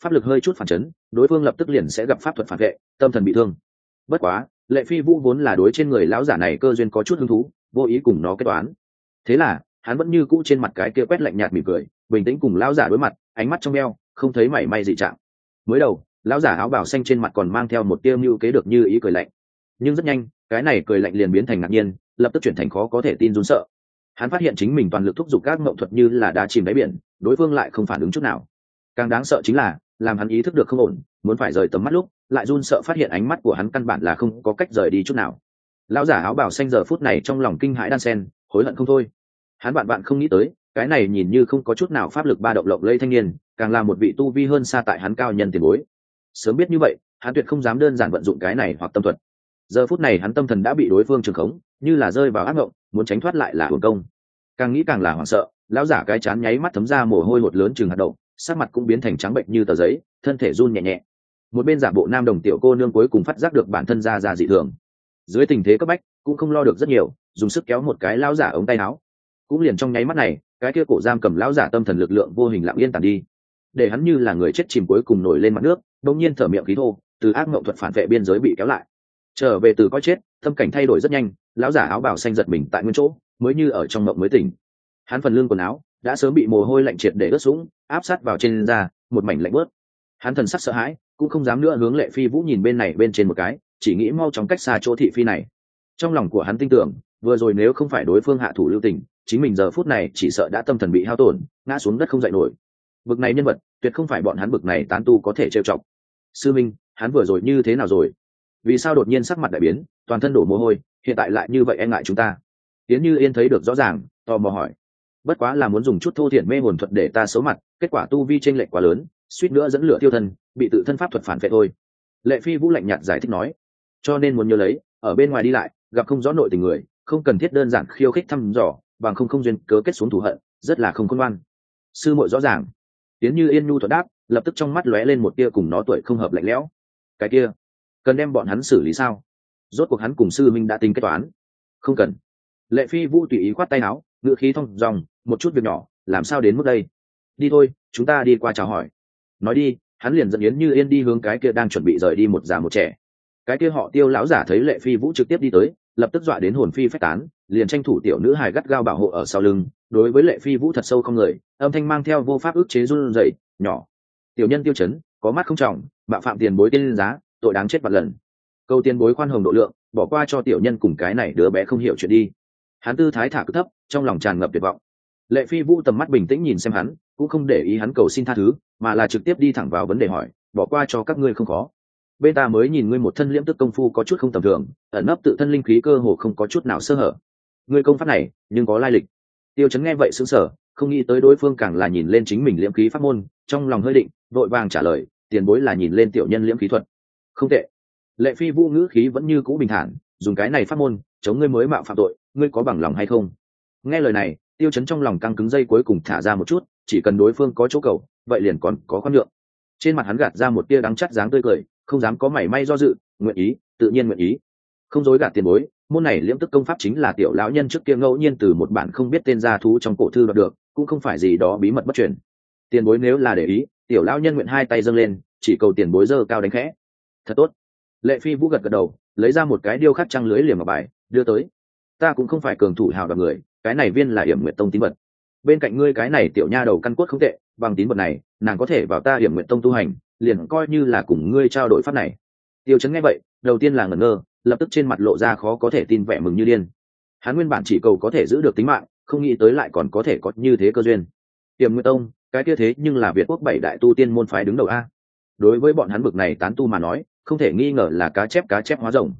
pháp lực hơi chút phản chấn, đối phương lập tức liền sẽ gặp pháp thuật phản vệ, tâm thần bị thương. Bất quá Lệ Phi Vũ vốn là đối trên người lão giả này cơ duyên có chút hứng thú, vô ý cùng nó kết toán. Thế là hắn vẫn như cũ trên mặt cái kia quét lạnh nhạt mỉm cười, bình tĩnh cùng lão giả đối mặt, ánh mắt trong veo không thấy mảy may dị trạng. Mới đầu lão giả áo bào xanh trên mặt còn mang theo một tia mưu kế được như ý cười lạnh, nhưng rất nhanh cái này cười lạnh liền biến thành ngạc nhiên, lập tức chuyển thành khó có thể tin run sợ. Hắn phát hiện chính mình toàn lực thúc giục các mộng thuật như là đá chìm đáy biển, đối phương lại không phản ứng chút nào. Càng đáng sợ chính là làm hắn ý thức được không ổn, muốn phải rời tầm mắt lúc lại run sợ phát hiện ánh mắt của hắn căn bản là không có cách rời đi chút nào. Lão giả áo bào xanh giờ phút này trong lòng kinh hãi đan sen, hối hận không thôi. Hắn bạn không nghĩ tới cái này nhìn như không có chút nào pháp lực ba động lộng lây thanh niên càng là một vị tu vi hơn xa tại hắn cao nhân tiền bối. Sớm biết như vậy hắn tuyệt không dám đơn giản vận dụng cái này hoặc tâm thuật. Giờ phút này hắn tâm thần đã bị đối phương trường khống, như là rơi vào ác mộng, muốn tránh thoát lại là hưởng công. Càng nghĩ càng là hoảng sợ, lão giả cái chán nháy mắt thấm ra mồ hôi hột lớn chừng hạt đậu, sắc mặt cũng biến thành trắng bệnh như tờ giấy, thân thể run nhẹ nhẹ. Một bên giả bộ nam đồng tiểu cô nương cuối cùng phát giác được bản thân ra dị thường, dưới tình thế cấp bách cũng không lo được rất nhiều, dùng sức kéo một cái lão giả ống tay áo. Cũng liền trong nháy mắt này, cái kia cổ giam cầm lão giả tâm thần lực lượng vô hình lặng yên tàn đi, để hắn như là người chết chìm cuối cùng nổi lên mặt nước, đột nhiên thở miệng khí thô, từ ác mộng thuật phản vệ biên giới bị kéo lại, trở về từ coi chết. Tâm cảnh thay đổi rất nhanh, lão giả áo bào xanh giật mình tại nguyên chỗ, mới như ở trong mộng mới tỉnh. Hắn phần lưng quần áo đã sớm bị mồ hôi lạnh triệt để ướt sũng, áp sát vào trên da, một mảnh lạnh bớt. Hắn thần sắc sợ hãi, cũng không dám nữa hướng Lệ Phi Vũ nhìn bên này bên trên một cái, chỉ nghĩ mau chóng cách xa chỗ thị phi này. Trong lòng của hắn tin tưởng, vừa rồi nếu không phải đối phương hạ thủ lưu tình, chính mình giờ phút này chỉ sợ đã tâm thần bị hao tổn, ngã xuống đất không dậy nổi. Bực này nhân vật, tuyệt không phải bọn hắn bực này tán tu có thể trêu chọc. Sư minh, hắn vừa rồi như thế nào rồi? Vì sao đột nhiên sắc mặt đại biến, toàn thân đổ mồ hôi, hiện tại lại như vậy e ngại chúng ta? Tiến Như Yên thấy được rõ ràng, tò mò hỏi. Bất quá là muốn dùng chút thô thiển mê hồn thuật để ta xấu mặt, kết quả tu vi chênh lệch quá lớn, suýt nữa dẫn lửa tiêu thân, bị tự thân pháp thuật phản vệ thôi. Lệ Phi Vũ lạnh nhạt giải thích nói. Cho nên muốn nhớ lấy, ở bên ngoài đi lại, gặp không rõ nội tình người, không cần thiết đơn giản khiêu khích thăm dò, bằng không duyên cớ kết xuống thù hận, rất là không khôn ngoan. Sư muội rõ ràng. Tiến Như Yên nhu thuận đáp, lập tức trong mắt lóe lên một tia cùng nó tuổi không hợp lạnh lẽo. Cái kia, cần đem bọn hắn xử lý sao? Rốt cuộc hắn cùng sư minh đã tính kết toán. Không cần. Lệ Phi Vũ tùy ý khoát tay áo, ngữ khí thong dong, một chút việc nhỏ, làm sao đến mức đây? Đi thôi, chúng ta đi qua chào hỏi. Nói đi, hắn liền dẫn Yến Như Yên đi hướng cái kia đang chuẩn bị rời đi một già một trẻ. Cái kia họ Tiêu lão giả thấy Lệ Phi Vũ trực tiếp đi tới, lập tức dọa đến hồn phi phách tán, liền tranh thủ tiểu nữ hài gắt gao bảo hộ ở sau lưng, đối với Lệ Phi Vũ thật sâu không người, âm thanh mang theo vô pháp ức chế run rẩy, nhỏ. Tiểu nhân Tiêu Chấn, có mắt không trọng, bạo phạm tiền bối tiên giá, tội đáng chết vạn lần. Câu tiền bối khoan hồng độ lượng, bỏ qua cho tiểu nhân cùng cái này đứa bé không hiểu chuyện đi. Hắn tư thái thả cực thấp, trong lòng tràn ngập tuyệt vọng. Lệ Phi Vũ tầm mắt bình tĩnh nhìn xem hắn, cũng không để ý hắn cầu xin tha thứ, mà là trực tiếp đi thẳng vào vấn đề hỏi, bỏ qua cho các ngươi không khó. Bên ta mới nhìn ngươi một thân liễm tức công phu có chút không tầm thường, ẩn nấp tự thân linh khí cơ hồ không có chút nào sơ hở. Ngươi công pháp này, nhưng có lai lịch. Tiêu Chấn nghe vậy sững sờ, không nghĩ tới đối phương càng là nhìn lên chính mình liễm khí pháp môn, trong lòng hơi định, vội vàng trả lời, tiền bối là nhìn lên tiểu nhân liễm khí thuật. Không tệ. Lệ Phi Vũ ngữ khí vẫn như cũ bình thản, dùng cái này pháp môn chống ngươi mới mạo phạm tội, ngươi có bằng lòng hay không? Nghe lời này, Tiêu Chấn trong lòng căng cứng dây cuối cùng thả ra một chút, chỉ cần đối phương có chỗ cầu, vậy liền còn có khoan nhượng. Trên mặt hắn gạt ra một tia đắng chát dáng tươi cười, không dám có mảy may do dự, nguyện ý, tự nhiên nguyện ý. Không dối gạt tiền bối, môn này liễm tức công pháp chính là tiểu lão nhân trước kia ngẫu nhiên từ một bản không biết tên gia thú trong cổ thư đoạt được, cũng không phải gì đó bí mật bất truyền. Tiền bối nếu là để ý, tiểu lão nhân nguyện hai tay dâng lên, chỉ cầu tiền bối giơ cao đánh khẽ. Thật tốt. Lệ Phi Vũ gật gật đầu, lấy ra một cái điêu khắc trăng lưới liềm ngọc bài, đưa tới. Ta cũng không phải cường thủ hào đoạt người, cái này viên là Yểm Nguyệt Tông tín vật. Bên cạnh ngươi cái này tiểu nha đầu căn cốt không tệ, bằng tín vật này, nàng có thể vào ta Yểm Nguyệt Tông tu hành, liền coi như là cùng ngươi trao đổi pháp này. Tiêu Chấn nghe vậy, đầu tiên là ngẩn ngơ, lập tức trên mặt lộ ra khó có thể tin vẻ mừng như điên. Hắn nguyên bản chỉ cầu có thể giữ được tính mạng, không nghĩ tới lại còn có thể có như thế cơ duyên. Yểm Nguyệt Tông, cái kia thế nhưng là Việt quốc 7 đại tu tiên môn phái đứng đầu a. Đối với bọn hắn bực này tán tu mà nói, không thể nghi ngờ là cá chép hóa rồng.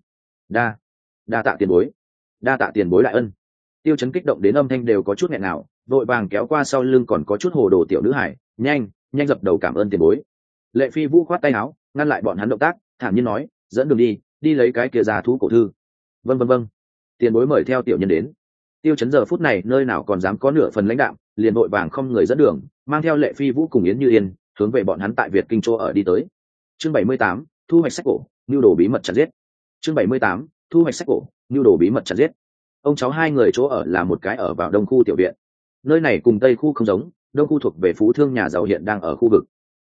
Đa tạ tiền bối. Đa tạ tiền bối đại ân. Tiêu Chấn kích động đến âm thanh đều có chút nghẹn nào, vội vàng kéo qua sau lưng còn có chút hồ đồ tiểu nữ hải, nhanh dập đầu cảm ơn tiền bối. Lệ Phi Vũ khoát tay áo, ngăn lại bọn hắn động tác, thản nhiên nói, dẫn đường đi lấy cái kia già thú cổ thư. Vâng. Tiền bối mời theo tiểu nhân đến. Tiêu Chấn giờ phút này nơi nào còn dám có nửa phần lãnh đạm, liền vội vàng không người dẫn đường, mang theo Lệ Phi Vũ cùng Yến Như Yên, hướng về bọn hắn tại Việt Kinh Châu ở đi tới. Chương 78, thu hoạch sách cổ, nưu đồ bí mật chặt giết. Chương 78, thu hoạch sách cổ, nưu đồ bí mật chặt giết. Ông cháu hai người chỗ ở là một cái ở vào đông khu tiểu viện. Nơi này cùng tây khu không giống, đông khu thuộc về phú thương nhà giàu hiện đang ở khu vực.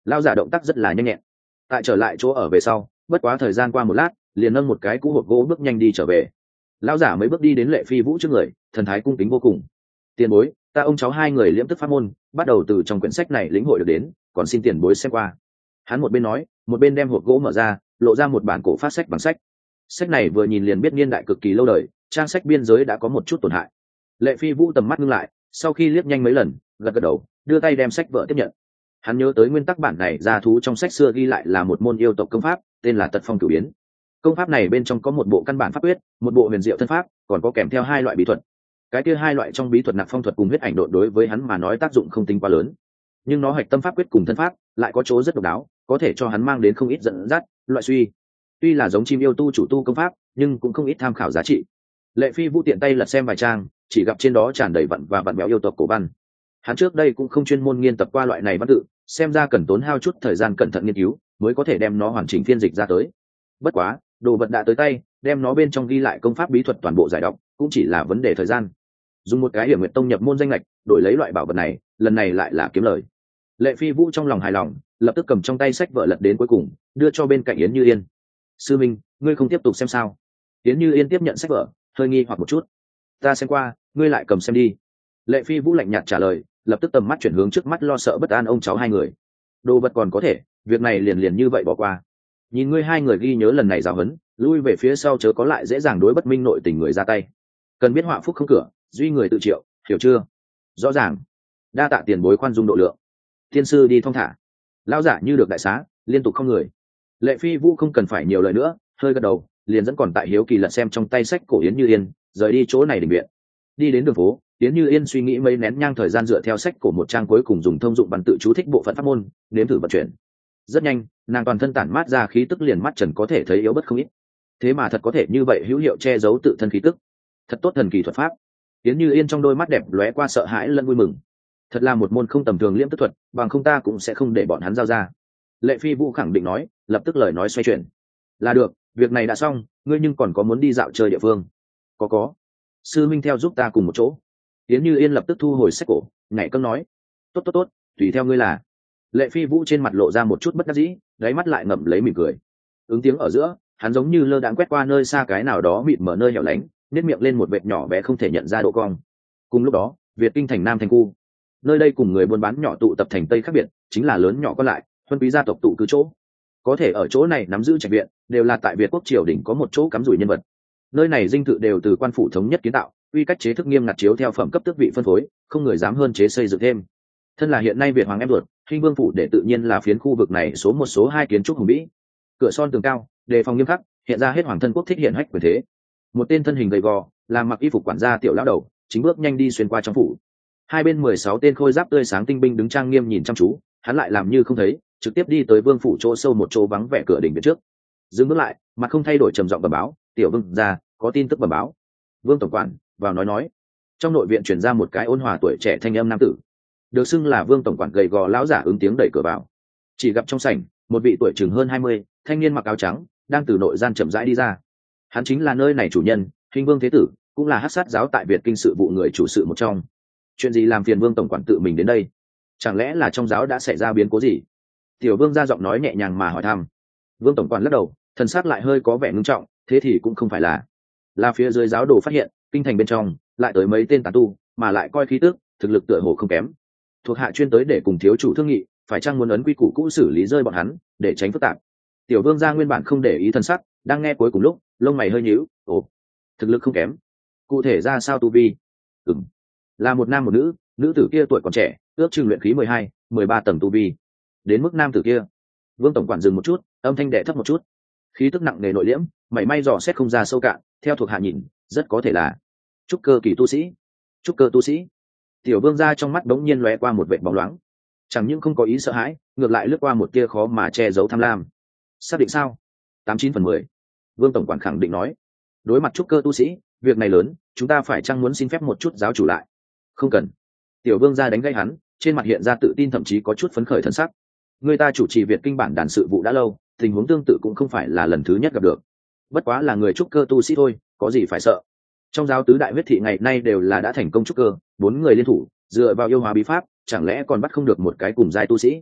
Lão giả động tác rất là nhanh nhẹn. Tại trở lại chỗ ở về sau, bất quá thời gian qua một lát, liền nâng một cái cũ hộp gỗ bước nhanh đi trở về. Lão giả mấy bước đi đến Lệ Phi Vũ trước người, thần thái cung kính vô cùng. Tiền bối, ta ông cháu hai người liễm tức pháp môn, bắt đầu từ trong quyển sách này lĩnh hội được đến, còn xin tiền bối xem qua. Hắn một bên nói, một bên đem hộp gỗ mở ra, lộ ra một bản cổ phát sách bằng sách. Sách này vừa nhìn liền biết niên đại cực kỳ lâu đời, trang sách biên giới đã có một chút tổn hại. Lệ Phi Vũ tầm mắt ngưng lại, sau khi liếc nhanh mấy lần, gật gật đầu, đưa tay đem sách vở tiếp nhận. Hắn nhớ tới nguyên tắc bản này ra thú trong sách xưa ghi lại là một môn yêu tộc công pháp, tên là Tật Phong Cửu Biến. Công pháp này bên trong có một bộ căn bản pháp quyết, một bộ huyền diệu thân pháp, còn có kèm theo hai loại bí thuật. Cái kia hai loại trong bí thuật nặc phong thuật cùng huyết ảnh độn đối với hắn mà nói tác dụng không tính quá lớn, nhưng nó hạch tâm pháp quyết cùng thân pháp lại có chỗ rất độc đáo, có thể cho hắn mang đến không ít dẫn dắt, loại suy. Tuy là giống chim yêu tu chủ tu công pháp, nhưng cũng không ít tham khảo giá trị. Lệ Phi Vũ tiện tay lật xem vài trang, chỉ gặp trên đó tràn đầy vặn và vặn béo yêu tộc cổ văn. Hắn trước đây cũng không chuyên môn nghiên tập qua loại này văn tự, xem ra cần tốn hao chút thời gian cẩn thận nghiên cứu mới có thể đem nó hoàn chỉnh phiên dịch ra tới. Bất quá, đồ vật đã tới tay, đem nó bên trong ghi lại công pháp bí thuật toàn bộ giải đọc cũng chỉ là vấn đề thời gian. Dùng một cái Hiểm Nguyệt Tông nhập môn danh lệch đổi lấy loại bảo vật này, lần này lại là kiếm lời. Lệ Phi Vũ trong lòng hài lòng, lập tức cầm trong tay sách vở lật đến cuối cùng, đưa cho bên cạnh Yến Như Yên. Sư minh, ngươi không tiếp tục xem sao? Yến Như Yên tiếp nhận sách vở, hơi nghi hoặc một chút. Ta xem qua, ngươi lại cầm xem đi. Lệ Phi Vũ lạnh nhạt trả lời, lập tức tầm mắt chuyển hướng trước mắt lo sợ bất an ông cháu hai người. Đồ vật còn có thể, việc này liền như vậy bỏ qua. Nhìn ngươi hai người ghi nhớ lần này giáo huấn, lui về phía sau chớ có lại dễ dàng đối bất minh nội tình người ra tay. Cần biết họa phúc không cửa, duy người tự triệu, hiểu chưa? Rõ ràng. Đa tạ tiền bối khoan dung độ lượng. Tiên sư đi thong thả. Lão giả như được đại xá, liên tục không người. Lệ Phi Vũ không cần phải nhiều lời nữa, hơi gật đầu, liền dẫn còn tại hiếu kỳ lật xem trong tay sách cổ Yến Như Yên, rời đi chỗ này đình viện. Đi đến đường phố, Yến Như Yên suy nghĩ mấy nén nhang thời gian dựa theo sách cổ một trang cuối cùng dùng thông dụng văn tự chú thích bộ phận pháp môn, nếm thử vận chuyển. Rất nhanh, nàng toàn thân tản mát ra khí tức liền mắt trần có thể thấy yếu bất không ít. Thế mà thật có thể như vậy hữu hiệu che giấu tự thân khí tức. Thật tốt thần kỳ thuật pháp. Yến Như Yên trong đôi mắt đẹp lóe qua sợ hãi lẫn vui mừng. Thật là một môn không tầm thường liễm tức thuật, bằng không ta cũng sẽ không để bọn hắn giao ra. Lệ Phi Vũ khẳng định nói, lập tức lời nói xoay chuyển. Là được, việc này đã xong, ngươi nhưng còn có muốn đi dạo chơi địa phương? Có. Sư minh theo giúp ta cùng một chỗ. Yến Như Yên lập tức thu hồi sách cổ, nhảy cẫng nói, tốt, tùy theo ngươi là. Lệ Phi Vũ trên mặt lộ ra một chút bất đắc dĩ, đáy mắt lại ngậm lấy mỉm cười. Ứng tiếng ở giữa, hắn giống như lơ đãng quét qua nơi xa cái nào đó mịt mở nơi hẻo lánh, nếp miệng lên một vệt nhỏ bé không thể nhận ra độ cong. Cùng lúc đó, Việt Kinh thành Nam thành khu, nơi đây cùng người buôn bán nhỏ tụ tập thành Tây khác biệt, chính là lớn nhỏ có lại, huân quý gia tộc tụ cư chỗ. Có thể ở chỗ này nắm giữ trạch viện, đều là tại Việt quốc triều đình có một chỗ cắm rủi nhân vật. Nơi này dinh thự đều từ quan phủ thống nhất kiến tạo, quy cách chế thức nghiêm ngặt chiếu theo phẩm cấp tước vị phân phối, không người dám hơn chế xây dựng thêm. Thân là hiện nay Việt hoàng em ruột, Hinh Vương phủ để tự nhiên là phiến khu vực này số một số hai kiến trúc hùng vĩ. Cửa son tường cao, đề phòng nghiêm khắc, hiện ra hết hoàng thân quốc thích hiện hách quyền thế. Một tên thân hình gầy gò, làm mặc y phục quản gia tiểu lão đầu, chính bước nhanh đi xuyên qua trong phủ. Hai bên 16 tên khôi giáp tươi sáng tinh binh đứng trang nghiêm nhìn chăm chú, hắn lại làm như không thấy, trực tiếp đi tới vương phủ chỗ sâu một chỗ vắng vẻ cửa đình viện trước. Dừng bước lại, mặt không thay đổi trầm giọng bẩm báo, tiểu vương gia, có tin tức bẩm báo. Vương tổng quản vào nói. Trong nội viện truyền ra một cái ôn hòa tuổi trẻ thanh âm nam tử, được xưng là Vương tổng quản gầy gò lão giả ứng tiếng đẩy cửa vào. Chỉ gặp trong sảnh, một vị tuổi chừng hơn 20, thanh niên mặc áo trắng, đang từ nội gian chậm rãi đi ra. Hắn chính là nơi này chủ nhân, Hinh Vương thế tử, cũng là hắc sát giáo tại Việt kinh sự vụ người chủ sự một trong. Chuyện gì làm phiền Vương tổng quản tự mình đến đây? Chẳng lẽ là trong giáo đã xảy ra biến cố gì? Tiểu Vương ra giọng nói nhẹ nhàng mà hỏi thăm. Vương tổng quản lắc đầu, thần sắc lại hơi có vẻ ngưng trọng, thế thì cũng không phải là phía dưới giáo đồ phát hiện kinh thành bên trong lại tới mấy tên tán tu, mà lại coi khí tức thực lực tựa hồ không kém. Thuộc hạ chuyên tới để cùng thiếu chủ thương nghị, phải chăng muốn ấn quy củ cũ xử lý rơi bọn hắn, để tránh phức tạp. Tiểu Vương gia nguyên bản không để ý thân sắc, đang nghe cuối cùng lúc lông mày hơi nhíu. Ồ, thực lực không kém, cụ thể ra sao tu vi? Là một nam một nữ, nữ tử kia tuổi còn trẻ, ước chừng luyện khí 12, 13 tầng tu vi. Đến mức nam tử kia, Vương tổng quản dừng một chút, âm thanh đệ thấp một chút, khí tức nặng nề nội liễm, mảy may dò xét không ra sâu cạn, theo thuộc hạ nhìn, rất có thể là trúc cơ kỳ tu sĩ. Trúc cơ tu sĩ. Tiểu Vương gia trong mắt đống nhiên lóe qua một vệt bóng loáng, chẳng những không có ý sợ hãi, ngược lại lướt qua một tia khó mà che giấu tham lam. Xác định sao? 89/10. Vương tổng quản khẳng định nói. Đối mặt trúc cơ tu sĩ, việc này lớn, chúng ta phải chăng muốn xin phép một chút giáo chủ lại? Không cần. Tiểu Vương gia đánh gây hắn, trên mặt hiện ra tự tin, thậm chí có chút phấn khởi thần sắc. Người ta chủ trì Việt kinh bản đàn sự vụ đã lâu, tình huống tương tự cũng không phải là lần thứ nhất gặp được. Bất quá là người trúc cơ tu sĩ thôi, có gì phải sợ? Trong giáo tứ đại huyết thị ngày nay đều là đã thành công trúc cơ, 4 người liên thủ, dựa vào yêu hóa bí pháp, chẳng lẽ còn bắt không được một cái cùng giai tu sĩ?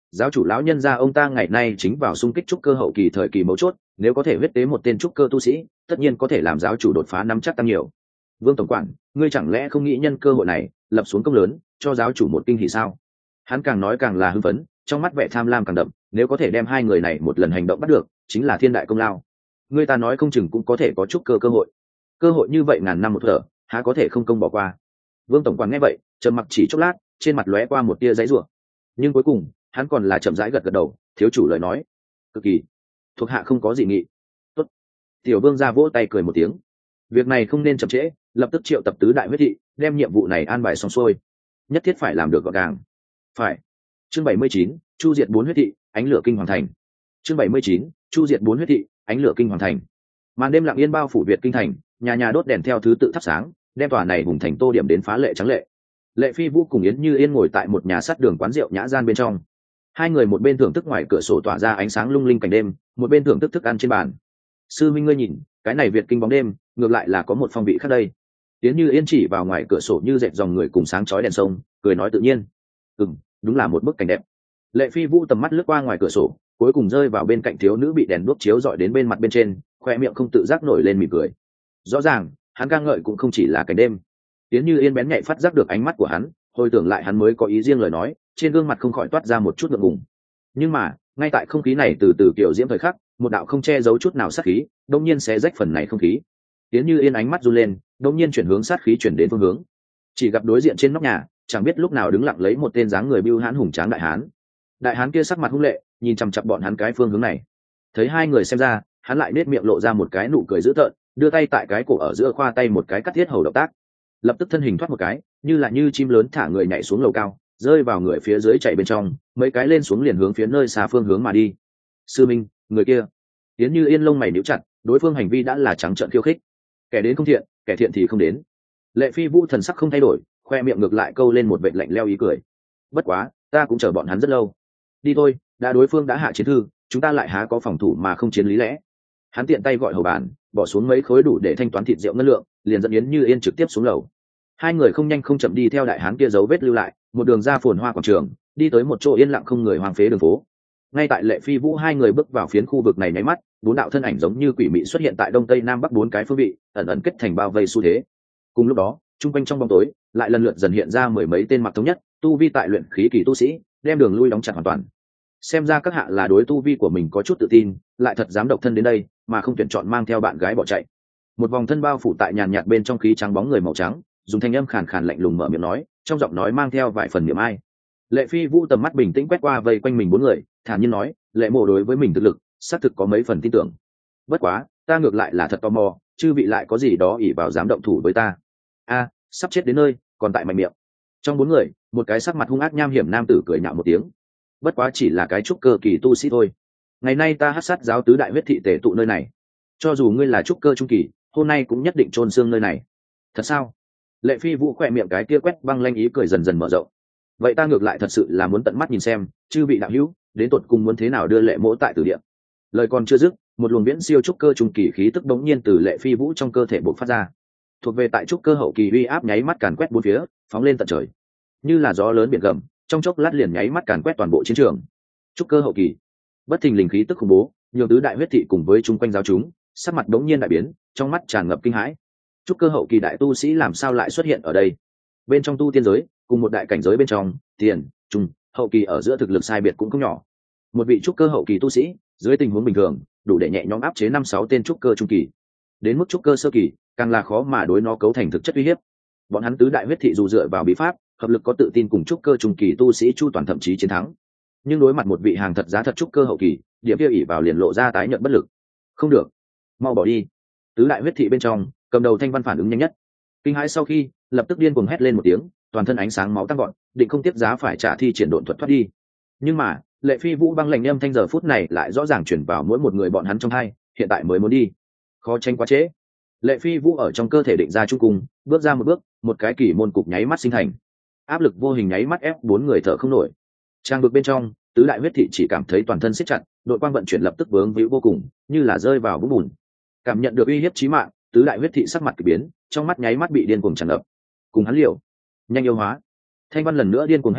giáo chủ lão nhân gia ông ta ngày nay chính vào xung kích trúc cơ hậu kỳ thời kỳ mấu chốt, nếu có thể huyết tế một tên trúc cơ tu sĩ, tất nhiên có thể làm giáo chủ đột phá nắm chắc tăng nhiều. Vương tổng quản, ngươi chẳng lẽ không nghĩ nhân cơ hội này lập xuống công lớn, cho giáo chủ một kinh hỉ sao? Hắn càng nói càng là hưng phấn, trong mắt vẻ tham lam càng đậm, nếu có thể đem hai người này một lần hành động bắt được, chính là thiên đại công lao. Người ta nói không chừng cũng có thể có trúc cơ cơ hội như vậy ngàn năm một thở, há có thể không công bỏ qua. Vương tổng quản nghe vậy trầm mặc chỉ chốc lát, trên mặt lóe qua một tia giãy giụa, nhưng cuối cùng hắn còn là chậm rãi gật gật đầu. Thiếu chủ lời nói cực kỳ, thuộc hạ không có gì nghị. Tốt. Tiểu vương ra vỗ tay cười một tiếng, việc này không nên chậm trễ, lập tức triệu tập tứ đại huyết thị, đem nhiệm vụ này an bài xong xuôi, nhất thiết phải làm được gọn gàng. Phải. Chương 79, chu diệt 4 huyết thị, ánh lửa kinh hoàng thành. Chương 79, chu diệt 4 huyết thị, ánh lửa kinh hoàng thành. Màn đêm lặng yên bao phủ Việt kinh thành, nhà nhà đốt đèn theo thứ tự thắp sáng, đem tòa này hùng thành tô điểm đến phá lệ trắng lệ. Lệ Phi Vũ cùng Yến Như Yên ngồi tại một nhà sắt đường quán rượu nhã gian bên trong. Hai người một bên thưởng thức ngoài cửa sổ tỏa ra ánh sáng lung linh cảnh đêm, một bên thưởng thức thức ăn trên bàn. Sư minh ngươi nhìn, cái này Việt kinh bóng đêm, ngược lại là có một phong vị khác đây. Yến Như Yên chỉ vào ngoài cửa sổ như dệt dòng người cùng sáng chói đèn sông, cười nói tự nhiên. Đúng là một bức cảnh đẹp. Lệ Phi Vũ tầm mắt lướt qua ngoài cửa sổ, cuối cùng rơi vào bên cạnh thiếu nữ bị đèn đuốc chiếu rọi đến bên mặt bên trên, khoe miệng không tự giác nổi lên mỉm cười. Rõ ràng hắn ca ngợi cũng không chỉ là cảnh đêm. Tiến Như Yên bén nhạy phát giác được ánh mắt của hắn, hồi tưởng lại hắn mới có ý riêng lời nói, trên gương mặt không khỏi toát ra một chút ngượng ngùng. Nhưng mà ngay tại không khí này từ từ kiểu diễm thời khắc, một đạo không che giấu chút nào sát khí đột nhiên xé rách phần này không khí. Tiến Như Yên ánh mắt run lên, đột nhiên chuyển hướng sát khí chuyển đến phương hướng, chỉ gặp đối diện trên nóc nhà chẳng biết lúc nào đứng lặng lấy một tên dáng người bưu hãn hùng tráng đại hán. Đại hán kia sắc mặt hung lệ, nhìn chằm chằm bọn hắn cái phương hướng này. Thấy hai người xem ra, hắn lại nết miệng lộ ra một cái nụ cười dữ tợn, đưa tay tại cái cổ ở giữa khoa tay một cái cắt thiết hầu động tác, lập tức thân hình thoát một cái, như chim lớn thả người nhảy xuống lầu cao, rơi vào người phía dưới chạy bên trong, mấy cái lên xuống liền hướng phía nơi xa phương hướng mà đi. Sư minh, người kia. Tiến Như Yên lông mày níu chặt, đối phương hành vi đã là trắng trợn khiêu khích, kẻ đến không thiện, kẻ thiện thì không đến. Lệ Phi Vũ thần sắc không thay đổi, khoe miệng ngược lại câu lên một vệt lạnh lẽo ý cười. Bất quá, ta cũng chờ bọn hắn rất lâu. Đi thôi, đã đối phương đã hạ chiến thư, chúng ta lại há có phòng thủ mà không chiến lý lẽ. Hắn tiện tay gọi hầu bàn, bỏ xuống mấy khối đủ để thanh toán thịt rượu ngân lượng, liền dẫn Yến Như Yên trực tiếp xuống lầu. Hai người không nhanh không chậm đi theo đại hán kia dấu vết lưu lại, một đường ra phồn hoa quảng trường, đi tới một chỗ yên lặng không người hoang phế đường phố. Ngay tại Lệ Phi Vũ hai người bước vào phiến khu vực này nháy mắt, bốn đạo thân ảnh giống như quỷ mị xuất hiện tại đông tây nam bắc bốn cái phương vị, ẩn ẩn kết thành bao vây xu thế. Cùng lúc đó, trung quanh trong bóng tối, lại lần lượt dần hiện ra mười mấy tên mặc thống nhất, tu vi tại luyện khí kỳ tu sĩ, đem đường lui đóng chặt hoàn toàn. Xem ra các hạ là đối tu vi của mình có chút tự tin, lại thật dám độc thân đến đây, mà không tuyển chọn mang theo bạn gái bỏ chạy. Một vòng thân bao phủ tại nhàn nhạt bên trong khí trắng bóng người màu trắng, dùng thanh âm khàn khàn lạnh lùng mở miệng nói, trong giọng nói mang theo vài phần niềm ai. Lệ Phi Vũ tầm mắt bình tĩnh quét qua vây quanh mình bốn người, thản nhiên nói, Lệ Mộ đối với mình thực lực xác thực có mấy phần tin tưởng. Bất quá, ta ngược lại là thật tò mò, chư vị lại có gì đó ỷ vào dám động thủ với ta. A, sắp chết đến nơi, còn tại mạnh miệng. Trong bốn người, một cái sắc mặt hung ác nham hiểm nam tử cười nhạo một tiếng. Bất quá chỉ là cái trúc cơ kỳ tu sĩ thôi. Ngày nay ta hắc sát giáo tứ đại huyết thị tề tụ nơi này, cho dù ngươi là trúc cơ trung kỳ, hôm nay cũng nhất định chôn xương nơi này. Thật sao? Lệ Phi Vũ khỏe miệng cái kia quét băng lanh ý cười dần dần mở rộng. Vậy ta ngược lại thật sự là muốn tận mắt nhìn xem, chư vị đạo hữu đến tột cùng muốn thế nào đưa Lệ Mỗ tại tử địa. Lời còn chưa dứt, một luồng viễn siêu trúc cơ trung kỳ khí tức bỗng nhiên từ Lệ Phi Vũ trong cơ thể bộc phát ra. Thuộc về tại trúc cơ hậu kỳ uy áp nháy mắt càn quét bốn phía, phóng lên tận trời, như là gió lớn biển gầm, trong chốc lát liền nháy mắt càn quét toàn bộ chiến trường. Trúc cơ hậu kỳ, bất thình lình khí tức khủng bố, nhiều tứ đại huyết thị cùng với chung quanh giáo chúng, sắc mặt đống nhiên đại biến, trong mắt tràn ngập kinh hãi. Trúc cơ hậu kỳ đại tu sĩ làm sao lại xuất hiện ở đây? Bên trong tu tiên giới, cùng một đại cảnh giới bên trong, tiền, trung, hậu kỳ ở giữa thực lực sai biệt cũng không nhỏ. Một vị trúc cơ hậu kỳ tu sĩ, dưới tình huống bình thường, đủ để nhẹ nhõm áp chế 5-6 tên trúc cơ trung kỳ. Đến mức trúc cơ sơ kỳ, càng là khó mà đối nó cấu thành thực chất uy hiếp. Bọn hắn tứ đại huyết thị dù dựa vào bí pháp, hợp lực có tự tin cùng trúc cơ trung kỳ tu sĩ chu toàn thậm chí chiến thắng. Nhưng đối mặt một vị hàng thật giá thật trúc cơ hậu kỳ, điểm kia ỷ vào liền lộ ra tái nhận bất lực. Không được, mau bỏ đi. Tứ đại huyết thị bên trong, cầm đầu Thanh Văn phản ứng nhanh nhất. Kinh hãi sau khi, lập tức điên cuồng hét lên một tiếng, toàn thân ánh sáng máu tăng gọn, định không tiếp giá phải trả thi triển độn thuật thoát đi. Nhưng mà, Lệ Phi Vũ băng lạnh âm thanh giờ phút này lại rõ ràng chuyển vào mỗi một người bọn hắn trong hai, hiện tại mới muốn đi, khó tránh quá trễ. Lệ Phi Vũ ở trong cơ thể định ra trung cung, bước ra một bước, một cái kỳ môn cục nháy mắt sinh thành, áp lực vô hình nháy mắt ép bốn người thở không nổi. Trang vực bên trong, tứ đại huyết thị chỉ cảm thấy toàn thân siết chặt, đội quang vận chuyển lập tức vướng víu vô cùng, như là rơi vào vũng bùn. Cảm nhận được uy hiếp chí mạng, tứ đại huyết thị sắc mặt kỳ biến, trong mắt nháy mắt bị điên cuồng tràn ngập. Cùng hắn liều, nhanh yêu hóa. Thanh Văn lần nữa điên cuồng hét lên,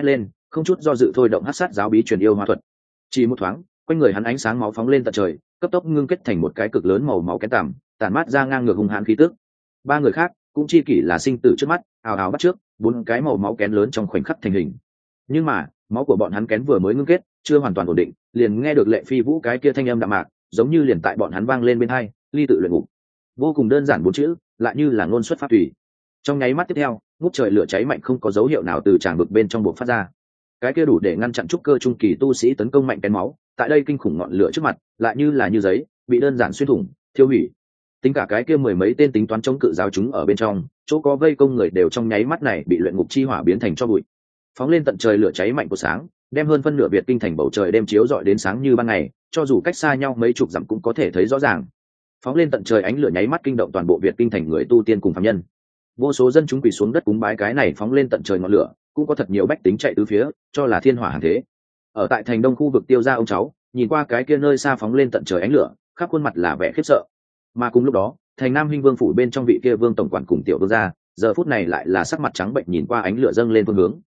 không chút do dự thôi động hắc sát giáo bí truyền yêu hoa thuật. Chỉ một thoáng, quanh người hắn ánh sáng máu phóng lên tận trời, cấp tốc ngưng kết thành một cái cực lớn màu máu kén tằm, tản mát ra ngang ngược hung hãn khí tức. Ba người khác cũng chi kỷ là sinh tử trước mắt, ào ào bắt trước, bốn cái màu máu kén lớn trong khoảnh khắc thành hình. Nhưng mà máu của bọn hắn kén vừa mới ngưng kết, chưa hoàn toàn ổn định, liền nghe được Lệ Phi Vũ cái kia thanh âm đạm mạc, giống như liền tại bọn hắn vang lên bên tai, ly tự luyện ngục. Vô cùng đơn giản bốn chữ, lại như là ngôn xuất pháp tùy. Trong nháy mắt tiếp theo, ngút trời lửa cháy mạnh không có dấu hiệu nào từ tràng vực bên trong buộc phát ra. Cái kia đủ để ngăn chặn trúc cơ trung kỳ tu sĩ tấn công mạnh kén máu, tại đây kinh khủng ngọn lửa trước mặt, lại như là như giấy, bị đơn giản xuyên thủng, thiêu hủy. Tính cả cái kia mười mấy tên tính toán chống cự giáo chúng ở bên trong, chỗ có vây công người đều trong nháy mắt này bị luyện ngục chi hỏa biến thành tro bụi. Phóng lên tận trời lửa cháy mạnh của sáng, đem hơn phân nửa Việt kinh thành bầu trời đêm chiếu rọi đến sáng như ban ngày, cho dù cách xa nhau mấy chục dặm cũng có thể thấy rõ ràng. Phóng lên tận trời ánh lửa nháy mắt kinh động toàn bộ Việt kinh thành người tu tiên cùng phàm nhân. Vô số dân chúng quỳ xuống đất cúng bái cái này phóng lên tận trời ngọn lửa, cũng có thật nhiều bách tính chạy tứ phía, cho là thiên hỏa hàng thế. Ở tại thành đông khu vực Tiêu gia ông cháu, nhìn qua cái kia nơi xa phóng lên tận trời ánh lửa, khắp khuôn mặt là vẻ khiếp sợ. Mà cùng lúc đó, thành Nam Hinh Vương phủ bên trong vị kia vương tổng quản cùng tiểu vương gia, giờ phút này lại là sắc mặt trắng bệnh nhìn qua ánh lửa dâng lên phương hướng.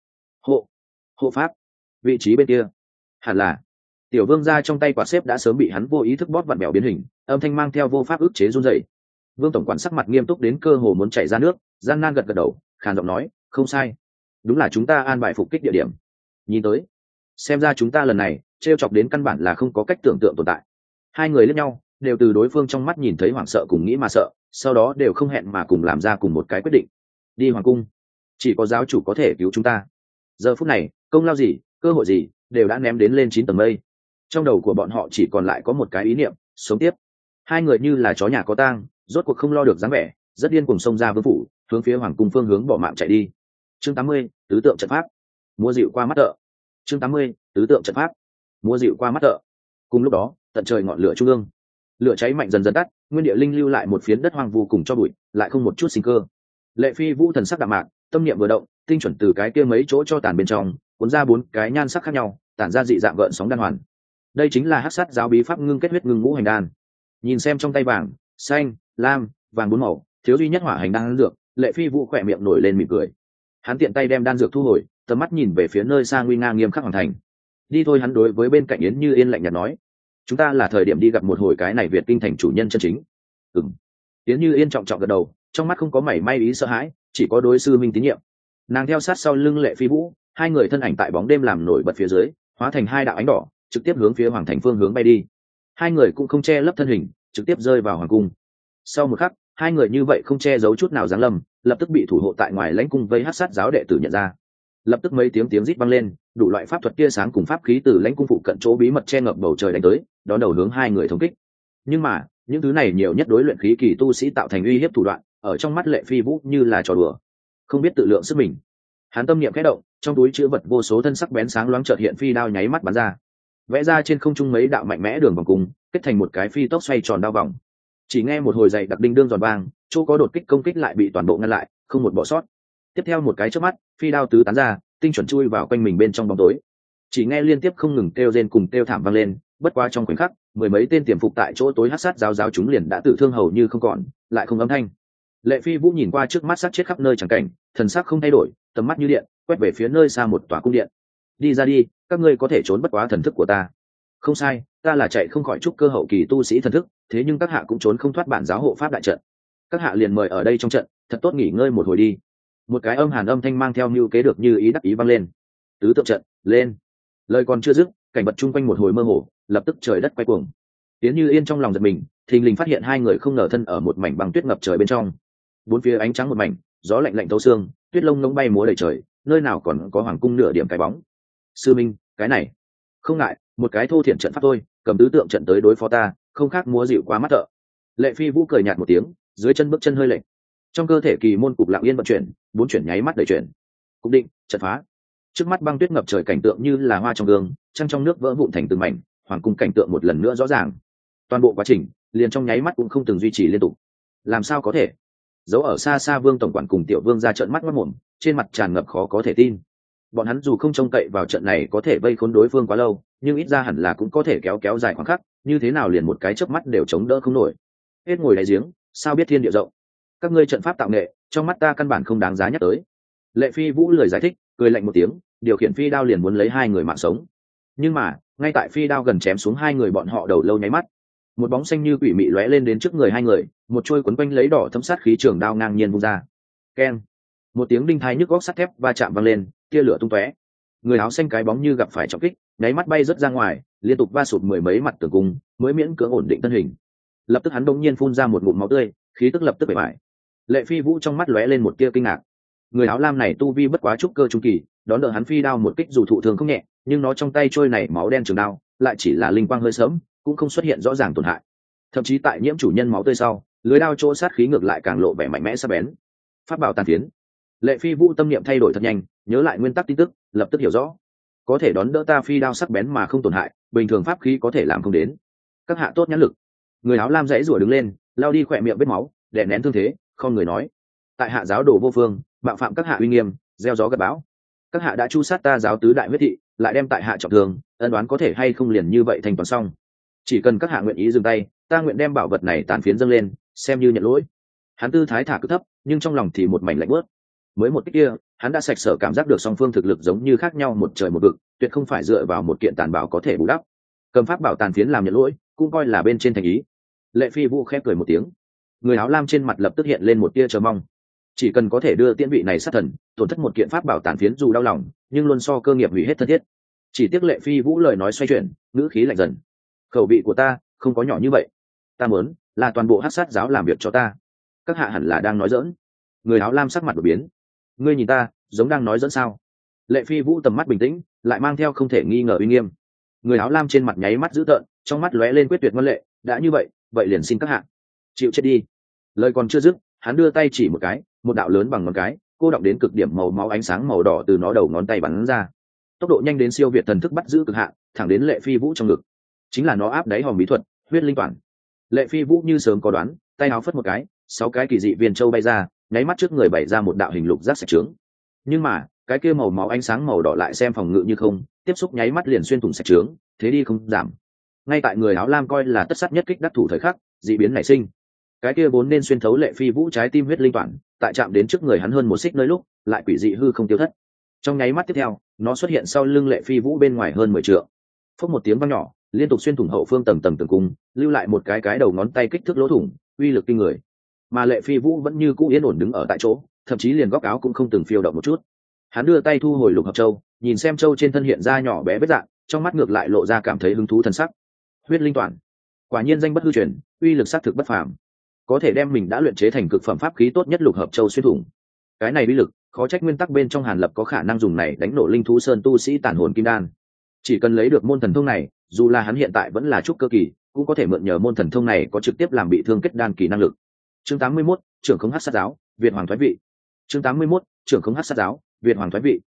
Hộ pháp, vị trí bên kia, hẳn là tiểu vương gia trong tay quạt xếp đã sớm bị hắn vô ý thức bóp vặn bèo biến hình, âm thanh mang theo vô pháp ức chế run rẩy. Vương tổng quản sắc mặt nghiêm túc đến cơ hồ muốn chảy ra nước, gian nan gật gật đầu, khàn giọng nói, không sai, đúng là chúng ta an bài phục kích địa điểm. Nhìn tới, xem ra chúng ta lần này trêu chọc đến căn bản là không có cách tưởng tượng tồn tại. Hai người liếc nhau, đều từ đối phương trong mắt nhìn thấy hoảng sợ cùng nghĩ mà sợ, sau đó đều không hẹn mà cùng làm ra cùng một cái quyết định. Đi hoàng cung, chỉ có giáo chủ có thể cứu chúng ta. Giờ phút này, công lao gì, cơ hội gì, đều đã ném đến lên 9 tầng mây. Trong đầu của bọn họ chỉ còn lại có một cái ý niệm, sống tiếp. Hai người như là chó nhà có tang, rốt cuộc không lo được dáng vẻ, rất điên cuồng xông ra vương phủ, hướng phía hoàng cung phương hướng bỏ mạng chạy đi. Chương 80, tứ tượng trận pháp. Múa dịu qua mắt thợ. Chương 80, tứ tượng trận pháp. Múa dịu qua mắt thợ. Cùng lúc đó, tận trời ngọn lửa trung ương, lửa cháy mạnh dần dần tắt, nguyên địa linh lưu lại một phiến đất hoang vu cùng cho bụi, lại không một chút sinh cơ. Lệ Phi Vũ thần sắc đạm mạc, tâm niệm vừa động, tinh chuẩn từ cái kia mấy chỗ cho tàn bên trong, cuốn ra 4 cái nhan sắc khác nhau, tản ra dị dạng gợn sóng đan hoàn. Đây chính là hắc sát giáo bí pháp ngưng kết huyết ngưng ngũ hành đan. Nhìn xem trong tay vàng, xanh, lam, vàng 4 màu, thiếu duy nhất hỏa hành đan dược, Lệ Phi Vũ khỏe miệng nổi lên mỉm cười. Hắn tiện tay đem đan dược thu hồi, tầm mắt nhìn về phía nơi xa nguy nga nghiêm khắc hoàng thành. Đi thôi, hắn đối với bên cạnh Yến Như Yên lạnh nhạt nói, chúng ta là thời điểm đi gặp một hồi cái này Việt kinh thành chủ nhân chân chính. Yến Như Yên trọng trọng gật đầu, trong mắt không có mảy may ý sợ hãi, chỉ có đối sư minh tín nhiệm. Nàng theo sát sau lưng Lệ Phi Vũ, hai người thân ảnh tại bóng đêm làm nổi bật phía dưới, hóa thành hai đạo ánh đỏ, trực tiếp hướng phía hoàng thành phương hướng bay đi. Hai người cũng không che lấp thân hình, trực tiếp rơi vào hoàng cung. Sau một khắc, hai người như vậy không che giấu chút nào giáng lâm, lập tức bị thủ hộ tại ngoài lãnh cung vây hắc sát giáo đệ tử nhận ra. Lập tức mấy tiếng rít vang lên, đủ loại pháp thuật tia sáng cùng pháp khí từ lãnh cung phụ cận chỗ bí mật che ngập bầu trời đánh tới, đón đầu hướng hai người thống kích. Nhưng mà những thứ này nhiều nhất đối luyện khí kỳ tu sĩ tạo thành uy hiếp thủ đoạn, ở trong mắt Lệ Phi Vũ như là trò đùa, không biết tự lượng sức mình. Hắn tâm niệm khẽ động, trong túi chứa vật vô số thân sắc bén sáng loáng chợt hiện phi đao nháy mắt bắn ra, vẽ ra trên không trung mấy đạo mạnh mẽ đường vòng cung, kết thành một cái phi tốc xoay tròn đao vòng. Chỉ nghe một hồi dày đặc đinh đương giòn vang, chỗ có đột kích công kích lại bị toàn bộ ngăn lại, không một bỏ sót. Tiếp theo một cái chớp mắt, phi đao tứ tán ra, tinh chuẩn chui vào quanh mình bên trong bóng tối. Chỉ nghe liên tiếp không ngừng kêu rên cùng kêu thảm vang lên, bất quá trong khoảnh khắc, mười mấy tên tiềm phục tại chỗ tối hắc sát giáo chúng liền đã tự thương hầu như không còn, lại không âm thanh. Lệ Phi Vũ nhìn qua trước mắt sát chết khắp nơi chẳng cảnh, thần sắc không thay đổi, tầm mắt như điện, quét về phía nơi xa một tòa cung điện. Đi ra đi, các ngươi có thể trốn bất quá thần thức của ta. Không sai, ta là chạy không khỏi trúc cơ hậu kỳ tu sĩ thần thức, thế nhưng các hạ cũng trốn không thoát bản giáo hộ pháp đại trận. Các hạ liền mời ở đây trong trận, thật tốt nghỉ ngơi một hồi đi. Một cái âm hàn âm thanh mang theo mưu kế được như ý đắc ý vang lên. Tứ tượng trận, lên. Lời còn chưa dứt, cảnh vật chung quanh một hồi mơ hồ, lập tức trời đất quay cuồng. Tiến Như Yên trong lòng giật mình, thình lình phát hiện hai người không ngờ thân ở một mảnh băng tuyết ngập trời bên trong. Bốn phía ánh trắng một mảnh, gió lạnh lạnh thấu xương, tuyết lông lông bay múa đầy trời, nơi nào còn có hoàng cung nửa điểm cái bóng. Sư minh, cái này không ngại, một cái thô thiển trận pháp thôi, cầm tứ tượng trận tới đối phó ta, không khác múa dịu quá mắt thợ. Lệ Phi Vũ cười nhạt một tiếng, dưới chân bước chân hơi lệch, trong cơ thể kỳ môn cục lặng yên vận chuyển, bốn chuyển nháy mắt đẩy chuyển. Cục định, trận phá. Trước mắt băng tuyết ngập trời cảnh tượng như là hoa trong gương, trăng trong nước vỡ vụn thành từng mảnh, hoàng cung cảnh tượng một lần nữa rõ ràng. Toàn bộ quá trình liền trong nháy mắt cũng không từng duy trì liên tục. Làm sao có thể? Dấu ở xa xa Vương tổng quản cùng tiểu vương ra trợn mắt mắt mồm, trên mặt tràn ngập khó có thể tin. Bọn hắn dù không trông cậy vào trận này có thể vây khốn đối phương quá lâu, nhưng ít ra hẳn là cũng có thể kéo dài khoảng khắc, như thế nào liền một cái chớp mắt đều chống đỡ không nổi. Hết ngồi đáy giếng, sao biết thiên địa rộng. Các ngươi trận pháp tạo nghệ, trong mắt ta căn bản không đáng giá nhắc tới. Lệ Phi Vũ lười giải thích, cười lạnh một tiếng, điều khiển phi đao liền muốn lấy hai người mạng sống. Nhưng mà ngay tại phi đao gần chém xuống hai người bọn họ đầu lâu nháy mắt, một bóng xanh như quỷ mị lóe lên đến trước người hai người, một trôi quấn quanh lấy đỏ thấm sát khí trường đao ngang nhiên vung ra. Keng, một tiếng đinh thái nhức góc sắt thép va chạm vang lên, tia lửa tung tóe. Người áo xanh cái bóng như gặp phải trọng kích, nháy mắt bay rớt ra ngoài, liên tục va sụp mười mấy mặt tường cung, mới miễn cưỡng ổn định thân hình. Lập tức hắn đột nhiên phun ra một ngụm máu tươi, khí tức lập tức bể bại. Lệ Phi Vũ trong mắt lóe lên một tia kinh ngạc. Người áo lam này tu vi bất quá trúc cơ trung kỳ, đón đỡ hắn phi đao một kích dù thụ thường không nhẹ, nhưng nó trong tay trôi này máu đen trường đao lại chỉ là linh quang hơi sớm, cũng không xuất hiện rõ ràng tổn hại. Thậm chí tại nhiễm chủ nhân máu tươi sau, lưới đao chỗ sát khí ngược lại càng lộ vẻ mạnh mẽ sắc bén. Pháp bảo tàn phiến. Lệ Phi Vũ tâm niệm thay đổi thật nhanh, nhớ lại nguyên tắc tin tức, lập tức hiểu rõ. Có thể đón đỡ ta phi đao sắc bén mà không tổn hại, bình thường pháp khí có thể làm không đến. Các hạ tốt nhãn lực. Người áo lam dãy rủa đứng lên, lao đi khỏe miệng vết máu, đè nén thương thế, không người nói: tại hạ giáo đồ vô phương, bạo phạm các hạ uy nghiêm, gieo gió gặt bão. Các hạ đã chu sát ta giáo tứ đại huyết thị, lại đem tại hạ trọng thương, ân đoán có thể hay không liền như vậy thành toàn xong. Chỉ cần các hạ nguyện ý dừng tay, ta nguyện đem bảo vật này tàn phiến dâng lên, xem như nhận lỗi. Hắn tư thái thả cực thấp, nhưng trong lòng thì một mảnh lạnh bớt. Mới một cái kia, hắn đã sạch sở cảm giác được song phương thực lực giống như khác nhau một trời một vực, tuyệt không phải dựa vào một kiện tàn bảo có thể bù đắp. Cầm pháp bảo tàn phiến làm nhận lỗi, cũng coi là bên trên thành ý. Lệ Phi Vũ khép cười một tiếng, người áo lam trên mặt lập tức hiện lên một tia chờ mong. Chỉ cần có thể đưa tiễn vị này sát thần, tổn thất một kiện pháp bảo tàn phiến dù đau lòng, nhưng luôn so cơ nghiệp hủy hết thân thiết. Chỉ tiếc Lệ Phi Vũ lời nói xoay chuyển, ngữ khí lạnh dần: khẩu vị của ta không có nhỏ như vậy, ta muốn là toàn bộ hắc sát giáo làm việc cho ta. Các hạ hẳn là đang nói giỡn. Người áo lam sắc mặt đổi biến: ngươi nhìn ta giống đang nói giỡn sao? Lệ Phi Vũ tầm mắt bình tĩnh, lại mang theo không thể nghi ngờ uy nghiêm. Người áo lam trên mặt nháy mắt dữ tợn, trong mắt lóe lên quyết tuyệt ngân lệ: đã như vậy, vậy liền xin các hạ chịu chết đi. Lời còn chưa dứt, hắn đưa tay chỉ một cái, một đạo lớn bằng ngón cái, cô động đến cực điểm màu máu ánh sáng màu đỏ từ nó đầu ngón tay bắn ra, tốc độ nhanh đến siêu việt thần thức bắt giữ cực hạn, thẳng đến Lệ Phi Vũ trong ngực. Chính là nó áp đáy hòm bí thuật huyết linh toàn. Lệ Phi Vũ như sớm có đoán, tay áo phất một cái, 6 cái kỳ dị viên châu bay ra, nháy mắt trước người bày ra một đạo hình lục giác sạch trướng. Nhưng mà cái kia màu máu ánh sáng màu đỏ lại xem phòng ngự như không, tiếp xúc nháy mắt liền xuyên thủng sạch trướng, thế đi không giảm. Ngay tại người áo lam coi là tất sát nhất kích đắc thủ thời khắc, dị biến nảy sinh. Cái kia vốn nên xuyên thấu Lệ Phi Vũ trái tim huyết linh toàn, tại chạm đến trước người hắn hơn một xích nơi lúc, lại quỷ dị hư không tiêu thất. Trong nháy mắt tiếp theo, nó xuất hiện sau lưng Lệ Phi Vũ bên ngoài hơn 10 trượng. Phốc một tiếng vang nhỏ, liên tục xuyên thủng hậu phương tầng tầng tường cung, lưu lại một cái đầu ngón tay kích thước lỗ thủng, uy lực kinh người. Mà Lệ Phi Vũ vẫn như cũ yên ổn đứng ở tại chỗ, thậm chí liền góc áo cũng không từng phiêu động một chút. Hắn đưa tay thu hồi lục hợp châu, nhìn xem châu trên thân hiện ra nhỏ bé vết dạng, trong mắt ngược lại lộ ra cảm thấy hứng thú thần sắc. Huyết linh toàn, quả nhiên danh bất hư truyền, uy lực xác thực bất phàm, có thể đem mình đã luyện chế thành cực phẩm pháp khí tốt nhất lục hợp châu xuyên thủng. Cái này uy lực, khó trách nguyên tắc bên trong Hàn Lập có khả năng dùng này đánh nổ linh thú sơn tu sĩ tàn hồn kim đan. Chỉ cần lấy được môn thần thông này, dù là hắn hiện tại vẫn là trúc cơ kỳ, cũng có thể mượn nhờ môn thần thông này có trực tiếp làm bị thương kết đan kỳ năng lực. Chương 81, trưởng khống hắc sát giáo, Việt hoàng thoái vị. Chương 81, trưởng khống hắc sát giáo, Việt hoàng thoái vị.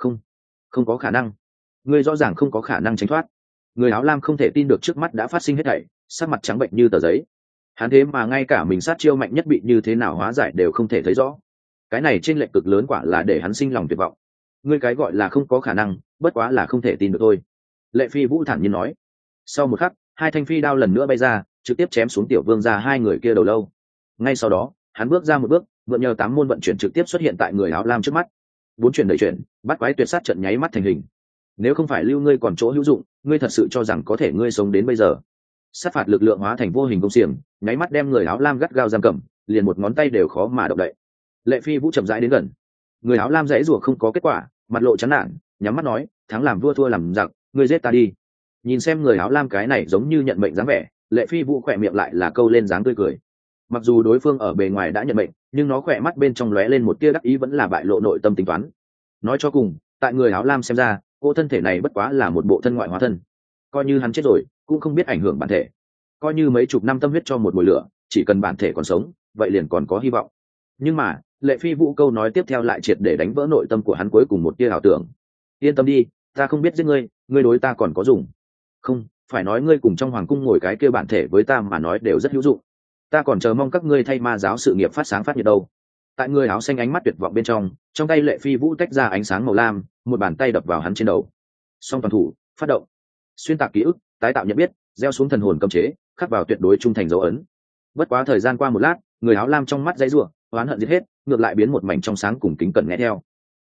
Không có khả năng. Ngươi rõ ràng không có khả năng tránh thoát. Người áo lam không thể tin được trước mắt đã phát sinh hết thảy, sắc mặt trắng bệnh như tờ giấy. Hắn thế mà ngay cả mình sát chiêu mạnh nhất bị như thế nào hóa giải đều không thể thấy rõ. Cái này trên lệch cực lớn quả là để hắn sinh lòng tuyệt vọng. Ngươi cái gọi là không có khả năng, bất quá là không thể tin được thôi. Lệ Phi Vũ thản nhiên nói. Sau một khắc, hai thanh phi đao lần nữa bay ra, trực tiếp chém xuống tiểu vương ra hai người kia đầu lâu. Ngay sau đó, hắn bước ra một bước, mượn nhờ 8 môn vận chuyển trực tiếp xuất hiện tại người áo lam trước mắt. 4 chuyển đẩy chuyển, bắt quái tuyệt sát trận nháy mắt thành hình. Nếu không phải lưu ngươi còn chỗ hữu dụng, ngươi thật sự cho rằng có thể ngươi sống đến bây giờ? Sát phạt lực lượng hóa thành vô hình công xiềng, nháy mắt đem người áo lam gắt gao giam cầm, liền một ngón tay đều khó mà động đậy. Lệ Phi Vũ chậm rãi đến gần. Người áo lam dãy rủa không có kết quả, mặt lộ chán nản, nhắm mắt nói: thắng làm vua thua làm giặc, ngươi giết ta đi. Nhìn xem người áo lam cái này giống như nhận mệnh dáng vẻ, Lệ Phi Vũ khỏe miệng lại là câu lên dáng tươi cười. Mặc dù đối phương ở bề ngoài đã nhận mệnh, nhưng nó khỏe mắt bên trong lóe lên một tia đắc ý, vẫn là bại lộ nội tâm tính toán. Nói cho cùng, tại người áo lam xem ra, cô thân thể này bất quá là một bộ thân ngoại hóa thân, coi như hắn chết rồi cũng không biết ảnh hưởng bản thể. Coi như mấy chục năm tâm huyết cho một mùi lửa, chỉ cần bản thể còn sống, vậy liền còn có hy vọng. Nhưng mà Lệ Phi Vũ câu nói tiếp theo lại triệt để đánh vỡ nội tâm của hắn cuối cùng một tia ảo tưởng. Yên tâm đi, ta không biết giết ngươi, ngươi đối ta còn có dùng. Không, phải nói ngươi cùng trong hoàng cung ngồi cái kia bản thể với ta mà nói đều rất hữu dụng. Ta còn chờ mong các ngươi thay ma giáo sự nghiệp phát sáng phát nhiệt đâu. Tại người áo xanh ánh mắt tuyệt vọng bên trong tay Lệ Phi Vũ tách ra ánh sáng màu lam, một bàn tay đập vào hắn trên đầu. Song toàn thủ phát động, xuyên tạc ký ức, tái tạo nhận biết, gieo xuống thần hồn cấm chế, khắc vào tuyệt đối trung thành dấu ấn. Bất quá thời gian qua một lát, người áo lam trong mắt dãy rủa, oán hận giết hết, ngược lại biến một mảnh trong sáng cùng kính cẩn nghe theo.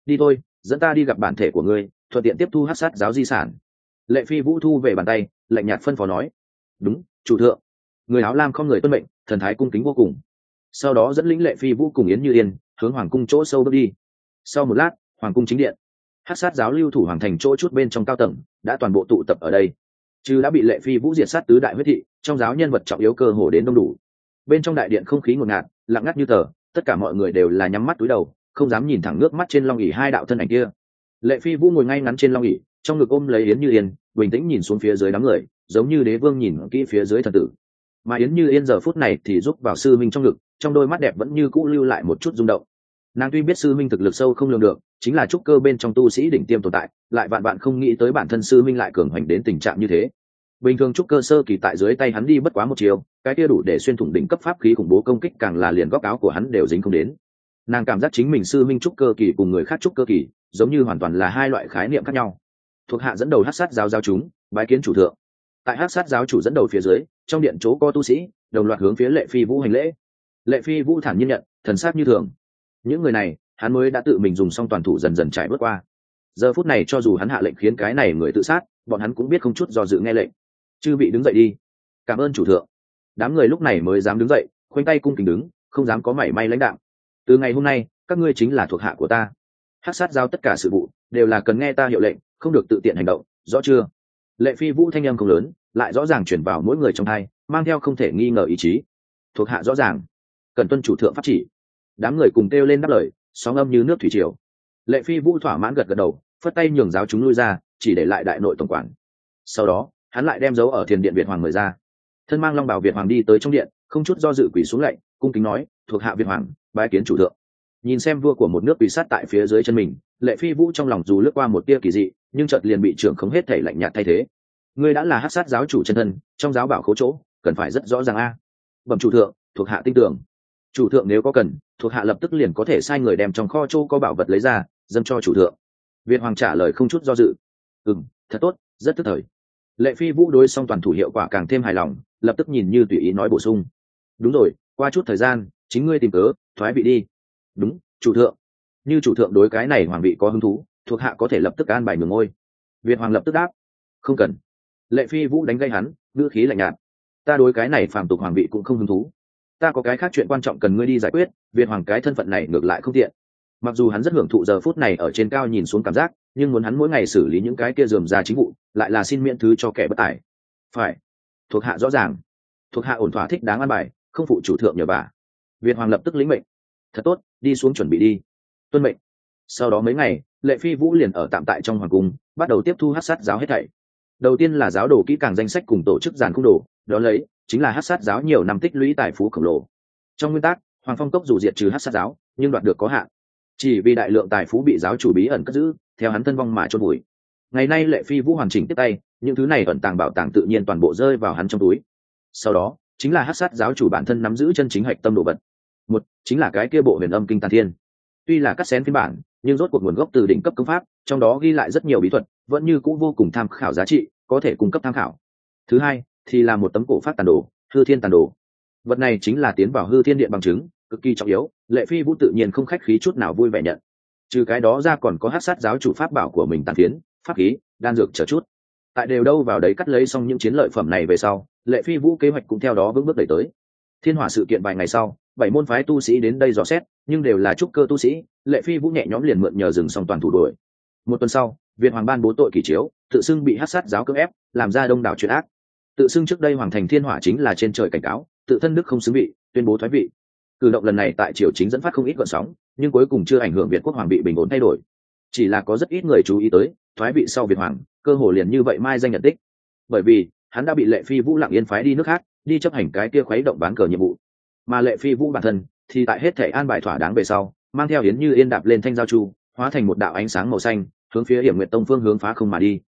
đi thôi, dẫn ta đi gặp bản thể của ngươi, thuận tiện tiếp thu hắc sát giáo di sản. Lệ Phi Vũ thu về bàn tay, lạnh nhạt phân phó nói. Đúng, chủ thượng. Người áo lam không người tuân mệnh, thần thái cung kính vô cùng. Sau đó dẫn lĩnh Lệ Phi Vũ cùng Yến Như Yên hướng hoàng cung chỗ sâu bước đi. Sau một lát, hoàng cung chính điện, hắc sát giáo lưu thủ hoàng thành chỗ chút bên trong cao tầng đã toàn bộ tụ tập ở đây. Chứ đã bị Lệ Phi Vũ diệt sát tứ đại huyết thị, trong giáo nhân vật trọng yếu cơ hồ đến đông đủ. Bên trong đại điện không khí ngột ngạt, lặng ngắt như tờ, tất cả mọi người đều là nhắm mắt cúi đầu, không dám nhìn thẳng nước mắt trên long ỷ hai đạo thân ảnh kia. Lệ Phi Vũ ngồi ngay ngắn trên long ỷ, trong ngực ôm lấy Yến Như Yên, bình tĩnh nhìn xuống phía dưới đám người, giống như đế vương nhìn kỹ phía dưới thần tử. Mà Yến Như Yên giờ phút này thì giúp vào sư minh trong ngực, trong đôi mắt đẹp vẫn như cũ lưu lại một chút rung động. Nàng tuy biết sư minh thực lực sâu không lường được, chính là trúc cơ bên trong tu sĩ đỉnh tiêm tồn tại, lại vạn vạn không nghĩ tới bản thân sư minh lại cường hoành đến tình trạng như thế. Bình thường trúc cơ sơ kỳ tại dưới tay hắn đi bất quá một chiều, cái kia đủ để xuyên thủng đỉnh cấp pháp khí khủng bố công kích, càng là liền góc áo của hắn đều dính không đến. Nàng cảm giác chính mình sư minh trúc cơ kỳ cùng người khác trúc cơ kỳ giống như hoàn toàn là hai loại khái niệm khác nhau. Thuộc hạ dẫn đầu hắc sát giáo giáo chúng bái kiến chủ thượng. Tại hắc sát giáo chủ dẫn đầu phía dưới, trong điện chỗ có tu sĩ đồng loạt hướng phía Lệ Phi Vũ hành lễ. Lệ Phi Vũ thản nhiên nhận, thần sắc như thường. Những người này hắn mới đã tự mình dùng xong toàn thủ dần dần trải bước qua. Giờ phút này cho dù hắn hạ lệnh khiến cái này người tự sát, bọn hắn cũng biết không chút do dự nghe lệnh. Chư vị đứng dậy đi. Cảm ơn chủ thượng. Đám người lúc này mới dám đứng dậy, khoanh tay cung kính đứng, không dám có mảy may lãnh đạm. Từ ngày hôm nay, các ngươi chính là thuộc hạ của ta. Hắc sát giao tất cả sự vụ đều là cần nghe ta hiệu lệnh, không được tự tiện hành động, rõ chưa? Lệ Phi Vũ thanh âm không lớn, lại rõ ràng truyền vào mỗi người trong tai, mang theo không thể nghi ngờ ý chí. Thuộc hạ rõ ràng, cần tuân chủ thượng pháp chỉ. Đám người cùng kêu lên đáp lời, sóng âm như nước thủy triều. Lệ Phi Vũ thỏa mãn gật gật đầu, phất tay nhường giáo chúng lui ra, chỉ để lại đại nội tổng quản. Sau đó, hắn lại đem dấu ở thiền điện Việt Hoàng mời ra. Thân mang long bào Việt Hoàng đi tới trong điện, không chút do dự quỳ xuống lạy, cung kính nói: "Thuộc hạ Việt Hoàng, bái kiến chủ thượng." Nhìn xem vua của một nước quỳ sát tại phía dưới chân mình, Lệ Phi Vũ trong lòng dù lướt qua một tia kỳ dị, nhưng chợt liền bị trưởng không hết thảy lạnh nhạt thay thế. Ngươi đã là hắc sát giáo chủ chân thân, trong giáo bảo khấu chỗ cần phải rất rõ ràng a. Bẩm chủ thượng, thuộc hạ tin tưởng. Chủ thượng nếu có cần, thuộc hạ lập tức liền có thể sai người đem trong kho chỗ có bảo vật lấy ra, dâng cho chủ thượng. Việt Hoàng trả lời không chút do dự. Thật tốt, rất tức thời. Lệ Phi Vũ đối xong toàn thủ hiệu quả càng thêm hài lòng, lập tức nhìn như tùy ý nói bổ sung: đúng rồi, qua chút thời gian chính ngươi tìm cớ thoái vị đi. Đúng, chủ thượng. Như chủ thượng đối cái này hoàng vị có hứng thú, thuộc hạ có thể lập tức an bài nhường ngôi. Việt Hoàng lập tức đáp: không cần. Lệ Phi Vũ đánh gây hắn, ngữ khí lạnh nhạt: ta đối cái này phàm tục hoàng vị cũng không hứng thú, ta có cái khác chuyện quan trọng cần ngươi đi giải quyết. Việt Hoàng cái thân phận này ngược lại không tiện. Mặc dù hắn rất hưởng thụ giờ phút này ở trên cao nhìn xuống cảm giác, nhưng muốn hắn mỗi ngày xử lý những cái kia rườm rà chính vụ, lại là xin miễn thứ cho kẻ bất tài. Phải, thuộc hạ rõ ràng. Thuộc hạ ổn thỏa thích đáng an bài, không phụ chủ thượng nhờ vả. Việt Hoàng lập tức lĩnh mệnh: thật tốt, đi xuống chuẩn bị đi. Tuân mệnh. Sau đó mấy ngày, Lệ Phi Vũ liền ở tạm tại trong hoàng cung, bắt đầu tiếp thu hắc sát giáo hết thảy. Đầu tiên là giáo đồ kỹ càng danh sách cùng tổ chức giàn cung đồ, đó lấy chính là hắc sát giáo nhiều năm tích lũy tài phú khổng lồ. Trong nguyên tắc, Hoàng Phong Cốc dù diệt trừ hắc sát giáo, nhưng đoạt được có hạn, chỉ vì đại lượng tài phú bị giáo chủ bí ẩn cất giữ, theo hắn thân vong mà chôn vùi. Ngày nay Lệ Phi Vũ hoàn chỉnh tiếp tay, những thứ này ẩn tàng bảo tàng tự nhiên toàn bộ rơi vào hắn trong túi. Sau đó chính là hắc sát giáo chủ bản thân nắm giữ chân chính hạch tâm đồ vật. Một chính là cái kia bộ huyền âm kinh tàn thiên. Tuy là cắt xén phiên bản, nhưng rốt cuộc nguồn gốc từ đỉnh cấp công pháp, trong đó ghi lại rất nhiều bí thuật, vẫn như cũ vô cùng tham khảo giá trị, có thể cung cấp tham khảo. Thứ hai thì là một tấm cổ pháp tàn đồ, hư thiên tàn đồ. Vật này chính là tiến vào hư thiên điện bằng chứng, cực kỳ trọng yếu. Lệ Phi Vũ tự nhiên không khách khí chút nào vui vẻ nhận. Trừ cái đó ra còn có hắc sát giáo chủ pháp bảo của mình tàn phiến, pháp khí, đan dược chờ chút. Tại đều đâu vào đấy cắt lấy xong những chiến lợi phẩm này về sau, Lệ Phi Vũ kế hoạch cũng theo đó vững bước đẩy tới. Thiên Hỏa sự kiện vài ngày sau, 7 môn phái tu sĩ đến đây dò xét, nhưng đều là trúc cơ tu sĩ. Lệ Phi Vũ nhẹ nhõm liền mượn nhờ dừng xong toàn thủ đuổi. Một tuần sau, Việt Hoàng ban bố tội kỷ chiếu, tự xưng bị hắc sát giáo cưỡng ép, làm ra đông đảo chuyện ác. Tự xưng trước đây Hoàng thành Thiên Hỏa chính là trên trời cảnh cáo, tự thân đức không xứng vị, tuyên bố thoái vị. Cử động lần này tại triều chính dẫn phát không ít gợn sóng, nhưng cuối cùng chưa ảnh hưởng Việt quốc hoàng bị bình ổn thay đổi. Chỉ là có rất ít người chú ý tới, thoái vị sau Việt Hoàng, cơ hồ liền như vậy mai danh nhận tích. Bởi vì hắn đã bị Lệ Phi Vũ lặng yên phái đi nước khác, đi chấp hành cái kia khuấy động bán cờ nhiệm vụ. Mà Lệ Phi Vũ bản thân thì tại hết thể an bài thỏa đáng về sau, mang theo Yến Như Yên đạp lên thanh giao chu, hóa thành một đạo ánh sáng màu xanh, hướng phía Hiểm Nguyệt Tông phương hướng phá không mà đi.